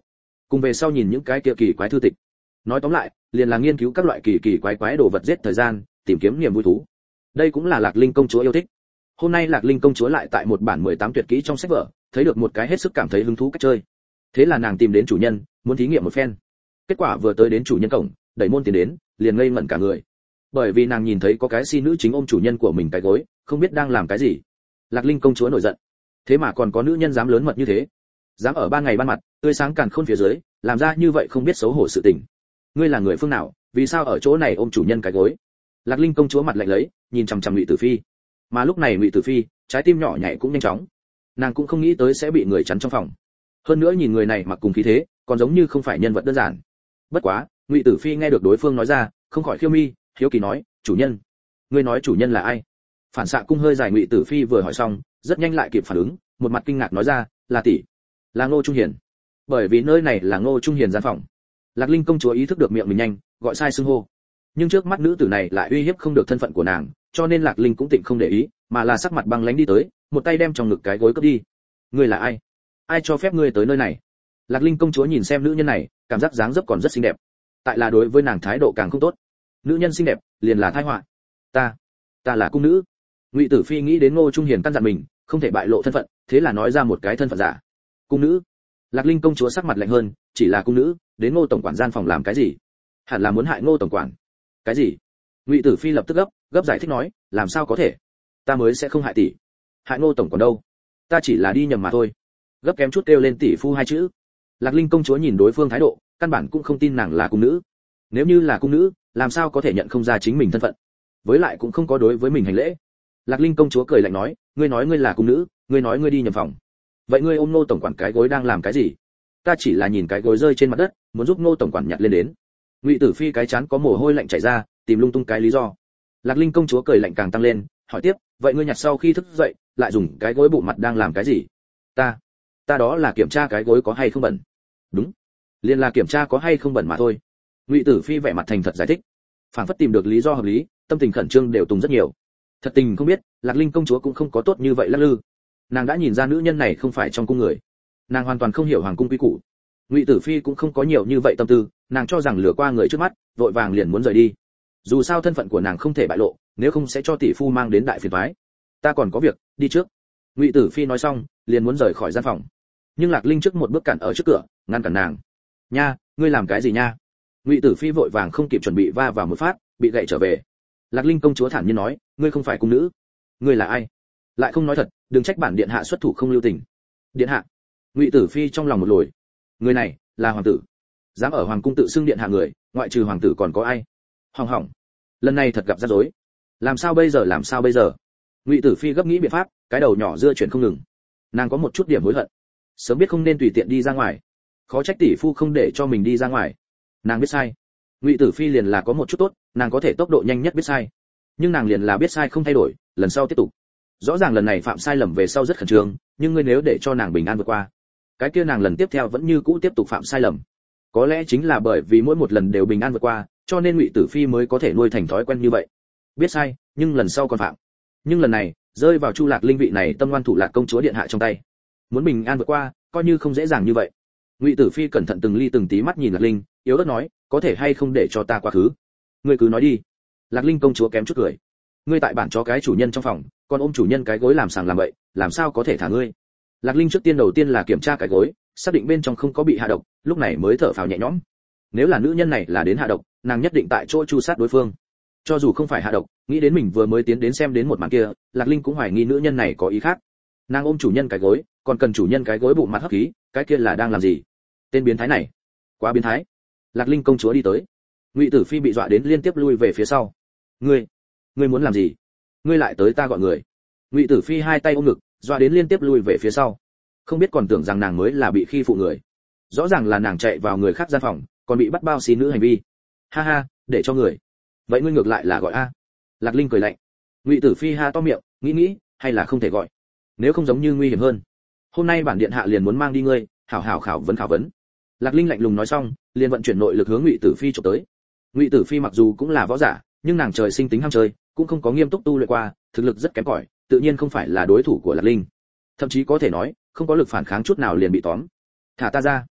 cùng về sau nhìn những cái kia kỳ quái thư tịch. Nói tóm lại, liền là nghiên cứu các loại kỳ kỳ quái quái đồ vật giết thời gian, tìm kiếm niềm vui thú. Đây cũng là Lạc Linh công chúa yêu thích. Hôm nay Lạc Linh công chúa lại tại một bản mười tám tuyệt kỹ trong sách vở, thấy được một cái hết sức cảm thấy hứng thú cách chơi. Thế là nàng tìm đến chủ nhân, muốn thí nghiệm một phen. Kết quả vừa tới đến chủ nhân cổng, đẩy môn tiến đến, liền ngây ngẩn cả người. Bởi vì nàng nhìn thấy có cái si nữ chính ôm chủ nhân của mình cái gối, không biết đang làm cái gì. Lạc Linh công chúa nổi giận. Thế mà còn có nữ nhân dám lớn mật như thế, dám ở ban ngày ban mặt, tươi sáng càn khôn phía dưới, làm ra như vậy không biết xấu hổ sự tình. Ngươi là người phương nào, vì sao ở chỗ này ôm chủ nhân cái gối? Lạc Linh công chúa mặt lạnh lấy, nhìn chằm chằm Ngụy Tử Phi. Mà lúc này Ngụy Tử Phi, trái tim nhỏ nhảy cũng nhanh chóng. Nàng cũng không nghĩ tới sẽ bị người chắn trong phòng. Hơn nữa nhìn người này mặc cùng khí thế, còn giống như không phải nhân vật đơn giản. Bất quá, Ngụy Tử Phi nghe được đối phương nói ra, không khỏi khiêu mi, hiếu kỳ nói, chủ nhân, ngươi nói chủ nhân là ai? Phản xạ cung hơi dài. Ngụy Tử Phi vừa hỏi xong, rất nhanh lại kịp phản ứng, một mặt kinh ngạc nói ra, là tỷ, là Ngô Trung Hiền. Bởi vì nơi này là Ngô Trung Hiền gian phòng. Lạc Linh công chúa ý thức được miệng mình nhanh, gọi sai xưng hô. Nhưng trước mắt nữ tử này lại uy hiếp không được thân phận của nàng, cho nên Lạc Linh cũng tịnh không để ý, mà là sắc mặt băng lãnh đi tới, một tay đem trong ngực cái gối cướp đi. Ngươi là ai? Ai cho phép ngươi tới nơi này? Lạc Linh công chúa nhìn xem nữ nhân này, cảm giác dáng dấp còn rất xinh đẹp. Tại là đối với nàng thái độ càng không tốt. Nữ nhân xinh đẹp, liền là tai họa. Ta, ta là cung nữ. Ngụy Tử Phi nghĩ đến Ngô Trung Hiền căn dặn mình, không thể bại lộ thân phận, thế là nói ra một cái thân phận giả. Cung nữ. Lạc Linh công chúa sắc mặt lạnh hơn, chỉ là cung nữ, đến Ngô tổng quản gian phòng làm cái gì? Hẳn là muốn hại Ngô tổng quản. Cái gì? Ngụy Tử Phi lập tức gấp, gấp giải thích nói, làm sao có thể? Ta mới sẽ không hại tỷ. Hại Ngô tổng quản đâu? Ta chỉ là đi nhầm mà thôi. Gấp kém chút kêu lên tỷ phu hai chữ. Lạc Linh công chúa nhìn đối phương thái độ, căn bản cũng không tin nàng là cung nữ. Nếu như là cung nữ, làm sao có thể nhận không ra chính mình thân phận? Với lại cũng không có đối với mình hành lễ. Lạc Linh công chúa cười lạnh nói, ngươi nói ngươi là cung nữ, ngươi nói ngươi đi nhầm phòng. Vậy ngươi ôm Ngô tổng quản cái gối đang làm cái gì? Ta chỉ là nhìn cái gối rơi trên mặt đất, muốn giúp Ngô tổng quản nhặt lên đến. Ngụy Tử Phi cái chán có mồ hôi lạnh chảy ra, tìm lung tung cái lý do. Lạc Linh công chúa cười lạnh càng tăng lên, hỏi tiếp, vậy ngươi nhặt sau khi thức dậy, lại dùng cái gối bụng mặt đang làm cái gì? Ta, ta đó là kiểm tra cái gối có hay không bẩn. Đúng, liền là kiểm tra có hay không bẩn mà thôi. Ngụy Tử Phi vẻ mặt thành thật giải thích, phảng phất tìm được lý do hợp lý, tâm tình khẩn trương đều tùng rất nhiều. Thật tình không biết, Lạc Linh công chúa cũng không có tốt như vậy lắc lư. Nàng đã nhìn ra nữ nhân này không phải trong cung người, nàng hoàn toàn không hiểu hoàng cung quy củ. Ngụy Tử Phi cũng không có nhiều như vậy tâm tư, nàng cho rằng lừa qua người trước mắt, vội vàng liền muốn rời đi. Dù sao thân phận của nàng không thể bại lộ, nếu không sẽ cho tỷ phu mang đến đại phiền toái. Ta còn có việc, đi trước. Ngụy Tử Phi nói xong, liền muốn rời khỏi gian phòng. Nhưng Lạc Linh trước một bước cản ở trước cửa, ngăn cản nàng. Nha, ngươi làm cái gì nha? Ngụy Tử Phi vội vàng không kịp chuẩn bị va vào một phát, bị gậy trở về. Lạc Linh công chúa thản nhiên nói, ngươi không phải cung nữ. Ngươi là ai? Lại không nói thật, đừng trách bản điện hạ xuất thủ không lưu tình. Điện hạ. Ngụy Tử Phi trong lòng một lồi. Người này là hoàng tử, dám ở hoàng cung tự xưng điện hạ người, ngoại trừ hoàng tử còn có ai? Hỏng hỏng, lần này thật gặp rắc rối. Làm sao bây giờ, làm sao bây giờ? Ngụy Tử Phi gấp nghĩ biện pháp, cái đầu nhỏ dưa chuyển không ngừng. Nàng có một chút điểm hối hận, sớm biết không nên tùy tiện đi ra ngoài, khó trách tỷ phu không để cho mình đi ra ngoài. Nàng biết sai. Ngụy Tử Phi liền là có một chút tốt, nàng có thể tốc độ nhanh nhất biết sai. Nhưng nàng liền là biết sai không thay đổi, lần sau tiếp tục. Rõ ràng lần này phạm sai lầm về sau rất khẩn trương, nhưng ngươi nếu để cho nàng bình an vượt qua, cái kia nàng lần tiếp theo vẫn như cũ tiếp tục phạm sai lầm. Có lẽ chính là bởi vì mỗi một lần đều bình an vượt qua, cho nên Ngụy Tử Phi mới có thể nuôi thành thói quen như vậy. Biết sai, nhưng lần sau còn phạm. Nhưng lần này, rơi vào Chu Lạc Linh vị này tâm ngoan thủ lạc công chúa điện hạ trong tay. Muốn bình an vượt qua, coi như không dễ dàng như vậy. Ngụy Tử Phi cẩn thận từng ly từng tí mắt nhìn Lạc Linh, yếu ớt nói, có thể hay không để cho ta qua khứ? Ngươi cứ nói đi. Lạc Linh công chúa kém chút cười. Ngươi tại bản chó cái chủ nhân trong phòng, còn ôm chủ nhân cái gối làm sàng làm bậy, làm sao có thể thả ngươi? Lạc Linh trước tiên đầu tiên là kiểm tra cái gối, xác định bên trong không có bị hạ độc, lúc này mới thở phào nhẹ nhõm. Nếu là nữ nhân này là đến hạ độc, nàng nhất định tại chỗ chu sát đối phương. Cho dù không phải hạ độc, nghĩ đến mình vừa mới tiến đến xem đến một màn kia, Lạc Linh cũng hoài nghi nữ nhân này có ý khác. Nàng ôm chủ nhân cái gối, còn cần chủ nhân cái gối bụng mặt hấp khí, cái kia là đang làm gì? Tên biến thái này, quá biến thái. Lạc Linh công chúa đi tới. Ngụy Tử Phi bị dọa đến liên tiếp lui về phía sau. Ngươi, ngươi muốn làm gì? Ngươi lại tới ta gọi người. Ngụy Tử Phi hai tay ôm ngực, dọa đến liên tiếp lui về phía sau. Không biết còn tưởng rằng nàng mới là bị khi phụ người. Rõ ràng là nàng chạy vào người khác gian phòng, còn bị bắt bao xí nữ hành vi. Ha ha, để cho người. Vậy ngươi ngược lại là gọi a? Lạc Linh cười lạnh. Ngụy Tử Phi ha to miệng, nghĩ nghĩ, hay là không thể gọi. Nếu không giống như nguy hiểm hơn. Hôm nay bản điện hạ liền muốn mang đi ngươi, hảo hảo khảo vấn khảo vấn. Lạc Linh lạnh lùng nói xong, liền vận chuyển nội lực hướng Ngụy Tử Phi chụp tới. Ngụy Tử Phi mặc dù cũng là võ giả, nhưng nàng trời sinh tính ham chơi, cũng không có nghiêm túc tu luyện qua, thực lực rất kém cỏi, tự nhiên không phải là đối thủ của Lạc Linh. Thậm chí có thể nói, không có lực phản kháng chút nào liền bị tóm. Thả ta ra.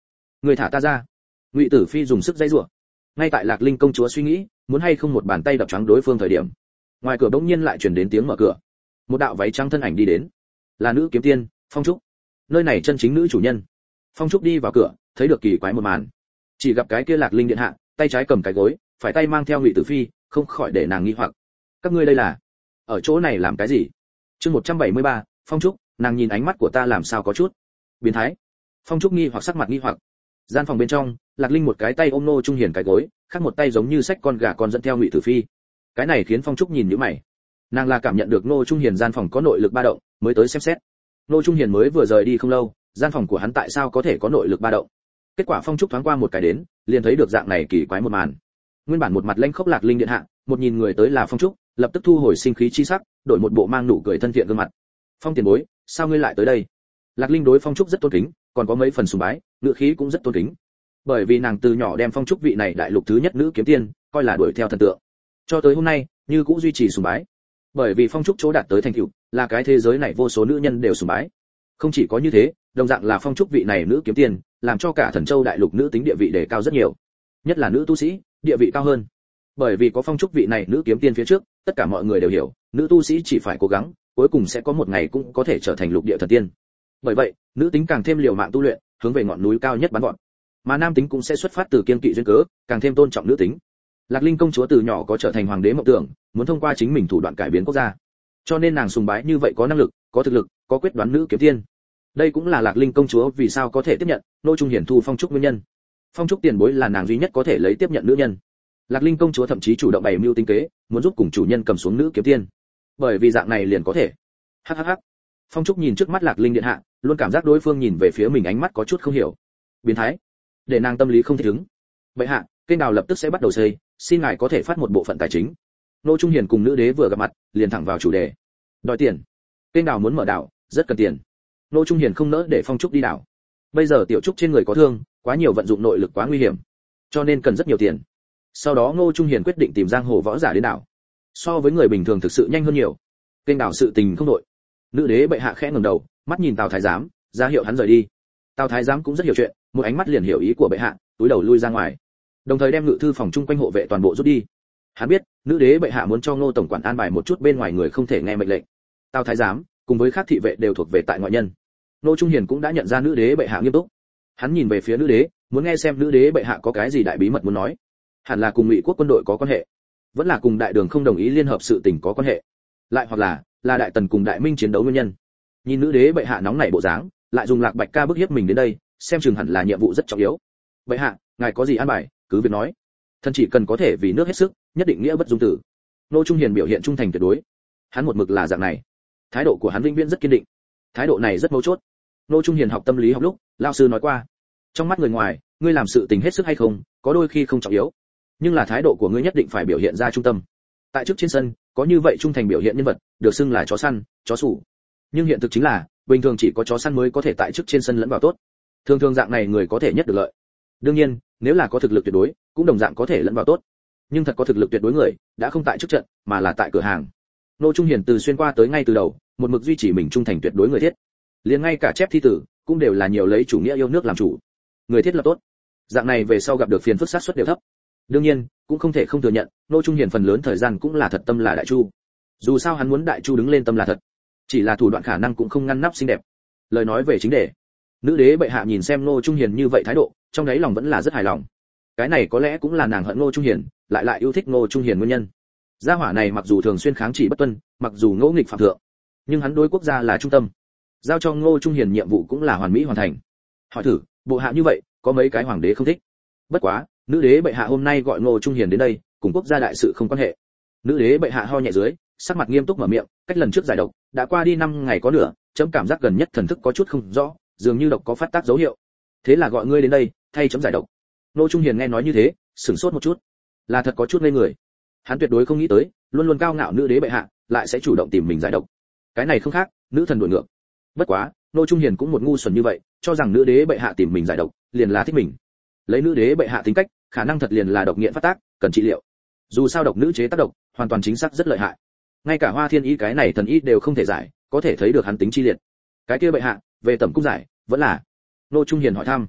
Người thả ta ra. Ngụy Tử Phi dùng sức dây rủa. Ngay tại Lạc Linh công chúa suy nghĩ muốn hay không một bàn tay đập trắng đối phương thời điểm, ngoài cửa bỗng nhiên lại truyền đến tiếng mở cửa. Một đạo váy trắng thân ảnh đi đến, là nữ kiếm tiên Phong Trúc. Nơi này chân chính nữ chủ nhân. Phong Trúc đi vào cửa, thấy được kỳ quái một màn. Chỉ gặp cái kia Lạc Linh điện hạ, tay trái cầm cái gối, phải tay mang theo Ngụy Tử Phi, không khỏi để nàng nghi hoặc. Các ngươi đây là ở chỗ này làm cái gì? Chương một trăm bảy mươi ba, Phong Trúc, nàng nhìn ánh mắt của ta làm sao có chút biến thái. Phong Trúc nghi hoặc sắc mặt nghi hoặc. Gian phòng bên trong, Lạc Linh một cái tay ôm Ngô Trung Hiền cái gối, khác một tay giống như xách con gà con dẫn theo Ngụy Tử Phi. Cái này khiến Phong Trúc nhìn nhíu mày. Nàng là cảm nhận được Ngô Trung Hiền gian phòng có nội lực ba động, mới tới xem xét. Ngô Trung Hiền mới vừa rời đi không lâu, gian phòng của hắn tại sao có thể có nội lực ba động? Kết quả Phong Trúc thoáng qua một cái đến, liền thấy được dạng này kỳ quái một màn. Nguyên bản một mặt lanh khốc Lạc Linh điện hạ, một nhìn người tới là Phong Trúc, lập tức thu hồi sinh khí chi sắc, đổi một bộ mang nụ cười thân thiện gương mặt. Phong tiền bối, sao ngươi lại tới đây? Lạc Linh đối Phong Trúc rất tôn kính, còn có mấy phần sùng bái, ngữ khí cũng rất tôn kính. Bởi vì nàng từ nhỏ đem Phong Trúc vị này đại lục thứ nhất nữ kiếm tiên coi là đuổi theo thần tượng, cho tới hôm nay như cũng duy trì sùng bái. Bởi vì Phong Trúc chỗ đạt tới thành tựu, là cái thế giới này vô số nữ nhân đều sùng bái. Không chỉ có như thế, đồng dạng là Phong Trúc vị này nữ kiếm tiên, làm cho cả Thần Châu đại lục nữ tính địa vị đề cao rất nhiều, nhất là nữ tu sĩ, địa vị cao hơn. Bởi vì có Phong Trúc vị này nữ kiếm tiên phía trước, tất cả mọi người đều hiểu, nữ tu sĩ chỉ phải cố gắng, cuối cùng sẽ có một ngày cũng có thể trở thành lục địa thần tiên. Bởi vậy, nữ tính càng thêm liều mạng tu luyện, hướng về ngọn núi cao nhất bắn vọt. Mà nam tính cũng sẽ xuất phát từ kiên kỵ duyên cớ, càng thêm tôn trọng nữ tính. Lạc Linh công chúa từ nhỏ có trở thành hoàng đế mộng tưởng, muốn thông qua chính mình thủ đoạn cải biến quốc gia. Cho nên nàng sùng bái như vậy có năng lực, có thực lực, có quyết đoán nữ kiếm tiên. Đây cũng là Lạc Linh công chúa vì sao có thể tiếp nhận Ngô Trung Hiển thu Phong Trúc nguyên nhân. Phong Trúc tiền bối là nàng duy nhất có thể lấy tiếp nhận nữ nhân. Lạc Linh công chúa thậm chí chủ động bày mưu tính kế, muốn giúp cùng chủ nhân cầm xuống nữ kiếm tiên. Bởi vì dạng này liền có thể. Hắc hắc hắc. Phong Trúc nhìn trước mắt Lạc Linh điện hạ, luôn cảm giác đối phương nhìn về phía mình ánh mắt có chút không hiểu. Biến thái. Để nàng tâm lý không thích ứng. Vậy hạ, kênh đào lập tức sẽ bắt đầu xây, xin ngài có thể phát một bộ phận tài chính. Ngô Trung Hiền cùng nữ đế vừa gặp mặt, liền thẳng vào chủ đề. Đòi tiền. Kênh đào muốn mở đảo, rất cần tiền. Ngô Trung Hiền không nỡ để Phong Trúc đi đảo. Bây giờ tiểu trúc trên người có thương, quá nhiều vận dụng nội lực quá nguy hiểm, cho nên cần rất nhiều tiền. Sau đó Ngô Trung Hiền quyết định tìm giang hồ võ giả đến đảo. So với người bình thường thực sự nhanh hơn nhiều. Kênh đảo sự tình không đội. Nữ đế bệ hạ khẽ ngẩng đầu, mắt nhìn Tào thái giám, ra hiệu hắn rời đi. Tào thái giám cũng rất hiểu chuyện, một ánh mắt liền hiểu ý của bệ hạ, túi đầu lui ra ngoài. Đồng thời đem ngự thư phòng chung quanh hộ vệ toàn bộ rút đi. Hắn biết, nữ đế bệ hạ muốn cho Ngô tổng quản an bài một chút bên ngoài người không thể nghe mệnh lệnh. Tào thái giám cùng với các thị vệ đều thuộc về tại ngoại nhân. Ngô Trung Hiền cũng đã nhận ra nữ đế bệ hạ nghiêm túc. Hắn nhìn về phía nữ đế, muốn nghe xem nữ đế bệ hạ có cái gì đại bí mật muốn nói. Hẳn là cùng Ngụy quốc quân đội có quan hệ, vẫn là cùng đại đường không đồng ý liên hợp sự tình có quan hệ, lại hoặc là là đại tần cùng đại minh chiến đấu nguyên nhân. Nhìn nữ đế bệ hạ nóng nảy bộ dáng, lại dùng Lạc Bạch Ca bức hiếp mình đến đây, xem chừng hẳn là nhiệm vụ rất trọng yếu. Bệ hạ, ngài có gì an bài, cứ việc nói. Thần chỉ cần có thể vì nước hết sức, nhất định nghĩa bất dung tử. Ngô Trung Hiền biểu hiện trung thành tuyệt đối. Hắn một mực là dạng này. Thái độ của hắn vĩnh viễn rất kiên định. Thái độ này rất mấu chốt. Ngô Trung Hiền học tâm lý học lúc, lão sư nói qua, trong mắt người ngoài, ngươi làm sự tình hết sức hay không, có đôi khi không trọng yếu, nhưng là thái độ của ngươi nhất định phải biểu hiện ra trung tâm. Tại trước trên sân, có như vậy trung thành biểu hiện nhân vật, được xưng là chó săn, chó sủ. Nhưng hiện thực chính là, bình thường chỉ có chó săn mới có thể tại trước trên sân lẫn vào tốt. Thường thường dạng này người có thể nhất được lợi. Đương nhiên, nếu là có thực lực tuyệt đối, cũng đồng dạng có thể lẫn vào tốt. Nhưng thật có thực lực tuyệt đối người, đã không tại trước trận, mà là tại cửa hàng. Ngô Trung Hiền từ xuyên qua tới ngay từ đầu, một mực duy trì mình trung thành tuyệt đối người thiết. Liền ngay cả chép thi tử, cũng đều là nhiều lấy chủ nghĩa yêu nước làm chủ. Người thiết lập tốt. Dạng này về sau gặp được phiền phức sát suất đều thấp. Đương nhiên, cũng không thể không thừa nhận, Ngô Trung Hiền phần lớn thời gian cũng là thật tâm là đại chu. Dù sao hắn muốn đại chu đứng lên tâm là thật, chỉ là thủ đoạn khả năng cũng không ngăn nắp xinh đẹp. Lời nói về chính đề, nữ đế bệ hạ nhìn xem Ngô Trung Hiền như vậy thái độ, trong đáy lòng vẫn là rất hài lòng. Cái này có lẽ cũng là nàng hận Ngô Trung Hiền, lại lại yêu thích Ngô Trung Hiền nguyên nhân. Gia hỏa này mặc dù thường xuyên kháng chỉ bất tuân, mặc dù ngỗ nghịch phạm thượng, nhưng hắn đối quốc gia là trung tâm. Giao cho Ngô Trung Hiền nhiệm vụ cũng là hoàn mỹ hoàn thành. Hỏi thử, bộ hạ như vậy, có mấy cái hoàng đế không thích. Bất quá, nữ đế bệ hạ hôm nay gọi Ngô Trung Hiền đến đây, cùng quốc gia đại sự không quan hệ. Nữ đế bệ hạ ho nhẹ dưới, sắc mặt nghiêm túc mở miệng, cách lần trước giải độc, đã qua đi năm ngày có nửa, chấm cảm giác gần nhất thần thức có chút không rõ, dường như độc có phát tác dấu hiệu. Thế là gọi ngươi đến đây, thay chấm giải độc. Ngô Trung Hiền nghe nói như thế, sửng sốt một chút, là thật có chút ngây người. Hắn tuyệt đối không nghĩ tới, luôn luôn cao ngạo nữ đế bệ hạ, lại sẽ chủ động tìm mình giải độc. Cái này không khác, nữ thần đuổi ngược. Bất quá, Ngô Trung Hiền cũng một ngu xuẩn như vậy, cho rằng nữ đế bệ hạ tìm mình giải độc, liền là thích mình. Lấy nữ đế bệ hạ tính cách, khả năng thật liền là độc nghiện phát tác, cần trị liệu. Dù sao độc nữ chế tác độc, hoàn toàn chính xác rất lợi hại. Ngay cả Hoa Thiên Y cái này thần y đều không thể giải, có thể thấy được hắn tính chi liệt. Cái kia bệ hạ, về tẩm cung giải, vẫn là. Ngô Trung Hiền hỏi thăm.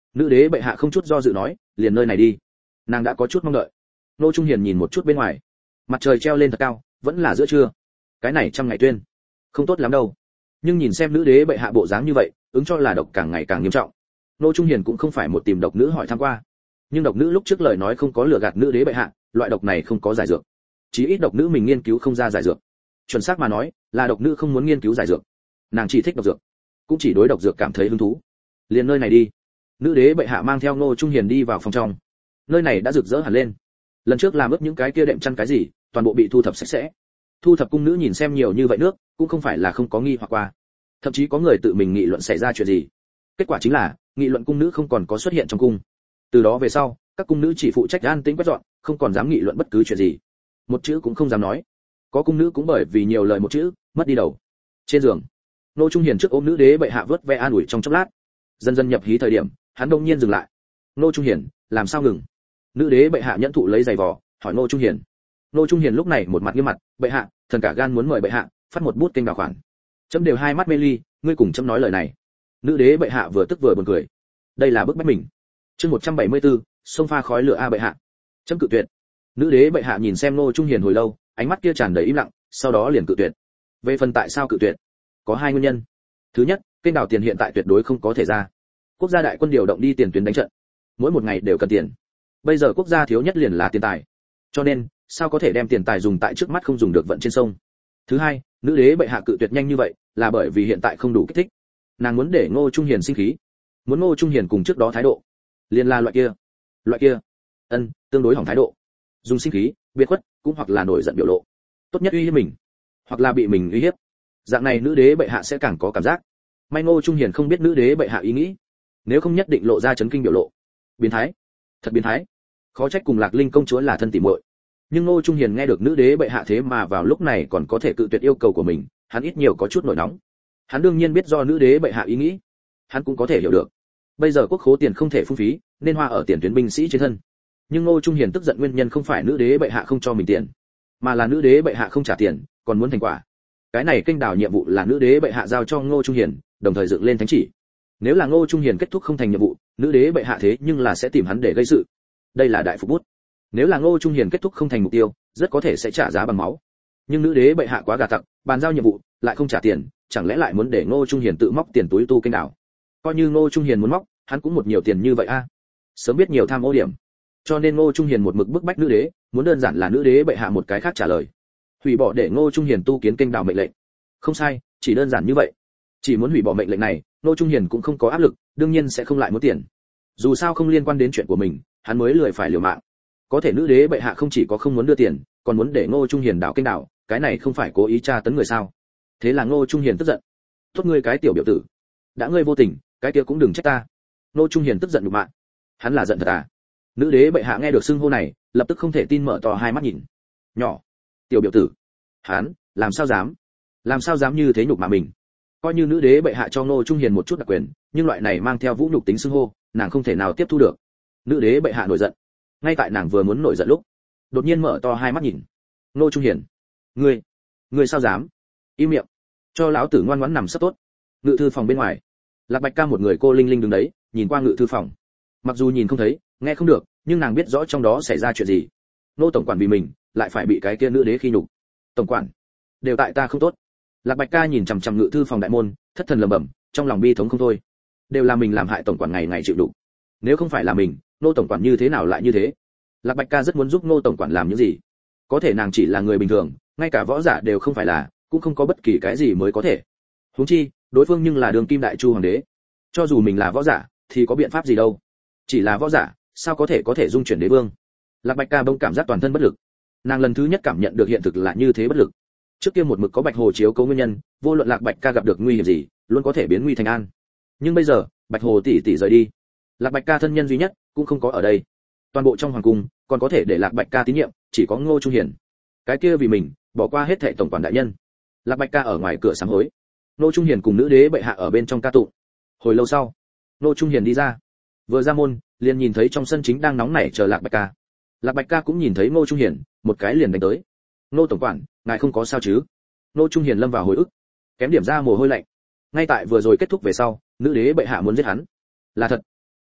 Nữ đế bệ hạ không chút do dự nói, liền nơi này đi. Nàng đã có chút mong đợi. Ngô Trung Hiền nhìn một chút bên ngoài, mặt trời treo lên thật cao, vẫn là giữa trưa. Cái này trăm ngày tuyên, không tốt lắm đâu. Nhưng nhìn xem nữ đế bệ hạ bộ dáng như vậy, ứng cho là độc càng ngày càng nghiêm trọng. Ngô Trung Hiền cũng không phải một tìm độc nữ hỏi tham qua, nhưng độc nữ lúc trước lời nói không có lừa gạt nữ đế bệ hạ, loại độc này không có giải dược. Chí ít độc nữ mình nghiên cứu không ra giải dược. Chuẩn xác mà nói, là độc nữ không muốn nghiên cứu giải dược. Nàng chỉ thích độc dược, cũng chỉ đối độc dược cảm thấy hứng thú. Liền nơi này đi. Nữ đế bệ hạ mang theo Ngô Trung Hiền đi vào phòng trong. Nơi này đã rực rỡ hẳn lên. Lần trước làm ướp những cái kia đệm chăn cái gì, toàn bộ bị thu thập sạch sẽ. Thu thập cung nữ nhìn xem nhiều như vậy nước, cũng không phải là không có nghi hoặc qua. Thậm chí có người tự mình nghị luận xảy ra chuyện gì. Kết quả chính là, nghị luận cung nữ không còn có xuất hiện trong cung. Từ đó về sau, các cung nữ chỉ phụ trách an tĩnh quét dọn, không còn dám nghị luận bất cứ chuyện gì. Một chữ cũng không dám nói. Có cung nữ cũng bởi vì nhiều lời một chữ, mất đi đầu. Trên giường, Ngô Trung Hiền trước ôm nữ đế bệ hạ vớt ve an ủi trong chốc lát. Dần dần nhập hí thời điểm, hắn đông nhiên dừng lại. Ngô Trung Hiền, làm sao ngừng? Nữ đế bệ hạ nhẫn thụ lấy giày vò, hỏi Ngô Trung Hiền. Ngô Trung Hiền lúc này một mặt nghiêm mặt, bệ hạ, thần cả gan muốn mời bệ hạ phát một bút kênh đào khoản. Chấm đều hai mắt mê ly, ngươi cùng chấm nói lời này. Nữ đế bệ hạ vừa tức vừa buồn cười. Đây là bức bách mình. Chương một trăm bảy mươi tư, sông pha khói lửa a bệ hạ. Chấm cự tuyệt. Nữ đế bệ hạ nhìn xem Ngô Trung Hiền hồi lâu, ánh mắt kia tràn đầy im lặng, sau đó liền cự tuyệt. Về phần tại sao cự tuyệt, có hai nguyên nhân. Thứ nhất, kênh đào tiền hiện tại tuyệt đối không có thể ra. Quốc gia đại quân điều động đi tiền tuyến đánh trận, mỗi một ngày đều cần tiền. Bây giờ quốc gia thiếu nhất liền là tiền tài, cho nên sao có thể đem tiền tài dùng tại trước mắt không dùng được vận trên sông. Thứ hai, nữ đế bệ hạ cự tuyệt nhanh như vậy, là bởi vì hiện tại không đủ kích thích. Nàng muốn để Ngô Trung Hiền sinh khí, muốn Ngô Trung Hiền cùng trước đó thái độ, liền là loại kia, loại kia, ân, tương đối hỏng thái độ. Dùng sinh khí, biệt khuất, cũng hoặc là nổi giận biểu lộ. Tốt nhất uy hiếp mình, hoặc là bị mình uy hiếp. Dạng này nữ đế bệ hạ sẽ càng có cảm giác. May Ngô Trung Hiền không biết nữ đế bệ hạ ý nghĩ, nếu không nhất định lộ ra chấn kinh biểu lộ. Biến thái, thật biến thái. Khó trách cùng Lạc Linh công chúa là thân tỉ muội. Nhưng Ngô Trung Hiền nghe được nữ đế bệ hạ thế mà vào lúc này còn có thể cự tuyệt yêu cầu của mình, hắn ít nhiều có chút nổi nóng. Hắn đương nhiên biết do nữ đế bệ hạ ý nghĩ, hắn cũng có thể hiểu được. Bây giờ quốc khố tiền không thể phung phí, nên hoa ở tiền tuyến binh sĩ trên thân. Nhưng Ngô Trung Hiền tức giận nguyên nhân không phải nữ đế bệ hạ không cho mình tiền, mà là nữ đế bệ hạ không trả tiền, còn muốn thành quả. Cái này kênh đào nhiệm vụ là nữ đế bệ hạ giao cho Ngô Trung Hiền, đồng thời dựng lên thánh chỉ. Nếu là Ngô Trung Hiền kết thúc không thành nhiệm vụ, nữ đế bệ hạ thế nhưng là sẽ tìm hắn để gây sự. Đây là đại phục bút. Nếu là Ngô Trung Hiền kết thúc không thành mục tiêu, rất có thể sẽ trả giá bằng máu. Nhưng nữ đế bệ hạ quá gà tặc, bàn giao nhiệm vụ lại không trả tiền, chẳng lẽ lại muốn để Ngô Trung Hiền tự móc tiền túi tu kênh đào? Coi như Ngô Trung Hiền muốn móc, hắn cũng một nhiều tiền như vậy a. À. Sớm biết nhiều tham ô điểm. Cho nên Ngô Trung Hiền một mực bức bách nữ đế, muốn đơn giản là nữ đế bệ hạ một cái khác trả lời. Hủy bỏ để Ngô Trung Hiền tu kiến kênh đào mệnh lệnh. Không sai, chỉ đơn giản như vậy. Chỉ muốn hủy bỏ mệnh lệnh này, Ngô Trung Hiền cũng không có áp lực, đương nhiên sẽ không lại muốn tiền. Dù sao không liên quan đến chuyện của mình, hắn mới lười phải liều mạng. Có thể nữ đế bệ hạ không chỉ có không muốn đưa tiền, còn muốn để Ngô Trung Hiền đào kênh đào, cái này không phải cố ý tra tấn người sao? Thế là Ngô Trung Hiền tức giận. Tốt ngươi cái tiểu biểu tử, đã ngươi vô tình, cái kia cũng đừng trách ta. Ngô Trung Hiền tức giận nhục mạ. Hắn là giận thật à? Nữ đế bệ hạ nghe được xưng hô này, lập tức không thể tin mở to hai mắt nhìn. Nhỏ, tiểu biểu tử, hắn làm sao dám? Làm sao dám như thế nhục mạ mình? Coi như nữ đế bệ hạ cho Ngô Trung Hiền một chút đặc quyền, nhưng loại này mang theo vũ nhục tính xưng hô, nàng không thể nào tiếp thu được. Nữ đế bệ hạ nổi giận. Ngay tại nàng vừa muốn nổi giận lúc, đột nhiên mở to hai mắt nhìn. Ngô Trung Hiền, ngươi, ngươi sao dám? Im miệng, cho lão tử ngoan ngoãn nằm sấp tốt. Ngự thư phòng bên ngoài, Lạc Bạch Ca một người cô linh linh đứng đấy, nhìn qua ngự thư phòng. Mặc dù nhìn không thấy, nghe không được, nhưng nàng biết rõ trong đó xảy ra chuyện gì. Ngô tổng quản vì mình, lại phải bị cái kia nữ đế khi nhục. Tổng quản, đều tại ta không tốt. Lạc Bạch Ca nhìn chằm chằm ngự thư phòng đại môn, thất thần lẩm bẩm, trong lòng bi thống không thôi. Đều là mình làm hại tổng quản ngày ngày chịu đựng. Nếu không phải là mình, Ngô tổng quản như thế nào lại như thế? Lạc Bạch Ca rất muốn giúp Ngô tổng quản làm những gì, có thể nàng chỉ là người bình thường, ngay cả võ giả đều không phải là, cũng không có bất kỳ cái gì mới có thể. Huống chi, đối phương nhưng là Đường Kim Đại Chu hoàng đế, cho dù mình là võ giả, thì có biện pháp gì đâu? Chỉ là võ giả, sao có thể có thể dung chuyển đế vương? Lạc Bạch Ca bỗng cảm giác toàn thân bất lực. Nàng lần thứ nhất cảm nhận được hiện thực là như thế bất lực. Trước kia một mực có Bạch Hồ chiếu cố nguyên nhân, vô luận Lạc Bạch Ca gặp được nguy hiểm gì, luôn có thể biến nguy thành an. Nhưng bây giờ, Bạch Hồ tỷ tỷ rời đi, Lạc Bạch Ca thân nhân duy nhất cũng không có ở đây. Toàn bộ trong hoàng cung, còn có thể để Lạc Bạch Ca tín nhiệm, chỉ có Ngô Trung Hiền. Cái kia vì mình, bỏ qua hết thảy tổng quản đại nhân. Lạc Bạch Ca ở ngoài cửa sám hối. Ngô Trung Hiền cùng nữ đế bệ hạ ở bên trong ca tụng. Hồi lâu sau, Ngô Trung Hiền đi ra. Vừa ra môn, liền nhìn thấy trong sân chính đang nóng nảy chờ Lạc Bạch Ca. Lạc Bạch Ca cũng nhìn thấy Ngô Trung Hiền, một cái liền đánh tới. Ngô tổng quản, ngài không có sao chứ? Ngô Trung Hiền lâm vào hồi ức, kém điểm ra mồ hôi lạnh. Ngay tại vừa rồi kết thúc về sau, nữ đế bệ hạ muốn giết hắn. Là thật.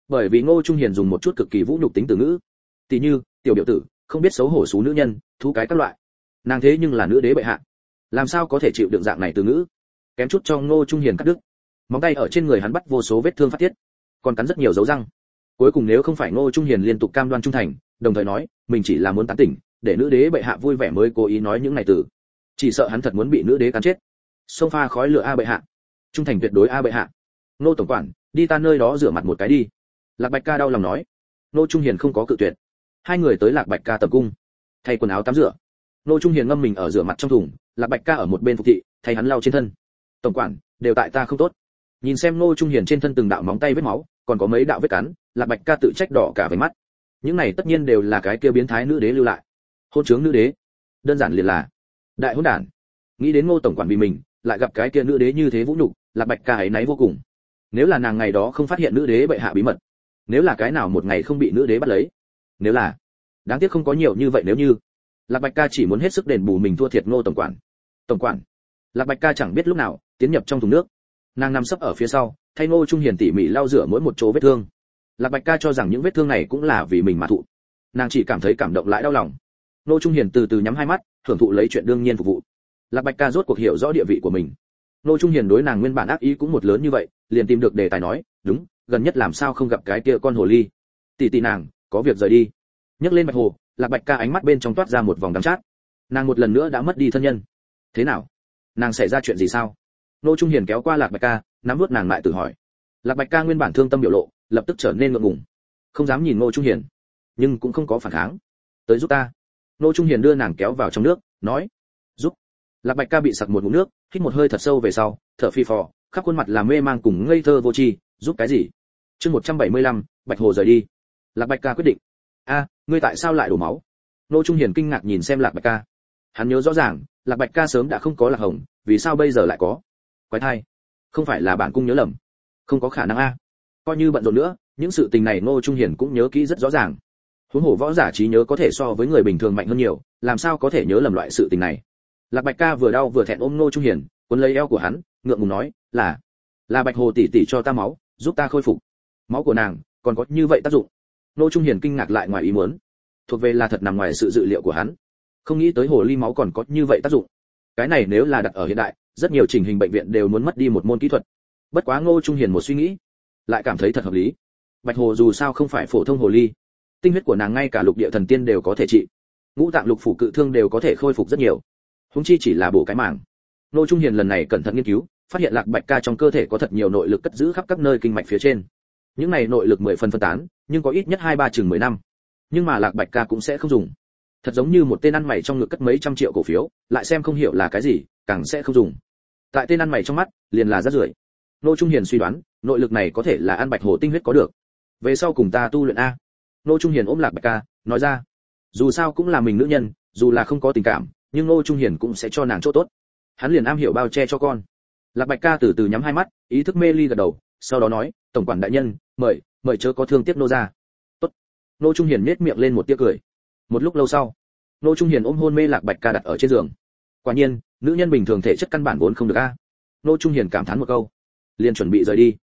Bởi vì Ngô Trung Hiền dùng một chút cực kỳ vũ nhục tính từ ngữ, tỷ như tiểu biểu tử, không biết xấu hổ xú nữ nhân, thú cái các loại. Nàng thế nhưng là nữ đế bệ hạ, làm sao có thể chịu đựng dạng này từ ngữ? Kém chút cho Ngô Trung Hiền cắt đứt. Móng tay ở trên người hắn bắt vô số vết thương phát tiết, còn cắn rất nhiều dấu răng. Cuối cùng nếu không phải Ngô Trung Hiền liên tục cam đoan trung thành, đồng thời nói mình chỉ là muốn tán tỉnh, để nữ đế bệ hạ vui vẻ mới cố ý nói những này từ, chỉ sợ hắn thật muốn bị nữ đế cắn chết. Xông pha khói lửa a bệ hạ, trung thành tuyệt đối a bệ hạ. Ngô tổng quản, đi ta nơi đó rửa mặt một cái đi. Lạc Bạch Ca đau lòng nói. Ngô Trung Hiền không có cự tuyệt. Hai người tới Lạc Bạch Ca tầm cung, thay quần áo tắm rửa. Ngô Trung Hiền ngâm mình ở rửa mặt trong thùng, Lạc Bạch Ca ở một bên phục thị, thay hắn lau trên thân. Tổng quản, đều tại ta không tốt. Nhìn xem Ngô Trung Hiền trên thân từng đạo móng tay vết máu, còn có mấy đạo vết cắn, Lạc Bạch Ca tự trách đỏ cả váy mắt. Những này tất nhiên đều là cái kia biến thái nữ đế lưu lại. Hôn trướng nữ đế, đơn giản liền là đại hỗn đản. Nghĩ đến Ngô tổng quản vì mình, lại gặp cái kia nữ đế như thế vũ nhục, Lạc Bạch Ca ấy náy vô cùng. Nếu là nàng ngày đó không phát hiện nữ đế bệ hạ bí mật, nếu là cái nào một ngày không bị nữ đế bắt lấy, nếu là, đáng tiếc không có nhiều như vậy nếu như. Lạc Bạch Ca chỉ muốn hết sức đền bù mình thua thiệt Ngô tổng quản. Tổng quản. Lạc Bạch Ca chẳng biết lúc nào tiến nhập trong thùng nước. Nàng nằm sấp ở phía sau, thay Ngô Trung Hiền tỉ mỉ lau rửa mỗi một chỗ vết thương. Lạc Bạch Ca cho rằng những vết thương này cũng là vì mình mà thụ. Nàng chỉ cảm thấy cảm động lại đau lòng. Ngô Trung Hiền từ từ nhắm hai mắt, thưởng thụ lấy chuyện đương nhiên phục vụ. Lạc Bạch Ca rốt cuộc hiểu rõ địa vị của mình. Ngô Trung Hiền đối nàng nguyên bản ác ý cũng một lớn như vậy, liền tìm được đề tài nói, đúng, gần nhất làm sao không gặp cái kia con hồ ly. Tỷ tỷ nàng, có việc rời đi. Nhấc lên Bạch Hồ, Lạc Bạch Ca ánh mắt bên trong toát ra một vòng đắng chát. Nàng một lần nữa đã mất đi thân nhân. Thế nào? Nàng xảy ra chuyện gì sao? Ngô Trung Hiền kéo qua Lạc Bạch Ca, nắm vuốt nàng lại tự hỏi. Lạc Bạch Ca nguyên bản thương tâm biểu lộ, lập tức trở nên ngượng ngùng, không dám nhìn Ngô Trung Hiền, nhưng cũng không có phản kháng. Tới giúp ta. Ngô Trung Hiền đưa nàng kéo vào trong nước, nói, giúp. Lạc Bạch Ca bị sặc một ngụm nước, hít một hơi thật sâu về sau, thở phì phò, khắp khuôn mặt là mê mang cùng ngây thơ vô tri. Giúp cái gì? Chương một trăm bảy mươi lăm, Bạch Hồ rời đi. Lạc Bạch Ca quyết định. A, ngươi tại sao lại đổ máu? Ngô Trung Hiền kinh ngạc nhìn xem Lạc Bạch Ca. Hắn nhớ rõ ràng, Lạc Bạch Ca sớm đã không có Lạc Hồng, vì sao bây giờ lại có? Quái thai. Không phải là bản cung nhớ lầm. Không có khả năng a. Coi như bận rộn nữa, những sự tình này Ngô Trung Hiền cũng nhớ kỹ rất rõ ràng. Huống hồ võ giả trí nhớ có thể so với người bình thường mạnh hơn nhiều, làm sao có thể nhớ lầm loại sự tình này? Lạc Bạch Ca vừa đau vừa thẹn ôm Ngô Trung Hiền, cuốn lấy eo của hắn, ngượng ngùng nói, là, là Bạch Hồ tỷ tỷ cho ta máu, giúp ta khôi phục. Máu của nàng còn có như vậy tác dụng? Ngô Trung Hiền kinh ngạc lại ngoài ý muốn, thuộc về là thật nằm ngoài sự dự liệu của hắn. Không nghĩ tới hồ ly máu còn có như vậy tác dụng. Cái này nếu là đặt ở hiện đại, rất nhiều chỉnh hình bệnh viện đều muốn mất đi một môn kỹ thuật. Bất quá Ngô Trung Hiền một suy nghĩ, lại cảm thấy thật hợp lý. Bạch Hồ dù sao không phải phổ thông hồ ly, tinh huyết của nàng ngay cả lục địa thần tiên đều có thể trị, ngũ tạng lục phủ cự thương đều có thể khôi phục rất nhiều. Huống chi chỉ là bổ cái màng. Ngô Trung Hiền lần này cẩn thận nghiên cứu, phát hiện Lạc Bạch Ca trong cơ thể có thật nhiều nội lực cất giữ khắp các nơi kinh mạch phía trên. Những này nội lực mười phần phân tán, nhưng có ít nhất hai ba chừng mười năm. Nhưng mà Lạc Bạch Ca cũng sẽ không dùng. Thật giống như một tên ăn mày trong ngực cất mấy trăm triệu cổ phiếu, lại xem không hiểu là cái gì, càng sẽ không dùng. Tại tên ăn mày trong mắt, liền là rác rưởi. Ngô Trung Hiền suy đoán, nội lực này có thể là ăn Bạch Hồ tinh huyết có được. Về sau cùng ta tu luyện a. Ngô Trung Hiền ôm Lạc Bạch Ca, nói ra. Dù sao cũng là mình nữ nhân, dù là không có tình cảm, nhưng Ngô Trung Hiền cũng sẽ cho nàng chỗ tốt. Hắn liền am hiểu bao che cho con. Lạc Bạch Ca từ từ nhắm hai mắt, ý thức mê ly gật đầu, sau đó nói, tổng quản đại nhân, mời, mời chớ có thương tiếc nô gia. Tốt. Ngô Trung Hiền nhếch miệng lên một tia cười. Một lúc lâu sau, Ngô Trung Hiền ôm hôn mê Lạc Bạch Ca đặt ở trên giường. Quả nhiên, nữ nhân bình thường thể chất căn bản vốn không được a. Ngô Trung Hiền cảm thán một câu, liền chuẩn bị rời đi.